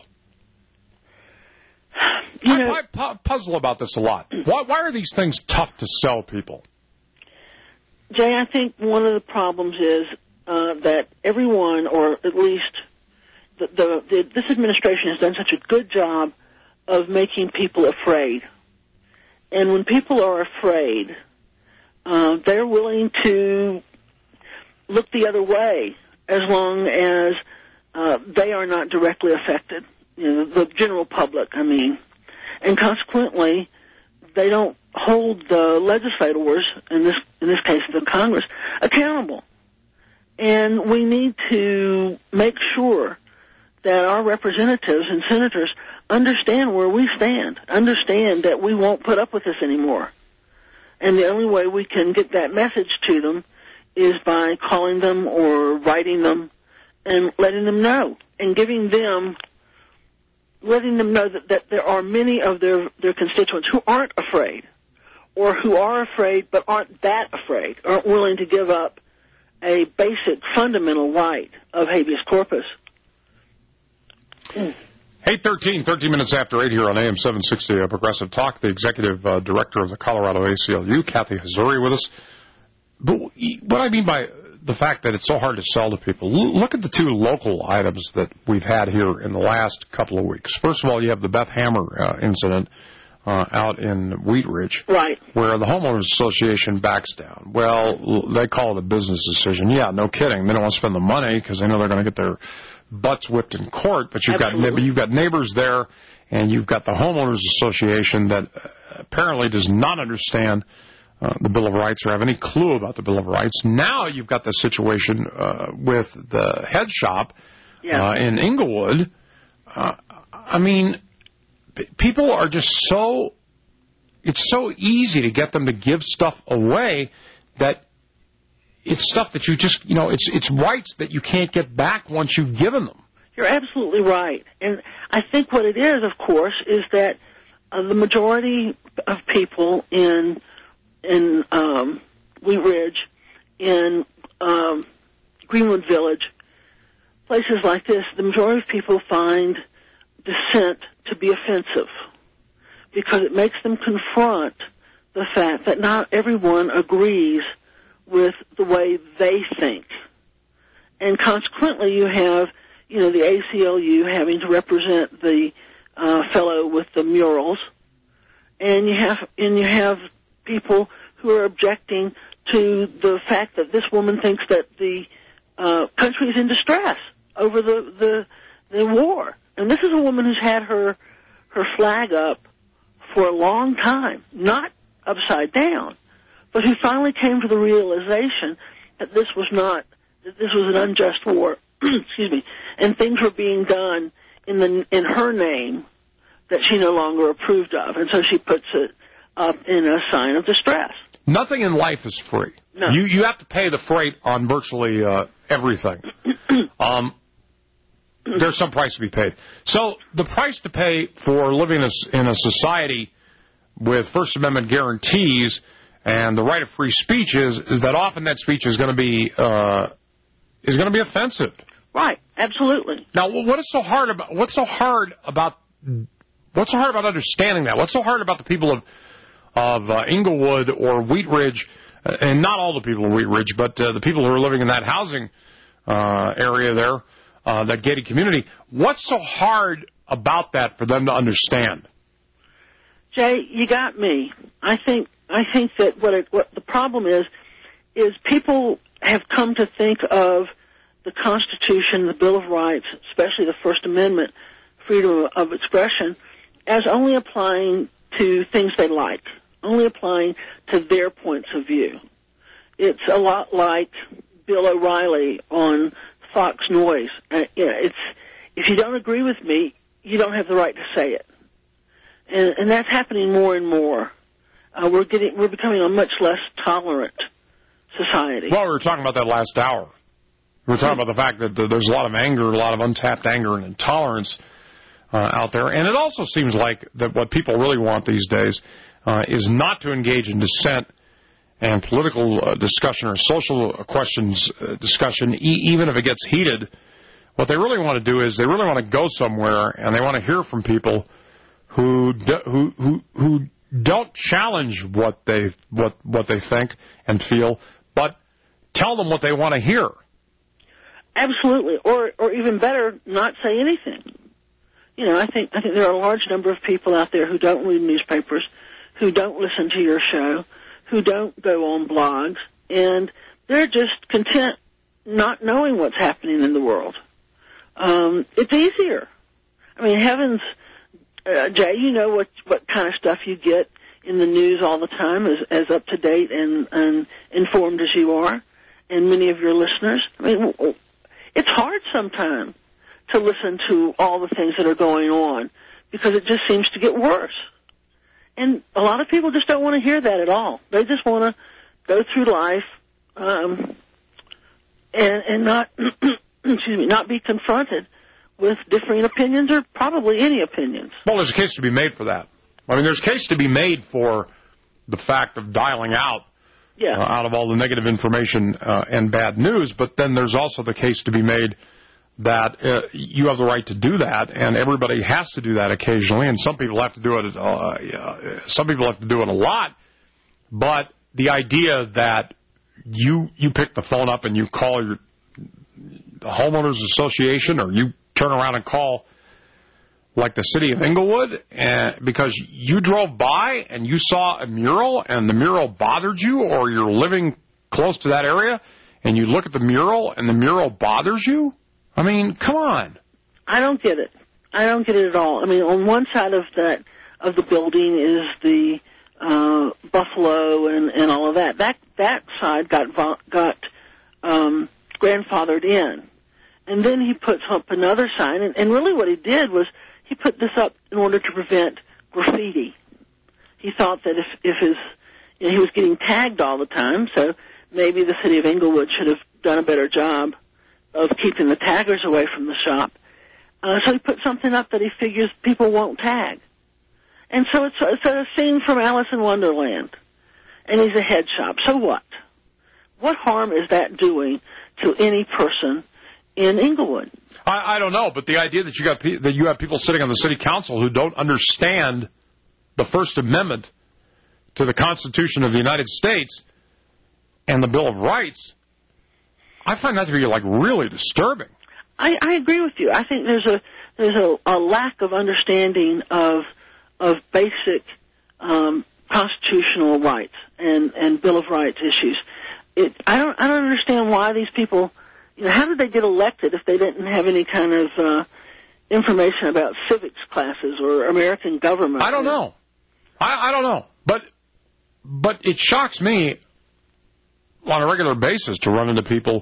[SPEAKER 22] You know,
[SPEAKER 5] I, I pu- puzzle about this a lot. Why? Why are these things tough to sell people?
[SPEAKER 22] Jay, I think one of the problems is uh, that everyone, or at least the, the, the, this administration has done such a good job of making people afraid. And when people are afraid, uh, they're willing to look the other way as long as uh, they are not directly affected, you know, the general public, I mean. And consequently, they don't hold the legislators, in this in this case the Congress, accountable. And we need to make sure that our representatives and senators understand where we stand, understand that we won't put up with this anymore. And the only way we can get that message to them is by calling them or writing them and letting them know and giving them, letting them know that, that there are many of their, their constituents who aren't afraid, or who are afraid but aren't that afraid, aren't willing to give up a basic fundamental right of habeas corpus. Mm.
[SPEAKER 5] eight thirteen, thirteen minutes after eight here on A M seven sixty, uh, Progressive Talk. The executive uh, director of the Colorado A C L U, Kathy Hazuri, with us. But what I mean by the fact that it's so hard to sell to people, L- look at the two local items that we've had here in the last couple of weeks. First of all, you have the Beth Hammer uh, incident uh, out in Wheat Ridge,
[SPEAKER 22] right,
[SPEAKER 5] where the Homeowners Association backs down. Well, they call it a business decision. Yeah, no kidding. They don't want to spend the money because they know they're going to get their butts whipped in court. But you've Absolutely. got you've got neighbors there, and you've got the Homeowners Association that apparently does not understand Uh, the Bill of Rights or have any clue about the Bill of Rights. Now you've got the situation uh, with the head shop yeah. uh, in Inglewood. Uh, I mean, p- people are just so, it's so easy to get them to give stuff away that it's stuff that you just, you know, it's it's rights that you can't get back once you've given them.
[SPEAKER 22] You're absolutely right. And I think what it is, of course, is that uh, the majority of people in in um, Wheat Ridge, in um, Greenwood Village, places like this, the majority of people find dissent to be offensive because it makes them confront the fact that not everyone agrees with the way they think. And consequently, you have, you know, the A C L U having to represent the uh, fellow with the murals, and you have and you have people who are objecting to the fact that this woman thinks that the uh, country is in distress over the, the the war. And this is a woman who's had her her flag up for a long time, not upside down, but who finally came to the realization that this was not, that this was an unjust war, excuse me, and things were being done in the in her name that she no longer approved of, and so she puts it up in a sign of distress.
[SPEAKER 5] Nothing in life is free.
[SPEAKER 22] No.
[SPEAKER 5] You you have to pay the freight on virtually uh, everything. um, there's some price to be paid. So the price to pay for living in a society with First Amendment guarantees and the right of free speech is, is that often that speech is going to be uh, is going to be offensive.
[SPEAKER 22] Right. Absolutely.
[SPEAKER 5] Now, what is so hard about what's so hard about what's so hard about understanding that? What's so hard about the people of of uh, Inglewood or Wheat Ridge, uh, and not all the people of Wheat Ridge, but uh, the people who are living in that housing uh, area there, uh, that gated community? What's so hard about that for them to understand?
[SPEAKER 22] Jay, you got me. I think I think that what it, what the problem is is people have come to think of the Constitution, the Bill of Rights, especially the First Amendment, freedom of expression, as only applying to things they like, only applying to their points of view. It's a lot like Bill O'Reilly on Fox Noise. Uh, you know, it's if you don't agree with me, you don't have the right to say it, and, and that's happening more and more. Uh, we're getting we're becoming a much less tolerant society.
[SPEAKER 5] Well, we were talking about that last hour. We were talking about the fact that there's a lot of anger, a lot of untapped anger and intolerance uh, out there. And it also seems like that what people really want these days uh, is not to engage in dissent and political uh, discussion or social questions uh, discussion, e- even if it gets heated. What they really want to do is they really want to go somewhere and they want to hear from people who do, who who who don't challenge what they what what they think and feel, but tell them what they want to hear.
[SPEAKER 22] Absolutely, or or even better, not say anything. You know, I think I think there are a large number of people out there who don't read newspapers, who don't listen to your show, who don't go on blogs, and they're just content not knowing what's happening in the world. Um, it's easier. I mean, heavens, uh, Jay, you know what what kind of stuff you get in the news all the time, as as up to date and, and informed as you are, and many of your listeners. I mean, it's hard sometimes to listen to all the things that are going on because it just seems to get worse. And a lot of people just don't want to hear that at all. They just want to go through life um, and, and not, excuse me, not be confronted with differing opinions or probably any opinions.
[SPEAKER 5] Well, there's a case to be made for that. I mean, there's a case to be made for the fact of dialing out
[SPEAKER 22] Yeah.
[SPEAKER 5] Uh, out of all the negative information uh, and bad news. But then there's also the case to be made that uh, you have the right to do that, and everybody has to do that occasionally, and some people have to do it. Uh, uh, some people have to do it a lot. But the idea that you you pick the phone up and you call your the homeowners association, or you turn around and call like the city of Inglewood, and because you drove by and you saw a mural and the mural bothered you, or you're living close to that area and you look at the mural and the mural bothers you. I mean, come on.
[SPEAKER 22] I don't get it. I don't get it at all. I mean, on one side of that of the building is the uh, buffalo and, and all of that. That that side got got um, grandfathered in, and then he puts up another sign. And, and really, what he did was he put this up in order to prevent graffiti. He thought that if if his you know, he was getting tagged all the time, so maybe the city of Inglewood should have done a better job of keeping the taggers away from the shop. Uh, so he put something up that he figures people won't tag. And so it's, it's a scene from Alice in Wonderland. And he's a head shop. So what? What harm is that doing to any person in Inglewood?
[SPEAKER 5] I, I don't know, but the idea that you got pe- that you have people sitting on the city council who don't understand the First Amendment to the Constitution of the United States and the Bill of Rights, I find that to be, like, really disturbing.
[SPEAKER 22] I, I agree with you. I think there's a there's a, a lack of understanding of of basic um, constitutional rights and, and Bill of Rights issues. It, I don't I don't understand why these people, you know, how did they get elected if they didn't have any kind of uh, information about civics classes or American government?
[SPEAKER 5] I don't know. I, I don't know. But but it shocks me on a regular basis to run into people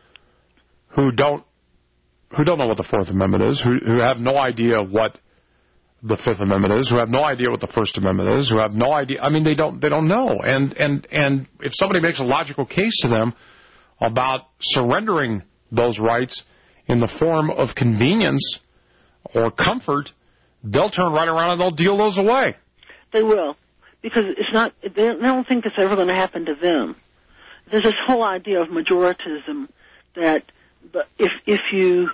[SPEAKER 5] who don't who don't know what the Fourth Amendment is, who, who have no idea what the Fifth Amendment is, who have no idea what the First Amendment is, who have no idea. I mean, they don't they don't know. And and and if somebody makes a logical case to them about surrendering those rights in the form of convenience or comfort, they'll turn right around and they'll deal those away.
[SPEAKER 22] They will, because it's not. They don't think it's ever going to happen to them. There's this whole idea of majoritism that. But if if you,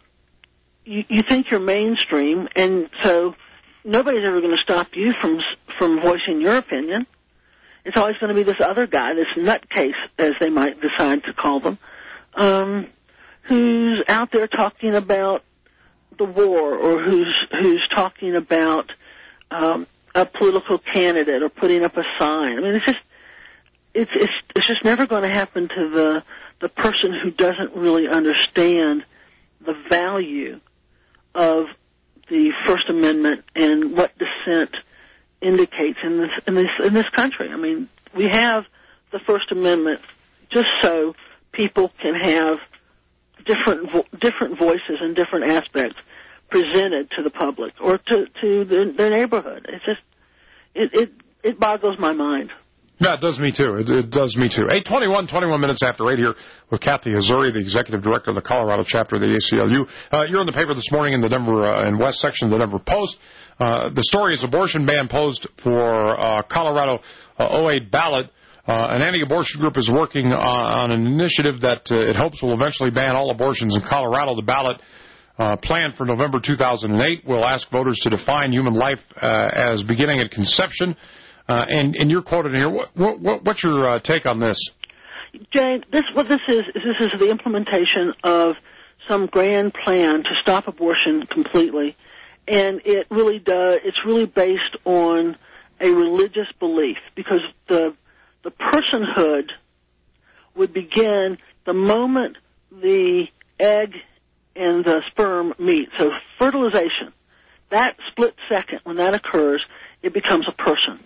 [SPEAKER 22] you you think you're mainstream, and so nobody's ever going to stop you from from voicing your opinion. It's always going to be this other guy, this nutcase, as they might decide to call them, um, who's out there talking about the war, or who's who's talking about um, a political candidate, or putting up a sign. I mean, it's just it's it's it's just never going to happen to the. the person who doesn't really understand the value of the First Amendment and what dissent indicates in this in this in this country. I mean, we have the First Amendment just so people can have different vo- different voices and different aspects presented to the public or to to the, their neighborhood. It's just it it it boggles my mind.
[SPEAKER 5] Yeah, it does me too. It, it does me too. eight twenty-one, twenty-one minutes after eight here with Kathy Hazuri, the executive director of the Colorado chapter of the A C L U. Uh, you're in the paper this morning in the Denver uh, and West section of the Denver Post. Uh, the story is abortion ban posed for uh, Colorado uh, oh eight ballot. Uh, an anti-abortion group is working uh, on an initiative that uh, it hopes will eventually ban all abortions in Colorado. The ballot uh, planned for November two thousand eight will ask voters to define human life uh, as beginning at conception. Uh, and, and you're quoted here. What, what, what's your uh, take on this?
[SPEAKER 22] Jay, this what this is, is this is the implementation of some grand plan to stop abortion completely. And it really does, it's really based on a religious belief, because the the personhood would begin the moment the egg and the sperm meet. So fertilization, that split second, when that occurs, it becomes a person.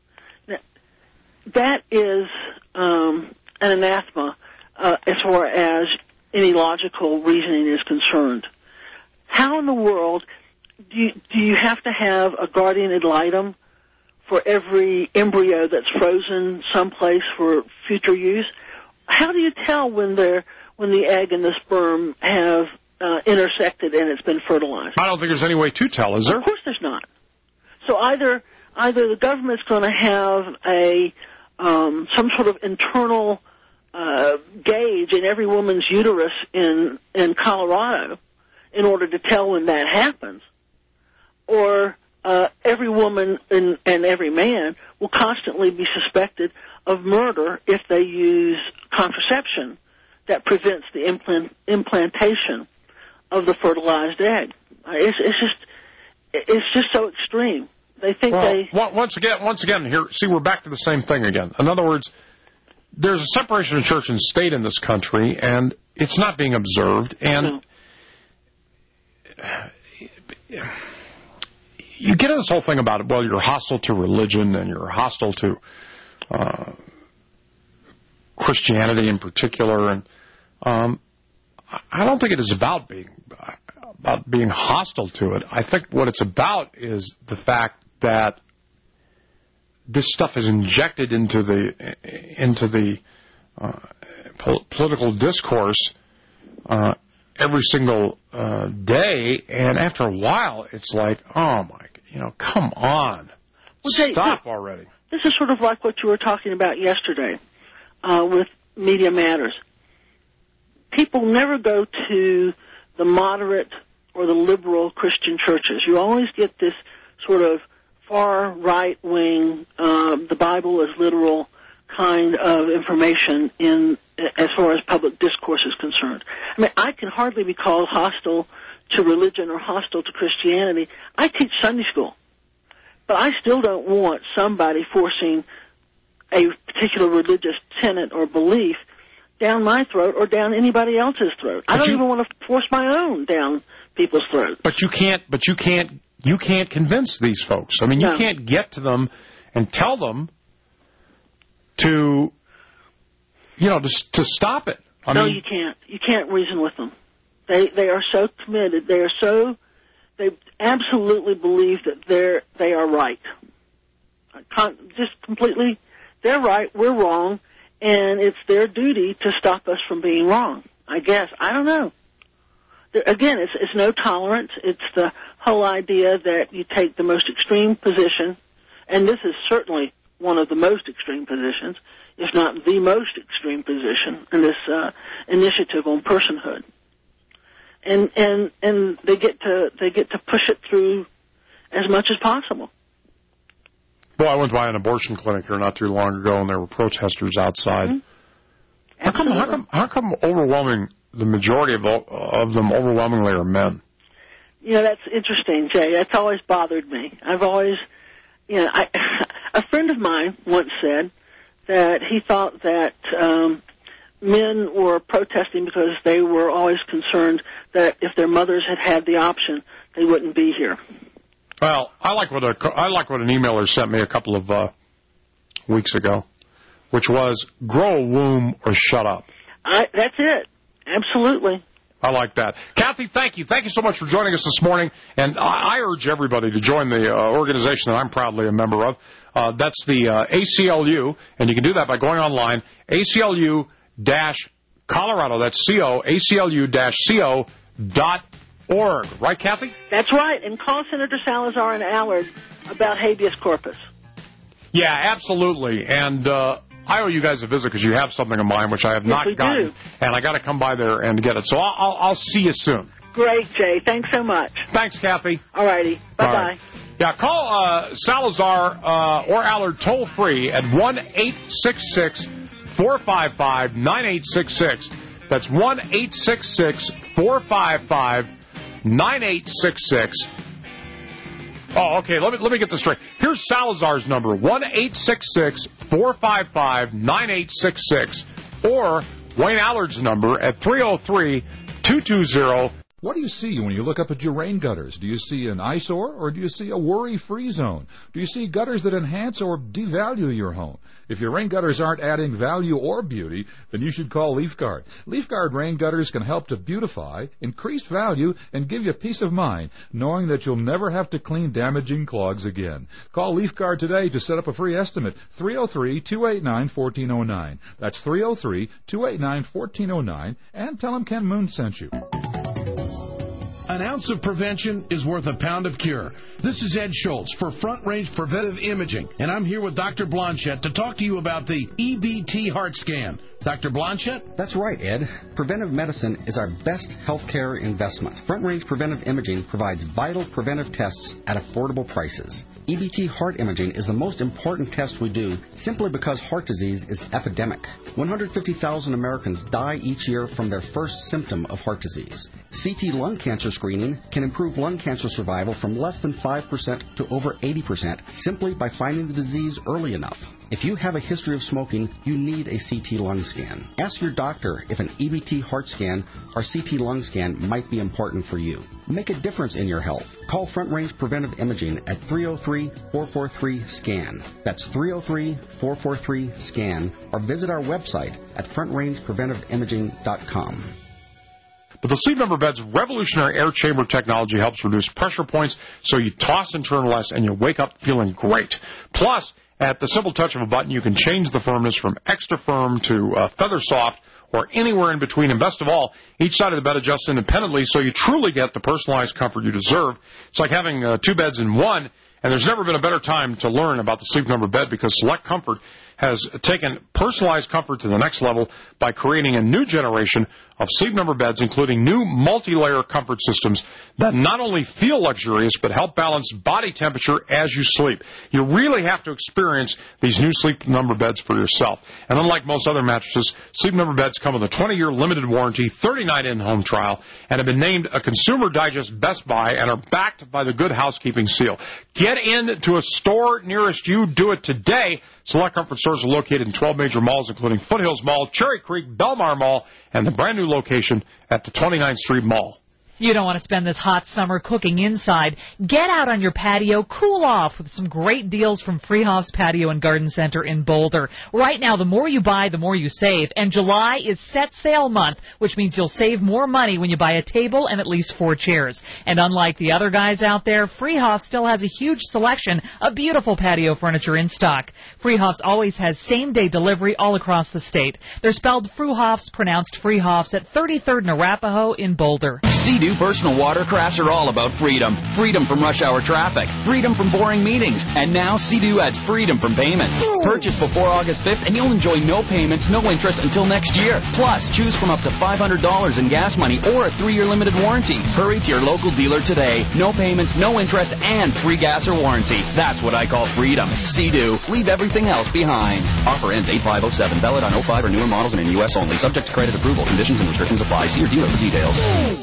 [SPEAKER 22] That is um, an anathema uh, as far as any logical reasoning is concerned. How in the world do you, do you have to have a guardian ad litem for every embryo that's frozen someplace for future use? How do you tell when they're when the egg and the sperm have uh, intersected and it's been fertilized?
[SPEAKER 5] I don't think there's any way to tell, is there?
[SPEAKER 22] Of course there's not. So either either the government's going to have a um, some sort of internal uh, gauge in every woman's uterus in in Colorado in order to tell when that happens, or uh, every woman and, and every man will constantly be suspected of murder if they use contraception that prevents the implant, implantation of the fertilized egg. It's, it's just it's just so extreme. They think
[SPEAKER 5] well,
[SPEAKER 22] they
[SPEAKER 5] once again once again here. See, we're back to the same thing again. In other words, there's a separation of church and state in this country, and it's not being observed. And no. You get into this whole thing about, well, you're hostile to religion and you're hostile to uh, Christianity in particular, and um, I don't think it is about being about being hostile to it. I think what it's about is the fact that this stuff is injected into the into the uh, pol- political discourse uh, every single uh, day, and after a while, it's like, oh my, you know, come on,
[SPEAKER 22] well, Jay,
[SPEAKER 5] stop
[SPEAKER 22] this,
[SPEAKER 5] already.
[SPEAKER 22] This is sort of like what you were talking about yesterday uh, with Media Matters. People never go to the moderate or the liberal Christian churches. You always get this sort of far right-wing, uh, the Bible is literal kind of information in as far as public discourse is concerned. I mean, I can hardly be called hostile to religion or hostile to Christianity. I teach Sunday school, but I still don't want somebody forcing a particular religious tenet or belief down my throat or down anybody else's throat. But I don't you, even want to force my own down people's throats.
[SPEAKER 5] But you can't. But you can't. You can't convince these folks. I mean, you no. can't get to them and tell them to, you know, to, to stop it. I
[SPEAKER 22] no,
[SPEAKER 5] mean,
[SPEAKER 22] you can't. You can't reason with them. They they are so committed. They are so. They absolutely believe that they're they are right. Just completely, they're right. We're wrong. And it's their duty to stop us from being wrong, I guess. I don't know. There, again, it's, it's no tolerance. It's the whole idea that you take the most extreme position, and this is certainly one of the most extreme positions, if not the most extreme position in this uh, initiative on personhood. And and and they get to they get to push it through as much as possible.
[SPEAKER 5] Well, I went by an abortion clinic here not too long ago, and there were protesters outside. Mm-hmm. How come, how come, how come overwhelming, the majority of, of them overwhelmingly are men?
[SPEAKER 22] You know, that's interesting, Jay. That's always bothered me. I've always, you know, I, a friend of mine once said that he thought that um, men were protesting because they were always concerned that if their mothers had had the option, they wouldn't be here.
[SPEAKER 5] Well, I like what a, I like what an emailer sent me a couple of uh, weeks ago, which was grow a womb or shut up.
[SPEAKER 22] I, that's it. Absolutely.
[SPEAKER 5] I like that. Kathy, thank you. Thank you so much for joining us this morning. And I, I urge everybody to join the uh, organization that I'm proudly a member of. Uh, that's the uh, A C L U, and you can do that by going online, A C L U Colorado, that's C O, A C L U C O dot org. Right, Kathy?
[SPEAKER 22] That's right. And call Senator Salazar and Allard about habeas corpus.
[SPEAKER 5] Yeah, absolutely. And uh, I owe you guys a visit because you have something of mine, which I have
[SPEAKER 22] yes,
[SPEAKER 5] not
[SPEAKER 22] we
[SPEAKER 5] gotten.
[SPEAKER 22] Do.
[SPEAKER 5] And I got to come by there and get it. So I'll, I'll, I'll see you soon.
[SPEAKER 22] Great, Jay. Thanks so much.
[SPEAKER 5] Thanks, Kathy.
[SPEAKER 22] All righty. Bye-bye. All right.
[SPEAKER 5] Yeah, call uh, Salazar uh, or Allard toll-free at one eight six six, four five five, nine eight six six. That's one eight six six, four five five, nine eight six six. Oh, okay, let me let me get this straight. Here's Salazar's number, one eight six six, four five five, nine eight six six, or Wayne Allard's number at three oh three, two two zero.
[SPEAKER 1] What do you see when you look up at your rain gutters? Do you see an eyesore or do you see a worry-free zone? Do you see gutters that enhance or devalue your home? If your rain gutters aren't adding value or beauty, then you should call LeafGuard. LeafGuard rain gutters can help to beautify, increase value, and give you peace of mind, knowing that you'll never have to clean damaging clogs again. Call LeafGuard today to set up a free estimate, three oh three, two eight nine, one four oh nine. That's three oh three, two eight nine, one four oh nine, and tell them Ken Moon sent you.
[SPEAKER 6] An ounce of prevention is worth a pound of cure. This is Ed Schultz for Front Range Preventive Imaging, and I'm here with Doctor Blanchette to talk to you about the E B T heart scan. Doctor Blanchette?
[SPEAKER 7] That's right, Ed. Preventive medicine is our best healthcare investment. Front Range Preventive Imaging provides vital preventive tests at affordable prices. E B T heart imaging is the most important test we do simply because heart disease is epidemic. one hundred fifty thousand Americans die each year from their first symptom of heart disease. C T lung cancer screening can improve lung cancer survival from less than five percent to over eighty percent simply by finding the disease early enough. If you have a history of smoking, you need a C T lung scan. Ask your doctor if an E B T heart scan or C T lung scan might be important for you. Make a difference in your health. Call Front Range Preventive Imaging at three oh three, four four three, SCAN. That's three oh three, four four three, SCAN. Or visit our website at front range preventive imaging dot com.
[SPEAKER 5] But the Sleep Number bed's revolutionary air chamber technology helps reduce pressure points so you toss and turn less and you wake up feeling great. Plus, at the simple touch of a button, you can change the firmness from extra firm to uh, feather soft or anywhere in between. And best of all, each side of the bed adjusts independently so you truly get the personalized comfort you deserve. It's like having uh, two beds in one, and there's never been a better time to learn about the Sleep Number bed because Select Comfort has taken personalized comfort to the next level by creating a new generation of Sleep Number beds, including new multi-layer comfort systems that not only feel luxurious but help balance body temperature as you sleep. You really have to experience these new Sleep Number beds for yourself. And unlike most other mattresses, Sleep Number beds come with a twenty-year limited warranty, thirty-nine in-home trial, and have been named a Consumer Digest Best Buy and are backed by the Good Housekeeping seal. Get into a store nearest you. Do it today. Select Comfort stores are located in twelve major malls, including Foothills Mall, Cherry Creek, Belmar Mall, and the brand-new location at the twenty-ninth Street Mall.
[SPEAKER 9] You don't want to spend this hot summer cooking inside. Get out on your patio, cool off with some great deals from Freehoff's Patio and Garden Center in Boulder. Right now, the more you buy, the more you save. And July is set sale month, which means you'll save more money when you buy a table and at least four chairs. And unlike the other guys out there, Freehoff still has a huge selection of beautiful patio furniture in stock. Freehoff's always has same-day delivery all across the state. They're spelled Fruhoffs, pronounced Freehoffs, at thirty-third and Arapahoe in Boulder.
[SPEAKER 12] Sea-Doo personal watercrafts are all about freedom. Freedom from rush hour traffic. Freedom from boring meetings. And now Sea-Doo adds freedom from payments. Purchase before August fifth and you'll enjoy no payments, no interest until next year. Plus, choose from up to five hundred dollars in gas money or a three-year limited warranty. Hurry to your local dealer today. No payments, no interest, and free gas or warranty. That's what I call freedom. Sea-Doo. Leave everything else behind. Offer ends eight five oh seven. Valid on oh five or newer models and in U S only. Subject to credit approval. Conditions and restrictions apply. See your dealer for details.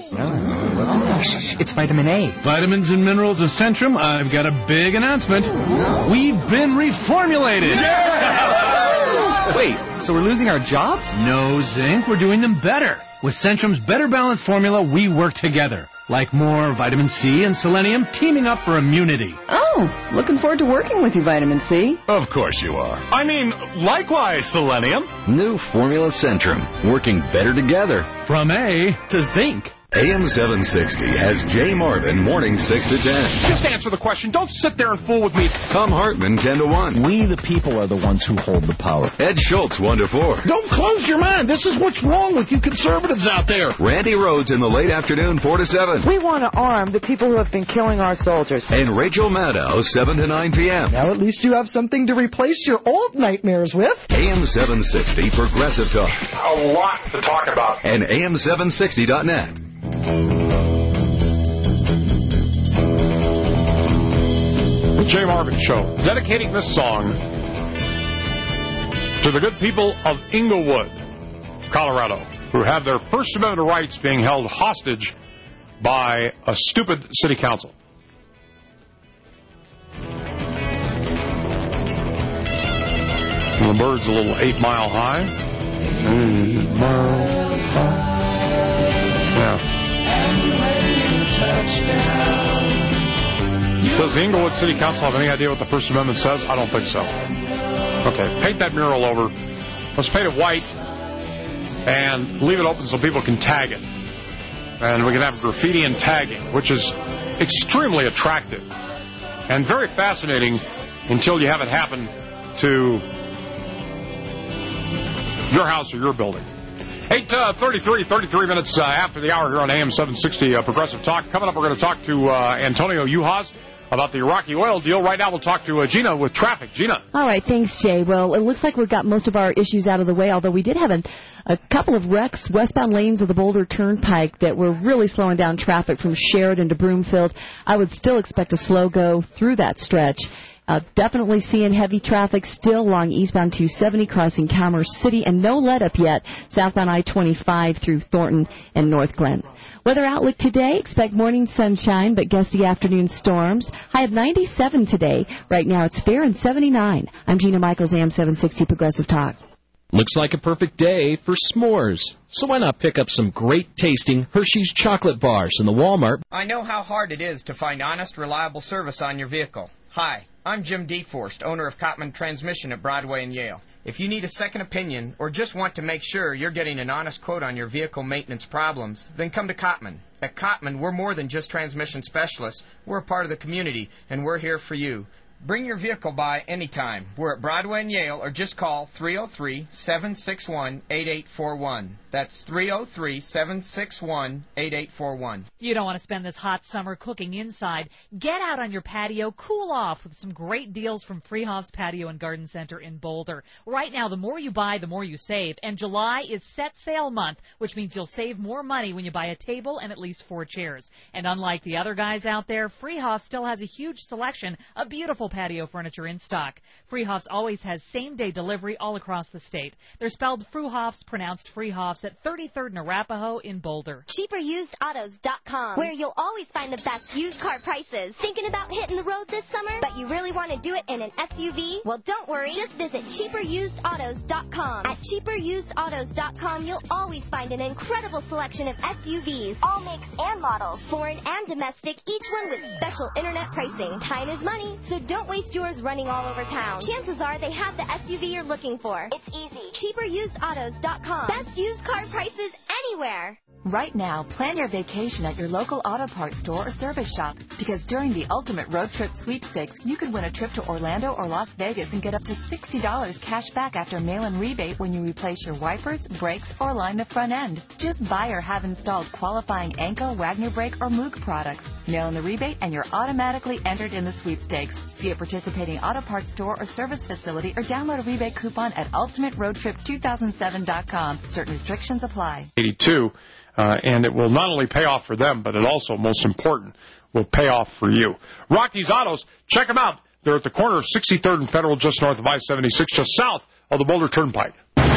[SPEAKER 15] It's vitamin A. Vitamins and minerals of Centrum. I've got a big announcement. We've been reformulated. Yeah! Wait, so we're losing our jobs? No, Zinc. We're doing them better. With Centrum's Better Balanced formula, we work together. Like more vitamin C and selenium teaming up for immunity.
[SPEAKER 17] Oh, looking forward to working with you, Vitamin C.
[SPEAKER 15] Of course you are. I mean, likewise, selenium.
[SPEAKER 18] New formula Centrum, working better together.
[SPEAKER 15] From A to Zinc.
[SPEAKER 14] A M seven sixty has Jay Marvin morning six to ten.
[SPEAKER 5] Just answer the question. Don't sit there and fool with me.
[SPEAKER 14] Tom Hartman ten to one.
[SPEAKER 11] We the people are the ones who hold the power.
[SPEAKER 14] Ed Schultz one to four.
[SPEAKER 6] Don't close your mind. This is what's wrong with you conservatives out there.
[SPEAKER 14] Randy Rhodes in the late afternoon four to seven.
[SPEAKER 23] We want to arm the people who have been killing our soldiers.
[SPEAKER 14] And Rachel Maddow seven to nine p.m.
[SPEAKER 23] Now at least you have something to replace your old nightmares with.
[SPEAKER 14] A M seven sixty Progressive Talk.
[SPEAKER 5] A lot to talk about.
[SPEAKER 14] And A M seven sixty dot net.
[SPEAKER 5] The Jay Marvin Show, dedicating this song to the good people of Inglewood, Colorado, who have their First Amendment rights being held hostage by a stupid city council. And the bird's a little eight mile high. Eight miles high. Yeah. Does the Inglewood City Council have any idea what the First Amendment says? I don't think so. Okay, paint that mural over. Let's paint it white and leave it open so people can tag it. And we can have graffiti and tagging, which is extremely attractive and very fascinating until you have it happen to your house or your building. eight thirty-three, thirty-three minutes uh, after the hour here on A M seven sixty uh, Progressive Talk. Coming up, we're going to talk to uh, Antonio Uhas about the Iraqi oil deal. Right now, we'll talk to uh, Gina with traffic. Gina.
[SPEAKER 16] All right, thanks, Jay. Well, it looks like we've got most of our issues out of the way, although we did have a, a couple of wrecks, westbound lanes of the Boulder Turnpike, that were really slowing down traffic from Sheridan to Broomfield. I would still expect a slow go through that stretch. Uh, definitely seeing heavy traffic still along eastbound two seventy crossing Commerce City, and no let-up yet southbound I twenty-five through Thornton and North Glen. Weather outlook today, expect morning sunshine, but gusty afternoon storms. High of ninety-seven today. Right now it's fair and seventy-nine. I'm Gina Michaels, A M seven sixty Progressive Talk.
[SPEAKER 2] Looks like a perfect day for s'mores. So why not pick up some great tasting Hershey's chocolate bars in the Walmart?
[SPEAKER 3] I know how hard it is to find honest, reliable service on your vehicle. Hi, I'm Jim Deforst, owner of Cotman Transmission at Broadway and Yale. If you need a second opinion or just want to make sure you're getting an honest quote on your vehicle maintenance problems, then come to Cotman. At Cotman, we're more than just transmission specialists. We're a part of the community, and we're here for you. Bring your vehicle by anytime. We're at Broadway and Yale, or just call three oh three, seven six one, eight eight four one. That's three oh three, seven six one, eight eight four one.
[SPEAKER 9] You don't want to spend this hot summer cooking inside. Get out on your patio, cool off with some great deals from Freehoff's Patio and Garden Center in Boulder. Right now, the more you buy, the more you save. And July is set sale month, which means you'll save more money when you buy a table and at least four chairs. And unlike the other guys out there, Freehoff still has a huge selection of beautiful patio furniture in stock. Freehoff's always has same-day delivery all across the state. They're spelled Fruhoffs, pronounced Freehoffs, at thirty-third and Arapahoe in Boulder.
[SPEAKER 13] cheaper used autos dot com, where you'll always find the best used car prices. Thinking about hitting the road this summer, but you really want to do it in an S U V? Well, don't worry. Just visit cheaper used autos dot com. At cheaper used autos dot com, you'll always find an incredible selection of S U Vs, all makes and models, foreign and domestic, each one with special internet pricing. Time is money, so don't waste yours running all over town. Chances are they have the S U V you're looking for. It's easy. cheaper used autos dot com. Best used car prices anywhere.
[SPEAKER 24] Right now, plan your vacation at your local auto parts store or service shop, because during the Ultimate Road Trip Sweepstakes, you could win a trip to Orlando or Las Vegas and get up to sixty dollars cash back after mail-in rebate when you replace your wipers, brakes, or line the front end. Just buy or have installed qualifying Anco, Wagner Brake, or Moog products. Mail in the rebate and you're automatically entered in the sweepstakes. See a participating auto parts store or service facility, or download a rebate coupon at ultimate road trip two thousand seven dot com. Certain restrictions apply.
[SPEAKER 5] eighty-two, uh, and it will not only pay off for them, but it also, most important, will pay off for you. Rocky's Autos, check them out. They're at the corner of sixty-third and Federal, just north of I seventy-six, just south of the Boulder Turnpike.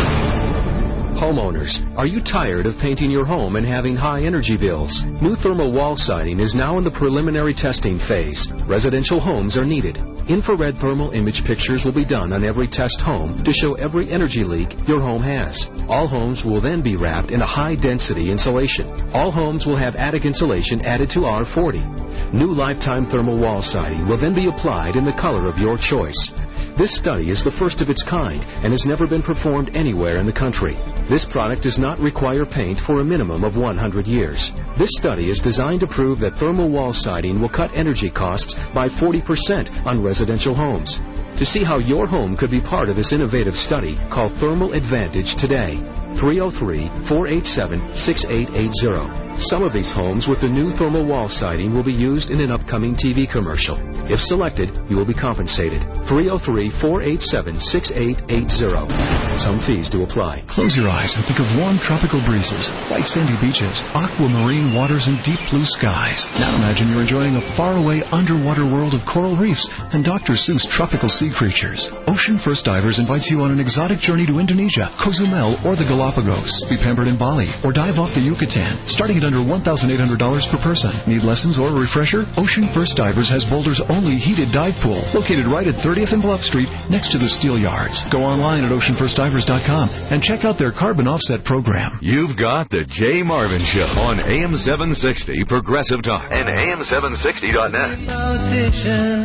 [SPEAKER 25] Homeowners, are you tired of painting your home and having high energy bills? New thermal wall siding is now in the preliminary testing phase. Residential homes are needed. Infrared thermal image pictures will be done on every test home to show every energy leak your home has. All homes will then be wrapped in a high-density insulation. All homes will have attic insulation added to R forty. New lifetime thermal wall siding will then be applied in the color of your choice. This study is the first of its kind and has never been performed anywhere in the country. This product does not require paint for a minimum of one hundred years. This study is designed to prove that thermal wall siding will cut energy costs by forty percent on residential homes. To see how your home could be part of this innovative study, call Thermal Advantage today. three oh three, four eight seven, six eight eight zero. Some of these homes with the new thermal wall siding will be used in an upcoming T V commercial. If selected, you will be compensated. three oh three, four eight seven, six eight eight zero. Some fees do apply.
[SPEAKER 26] Close your eyes and think of warm tropical breezes, white sandy beaches, aquamarine waters, and deep blue skies. Now imagine you're enjoying a faraway underwater world of coral reefs and Doctor Seuss tropical sea creatures. Ocean First Divers invites you on an exotic journey to Indonesia, Cozumel, or the Galapagos. Be pampered in Bali or dive off the Yucatan, starting at under one thousand eight hundred dollars per person. Need lessons or a refresher? Ocean First Divers has Boulder's only heated dive pool, located right at thirtieth and Bluff Street, next to the Steel Yards. Go online at ocean first divers dot com and check out their carbon offset program.
[SPEAKER 14] You've got the Jay Marvin Show on A M seven sixty Progressive Talk and A M seven sixty dot net.
[SPEAKER 27] Politician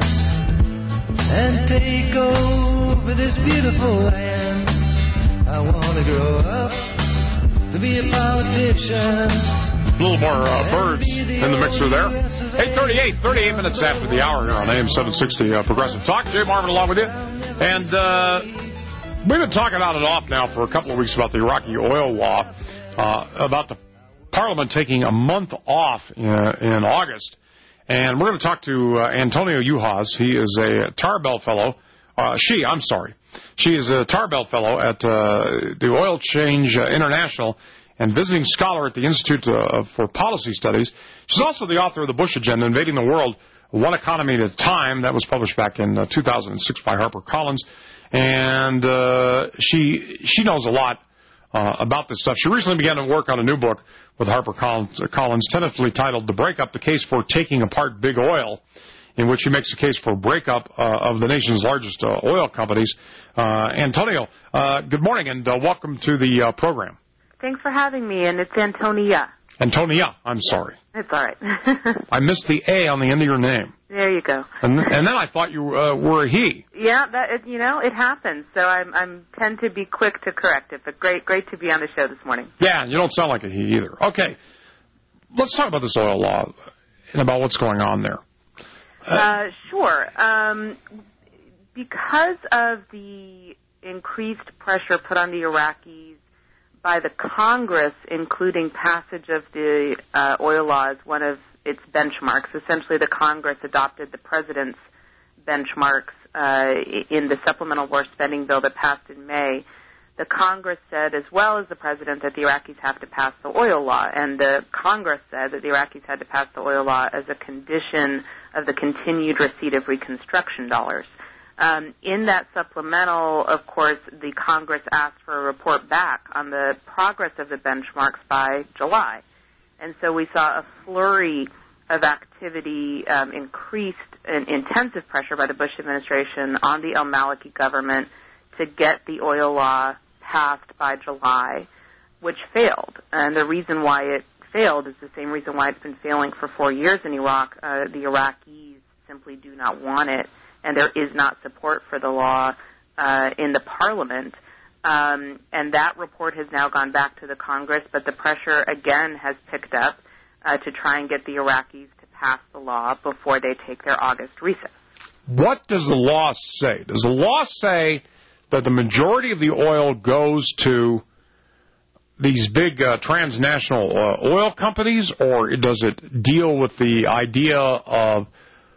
[SPEAKER 27] and take over this beautiful land. I want to grow up to be a politician.
[SPEAKER 5] A little more uh, birds in the mixer there. eight thirty-eight, thirty-eight minutes after the hour here on A M seven sixty uh, Progressive Talk. Jay Marvin along with you. And uh, we've been talking on and off now for a couple of weeks about the Iraqi oil law. uh, about the Parliament taking a month off in, in August. And we're going to talk to uh, Antonio Yuhas. He is a Tarbell Fellow. Uh, she, I'm sorry. She is a Tarbell Fellow at uh, the Oil Change uh, International and visiting scholar at the Institute uh, for Policy Studies. She's also the author of The Bush Agenda, Invading the World, One Economy at a Time. That was published back in uh, two thousand six by HarperCollins. And uh, she she knows a lot uh, about this stuff. She recently began to work on a new book with HarperCollins, uh, Collins, tentatively titled The Breakup, the Case for Taking Apart Big Oil, in which he makes a case for a breakup uh, of the nation's largest uh, oil companies. Uh, Antonio, uh, good morning, and uh, welcome to the uh, program.
[SPEAKER 4] Thanks for having me, and it's Antonia.
[SPEAKER 5] Antonia, I'm sorry.
[SPEAKER 4] It's all right.
[SPEAKER 5] I missed the A on the end of your name.
[SPEAKER 4] There you go.
[SPEAKER 5] And, and then I thought you uh, were a he.
[SPEAKER 4] Yeah, that it, you know, it happens. So I'm I'm tend to be quick to correct it. But great, great to be on the show this morning.
[SPEAKER 5] Yeah, you don't sound like a he either. Okay, let's talk about this oil law and about what's going on there.
[SPEAKER 4] Uh, uh, sure. Um, because of the increased pressure put on the Iraqis by the Congress, including passage of the uh, oil law as one of its benchmarks. Essentially, the Congress adopted the president's benchmarks uh, in the supplemental war spending bill that passed in May. The Congress said, as well as the president, that the Iraqis have to pass the oil law, and the Congress said that the Iraqis had to pass the oil law as a condition of the continued receipt of Reconstruction dollars. Um, in that supplemental, of course, the Congress asked for a report back on the progress of the benchmarks by July. And so we saw a flurry of activity, um, increased and intensive pressure by the Bush administration on the al-Maliki government to get the oil law passed by July, which failed. And the reason why it failed is the same reason why it's been failing for four years in Iraq. Uh, the Iraqis simply do not want it, and there is not support for the law uh, in the parliament. Um, and that report has now gone back to the Congress, but the pressure again has picked up uh, to try and get the Iraqis to pass the law before they take their August recess.
[SPEAKER 5] What does the law say? Does the law say that the majority of the oil goes to these big uh, transnational uh, oil companies, or does it deal with the idea of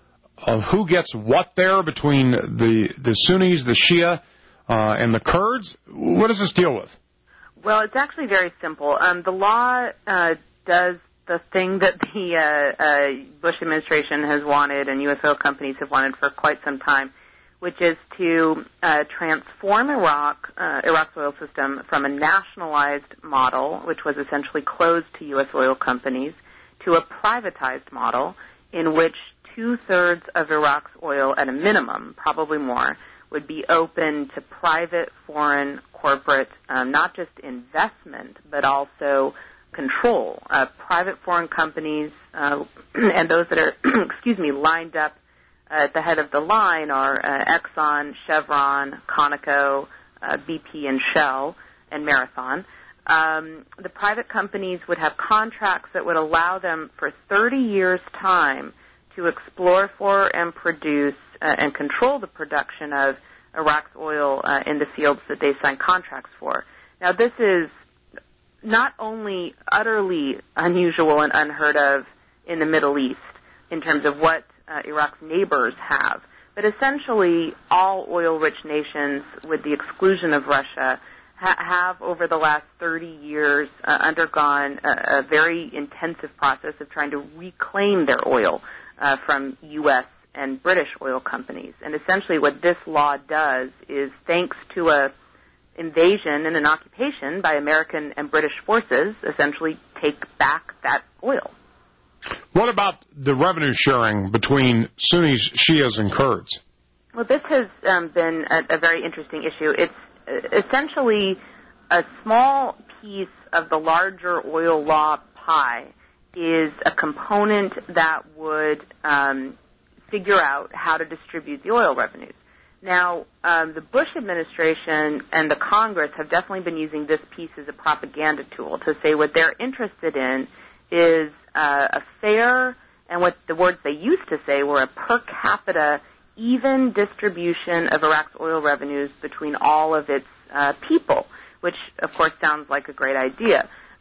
[SPEAKER 5] of who gets what there between the, the Sunnis, the Shia, uh, and the Kurds? What does this deal with?
[SPEAKER 4] Well, it's actually very simple. Um, the law uh, does the thing that the uh, uh, Bush administration has wanted and U S oil companies have wanted for quite some time, which is to uh, transform Iraq, uh, Iraq's oil system from a nationalized model, which was essentially closed to U S oil companies, to a privatized model in which two-thirds of Iraq's oil, at a minimum, probably more, would be open to private foreign corporate, um, not just investment, but also control. Uh, private foreign companies uh, and those that are, excuse me, lined up uh, at the head of the line are uh, Exxon, Chevron, Conoco, uh, B P, and Shell, and Marathon. Um, the private companies would have contracts that would allow them for thirty years' time to explore for and produce uh, and control the production of Iraq's oil uh, in the fields that they sign contracts for. Now, this is not only utterly unusual and unheard of in the Middle East in terms of what uh, Iraq's neighbors have, but essentially all oil-rich nations, with the exclusion of Russia, ha- have over the last thirty years uh, undergone a, a very intensive process of trying to reclaim their oil Uh, from U S and British oil companies. And essentially what this law does is, thanks to a invasion and an occupation by American and British forces, essentially take back that oil.
[SPEAKER 5] What about the revenue sharing between Sunnis, Shias, and Kurds?
[SPEAKER 4] Well, this has um, been a, a very interesting issue. It's uh, essentially a small piece of the larger oil law pie is a component that would um, figure out how to distribute the oil revenues. Now, um, the Bush administration and the Congress have definitely been using this piece as a propaganda tool to say what they're interested in is uh, a fair, and what the words they used to say were a per capita even distribution of Iraq's oil revenues between all of its uh, people, which, of course, sounds like a great idea.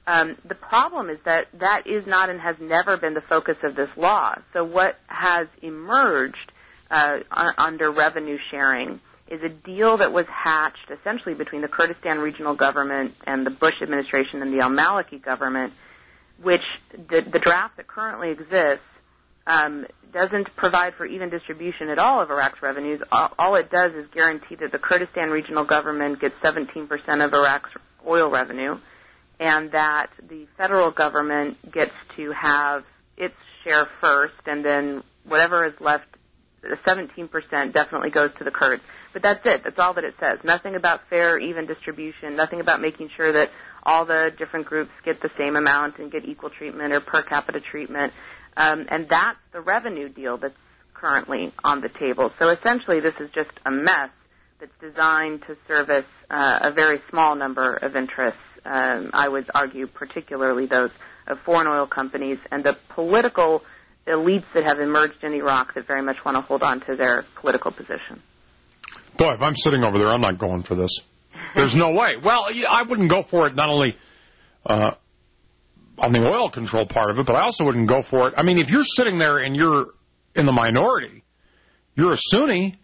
[SPEAKER 4] Um, the problem is that that is not and has never been the focus of this law. So what has emerged uh, under revenue sharing is a deal that was hatched essentially between the Kurdistan Regional Government and the Bush administration and the al-Maliki government, which the, the draft that currently exists um, doesn't provide for even distribution at all of Iraq's revenues. All, all it does is guarantee that the Kurdistan Regional Government gets seventeen percent of Iraq's oil revenue, and that the federal government gets to have its share first, and then whatever is left, the seventeen percent definitely goes to the Kurds. But that's it. That's all that it says. Nothing about fair, even distribution. Nothing about making sure that all the different groups get the same amount and get equal treatment or per capita treatment. Um, and that's the revenue deal that's currently on the table. So essentially this is just a mess that's designed to service uh, a very small number of interests. Um, I would argue particularly those of foreign oil companies and the political elites that have emerged in Iraq that very much want to hold on to their political position.
[SPEAKER 5] Boy, if I'm sitting over there, I'm not going for this. There's no way. Well, I wouldn't go for it not only uh, on the oil control part of it, but I also wouldn't go for it. I mean, if you're sitting there and you're in the minority, you're a Sunni,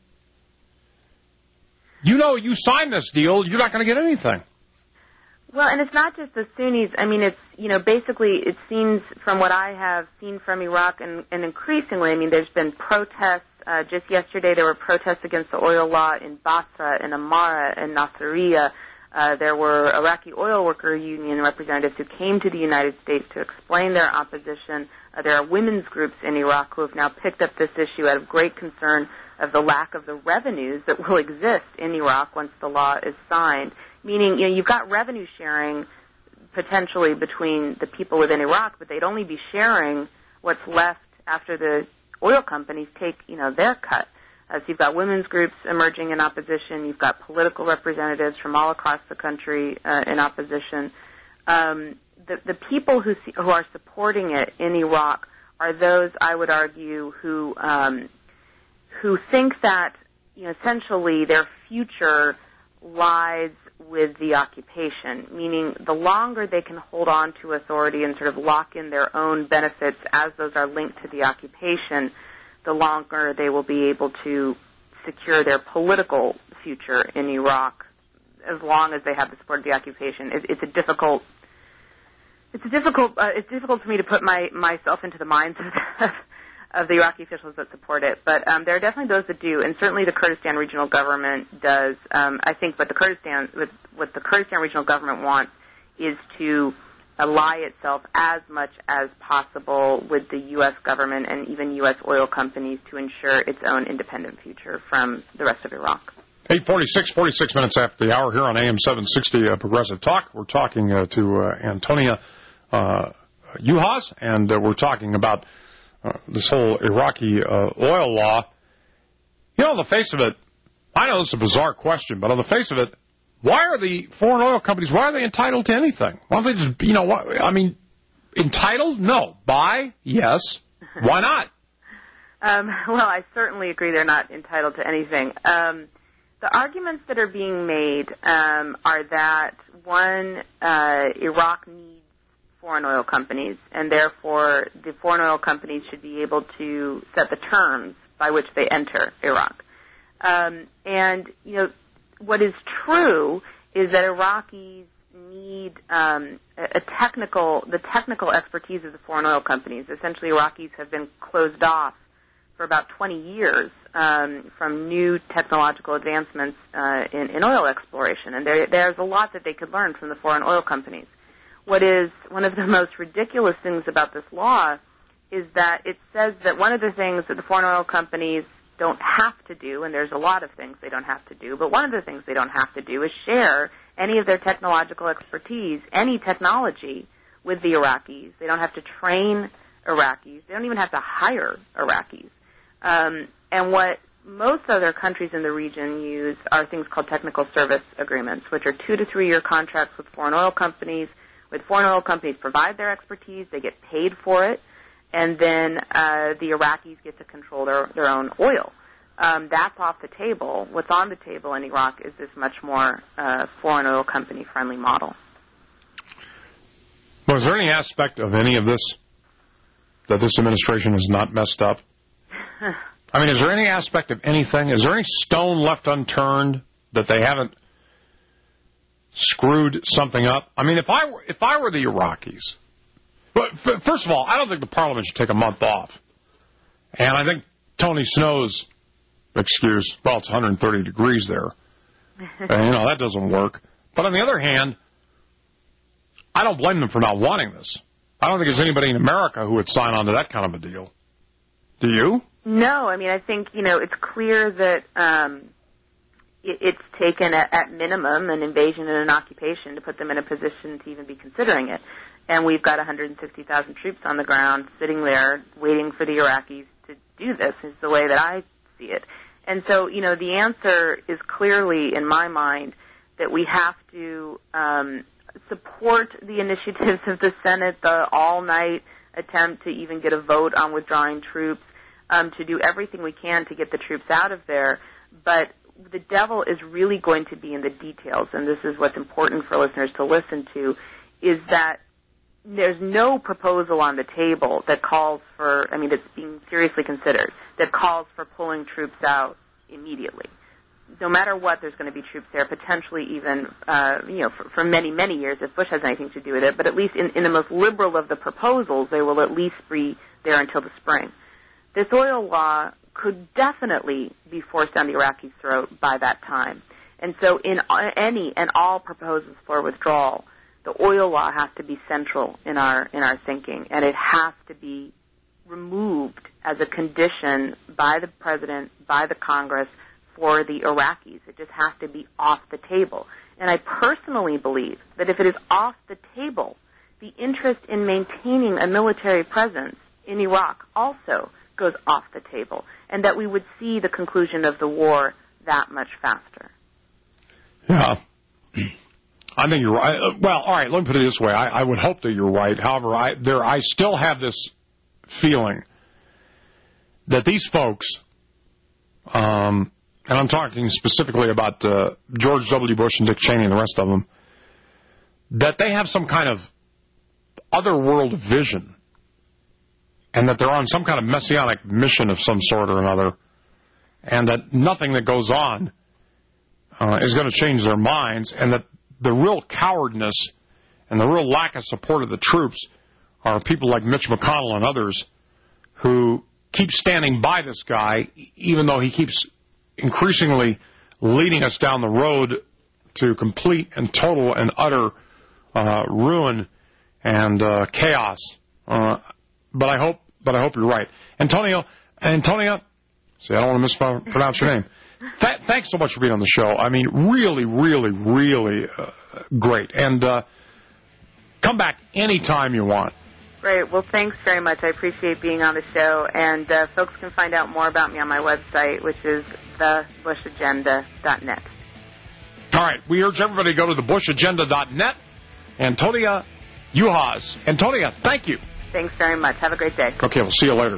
[SPEAKER 5] you know you sign this deal, you're not going to get anything.
[SPEAKER 4] Well, and it's not just the Sunnis. I mean, it's, you know, basically it seems from what I have seen from Iraq, and, and increasingly, I mean, there's been protests. Uh, just yesterday there were protests against the oil law in Basra, in Amara, in Nasiriyah. Uh, there were Iraqi oil worker union representatives who came to the United States to explain their opposition. Uh, there are women's groups in Iraq who have now picked up this issue out of great concern of the lack of the revenues that will exist in Iraq once the law is signed. Meaning, you know, you've got revenue sharing potentially between the people within Iraq, but they'd only be sharing what's left after the oil companies take, you know, their cut. Uh, so you've got women's groups emerging in opposition. You've got political representatives from all across the country uh, in opposition. Um, the, the people who see, who are supporting it in Iraq are those, I would argue, who um, who think that, you know, essentially their future lies with the occupation, meaning the longer they can hold on to authority and sort of lock in their own benefits as those are linked to the occupation, the longer they will be able to secure their political future in Iraq, as long as they have the support of the occupation. It, it's a difficult, it's a difficult, uh, it's difficult for me to put my myself into the minds of the, of the Iraqi officials that support it, but um, there are definitely those that do, and certainly the Kurdistan Regional Government does. Um, I think what the Kurdistan, what the Kurdistan Regional Government wants is to ally itself as much as possible with the U S government and even U S oil companies to ensure its own independent future from the rest of Iraq.
[SPEAKER 5] eight forty-six, forty-six minutes after the hour here on A M seven sixty uh, Progressive Talk. We're talking uh, to uh, Antonia uh, Juhas, and uh, we're talking about uh, this whole Iraqi uh, oil law. You know, on the face of it, I know this is a bizarre question, but on the face of it, why are the foreign oil companies, why are they entitled to anything? Why don't they just, you know, why, I mean, entitled? No. Buy? Yes. Why not?
[SPEAKER 4] Um, well, I certainly agree they're not entitled to anything. Um, the arguments that are being made um, are that, one, uh, Iraq needs foreign oil companies, and therefore the foreign oil companies should be able to set the terms by which they enter Iraq. Um, and, you know, what is true is that Iraqis need um, a technical, the technical expertise of the foreign oil companies. Essentially, Iraqis have been closed off for about twenty years um, from new technological advancements uh, in, in oil exploration, and there, there's a lot that they could learn from the foreign oil companies. What is one of the most ridiculous things about this law is that it says that one of the things that the foreign oil companies don't have to do, and there's a lot of things they don't have to do, but one of the things they don't have to do is share any of their technological expertise, any technology, with the Iraqis. They don't have to train Iraqis. They don't even have to hire Iraqis. Um, and what most other countries in the region use are things called technical service agreements, which are two to three year contracts with foreign oil companies. With foreign oil companies provide their expertise, they get paid for it, and then uh, the Iraqis get to control their, their own oil. Um, that's off the table. What's on the table in Iraq is this much more uh, foreign oil company-friendly model.
[SPEAKER 5] Well, is there any aspect of any of this that this administration has not messed up? I mean, is there any aspect of anything? Is there any stone left unturned that they haven't screwed something up? I mean, if I were, if I were the Iraqis, but first of all, I don't think the parliament should take a month off. And I think Tony Snow's excuse, well, it's one hundred thirty degrees there. And, you know, that doesn't work. But on the other hand, I don't blame them for not wanting this. I don't think there's anybody in America who would sign on to that kind of a deal. Do you?
[SPEAKER 4] No, I mean, I think, you know, it's clear that um, it, it's taken at, at minimum an invasion and an occupation to put them in a position to even be considering it. And we've got one hundred sixty thousand troops on the ground sitting there waiting for the Iraqis to do this, is the way that I see it. And so, you know, the answer is clearly, in my mind, that we have to um, support the initiatives of the Senate, the all-night attempt to even get a vote on withdrawing troops, um, to do everything we can to get the troops out of there. But the devil is really going to be in the details, and this is what's important for listeners to listen to, is that there's no proposal on the table that calls for, I mean, it's being seriously considered, that calls for pulling troops out immediately. No matter what, there's going to be troops there, potentially even, uh, you know, for, for many, many years, if Bush has anything to do with it. But at least in, in the most liberal of the proposals, they will at least be there until the spring. This oil law could definitely be forced down the Iraqis' throat by that time. And so in any and all proposals for withdrawal, the oil law has to be central in our in our thinking, and it has to be removed as a condition by the president, by the Congress, for the Iraqis. It just has to be off the table. And I personally believe that if it is off the table, the interest in maintaining a military presence in Iraq also goes off the table, and that we would see the conclusion of the war that much faster.
[SPEAKER 5] Yeah. I think you're right. Well, all right, let me put it this way. I, I would hope that you're right. However, I, there, I still have this feeling that these folks, um, and I'm talking specifically about uh, George W. Bush and Dick Cheney and the rest of them, that they have some kind of otherworld vision, and that they're on some kind of messianic mission of some sort or another, and that nothing that goes on uh, is going to change their minds, and that the real cowardness and the real lack of support of the troops are people like Mitch McConnell and others who keep standing by this guy, even though he keeps increasingly leading us down the road to complete and total and utter uh, ruin and uh, chaos. Uh, but I hope, but I hope you're right, Antonio. Antonia, see, I don't want to mispronounce your name. Th- thanks so much for being on the show. I mean, really, really, really uh, great. And uh, come back anytime you want.
[SPEAKER 4] Great. Well, thanks very much. I appreciate being on the show. And uh, folks can find out more about me on my website, which is the bush agenda dot net.
[SPEAKER 5] All right. We urge everybody to go to the bush agenda dot net. Antonia Juhas. Antonia, thank you.
[SPEAKER 4] Thanks very much. Have a great day.
[SPEAKER 5] Okay, we'll see you later.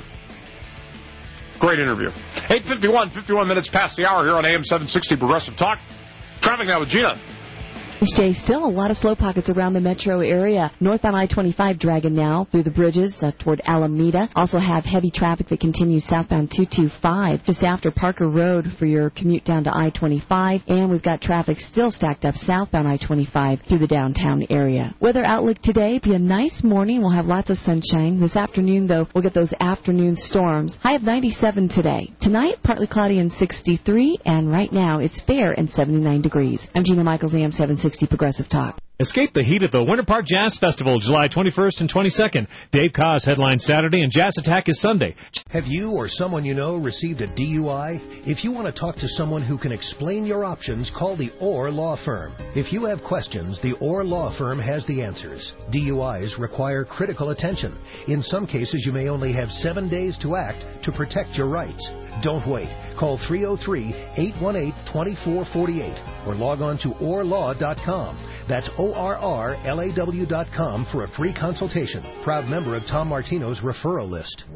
[SPEAKER 5] Great interview. eight fifty-one, fifty-one minutes past the hour here on A M seven sixty Progressive Talk. Traffic now with Gina.
[SPEAKER 16] Jay, still a lot of slow pockets around the metro area. Northbound I twenty-five dragging now through the bridges uh, toward Alameda. Also have heavy traffic that continues southbound two twenty-five just after Parker Road for your commute down to I twenty-five. And we've got traffic still stacked up southbound I twenty-five through the downtown area. Weather outlook today, be a nice morning. We'll have lots of sunshine. This afternoon, though, we'll get those afternoon storms. High of ninety-seven today. Tonight, partly cloudy and sixty-three. And right now, it's fair and seventy-nine degrees. I'm Gina Michaels, A M seven sixty Progressive Talk.
[SPEAKER 1] Escape the heat at the Winter Park Jazz Festival, July twenty-first and twenty-second. Dave Koz headlines Saturday and Jazz Attack is Sunday.
[SPEAKER 8] Have you or someone you know received a D U I? If you want to talk to someone who can explain your options, call the Orr Law Firm. If you have questions, the Orr Law Firm has the answers. D U Is require critical attention. In some cases, you may only have seven days to act to protect your rights. Don't wait. Call three oh three, eight one eight, two four four eight or log on to orr law dot com. That's O R R L A W dot com for a free consultation. Proud member of Tom Martino's referral list.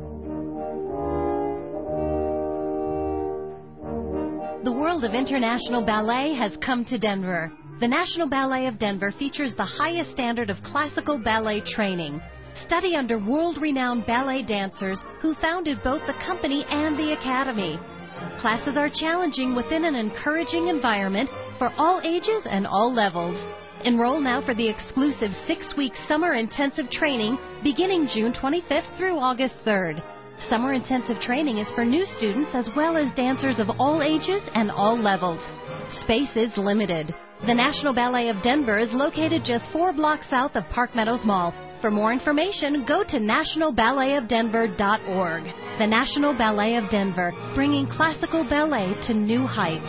[SPEAKER 13] The world of international ballet has come to Denver.
[SPEAKER 7] The National Ballet of Denver features the highest standard of classical ballet training. Study under world-renowned ballet dancers who founded both the company and the academy. Classes are challenging within an encouraging environment for all ages and all levels. Enroll now for the exclusive six-week summer intensive training beginning June twenty-fifth through August third. Summer intensive training is for new students as well as dancers of all ages and all levels. Space is limited. The National Ballet of Denver is located just four blocks south of Park Meadows Mall. For more information, go to national ballet of denver dot org. The National Ballet of Denver, bringing classical ballet to new heights.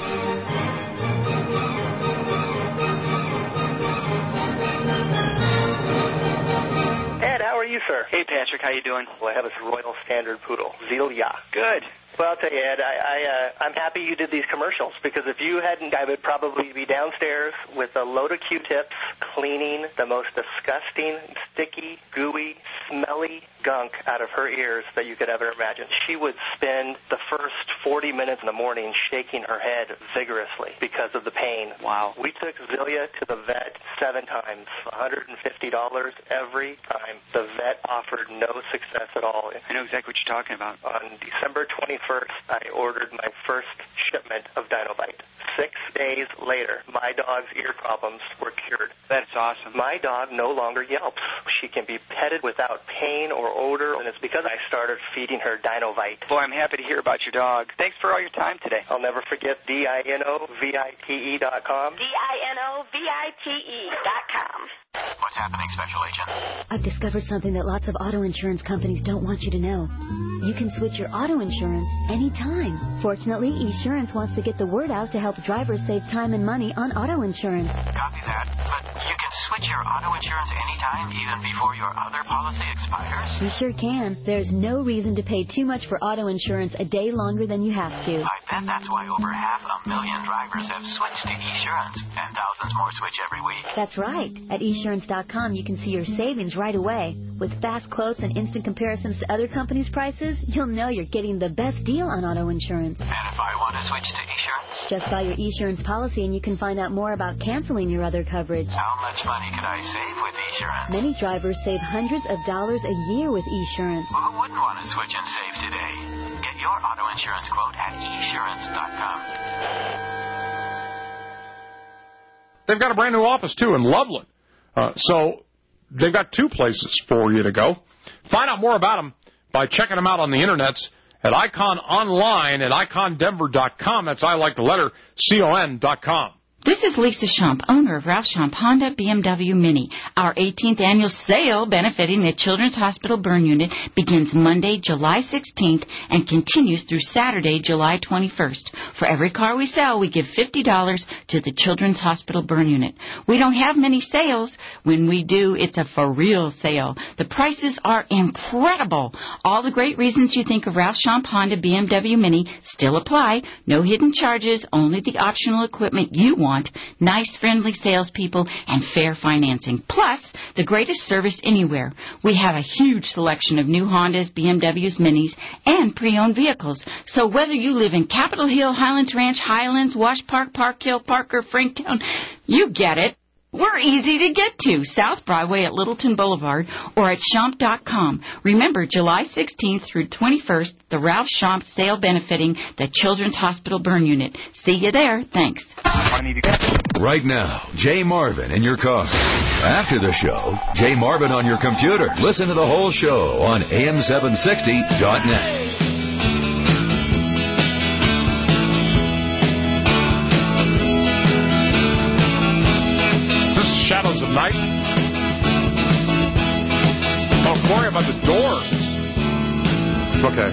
[SPEAKER 10] Ed, how are you, sir? Hey, Patrick, how you doing? Well, I have this Royal Standard Poodle, Zelia. Good. Well, I'll tell you, Ed, I, I, uh, I'm happy you did these commercials, because if you hadn't, I would probably be downstairs with a load of Q-tips cleaning the most disgusting, sticky, gooey, smelly gunk out of her ears that you could ever imagine. She would spend the first forty minutes in the morning shaking her head vigorously because of the pain. Wow. We took Zelia to the vet seven times, one hundred fifty dollars every time. The vet offered no success at all. I know exactly what you're talking about. On December twenty-first, I ordered my first shipment of Dinovite. Six days later, my dog's ear problems were cured. That's awesome. My dog no longer yelps. She can be petted without pain or odor, and it's because I started feeding her Dinovite. Boy, I'm happy to hear about your dog. Thanks for all your time today. I'll never forget D I N O V I T E dot com.
[SPEAKER 12] D I N O V I T E dot com.
[SPEAKER 19] What's happening, Special Agent?
[SPEAKER 20] I've discovered something that lots of auto insurance companies don't want you to know. You can switch your auto insurance anytime. Fortunately, Esurance wants to get the word out to help drivers save time and money on auto insurance.
[SPEAKER 19] Copy that. But you can switch your auto insurance anytime, even before your other policy expires?
[SPEAKER 20] You sure can. There's no reason to pay too much for auto insurance a day longer than you have to.
[SPEAKER 19] I bet that's why over half a million drivers have switched to Esurance, and thousands more switch every week.
[SPEAKER 20] That's right. At Esurance dot com, you can see your savings right away. With fast quotes and instant comparisons to other companies' prices, you'll know you're getting the best deal on auto insurance.
[SPEAKER 19] And if I want to switch to Esurance?
[SPEAKER 20] Just buy your Esurance policy and you can find out more about canceling your other coverage.
[SPEAKER 19] How much money could I save with Esurance?
[SPEAKER 20] Many drivers save hundreds of dollars a year with Esurance.
[SPEAKER 19] Well, who wouldn't want to switch and save today? Get your auto insurance quote at Esurance dot com.
[SPEAKER 5] They've got a brand new office, too, in Loveland. Uh, so they've got two places for you to go. Find out more about them by checking them out on the internets at Icon Online at icon denver dot com. That's I like the letter, C O N dot com.
[SPEAKER 21] This is Lisa Schump, owner of Ralph Schump Honda B M W Mini. Our eighteenth annual sale benefiting the Children's Hospital Burn Unit begins Monday, July sixteenth and continues through Saturday, July twenty-first. For every car we sell, we give fifty dollars to the Children's Hospital Burn Unit. We don't have many sales. When we do, it's a for-real sale. The prices are incredible. All the great reasons you think of Ralph Schump Honda B M W Mini still apply. No hidden charges, only the optional equipment you want. Nice, friendly salespeople, and fair financing. Plus, the greatest service anywhere. We have a huge selection of new Hondas, B M Ws, Minis, and pre-owned vehicles. So whether you live in Capitol Hill, Highlands Ranch, Highlands, Wash Park, Park Hill, Parker, Franktown, you get it. We're easy to get to. South Broadway at Littleton Boulevard or at Schump dot com. Remember, July sixteenth through twenty-first, the Ralph Schump sale benefiting the Children's Hospital Burn Unit. See you there. Thanks.
[SPEAKER 14] Right now, Jay Marvin in your car. After the show, Jay Marvin on your computer. Listen to the whole show on A M seven sixty dot net.
[SPEAKER 5] Shadows of Night. Oh, Corey, about the Doors. Okay.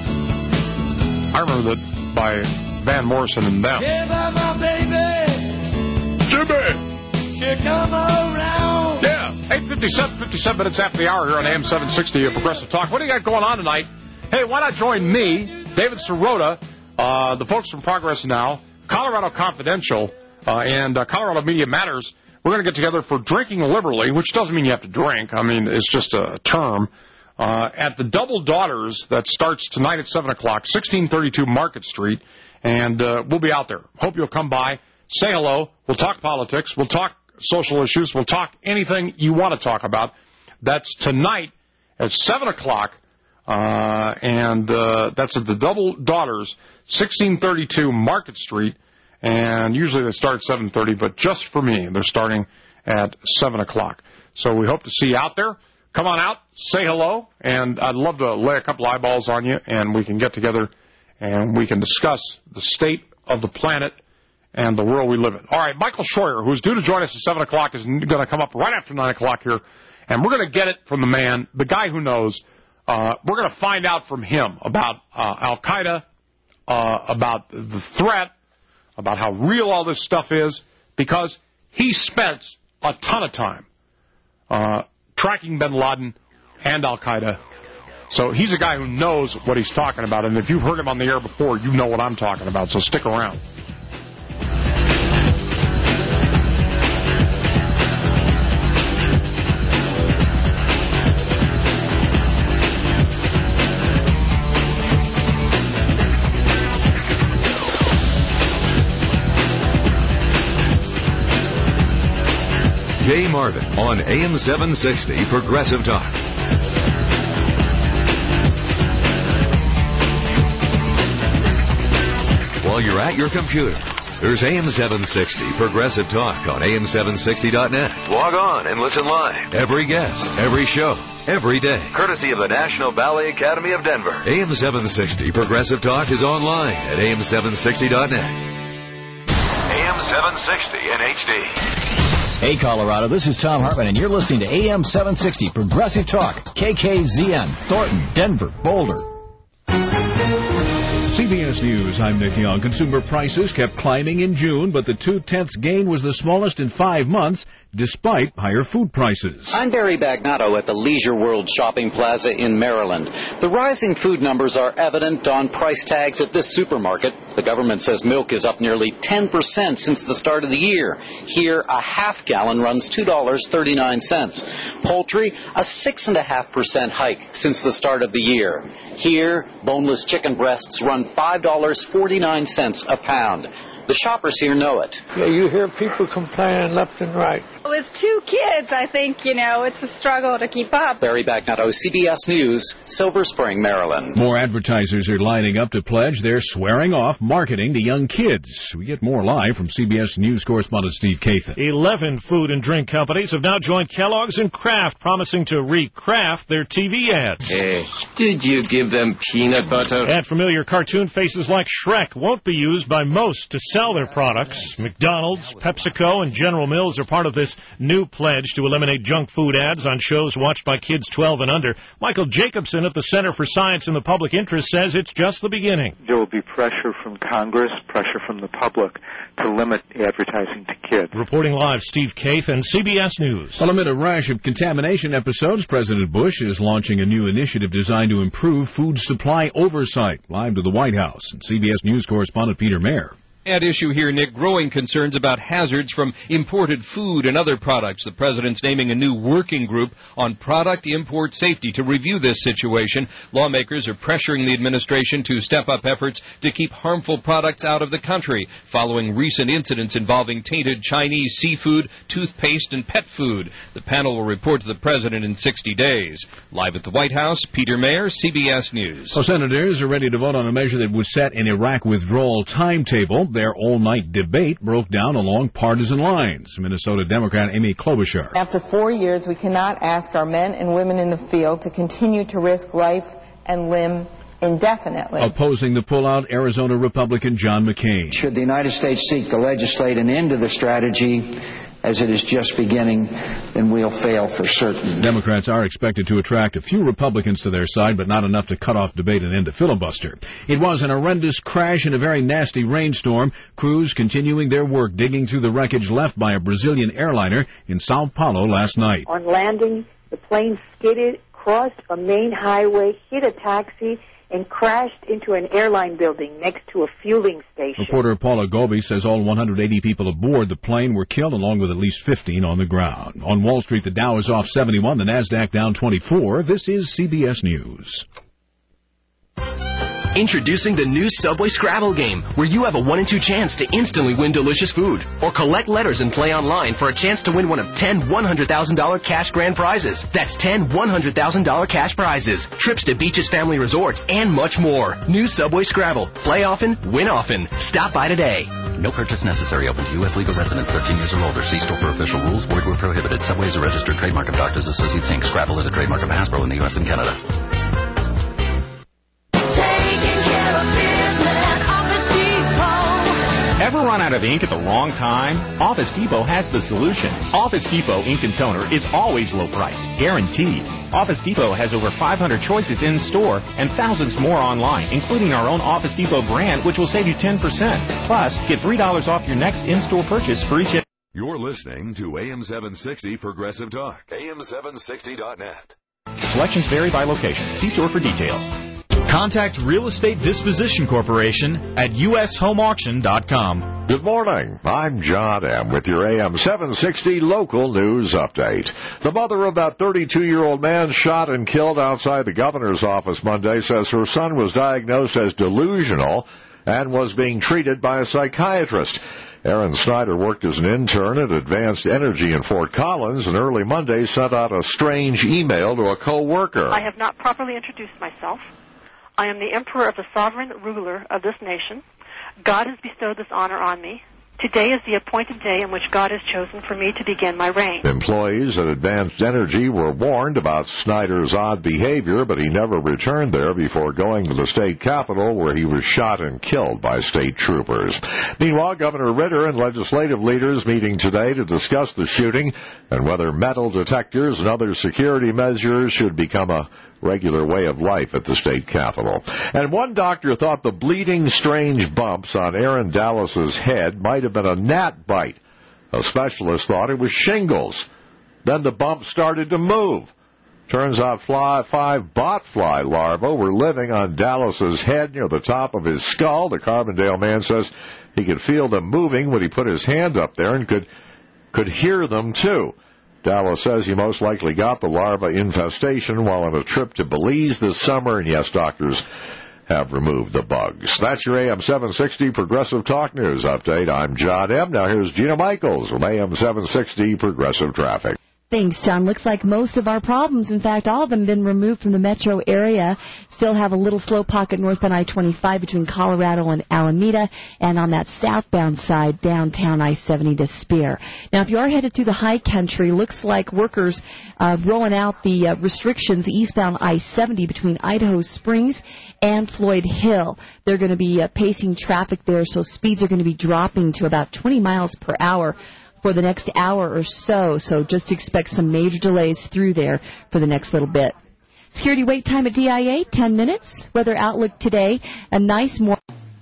[SPEAKER 5] I remember that by Van Morrison and them.
[SPEAKER 27] Yeah, my baby.
[SPEAKER 5] Jimmy.
[SPEAKER 27] She come around.
[SPEAKER 5] Yeah. eight fifty-seven, fifty-seven minutes after the hour here on A M seven sixty of Progressive Talk. What do you got going on tonight? Hey, why not join me, David Sirota, uh, the folks from Progress Now, Colorado Confidential, uh, and uh, Colorado Media Matters. We're going to get together for Drinking Liberally, which doesn't mean you have to drink. I mean, it's just a term. Uh, at the Double Daughters that starts tonight at seven o'clock, sixteen thirty-two Market Street, and uh, we'll be out there. Hope you'll come by. Say hello. We'll talk politics. We'll talk social issues. We'll talk anything you want to talk about. That's tonight at seven o'clock, uh, and uh, that's at the Double Daughters, sixteen thirty-two Market Street. And usually they start at seven thirty, but just for me, they're starting at seven o'clock. So we hope to see you out there. Come on out, say hello, and I'd love to lay a couple eyeballs on you, and we can get together and we can discuss the state of the planet and the world we live in. All right, Michael Scheuer, who's due to join us at seven o'clock, is going to come up right after nine o'clock here, and we're going to get it from the man, the guy who knows. Uh, we're going to find out from him about uh, Al-Qaeda, uh, about the threat, about how real all this stuff is, because he spent a ton of time uh, tracking bin Laden and Al-Qaeda. So he's a guy who knows what he's talking about, and if you've heard him on the air before, you know what I'm talking about, so stick around.
[SPEAKER 14] Jay Marvin on A M seven sixty Progressive Talk. While you're at your computer, there's A M seven sixty Progressive Talk on A M seven sixty dot net. Log on and listen live. Every guest, every show, every day. Courtesy of the National Ballet Academy of Denver. A M seven sixty Progressive Talk is online at A M seven sixty dot net. A M seven sixty in H D.
[SPEAKER 6] Hey, Colorado, this is Tom Hartman, and you're listening to A M seven sixty Progressive Talk, K K Z N, Thornton, Denver, Boulder.
[SPEAKER 11] C B S News, I'm Nick Young. Consumer prices kept climbing in June, but the two-tenths gain was the smallest in five months, despite higher food prices.
[SPEAKER 15] I'm Barry Bagnotto at the Leisure World Shopping Plaza in Maryland. The rising food numbers are evident on price tags at this supermarket. The government says milk is up nearly ten percent since the start of the year. Here, a half gallon runs two dollars and thirty-nine cents. Poultry, a six point five percent hike since the start of the year. Here, boneless chicken breasts run five dollars and forty-nine cents a pound. The shoppers here know it.
[SPEAKER 17] Yeah, you hear people complaining left and right.
[SPEAKER 18] With two kids, I think, you know, it's a struggle to keep up.
[SPEAKER 15] Barry Bagnotto, C B S News, Silver Spring, Maryland.
[SPEAKER 11] More advertisers are lining up to pledge they're swearing off marketing to young kids. We get more live from C B S News correspondent Steve Kathan.
[SPEAKER 1] Eleven food and drink companies have now joined Kellogg's and Kraft, promising to recraft their T V ads.
[SPEAKER 22] Hey, did you give them peanut butter?
[SPEAKER 1] And familiar cartoon faces like Shrek won't be used by most to sell their products. McDonald's, PepsiCo, and General Mills are part of this new pledge to eliminate junk food ads on shows watched by kids twelve and under. Michael Jacobson at the Center for Science and the Public Interest says it's just the beginning.
[SPEAKER 23] There will be pressure from Congress, pressure from the public to limit advertising to kids.
[SPEAKER 1] Reporting live, Steve Kathan, C B S News.
[SPEAKER 11] Well, amid a rash of contamination episodes, President Bush is launching a new initiative designed to improve food supply oversight. Live to the White House, and C B S News correspondent Peter Mayer.
[SPEAKER 2] At issue here, Nick, growing concerns about hazards from imported food and other products. The president's naming a new working group on product import safety to review this situation. Lawmakers are pressuring the administration to step up efforts to keep harmful products out of the country, following recent incidents involving tainted Chinese seafood, toothpaste, and pet food. The panel will report to the president in sixty days. Live at the White House, Peter Mayer, C B S News.
[SPEAKER 11] Well, senators are ready to vote on a measure that would set an Iraq withdrawal timetable. Their all-night debate broke down along partisan lines. Minnesota Democrat Amy Klobuchar.
[SPEAKER 28] After four years, we cannot ask our men and women in the field to continue to risk life and limb indefinitely.
[SPEAKER 11] Opposing the pullout, Arizona Republican John McCain.
[SPEAKER 29] Should the United States seek to legislate an end to the strategy as it is just beginning, then we'll fail for certain.
[SPEAKER 11] Democrats are expected to attract a few Republicans to their side, but not enough to cut off debate and end a filibuster. It was an horrendous crash in a very nasty rainstorm. Crews continuing their work digging through the wreckage left by a Brazilian airliner in Sao Paulo last night.
[SPEAKER 30] On landing, the plane skidded, crossed a main highway, hit a taxi, and crashed into an airline building next to a fueling station.
[SPEAKER 11] Reporter Paula Gobi says all one hundred eighty people aboard the plane were killed, along with at least fifteen on the ground. On Wall Street, the Dow is off seventy-one, the NASDAQ down twenty-four. This is C B S News.
[SPEAKER 3] Introducing the new Subway Scrabble game, where you have a one in two chance to instantly win delicious food. Or collect letters and play online for a chance to win one of ten one hundred thousand dollars cash grand prizes. That's ten one hundred thousand dollars cash prizes, trips to beaches, family resorts, and much more. New Subway Scrabble. Play often, win often. Stop by today.
[SPEAKER 4] No purchase necessary. Open to U S legal residents thirteen years or older. See store for official rules. Void where prohibited. Subway is a registered trademark of Doctors Associates, Incorporated. Scrabble is a trademark of Hasbro in the U S and Canada.
[SPEAKER 7] Ever run out of ink at the wrong time? Office Depot has the solution. Office Depot Ink and Toner is always low priced, guaranteed. Office Depot has over five hundred choices in store and thousands more online, including our own Office Depot brand, which will save you ten percent. Plus, get three dollars off your next in-store purchase for each...
[SPEAKER 14] You're listening to A M seven sixty Progressive Talk. A M seven sixty dot net.
[SPEAKER 7] Selections vary by location. See store for details.
[SPEAKER 8] Contact Real Estate Disposition Corporation at U S home auction dot com.
[SPEAKER 9] Good morning. I'm John M. with your A M seven sixty local news update. The mother of that thirty-two-year-old man shot and killed outside the governor's office Monday says her son was diagnosed as delusional and was being treated by a psychiatrist. Aaron Snyder worked as an intern at Advanced Energy in Fort Collins and early Monday sent out a strange email to a co-worker.
[SPEAKER 13] I have not properly introduced myself. I am the emperor of the sovereign ruler of this nation. God has bestowed this honor on me. Today is the appointed day in which God has chosen for me to begin my reign.
[SPEAKER 9] Employees at Advanced Energy were warned about Snyder's odd behavior, but he never returned there before going to the state capitol where he was shot and killed by state troopers. Meanwhile, Governor Ritter and legislative leaders meeting today to discuss the shooting and whether metal detectors and other security measures should become a regular way of life at the state capitol. And one doctor thought the bleeding strange bumps on Aaron Dallas's head might have been a gnat bite. A specialist thought it was shingles. Then the bumps started to move. Turns out fly, five botfly larvae were living on Dallas's head near the top of his skull. The Carbondale man says he could feel them moving when he put his hand up there and could could hear them too. Dallas says he most likely got the larva infestation while on a trip to Belize this summer, and yes, doctors have removed the bugs. That's your A M seven sixty Progressive Talk News update. I'm John M. Now here's Gina Michaels with A M seven sixty Progressive Traffic.
[SPEAKER 16] Thanks, John. Looks like most of our problems, in fact, all of them, have been removed from the metro area. Still have a little slow pocket northbound I twenty-five between Colorado and Alameda, and on that southbound side, downtown I seventy to Spear. Now, if you are headed through the high country, looks like workers uh, rolling out the uh, restrictions eastbound I seventy between Idaho Springs and Floyd Hill. They're going to be uh, pacing traffic there, so speeds are going to be dropping to about twenty miles per hour for the next hour or so, so just expect some major delays through there for the next little bit. Security wait time at D I A, ten minutes. Weather outlook today, a nice morning.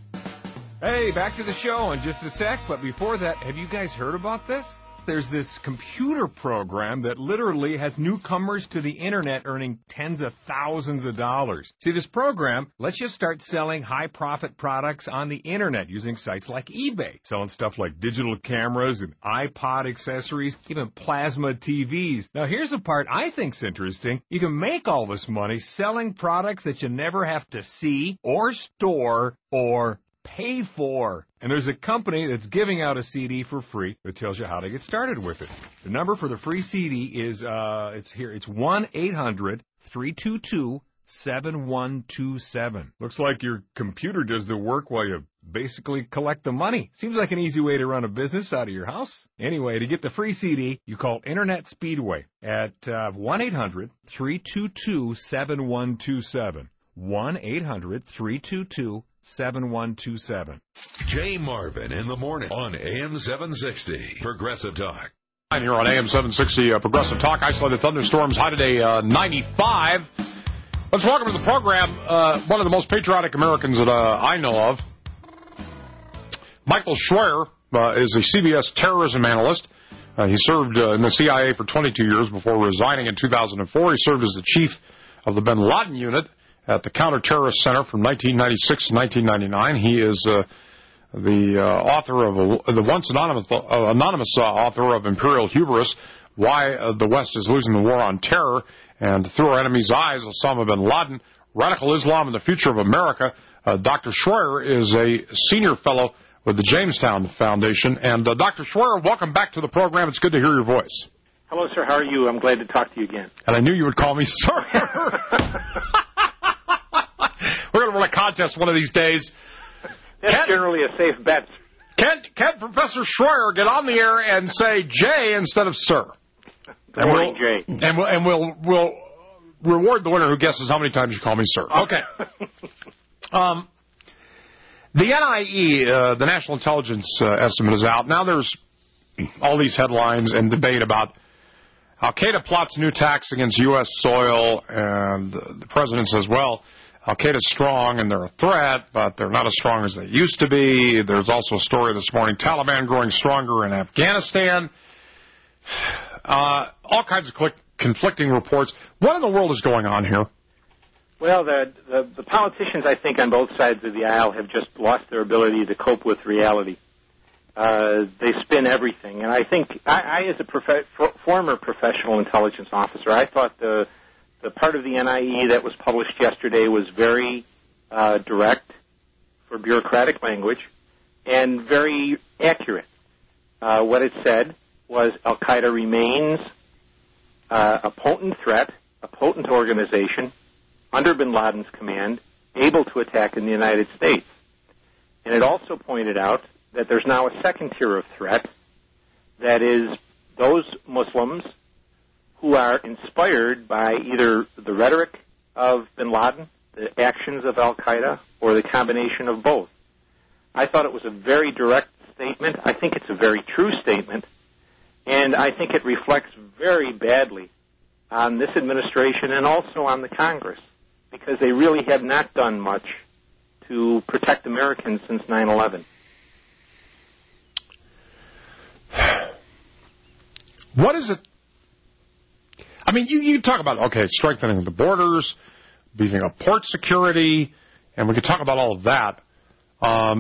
[SPEAKER 24] Hey, back to the show in just a sec, but before that, have you guys heard about this? There's this computer program that literally has newcomers to the Internet earning tens of thousands of dollars. See, this program lets you start selling high-profit products on the Internet using sites like eBay, selling stuff like digital cameras and iPod accessories, even plasma T Vs. Now, here's the part I think's interesting. You can make all this money selling products that you never have to see or store or pay for. And there's a company that's giving out a C D for free that tells you how to get started with it. The number for the free C D is, uh, it's here, it's one eight hundred three two two seven one two seven. Looks like your computer does the work while you basically collect the money. Seems like an easy way to run a business out of your house. Anyway, to get the free C D, you call Internet Speedway at uh, one eight hundred three two two seven one two seven. one eight hundred three two two seven one two seven.
[SPEAKER 14] Jay Marvin in the morning on A M seven sixty Progressive Talk.
[SPEAKER 5] And here on A M seven sixty uh, Progressive Talk, isolated thunderstorms, high today uh, ninety-five. Let's welcome to the program uh, one of the most patriotic Americans that uh, I know of. Michael Schwer uh, is a C B S terrorism analyst. Uh, he served uh, in the C I A for twenty-two years before resigning in two thousand four. He served as the chief of the Bin Laden unit at the Counter-Terrorist Center from nineteen ninety-six to nineteen ninety-nine. He is uh, the uh, author of a, the once anonymous, uh, anonymous uh, author of Imperial Hubris, Why uh, the West is Losing the War on Terror, and Through Our Enemy's Eyes, Osama bin Laden, Radical Islam and the Future of America. Uh, Doctor Schroyer is a senior fellow with the Jamestown Foundation. And uh, Doctor Schroyer, welcome back to the program. It's good to hear your voice.
[SPEAKER 6] Hello, sir. How are you? I'm glad to talk to you again.
[SPEAKER 5] And I knew you would call me sir. We're going to run a contest one of these days.
[SPEAKER 6] That's
[SPEAKER 5] can,
[SPEAKER 6] generally a safe bet.
[SPEAKER 5] Can, can Professor Schroyer get on the air and say Jay instead of sir?
[SPEAKER 6] Good and morning,
[SPEAKER 5] we'll,
[SPEAKER 6] Jay.
[SPEAKER 5] And we'll, and we'll we'll reward the winner who guesses how many times you call me sir. Okay. um, the N I E, uh, the National Intelligence uh, Estimate, is out. Now there's all these headlines and debate about Al-Qaeda plots new attacks against U S soil, and uh, the president says, well, Al-Qaeda's strong and they're a threat, but they're not as strong as they used to be. There's also a story this morning, Taliban growing stronger in Afghanistan. Uh, all kinds of click, conflicting reports. What in the world is going on here?
[SPEAKER 6] Well, the, the, the politicians, I think, on both sides of the aisle have just lost their ability to cope with reality. Uh, they spin everything. And I think, I, I as a prof- for, former professional intelligence officer, I thought the the part of the N I E that was published yesterday was very uh, direct for bureaucratic language and very accurate. Uh, what it said was Al-Qaeda remains uh, a potent threat, a potent organization, under bin Laden's command, able to attack in the United States. And it also pointed out that there's now a second tier of threat, that is those Muslims who are inspired by either the rhetoric of bin Laden, the actions of Al-Qaeda, or the combination of both. I thought it was a very direct statement. I think it's a very true statement, and I think it reflects very badly on this administration and also on the Congress, because they really have not done much to protect Americans since nine eleven.
[SPEAKER 5] What is it? I mean, you, you talk about, okay, strengthening the borders, beefing up port security, and we could talk about all of that. Um,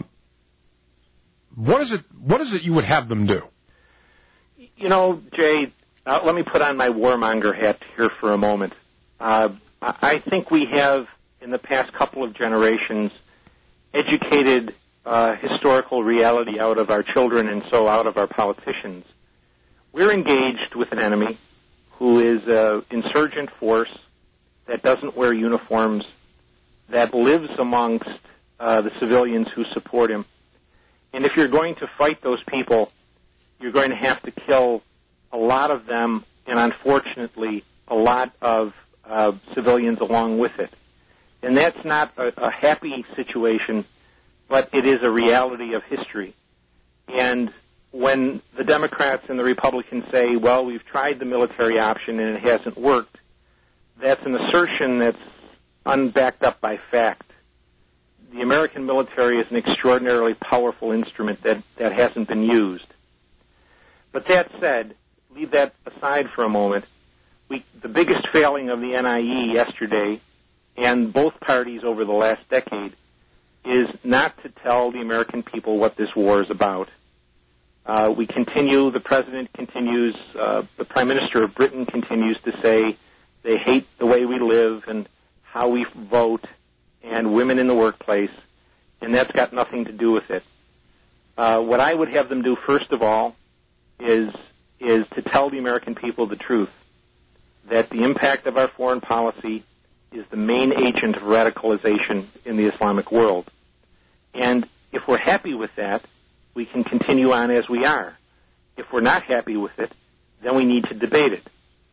[SPEAKER 5] what is it? What is it you would have them do?
[SPEAKER 6] You know, Jay, uh, let me put on my warmonger hat here for a moment. Uh, I think we have, in the past couple of generations, educated uh, historical reality out of our children and so out of our politicians. We're engaged with an enemy who is an insurgent force that doesn't wear uniforms, that lives amongst uh, the civilians who support him. And if you're going to fight those people, you're going to have to kill a lot of them, and unfortunately, a lot of uh, civilians along with it. And that's not a, a happy situation, but it is a reality of history. And when the Democrats and the Republicans say, well, we've tried the military option and it hasn't worked, that's an assertion that's unbacked up by fact. The American military is an extraordinarily powerful instrument that, that hasn't been used. But that said, leave that aside for a moment. We, the biggest failing of the N I E yesterday, and both parties over the last decade, is not to tell the American people what this war is about. Uh, we continue, the President continues, uh, the Prime Minister of Britain continues to say they hate the way we live and how we vote and women in the workplace, and that's got nothing to do with it. Uh, what I would have them do, first of all, is is to tell the American people the truth, that the impact of our foreign policy is the main agent of radicalization in the Islamic world. And if we're happy with that, we can continue on as we are. If we're not happy with it, then we need to debate it.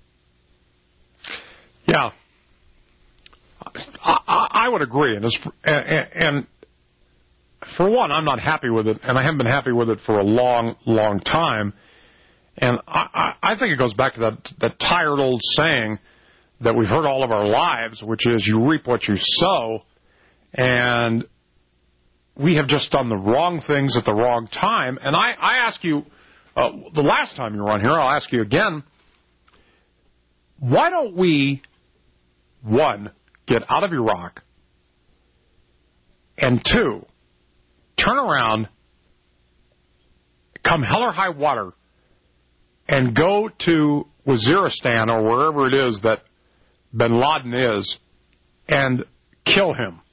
[SPEAKER 5] Yeah. I, I, I would agree. And, and, and for one, I'm not happy with it, and I haven't been happy with it for a long, long time. And I, I, I think it goes back to that, that tired old saying that we've heard all of our lives, which is you reap what you sow. And we have just done the wrong things at the wrong time. And I, I ask you, uh, the last time you were on here, I'll ask you again, why don't we, one, get out of Iraq, and two, turn around, come hell or high water, and go to Waziristan or wherever it is that bin Laden is and kill him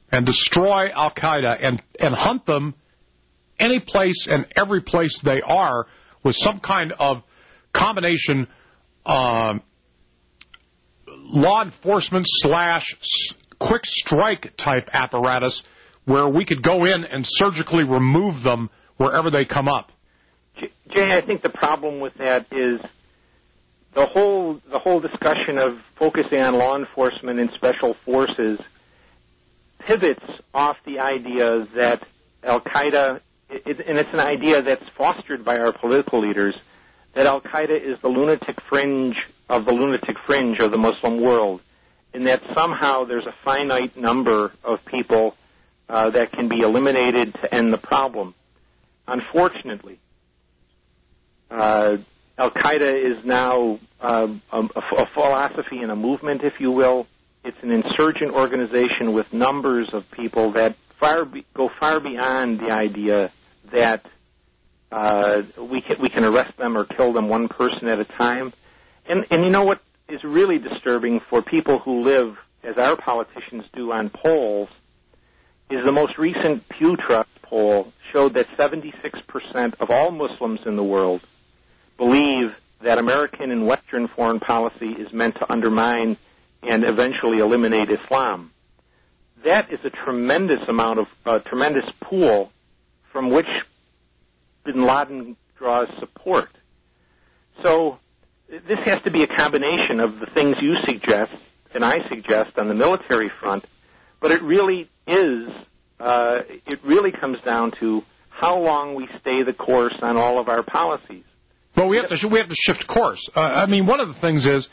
[SPEAKER 5] and destroy Al-Qaeda and, and hunt them any place and every place they are with some kind of combination um, law enforcement slash quick strike type apparatus where we could go in and surgically remove them wherever they come up.
[SPEAKER 6] Jay, I think the problem with that is the whole the whole discussion of focusing on law enforcement and special forces pivots off the idea that Al-Qaeda, it, and it's an idea that's fostered by our political leaders, that Al-Qaeda is the lunatic fringe of the lunatic fringe of the Muslim world, and that somehow there's a finite number of people uh, that can be eliminated to end the problem. Unfortunately, uh, Al-Qaeda is now uh, a, a philosophy and a movement, if you will. It's an insurgent organization with numbers of people that far be, go far beyond the idea that uh, we can, we can arrest them or kill them one person at a time. And, and you know what is really disturbing for people who live, as our politicians do, on polls, is the most recent Pew Trust poll showed that seventy-six percent of all Muslims in the world believe that American and Western foreign policy is meant to undermine and eventually eliminate Islam. That is a tremendous amount of, uh, tremendous pool from which bin Laden draws support. So this has to be a combination of the things you suggest and I suggest on the military front, but it really is, uh, it really comes down to how long we stay the course on all of our policies.
[SPEAKER 5] Well, we have to we have to shift course. Uh, I mean, one of the things is,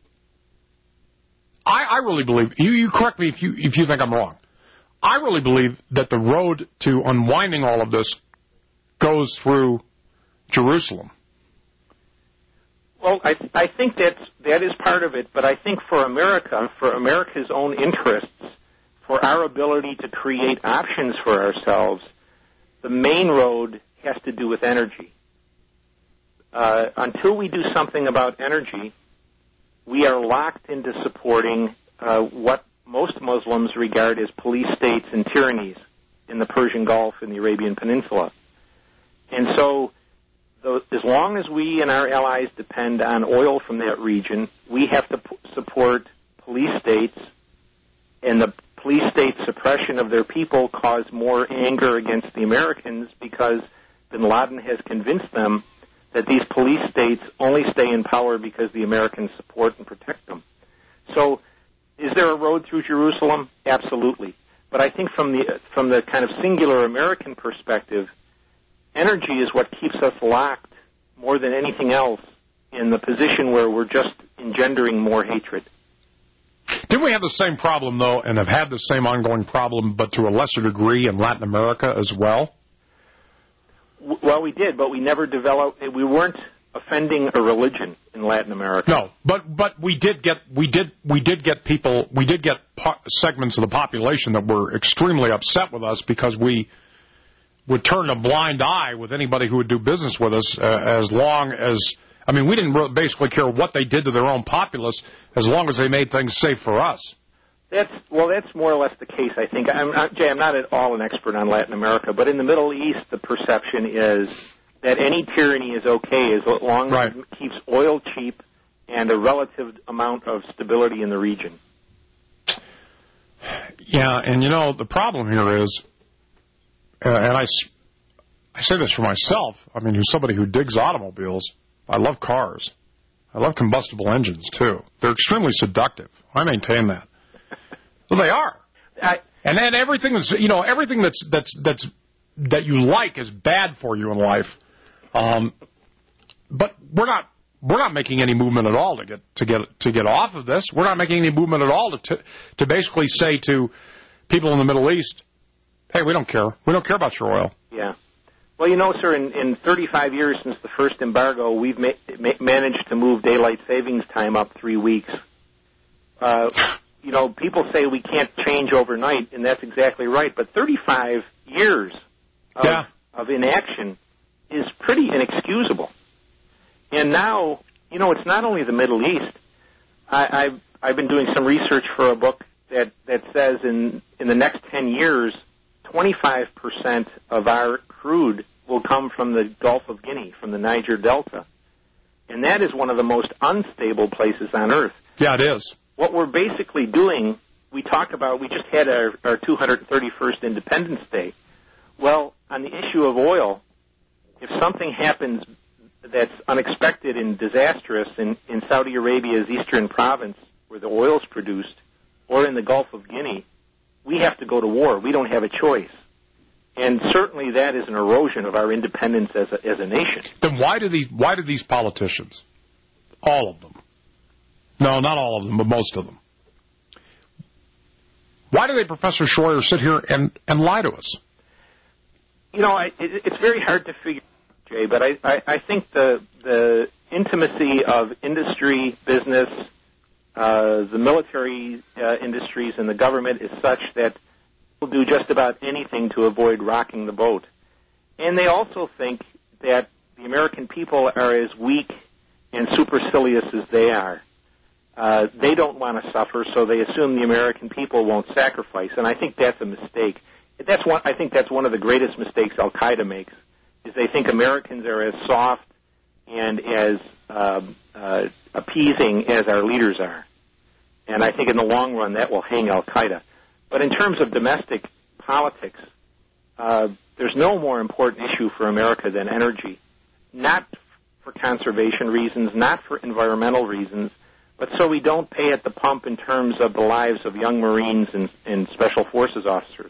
[SPEAKER 5] I, I really believe, you, you correct me if you if you think I'm wrong, I really believe that the road to unwinding all of this goes through Jerusalem.
[SPEAKER 6] Well, I I think that's that is part of it, but I think for America, for America's own interests, for our ability to create options for ourselves, the main road has to do with energy. Uh, until we do something about energy, we are locked into supporting uh, what most Muslims regard as police states and tyrannies in the Persian Gulf and the Arabian Peninsula. And so, though, as long as we and our allies depend on oil from that region, we have to p- support police states, and the police state suppression of their people cause more anger against the Americans because bin Laden has convinced them that these police states only stay in power because the Americans support and protect them. So is there a road through Jerusalem? Absolutely. But I think from the from the kind of singular American perspective, energy is what keeps us locked more than anything else in the position where we're just engendering more hatred.
[SPEAKER 5] Didn't we have the same problem, though, and have had the same ongoing problem, but to a lesser degree in Latin America as well?
[SPEAKER 6] Well, we did, but we never developed. We weren't offending a religion in Latin America.
[SPEAKER 5] No, but but we did get we did we did get people we did get po- segments of the population that were extremely upset with us because we would turn a blind eye with anybody who would do business with us, uh, as long as I mean we didn't really basically care what they did to their own populace as long as they made things safe for us.
[SPEAKER 6] That's well. That's more or less the case, I think. I'm not, Jay, I'm not at all an expert on Latin America, but in the Middle East, the perception is that any tyranny is okay as long
[SPEAKER 5] right.
[SPEAKER 6] as it keeps oil cheap and a relative amount of stability in the region.
[SPEAKER 5] Yeah, and you know the problem here is, uh, and I, I say this for myself. I mean, who's somebody who digs automobiles. I love cars. I love combustible engines too. They're extremely seductive. I maintain that. Well, they are,
[SPEAKER 6] I,
[SPEAKER 5] and then everything that's you know everything that's that's that's that you like is bad for you in life. Um, but we're not we're not making any movement at all to get to get to get off of this. We're not making any movement at all to to, to basically say to people in the Middle East, "Hey, we don't care. We don't care about your oil."
[SPEAKER 6] Yeah. Well, you know, sir, in, in thirty-five years since the first embargo, we've ma- ma- managed to move daylight savings time up three weeks. Uh, You know, people say we can't change overnight, and that's exactly right. But thirty-five years of,
[SPEAKER 5] yeah.
[SPEAKER 6] of inaction is pretty inexcusable. And now, you know, it's not only the Middle East. I, I've, I've been doing some research for a book that, that says in, in the next ten years, twenty-five percent of our crude will come from the Gulf of Guinea, from the Niger Delta. And that is one of the most unstable places on Earth.
[SPEAKER 5] Yeah, it is.
[SPEAKER 6] What we're basically doing, we talk about, we just had our, our two hundred thirty-first Independence Day. Well, on the issue of oil, if something happens that's unexpected and disastrous in, in Saudi Arabia's eastern province, where the oil is produced, or in the Gulf of Guinea, we have to go to war. We don't have a choice. And certainly that is an erosion of our independence as a, as a nation.
[SPEAKER 5] Then why do these why do these politicians, all of them, no, not all of them, but most of them, why do they, Professor Schroyer, sit here and, and lie to us?
[SPEAKER 6] You know, I, it, it's very hard to figure, Jay, but I, I, I think the the intimacy of industry, business, uh, the military uh, industries, and the government is such that will do just about anything to avoid rocking the boat. And they also think that the American people are as weak and supercilious as they are. Uh, they don't want to suffer, so they assume the American people won't sacrifice. And I think that's a mistake. That's one, I think that's one of the greatest mistakes Al-Qaeda makes, is they think Americans are as soft and as uh, uh, appeasing as our leaders are. And I think in the long run that will hang Al-Qaeda. But in terms of domestic politics, uh, there's no more important issue for America than energy, not for conservation reasons, not for environmental reasons, but so we don't pay at the pump in terms of the lives of young Marines and, and Special Forces officers.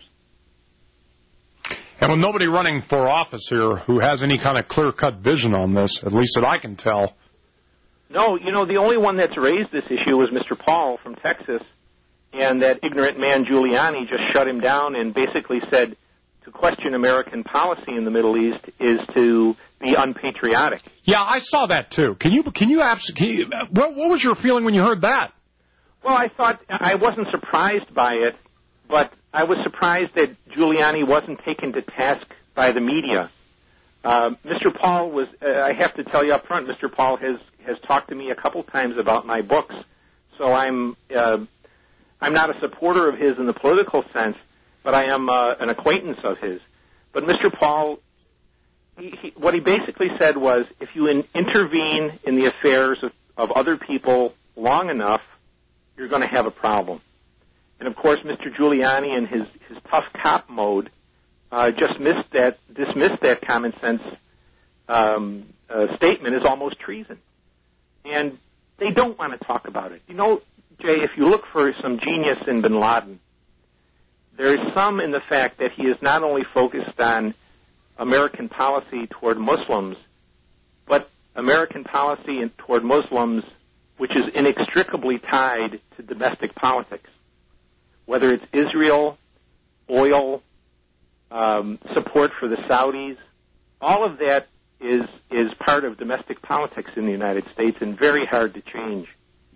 [SPEAKER 5] And with nobody running for office here who has any kind of clear-cut vision on this, at least that I can tell.
[SPEAKER 6] No, you know, the only one that's raised this issue was Mister Paul from Texas, and that ignorant man Giuliani just shut him down and basically said to question American policy in the Middle East is to be unpatriotic.
[SPEAKER 5] Yeah, I saw that too. Can you can you, abs- can you what, what was your feeling when you heard that?
[SPEAKER 6] Well, I thought I wasn't surprised by it, but I was surprised that Giuliani wasn't taken to task by the media. Uh, Mister Paul was, uh, I have to tell you up front, Mister Paul has, has talked to me a couple times about my books, so I'm uh, I'm not a supporter of his in the political sense, but I am uh, an acquaintance of his. But Mister Paul, he, he, what he basically said was, if you in, intervene in the affairs of, of other people long enough, you're going to have a problem. And, of course, Mister Giuliani in his, his tough cop mode uh, just missed that, dismissed that common sense um, uh, statement as almost treason. And they don't want to talk about it. You know, Jay, if you look for some genius in bin Laden, there is some in the fact that he is not only focused on American policy toward Muslims, but American policy toward Muslims which is inextricably tied to domestic politics. Whether it's Israel, oil, um, support for the Saudis, all of that is is part of domestic politics in the United States and very hard to change.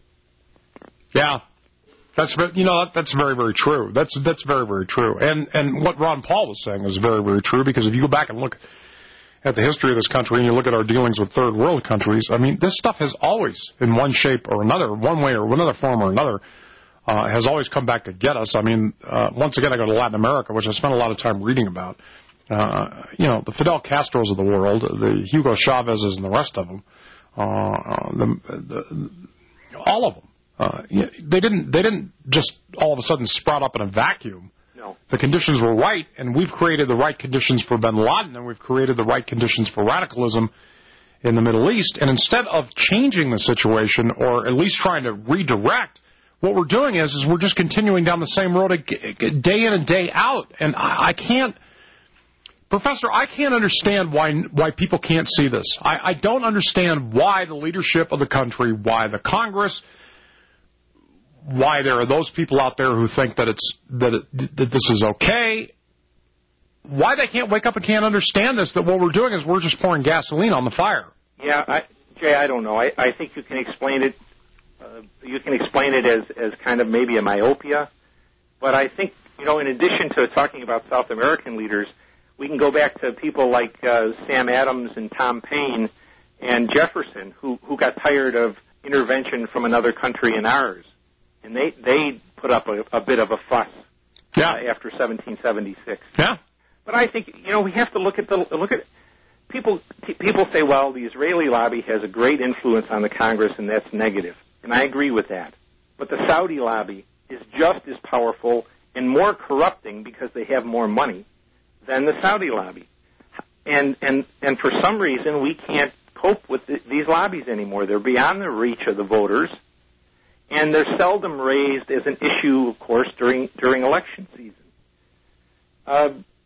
[SPEAKER 5] Yeah, that's you know that's very very true. That's that's very very true. And and what Ron Paul was saying was very very true, because if you go back and look at the history of this country and you look at our dealings with third world countries, I mean, this stuff has always, in one shape or another, one way or another form or another, uh, has always come back to get us. I mean, uh, once again, I go to Latin America, which I spent a lot of time reading about. Uh, you know, the Fidel Castros of the world, the Hugo Chavez's and the rest of them, uh, the, the, all of them. Uh, they didn't. They didn't just all of a sudden sprout up in a vacuum.
[SPEAKER 6] No.
[SPEAKER 5] The conditions were right, and we've created the right conditions for bin Laden, and we've created the right conditions for radicalism in the Middle East. And instead of changing the situation, or at least trying to redirect, what we're doing is, is we're just continuing down the same road day in and day out. And I, I can't, Professor, I can't understand why why people can't see this. I, I don't understand why the leadership of the country, why the Congress, why there are those people out there who think that it's that, it, that this is okay, why they can't wake up and can't understand this, that what we're doing is we're just pouring gasoline on the fire.
[SPEAKER 6] Yeah, I, Jay, I don't know. I, I think you can explain it. Uh, you can explain it as, as kind of maybe a myopia, but I think, you know, in addition to talking about South American leaders, we can go back to people like uh, Sam Adams and Tom Paine and Jefferson, who, who got tired of intervention from another country in ours. And they, they put up a, a bit of a fuss
[SPEAKER 5] yeah.
[SPEAKER 6] uh, after seventeen seventy-six.
[SPEAKER 5] Yeah.
[SPEAKER 6] But I think, you know, we have to look at the look at people. T- people say, well, the Israeli lobby has a great influence on the Congress, and that's negative, and I agree with that. But the Saudi lobby is just as powerful and more corrupting because they have more money than the Saudi lobby, and and and for some reason we can't cope with the, these lobbies anymore. They're beyond the reach of the voters, and they're seldom raised as an issue, of course, during during election season. Uh,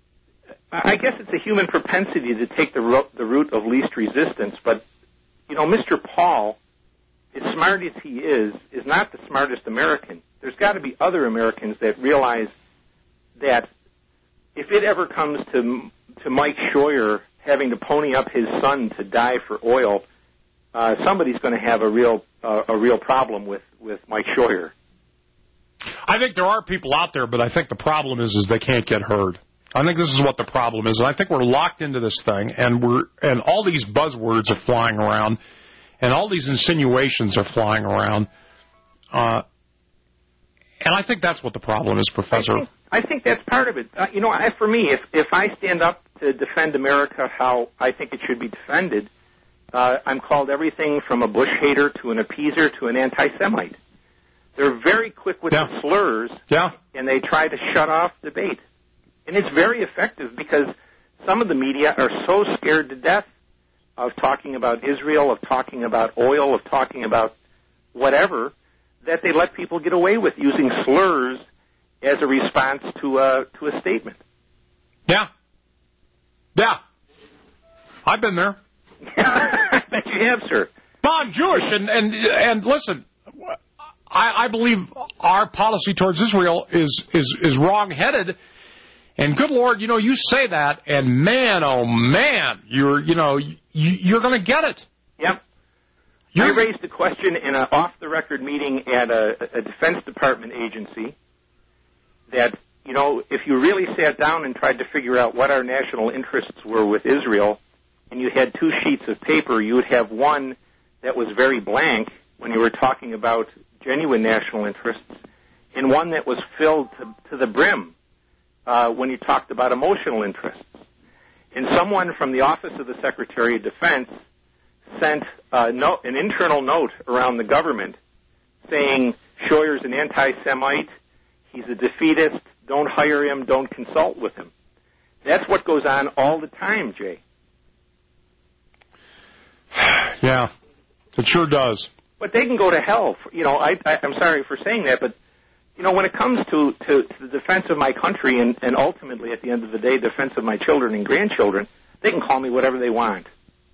[SPEAKER 6] I guess it's a human propensity to take the ro- the route of least resistance, but, you know, Mister Paul, as smart as he is, is not the smartest American. There's got to be other Americans that realize that if it ever comes to to Mike Scheuer having to pony up his son to die for oil, uh, somebody's going to have a real uh, a real problem with, with Mike Scheuer.
[SPEAKER 5] I think there are people out there, but I think the problem is is they can't get heard. I think this is what the problem is, and I think we're locked into this thing, and we're and all these buzzwords are flying around, and all these insinuations are flying around, uh, and I think that's what the problem is, Professor.
[SPEAKER 6] I think, I think that's part of it. Uh, you know, I, for me, if if I stand up to defend America how I think it should be defended, uh, I'm called everything from a Bush hater to an appeaser to an anti-Semite. They're very quick with
[SPEAKER 5] yeah.
[SPEAKER 6] the slurs,
[SPEAKER 5] yeah.
[SPEAKER 6] and they try to shut off debate. And it's very effective because some of the media are so scared to death of talking about Israel, of talking about oil, of talking about whatever, that they let people get away with using slurs as a response to a, to a statement.
[SPEAKER 5] Yeah. Yeah. I've been there.
[SPEAKER 6] I bet you have, sir.
[SPEAKER 5] Well, I'm Jewish, and, and, and listen, I, I believe our policy towards Israel is, is, is wrong-headed. And good Lord, you know, you say that, and man, oh man, you're, you know, you, you're going to get it.
[SPEAKER 6] Yep. You're... I raised a question in an off-the-record meeting at a, a Defense Department agency that, you know, if you really sat down and tried to figure out what our national interests were with Israel, and you had two sheets of paper, you would have one that was very blank when you were talking about genuine national interests, and one that was filled to, to the brim Uh, when you talked about emotional interests. And someone from the Office of the Secretary of Defense sent uh, no, an internal note around the government saying, Scheuer's an anti-Semite, he's a defeatist, don't hire him, don't consult with him. That's what goes on all the time, Jay.
[SPEAKER 5] Yeah, it sure does.
[SPEAKER 6] But they can go to hell. For, you know, I, I, I'm sorry for saying that, but you know, when it comes to, to, to the defense of my country and, and ultimately, at the end of the day, defense of my children and grandchildren, they can call me whatever they want.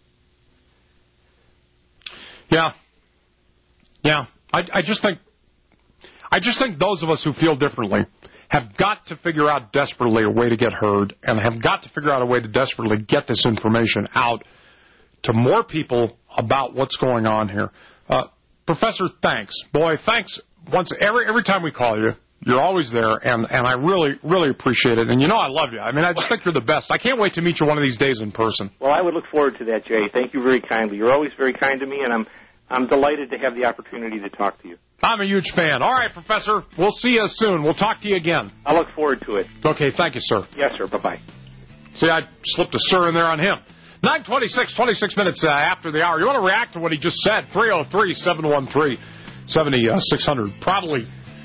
[SPEAKER 5] Yeah. Yeah. I, I just think I just think those of us who feel differently have got to figure out desperately a way to get heard and have got to figure out a way to desperately get this information out to more people about what's going on here. Uh, Professor, thanks. Boy, thanks. Once every every time we call you, you're always there, and, and I really, really appreciate it. And you know I love you. I mean, I just think you're the best. I can't wait to meet you one of these days in person.
[SPEAKER 6] Well, I would look forward to that, Jay. Thank you very kindly. You're always very kind to me, and I'm I'm delighted to have the opportunity to talk to you.
[SPEAKER 5] I'm a huge fan. All right, Professor, we'll see you soon. We'll talk to you again.
[SPEAKER 6] I look forward to it.
[SPEAKER 5] Okay, thank you, sir.
[SPEAKER 6] Yes, sir. Bye-bye.
[SPEAKER 5] See, I slipped a sir in there on him. nine twenty-six, twenty-six minutes uh, after the hour. You want to react to what he just said? three oh three, seven one three, seven six zero zero. Probably,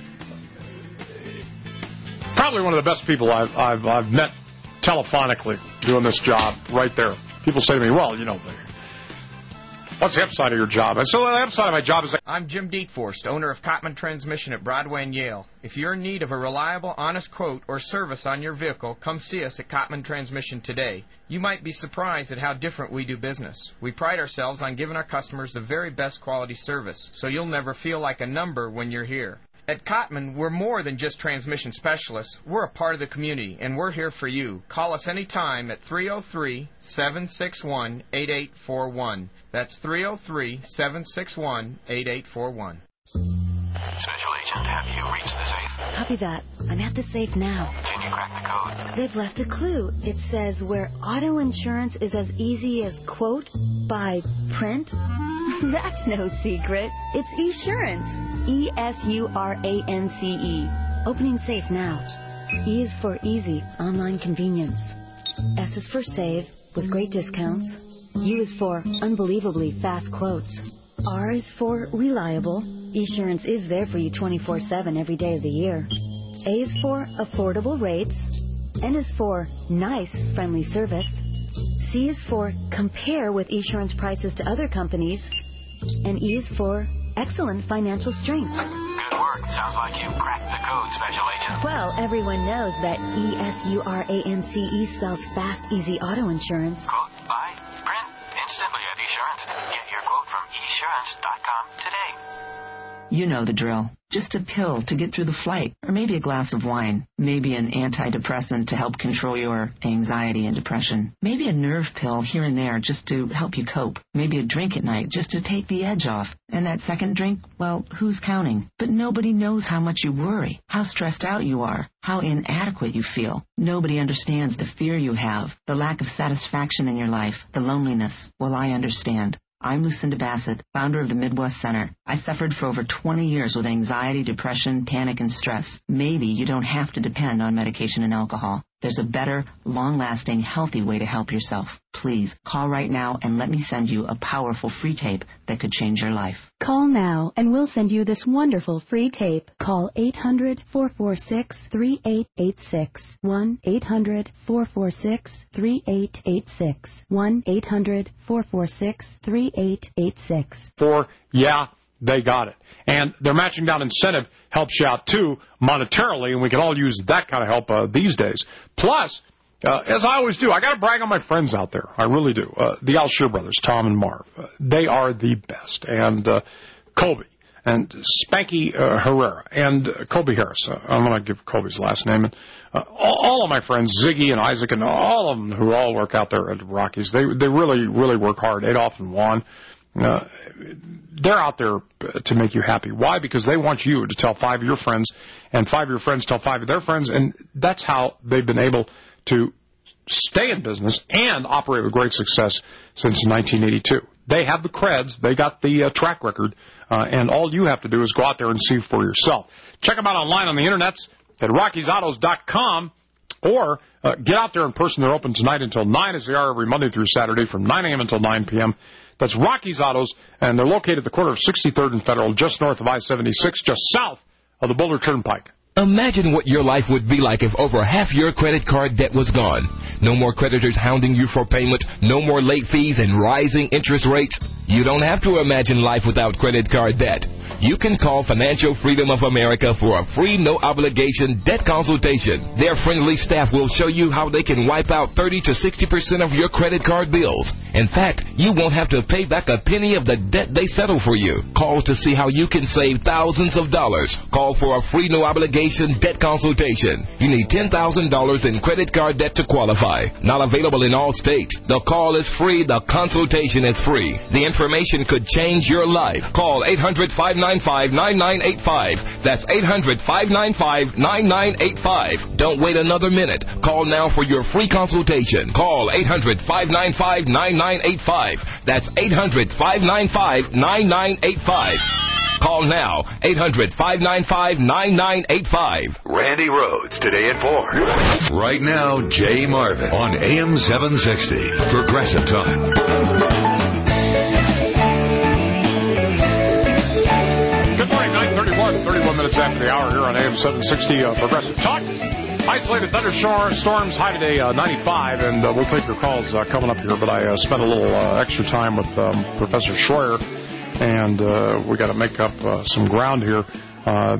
[SPEAKER 5] probably one of the best people I've, I've, I've met telephonically doing this job right there. People say to me, well, you know, what's the upside of your job? And so the upside of my job is... Like,
[SPEAKER 10] I'm Jim Dietforst, owner of Cotman Transmission at Broadway and Yale. If you're in need of a reliable, honest quote or service on your vehicle, come see us at Cotman Transmission today. You might be surprised at how different we do business. We pride ourselves on giving our customers the very best quality service, so you'll never feel like a number when you're here. At Cotman, we're more than just transmission specialists. We're a part of the community, and we're here for you. Call us anytime at three oh three, seven six one, eight eight four one. That's three oh three, seven six one, eight eight four one.
[SPEAKER 12] Special Agent, have you reached the safe?
[SPEAKER 16] Copy that. I'm at the safe now.
[SPEAKER 12] Can you crack the code?
[SPEAKER 16] They've left a clue. It says where auto insurance is as easy as quote by print.
[SPEAKER 15] That's no secret. It's Esurance. E S U R A N C E. Opening safe now. E is for easy, online convenience. S is for save, with great discounts. U is for unbelievably fast quotes. R is for reliable. Esurance is there for you twenty-four seven every day of the year. A is for affordable rates. N is for nice, friendly service. C is for compare with Esurance prices to other companies. And E is for excellent financial strength.
[SPEAKER 12] Good work. Sounds like you cracked the code, Special Agent.
[SPEAKER 15] Well, everyone knows that E S U R A N C E spells fast, easy auto insurance.
[SPEAKER 12] Quote, buy, print, instantly at Esurance. Get your quote from esurance dot com today.
[SPEAKER 17] You know the drill. Just a pill to get through the flight, or maybe a glass of wine, maybe an antidepressant to help control your anxiety and depression, maybe a nerve pill here and there just to help you cope, maybe a drink at night just to take the edge off. And that second drink, well, who's counting? But nobody knows how much you worry, how stressed out you are, how inadequate you feel. Nobody understands the fear you have, the lack of satisfaction in your life, the loneliness. Well, I understand. I'm Lucinda Bassett, founder of the Midwest Center. I suffered for over twenty years with anxiety, depression, panic, and stress. Maybe you don't have to depend on medication and alcohol. There's a better, long-lasting, healthy way to help yourself. Please, call right now and let me send you a powerful free tape that could change your life.
[SPEAKER 18] Call now and we'll send you this wonderful free tape. Call eight hundred, four four six, three eight eight six. one eight hundred, four four six, three eight eight six. one eight hundred, four four six, three eight eight six.
[SPEAKER 5] For, yeah, they got it. And their matching down incentive helps you out, too, monetarily, and we can all use that kind of help uh, these days. Plus, uh, as I always do, I got to brag on my friends out there. I really do. Uh, the Alsher brothers, Tom and Marv. Uh, they are the best. And uh, Colby and Spanky uh, Herrera and uh, Colby Harris. Uh, I'm going to give Colby's last name. And, uh, all, all of my friends, Ziggy and Isaac, and all of them who all work out there at the Rockies, they, they really, really work hard. Adolph and Juan. Uh, they're out there to make you happy. Why? Because they want you to tell five of your friends, and five of your friends tell five of their friends, and that's how they've been able to stay in business and operate with great success since nineteen eighty-two. They have the creds, they got the uh, track record, uh, and all you have to do is go out there and see for yourself. Check them out online on the internet at Rockies Autos dot com, or uh, get out there in person. They're open tonight until nine, as they are every Monday through Saturday from nine a.m. until nine p.m. That's Rockies Autos, and they're located at the corner of sixty-third and Federal, just north of I seventy-six, just south of the Boulder Turnpike.
[SPEAKER 19] Imagine what your life would be like if over half your credit card debt was gone. No more creditors hounding you for payment, no more late fees and rising interest rates. You don't have to imagine life without credit card debt. You can call Financial Freedom of America for a free, no-obligation debt consultation. Their friendly staff will show you how they can wipe out thirty to sixty percent of your credit card bills. In fact, you won't have to pay back a penny of the debt they settle for you. Call to see how you can save thousands of dollars. Call for a free, no-obligation debt consultation. You need ten thousand dollars in credit card debt to qualify. Not available in all states. The call is free. The consultation is free. The information could change your life. Call eight hundred, five nine five, nine nine eight five. That's eight hundred, five nine five, nine nine eight five. Don't wait another minute. Call now for your free consultation. Call eight hundred, five nine five, nine nine eight five. That's eight hundred, five nine five, nine nine eight five. Call now, eight hundred, five nine five, nine nine eight five.
[SPEAKER 14] Randy Rhodes, today at four. Right now, Jay Marvin on A M seven sixty. Progressive Talk.
[SPEAKER 5] Good morning, nine thirty-one, thirty-one minutes after the hour here on A M seven sixty uh, Progressive Talk. Isolated thunderstorms, high today uh, ninety-five, and uh, we'll take your calls uh, coming up here, but I uh, spent a little uh, extra time with um, Professor Schroyer, and uh, we got to make up uh, some ground here. Uh,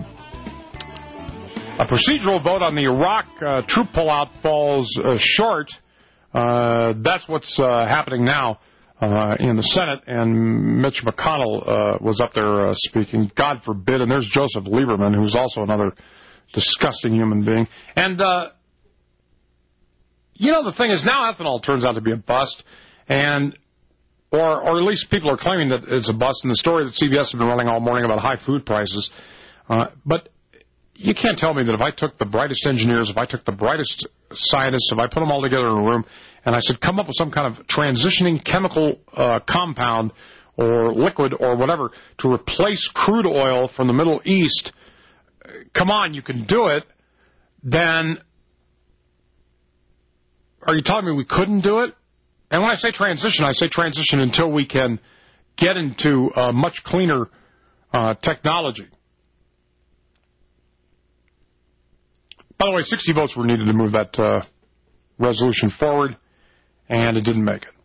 [SPEAKER 5] a procedural vote on the Iraq uh, troop pullout falls uh, short. Uh, that's what's uh, happening now. Uh, in the Senate, and Mitch McConnell uh, was up there uh, speaking. God forbid. And there's Joseph Lieberman, who's also another disgusting human being. And, uh, you know, the thing is, now ethanol turns out to be a bust, and or or at least people are claiming that it's a bust. And the story that C B S has been running all morning about high food prices. Uh, but you can't tell me that if I took the brightest engineers, if I took the brightest scientists, if I put them all together in a room, and I said, come up with some kind of transitioning chemical uh, compound or liquid or whatever to replace crude oil from the Middle East, come on, you can do it, then are you telling me we couldn't do it? And when I say transition, I say transition until we can get into uh, much cleaner uh, technology. By the way, sixty votes were needed to move that uh, resolution forward, and it didn't make it.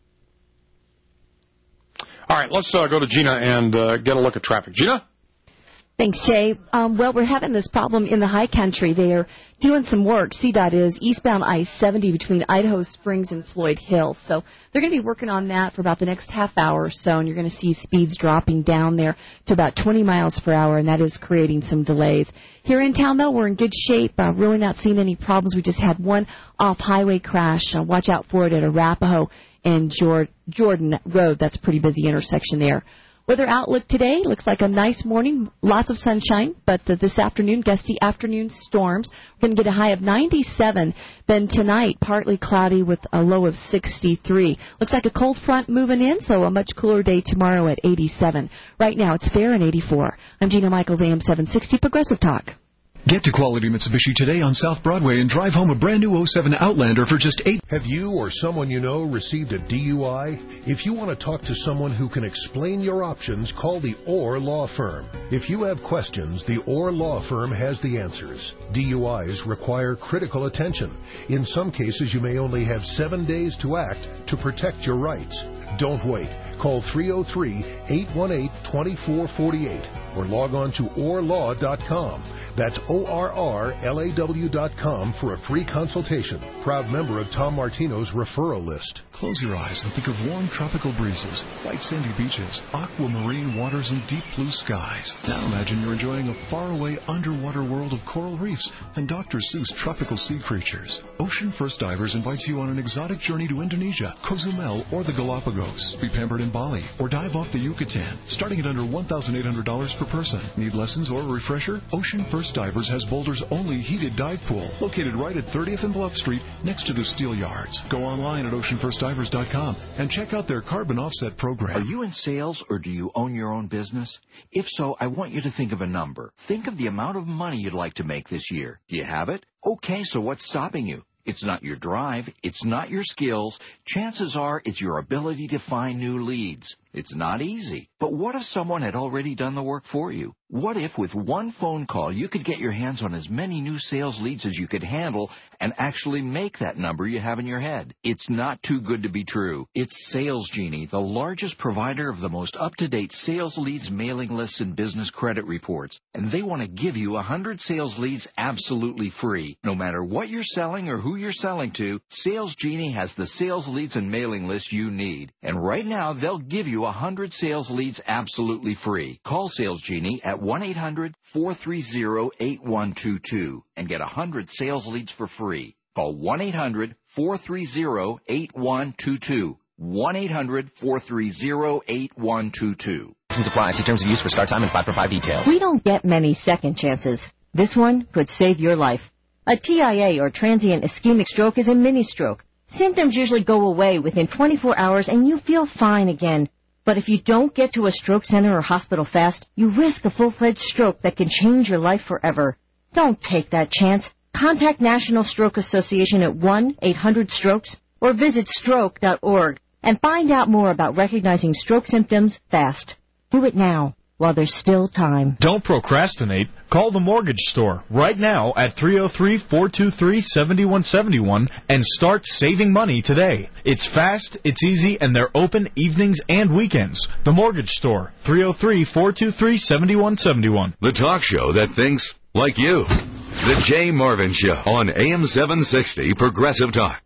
[SPEAKER 5] All right, let's uh, go to Gina and uh, get a look at traffic. Gina?
[SPEAKER 16] Thanks, Jay. Um, well, we're having this problem in the high country. They are doing some work. C DOT is eastbound I seventy between Idaho Springs and Floyd Hills. So they're going to be working on that for about the next half hour or so, and you're going to see speeds dropping down there to about twenty miles per hour, and that is creating some delays. Here in town, though, we're in good shape. Uh, really not seeing any problems. We just had one off-highway crash. Uh, watch out for it at Arapahoe and Jordan Road. That's a pretty busy intersection there. Weather outlook today looks like a nice morning, lots of sunshine, but uh, this afternoon, gusty afternoon storms. We're going to get a high of ninety-seven. Then tonight, partly cloudy with a low of sixty-three. Looks like a cold front moving in, so a much cooler day tomorrow at eighty-seven. Right now, it's fair and eighty-four. I'm Gina Michaels, A M seven sixty Progressive Talk.
[SPEAKER 1] Get to Quality Mitsubishi today on South Broadway and drive home a brand new oh seven Outlander for just eight.
[SPEAKER 2] Have you or someone you know received a D U I? If you want to talk to someone who can explain your options, call the Orr Law Firm. If you have questions, the Orr Law Firm has the answers. D U Is require critical attention. In some cases, you may only have seven days to act to protect your rights. Don't wait. Call three oh three, eight one eight, two four four eight or log on to orr law dot com. That's O R R L A W dot com for a free consultation. Proud member of Tom Martino's referral list.
[SPEAKER 1] Close your eyes and think of warm tropical breezes, white sandy beaches, aquamarine waters, and deep blue skies. Now imagine you're enjoying a faraway underwater world of coral reefs and Doctor Seuss tropical sea creatures. Ocean First Divers invites you on an exotic journey to Indonesia, Cozumel, or the Galapagos. Be pampered in Bali or dive off the Yucatan, starting at under one thousand eight hundred dollars per person. Need lessons or a refresher? Ocean First Divers has Boulder's only heated dive pool, located right at thirtieth and Bluff Street next to the steel yards. Go online at ocean first divers dot com and check out their carbon offset program.
[SPEAKER 20] Are you in sales or do you own your own business? If so, I want you to think of a number. Think of the amount of money you'd like to make this year. Do you have it? Okay, so what's stopping you? It's not your drive. It's not your skills. Chances are it's your ability to find new leads. It's not easy. But what if someone had already done the work for you? What if with one phone call you could get your hands on as many new sales leads as you could handle and actually make that number you have in your head? It's not too good to be true. It's Sales Genie, the largest provider of the most up-to-date sales leads mailing lists and business credit reports. And they want to give you one hundred sales leads absolutely free. No matter what you're selling or who you're selling to, Sales Genie has the sales leads and mailing lists you need. And right now, they'll give you one hundred sales leads absolutely free. Call Sales Genie at one eight hundred, four three zero, eight one two two and get one hundred sales leads for free. Call one eight hundred, four three zero, eight one two two. one eight hundred, four three zero, eight one two two.
[SPEAKER 3] Apply. See terms of use for start time and five for five details.
[SPEAKER 21] We don't get many second chances. This one could save your life. A T I A, or transient ischemic stroke, is a mini-stroke. Symptoms usually go away within twenty-four hours and you feel fine again. But if you don't get to a stroke center or hospital fast, you risk a full-fledged stroke that can change your life forever. Don't take that chance. Contact National Stroke Association at one eight hundred strokes or visit stroke dot org and find out more about recognizing stroke symptoms fast. Do it now, while there's still time.
[SPEAKER 8] Don't procrastinate. Call the Mortgage Store right now at three oh three, four two three, seven one seven one and start saving money today. It's fast, it's easy, and they're open evenings and weekends. The Mortgage Store, three oh three, four two three, seven one seven one.
[SPEAKER 14] The talk show that thinks like you. The Jay Marvin Show on A M seven sixty Progressive Talk.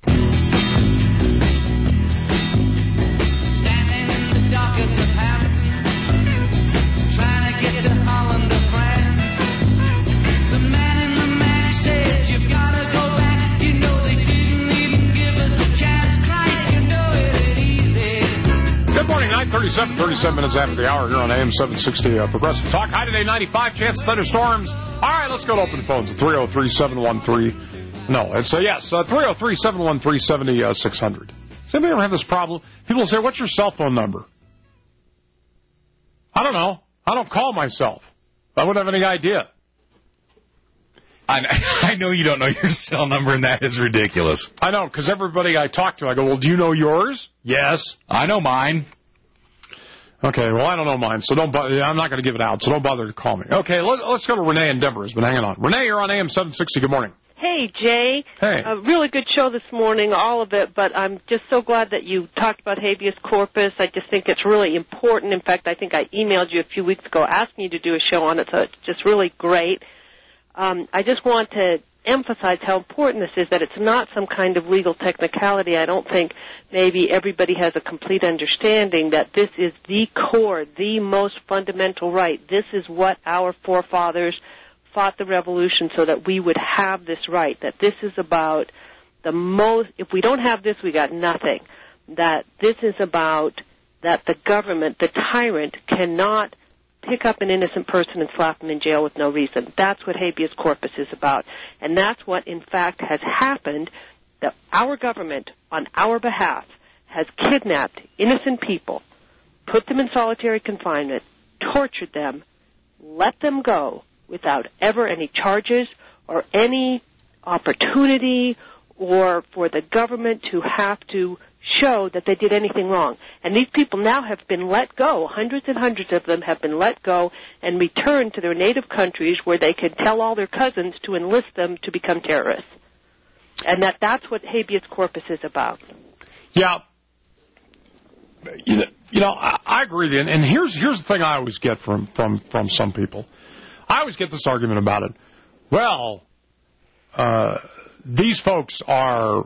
[SPEAKER 5] thirty-seven, thirty-seven minutes after the hour here on A M seven sixty uh, Progressive Talk. High today, ninety-five. Chance of thunderstorms. All right, let's go to open phones. three oh three, seven one three. No, it's uh, yes, uh, three oh three, seven one three, seven oh six hundred. Does anybody ever have this problem? People say, what's your cell phone number? I don't know. I don't call myself. I wouldn't have any idea.
[SPEAKER 4] I, I know you don't know your cell number, and that is ridiculous.
[SPEAKER 5] I know, because everybody I talk to, I go, well, do you know yours? Yes.
[SPEAKER 4] I know mine.
[SPEAKER 5] Okay, well, I don't know mine, so don't. Bo- I'm not going to give it out, so don't bother to call me. Okay, let, let's go to Renee in Denver. Has been hanging on. Renee, you're on A M seven sixty. Good morning.
[SPEAKER 11] Hey, Jay.
[SPEAKER 5] Hey.
[SPEAKER 11] A really good show this morning, all of it, but I'm just so glad that you talked about habeas corpus. I just think it's really important. In fact, I think I emailed you a few weeks ago asking you to do a show on it, so it's just really great. Um, I just want to emphasize how important this is, that it's not some kind of legal technicality. I don't think maybe everybody has a complete understanding that this is the core, the most fundamental right. This is what our forefathers fought the revolution so that we would have this right, that this is about the most, if we don't have this, we got nothing, that this is about that the government, the tyrant, cannot pick up an innocent person and slap him in jail with no reason. That's what habeas corpus is about. And that's what, in fact, has happened, that our government, on our behalf, has kidnapped innocent people, put them in solitary confinement, tortured them, let them go without ever any charges or any opportunity or for the government to have to show that they did anything wrong. And these people now have been let go. Hundreds and hundreds of them have been let go and returned to their native countries where they can tell all their cousins to enlist them to become terrorists. And that that's what habeas corpus is about.
[SPEAKER 5] Yeah. You know, you know I, I agree with you. And, and here's here's the thing I always get from, from, from some people. I always get this argument about it. Well, uh, these folks are...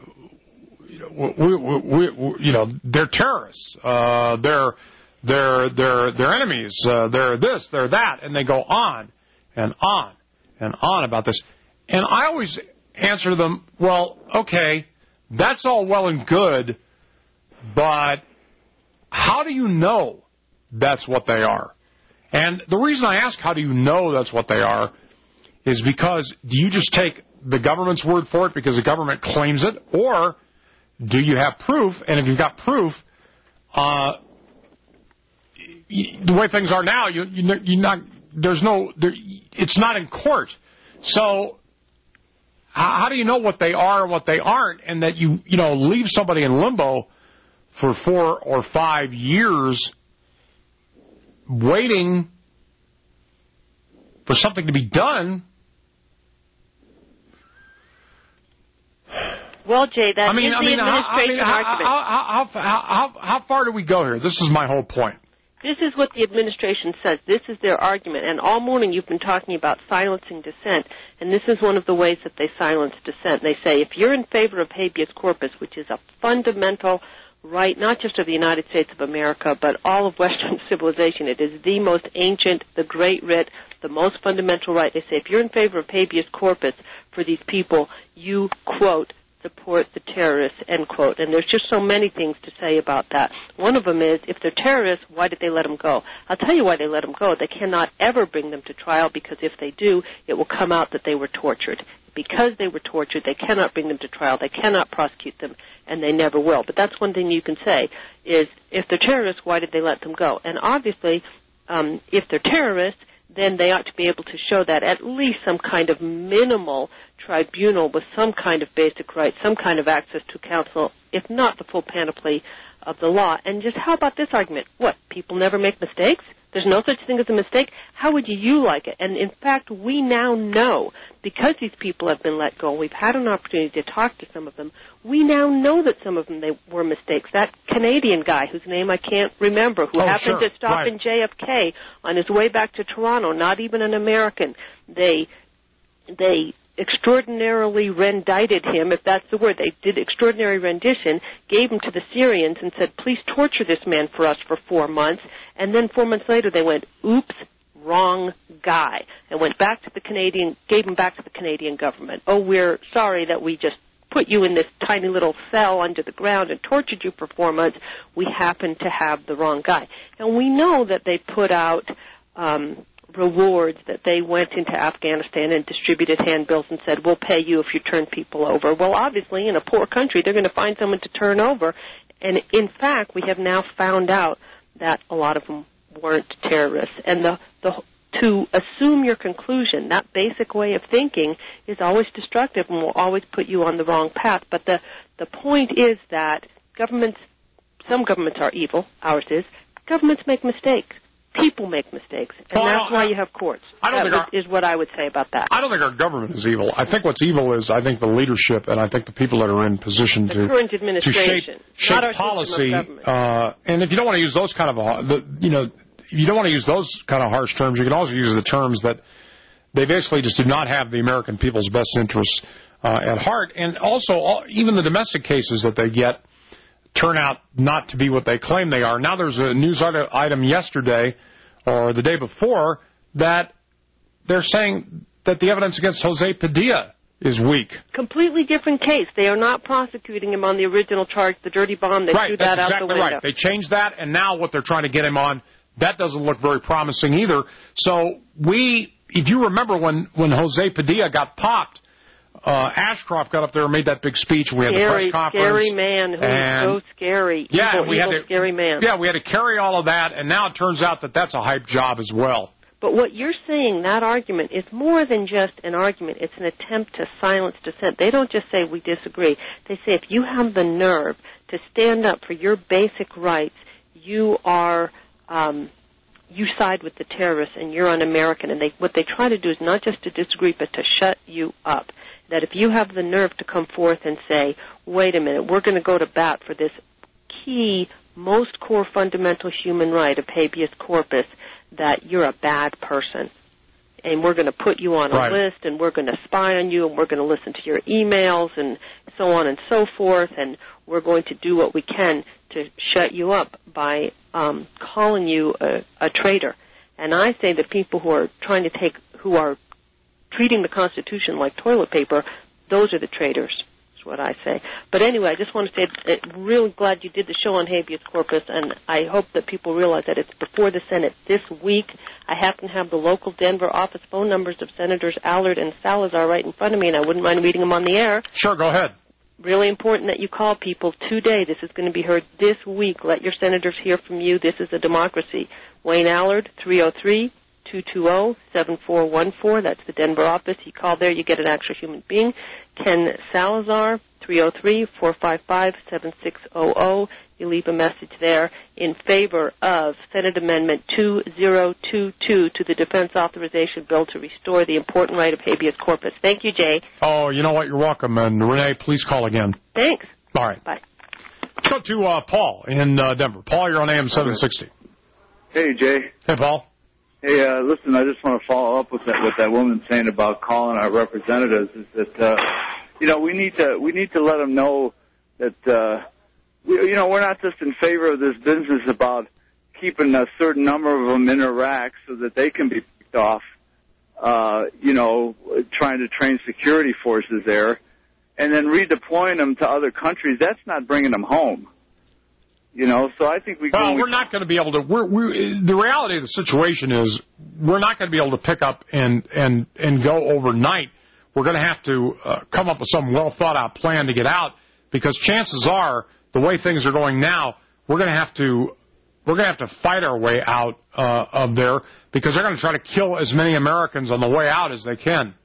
[SPEAKER 5] We, we, we, you know, they're terrorists. Uh, they're they're they're they're enemies. Uh, they're this. They're that, and they go on and on and on about this. And I always answer to them, well, okay, that's all well and good, but how do you know that's what they are? And the reason I ask, how do you know that's what they are, is because do you just take the government's word for it because the government claims it, or do you have proof? And if you've got proof, uh, the way things are now, you, you, you're not. There's no. There, it's not in court. So how, how do you know what they are and what they aren't, and that you you know leave somebody in limbo for four or five years, waiting for something to be done?
[SPEAKER 11] Well, Jay, that
[SPEAKER 5] I mean,
[SPEAKER 11] is
[SPEAKER 5] I
[SPEAKER 11] the
[SPEAKER 5] mean,
[SPEAKER 11] administration
[SPEAKER 5] how, I mean,
[SPEAKER 11] argument.
[SPEAKER 5] how, how, how, how, how far do we go here? This is my whole point.
[SPEAKER 11] This is what the administration says. This is their argument. And all morning you've been talking about silencing dissent, and this is one of the ways that they silence dissent. They say if you're in favor of habeas corpus, which is a fundamental right, not just of the United States of America, but all of Western civilization, it is the most ancient, the great writ, the most fundamental right. They say if you're in favor of habeas corpus for these people, you, quote, support the terrorists, end quote. And there's just so many things to say about that. One of them is, if they're terrorists, why did they let them go? I'll tell you why they let them go. They cannot ever bring them to trial, because if they do, it will come out that they were tortured. Because they were tortured, they cannot bring them to trial. They cannot prosecute them, and they never will. But that's one thing you can say, is if they're terrorists, why did they let them go? And obviously, um, if they're terrorists, then they ought to be able to show that at least some kind of minimal tribunal with some kind of basic right, some kind of access to counsel, if not the full panoply of the law. And just how about this argument? What, people never make mistakes? There's no such thing as a mistake? How would you like it? And in fact, we now know, because these people have been let go, we've had an opportunity to talk to some of them, we now know that some of them they were mistakes. That Canadian guy, whose name I can't remember, who
[SPEAKER 5] oh,
[SPEAKER 11] happened
[SPEAKER 5] sure.
[SPEAKER 11] to stop
[SPEAKER 5] right.
[SPEAKER 11] in J F K on his way back to Toronto, not even an American, they they extraordinarily rendicted him, if that's the word. They did extraordinary rendition, gave him to the Syrians and said, please torture this man for us for four months. And then four months later they went, oops, wrong guy, and went back to the Canadian, gave him back to the Canadian government. Oh, we're sorry that we just put you in this tiny little cell under the ground and tortured you for four months. We happen to have the wrong guy. And we know that they put out um, rewards, that they went into Afghanistan and distributed handbills and said, we'll pay you if you turn people over. Well, obviously, in a poor country, they're going to find someone to turn over. And in fact, we have now found out that a lot of them weren't terrorists. And the, the to assume your conclusion, that basic way of thinking, is always destructive and will always put you on the wrong path. But the, the point is that governments, some governments are evil, ours is. Governments make mistakes. People make mistakes. And
[SPEAKER 5] well,
[SPEAKER 11] that's why you have courts.
[SPEAKER 5] I don't
[SPEAKER 11] that
[SPEAKER 5] think our,
[SPEAKER 11] is what I would say about that.
[SPEAKER 5] I don't think our government is evil. I think what's evil is, I think, the leadership, and I think the people that are in position
[SPEAKER 11] the
[SPEAKER 5] to,
[SPEAKER 11] current
[SPEAKER 5] to
[SPEAKER 11] administration,
[SPEAKER 5] shape, shape
[SPEAKER 11] not our
[SPEAKER 5] policy.
[SPEAKER 11] System of government.
[SPEAKER 5] Uh, and if you don't want to use those kind of, uh, the, you know, if you don't want to use those kind of harsh terms, you can also use the terms that they basically just do not have the American people's best interests uh, at heart. And also, all, even the domestic cases that they get turn out not to be what they claim they are. Now there's a news item yesterday or the day before that they're saying that the evidence against Jose Padilla is weak.
[SPEAKER 11] Completely different case. They are not prosecuting him on the original charge, the dirty bomb. They
[SPEAKER 5] right,
[SPEAKER 11] threw
[SPEAKER 5] that's
[SPEAKER 11] that
[SPEAKER 5] exactly
[SPEAKER 11] out the window.
[SPEAKER 5] Right. They changed that, and now what they're trying to get him on, that doesn't look very promising either. So we, if you remember when, when Jose Padilla got popped, uh, Ashcroft got up there and made that big speech. We had
[SPEAKER 11] scary,
[SPEAKER 5] the press conference.
[SPEAKER 11] Scary man who
[SPEAKER 5] and,
[SPEAKER 11] was so scary.
[SPEAKER 5] Yeah,
[SPEAKER 11] evil,
[SPEAKER 5] we
[SPEAKER 11] evil,
[SPEAKER 5] had to,
[SPEAKER 11] scary man.
[SPEAKER 5] Yeah, we had to carry all of that, and now it turns out that that's a hype job as well.
[SPEAKER 11] But what you're saying, that argument, is more than just an argument. It's an attempt to silence dissent. They don't just say we disagree. They say if you have the nerve to stand up for your basic rights, you are um, you side with the terrorists and you're un-American. And they, what they try to do is not just to disagree, but to shut you up. That if you have the nerve to come forth and say, wait a minute, we're going to go to bat for this key, most core fundamental human right of habeas corpus, that you're a bad person. And we're going to put you on a
[SPEAKER 5] right.
[SPEAKER 11] list, and we're going to spy on you, and we're going to listen to your emails, and so on and so forth, and we're going to do what we can to shut you up by um, calling you a, a traitor. And I say that people who are trying to take, who are treating the Constitution like toilet paper, those are the traitors. What I say. But anyway, I just want to say I'm really glad you did the show on habeas corpus, and I hope that people realize that it's before the Senate this week. I happen to have the local Denver office phone numbers of Senators Allard and Salazar right in front of me, and I wouldn't mind reading them on the air.
[SPEAKER 5] Sure, go ahead.
[SPEAKER 11] Really important that you call people today. This is going to be heard this week. Let your senators hear from you. This is a democracy. Wayne Allard, three oh three, two two zero, seven four one four. That's the Denver office. You call there, you get an actual human being. Ken Salazar, three oh three, four five five, seven six zero zero. You leave a message there in favor of Senate Amendment two thousand twenty-two to the Defense Authorization Bill to restore the important right of habeas corpus. Thank you, Jay.
[SPEAKER 5] Oh, you know what? You're welcome. And Renee, please call again.
[SPEAKER 11] Thanks.
[SPEAKER 5] All right.
[SPEAKER 11] Bye.
[SPEAKER 5] Let's go to uh, Paul in uh, Denver. Paul, you're on A M seven sixty.
[SPEAKER 7] Hey, Jay.
[SPEAKER 5] Hey, Paul.
[SPEAKER 7] Hey, uh, listen, I just want to follow up with that, what that woman saying about calling our representatives. Is that uh, you know we need to we need to let them know that uh, we, you know we're not just in favor of this business about keeping a certain number of them in Iraq so that they can be picked off. Uh, you know, trying to train security forces there, and then redeploying them to other countries. That's not bringing them home. You know, so I think we.
[SPEAKER 5] Well, we're not going to be able to. We're, we're, the reality of the situation is we're not going to be able to pick up and and and go overnight. We're going to have to uh, come up with some well thought out plan to get out, because chances are, the way things are going now, we're going to have to we're going to have to fight our way out uh, of there, because they're going to try to kill as many Americans on the way out as they can.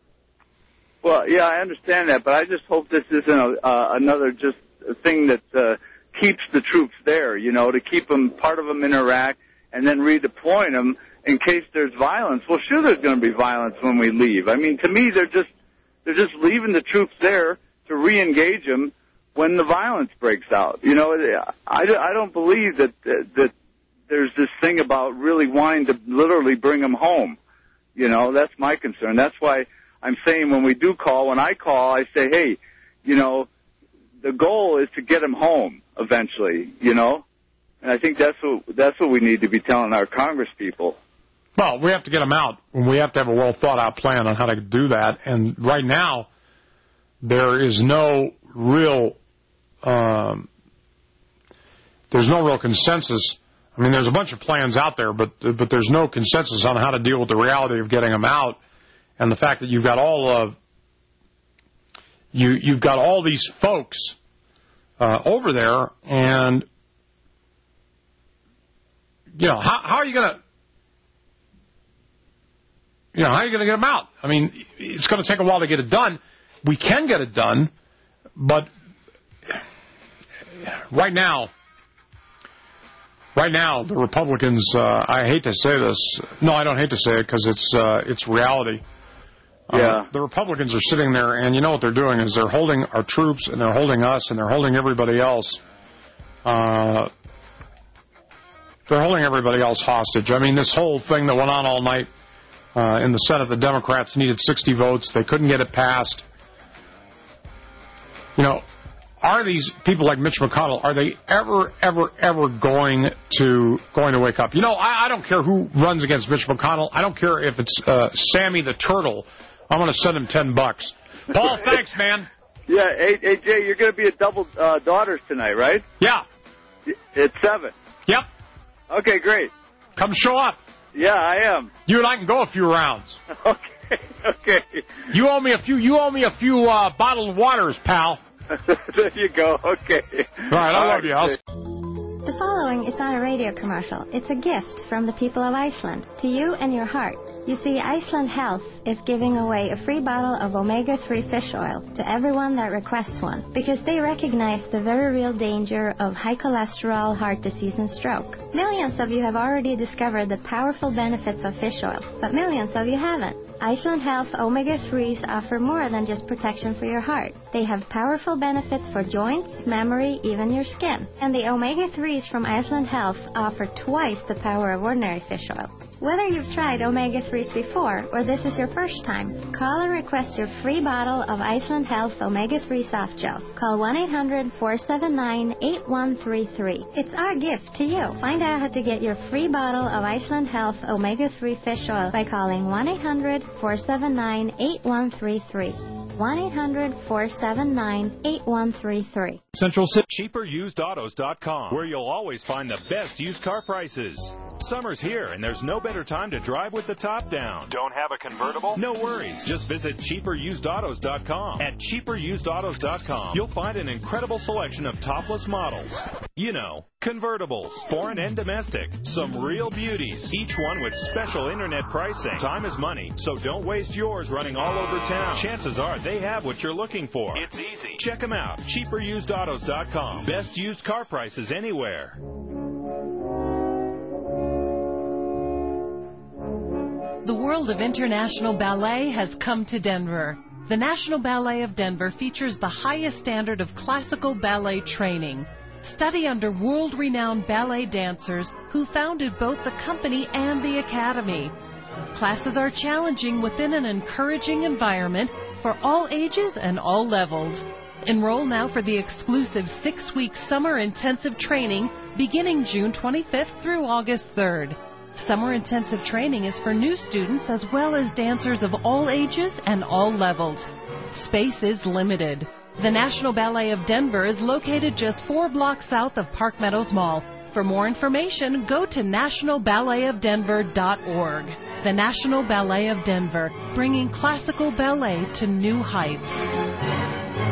[SPEAKER 7] Well, yeah, I understand that, but I just hope this isn't a, uh, another just thing that. Uh, keeps the troops there, you know, to keep them, part of them in Iraq, and then redeploying them in case there's violence. Well, sure, there's going to be violence when we leave. I mean, to me, they're just they're just leaving the troops there to re-engage them when the violence breaks out. You know, I, I don't believe that, that that there's this thing about really wanting to literally bring them home. You know, that's my concern. That's why I'm saying when we do call, when I call, I say, hey, you know, the goal is to get them home eventually, you know, and I think that's what that's what we need to be telling our Congress people.
[SPEAKER 5] Well, we have to get them out, and we have to have a well thought out plan on how to do that. And right now, there is no real um, there's no real consensus. I mean, there's a bunch of plans out there, but but there's no consensus on how to deal with the reality of getting them out, and the fact that you've got all of you you've got all these folks uh, over there, and you know, how, how are you going to, you know, how are you going to get them out? I mean, it's going to take a while to get it done. We can get it done, but right now, right now, the Republicans, uh, I hate to say this. No, I don't hate to say it because it's, uh, it's reality.
[SPEAKER 7] Yeah.
[SPEAKER 5] Uh, the Republicans are sitting there, and you know what they're doing is they're holding our troops, and they're holding us, and they're holding everybody else. Uh, they're holding everybody else hostage. I mean, this whole thing that went on all night uh, in the Senate, the Democrats needed sixty votes. They couldn't get it passed. You know, are these people like Mitch McConnell, are they ever, ever, ever going to going to wake up? You know, I, I don't care who runs against Mitch McConnell. I don't care if it's uh, Sammy the Turtle. I'm going to send him ten bucks. Paul, thanks, man.
[SPEAKER 7] Yeah, hey, hey Jay, you're going to be at Double uh, Daughters tonight, right?
[SPEAKER 5] Yeah.
[SPEAKER 7] It's seven.
[SPEAKER 5] Yep.
[SPEAKER 7] Okay, great.
[SPEAKER 5] Come show up.
[SPEAKER 7] Yeah, I am.
[SPEAKER 5] You and I can go a few rounds.
[SPEAKER 7] Okay, okay.
[SPEAKER 5] You owe me a few. You owe me a few uh, bottled waters, pal.
[SPEAKER 7] There you go. Okay.
[SPEAKER 5] All right, I
[SPEAKER 7] All
[SPEAKER 5] love
[SPEAKER 7] right,
[SPEAKER 5] you. I'll...
[SPEAKER 9] The following is not a radio commercial. It's a gift from the people of Iceland to you and your heart. You see, Iceland Health is giving away a free bottle of omega three fish oil to everyone that requests one because they recognize the very real danger of high cholesterol, heart disease, and stroke. Millions of you have already discovered the powerful benefits of fish oil, but millions of you haven't. Iceland Health omega threes offer more than just protection for your heart. They have powerful benefits for joints, memory, even your skin. And the omega threes from Iceland Health offer twice the power of ordinary fish oil. Whether you've tried omega threes before or this is your first time, call and request your free bottle of Iceland Health omega three soft gels. Call one eight hundred, four seven nine, eight one three three. It's our gift to you. Find out how to get your free bottle of Iceland Health omega three fish oil by calling one eight hundred, four seven nine, eight one three three. one eight hundred, four seven nine, eight one three three.
[SPEAKER 13] Central City. cheaper used autos dot com, where you'll always find the best used car prices. Summer's here, and there's no better time to drive with the top down. Don't have a convertible? No worries. Just visit cheaper used autos dot com. At cheaper used autos dot com, you'll find an incredible selection of topless models. You know, convertibles, foreign and domestic. Some real beauties, each one with special internet pricing. Time is money, so don't waste yours running all over town. Chances are they have what you're looking for. It's easy. Check them out. cheaper used autos dot com. Best used car prices anywhere.
[SPEAKER 22] The world of international ballet has come to Denver. The National Ballet of Denver features the highest standard of classical ballet training. Study under world-renowned ballet dancers who founded both the company and the academy. Classes are challenging within an encouraging environment for all ages and all levels. Enroll now for the exclusive six-week summer intensive training beginning June twenty-fifth through August third. Summer intensive training is for new students as well as dancers of all ages and all levels. Space is limited. The National Ballet of Denver is located just four blocks south of Park Meadows Mall. For more information, go to national ballet of denver dot org. The National Ballet of Denver, bringing classical ballet to new heights.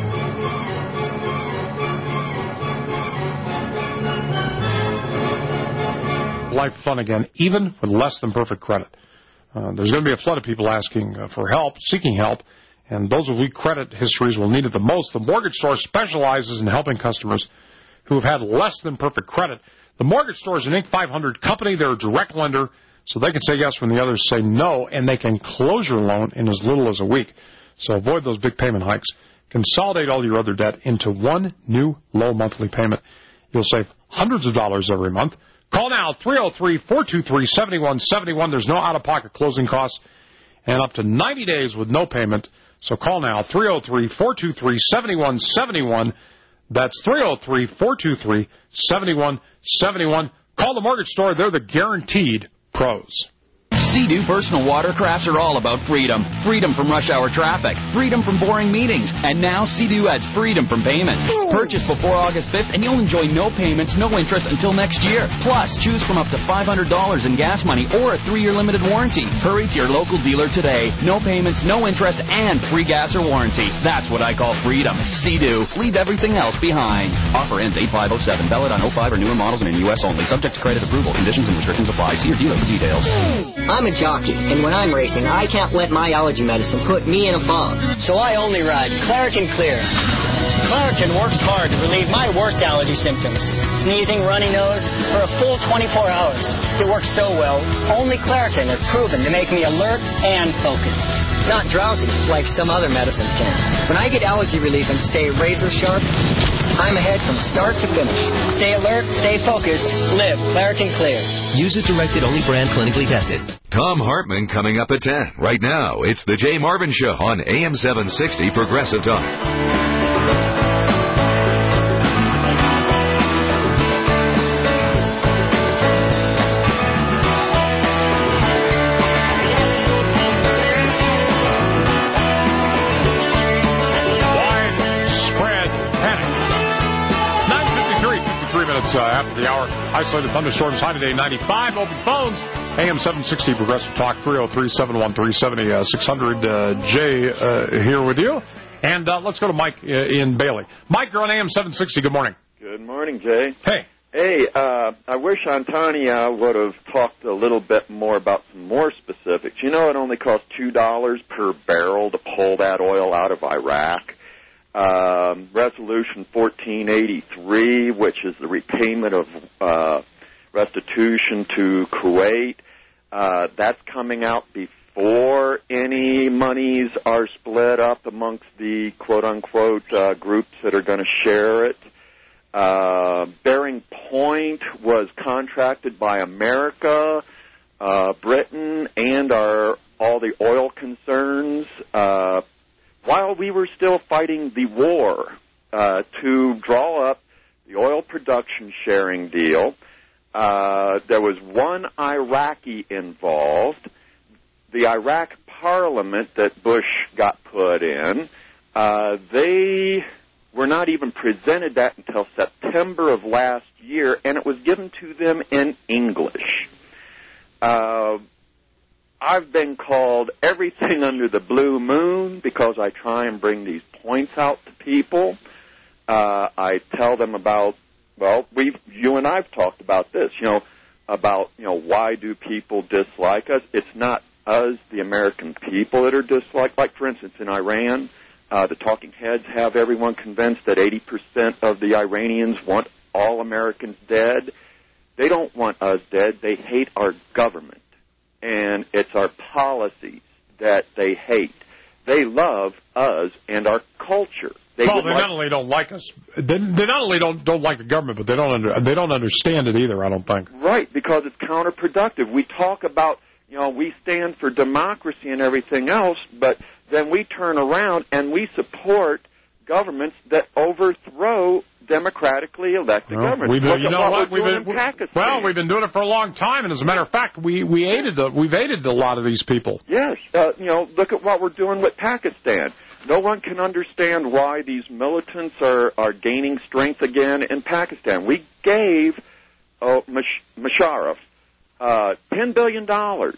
[SPEAKER 5] Life fun again, even with less than perfect credit. Uh, there's going to be a flood of people asking uh, for help, seeking help, and those with weak credit histories will need it the most. The Mortgage Store specializes in helping customers who have had less than perfect credit. The Mortgage Store is an Inc five hundred company. They're a direct lender, so they can say yes when the others say no, and they can close your loan in as little as a week. So avoid those big payment hikes. Consolidate all your other debt into one new low monthly payment. You'll save hundreds of dollars every month. Call now, three oh three, four two three, seven one seven one. There's no out-of-pocket closing costs and up to ninety days with no payment. So call now, three oh three, four two three, seven one seven one. That's three oh three, four two three, seven one seven one. Call the Mortgage Store. They're the guaranteed pros.
[SPEAKER 6] Sea-Doo personal watercrafts are all about freedom. Freedom from rush hour traffic. Freedom from boring meetings. And now Sea-Doo adds freedom from payments. Purchase before August fifth and you'll enjoy no payments, no interest until next year. Plus, choose from up to five hundred dollars in gas money or a three-year limited warranty. Hurry to your local dealer today. No payments, no interest, and free gas or warranty. That's what I call freedom. Sea-Doo. Leave everything else behind. Offer ends eight five oh seven. Valid on oh five or newer models and in U S only. Subject to credit approval. Conditions and restrictions apply. See your dealer for details.
[SPEAKER 10] I'm a jockey, and when I'm racing, I can't let my allergy medicine put me in a fog. So I only ride Claritin Clear. Claritin works hard to relieve my worst allergy symptoms. Sneezing, runny nose, for a full twenty-four hours. It works so well, only Claritin has proven to make me alert and focused. Not drowsy, like some other medicines can. When I get allergy relief and stay razor sharp, I'm ahead from start to finish. Stay alert, stay focused, live Claritin Clear.
[SPEAKER 14] Use as directed, only brand clinically tested. Tom Hartman coming up at ten. Right now, it's the Jay Marvin Show on A M seven sixty Progressive Talk.
[SPEAKER 5] Uh, after the hour, isolated thunderstorms, high today, ninety-five. Open phones, A M seven sixty Progressive Talk, three oh three, seven one three, seven oh six hundred. Uh, Jay uh, here with you. And uh, let's go to Mike uh, in Bailey. Mike, you're on A M seven sixty. Good morning.
[SPEAKER 23] Good morning, Jay.
[SPEAKER 5] Hey.
[SPEAKER 23] Hey, uh, I wish Antonia would have talked a little bit more about some more specifics. You know, it only costs two dollars per barrel to pull that oil out of Iraq. Um, Resolution fourteen eighty-three, which is the repayment of uh, restitution to Kuwait, uh, that's coming out before any monies are split up amongst the quote-unquote uh, groups that are going to share it. Uh, Bearing Point was contracted by America, uh, Britain, and our all the oil concerns uh while we were still fighting the war uh, to draw up the oil production sharing deal. Uh, there was one Iraqi involved. The Iraq parliament that Bush got put in, uh, they were not even presented that until September of last year, and it was given to them in English. Uh, I've been called everything under the blue moon because I try and bring these points out to people. Uh, I tell them about, well, we've, you and I have talked about this, you know, about, you know, why do people dislike us? It's not us, the American people, that are disliked. Like, for instance, in Iran, uh, the talking heads have everyone convinced that eighty percent of the Iranians want all Americans dead. They don't want us dead. They hate our government. And it's our policies that they hate. They love us and our culture. They
[SPEAKER 5] well, they
[SPEAKER 23] like
[SPEAKER 5] not only don't like us, they, they not only don't don't like the government, but they don't under, they don't understand it either. I don't think.
[SPEAKER 23] Right, because it's counterproductive. We talk about, you know, we stand for democracy and everything else, but then we turn around and we support governments that overthrow democratically elected
[SPEAKER 5] well,
[SPEAKER 23] governments.
[SPEAKER 5] We've been,
[SPEAKER 23] Look
[SPEAKER 5] you
[SPEAKER 23] at
[SPEAKER 5] know
[SPEAKER 23] what,
[SPEAKER 5] what?
[SPEAKER 23] we're
[SPEAKER 5] We've
[SPEAKER 23] doing
[SPEAKER 5] been,
[SPEAKER 23] in Pakistan.
[SPEAKER 5] Well, we've been doing it for a long time, and as a matter of fact, we we aided the, we've aided a lot of these people.
[SPEAKER 23] Yes, uh, you know, look at what we're doing with Pakistan. No one can understand why these militants are, are gaining strength again in Pakistan. We gave uh, Musharraf uh, ten billion dollars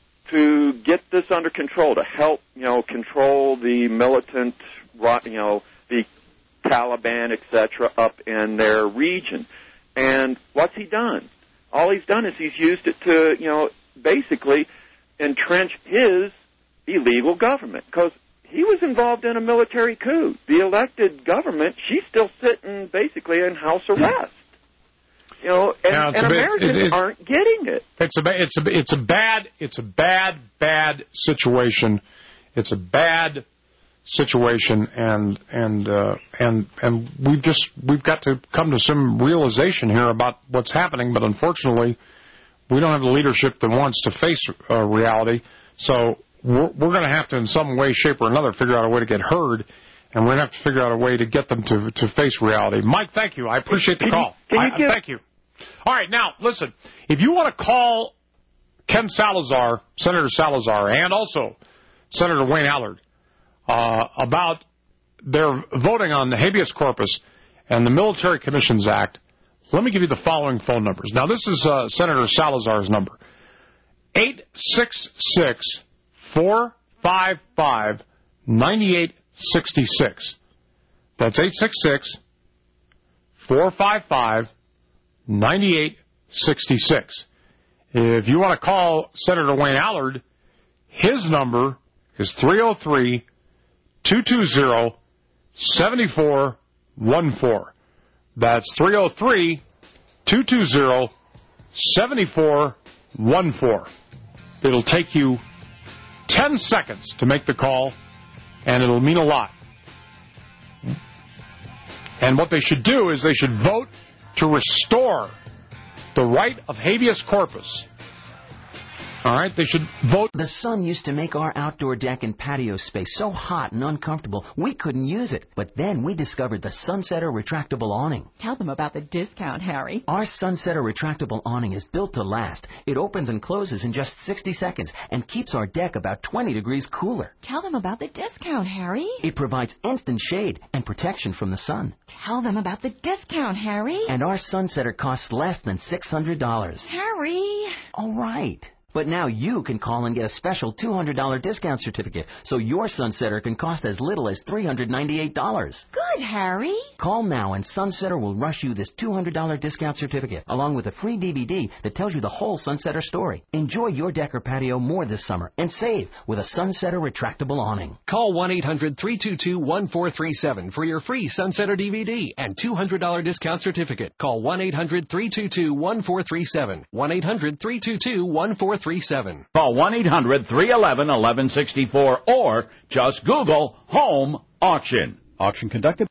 [SPEAKER 23] to get this under control, to help, you know, control the militant, you know, the Taliban, et cetera, up in their region. And what's he done? All he's done is he's used it to, you know, basically entrench his illegal government, because he was involved in a military coup. The elected government, she's still sitting basically in house arrest. You know, and,
[SPEAKER 5] yeah,
[SPEAKER 23] and
[SPEAKER 5] bit,
[SPEAKER 23] Americans
[SPEAKER 5] it, it,
[SPEAKER 23] aren't getting it.
[SPEAKER 5] It's a it's a it's a bad it's a bad bad situation. It's a bad situation, and and uh, and and we've just we've got to come to some realization here about what's happening. But unfortunately, we don't have the leadership that wants to face uh, reality. So we're, we're going to have to, in some way, shape, or another, figure out a way to get heard. And we're going to have to figure out a way to get them to to face reality. Mike, thank you. I appreciate the
[SPEAKER 23] can
[SPEAKER 5] call.
[SPEAKER 23] You, can you
[SPEAKER 5] I,
[SPEAKER 23] give...
[SPEAKER 5] Thank you. All right, now, listen. If you want to call Ken Salazar, Senator Salazar, and also Senator Wayne Allard uh, about their voting on the habeas corpus and the Military Commissions Act. Let me give you the following phone numbers. Now, this is uh, Senator Salazar's number. eight six six, four five five, nine eight six six. That's eight six six, four five five, nine eight six six. If you want to call Senator Wayne Allard, his number is three oh three, two two zero, seven four one four. That's three oh three, two two zero, seven four one four. It'll take you ten seconds to make the call, and it'll mean a lot. And what they should do is they should vote to restore the right of habeas corpus. All right, they should vote.
[SPEAKER 12] The sun used to make our outdoor deck and patio space so hot and uncomfortable we couldn't use it. But then we discovered the Sunsetter retractable awning.
[SPEAKER 15] Tell them about the discount, Harry.
[SPEAKER 12] Our Sunsetter retractable awning is built to last. It opens and closes in just sixty seconds and keeps our deck about twenty degrees cooler.
[SPEAKER 15] Tell them about the discount, Harry.
[SPEAKER 12] It provides instant shade and protection from the sun.
[SPEAKER 15] Tell them about the discount, Harry.
[SPEAKER 12] And our Sunsetter costs less than six hundred dollars.
[SPEAKER 15] Harry.
[SPEAKER 12] All right. But now you can call and get a special two hundred dollars discount certificate, so your Sunsetter can cost as little as three hundred ninety-eight dollars.
[SPEAKER 15] Good, Harry.
[SPEAKER 12] Call now and Sunsetter will rush you this two hundred dollars discount certificate, along with a free D V D that tells you the whole Sunsetter story. Enjoy your deck or patio more this summer and save with a Sunsetter retractable awning.
[SPEAKER 17] Call one eight hundred, three two two, one four three seven for your free Sunsetter D V D and two hundred dollars discount certificate. Call one eight hundred, three two two, one four three seven. one eight hundred, three two two, one four three seven.
[SPEAKER 24] Call one eight hundred, three one one, one one six four or just Google Home Auction. Auction conducted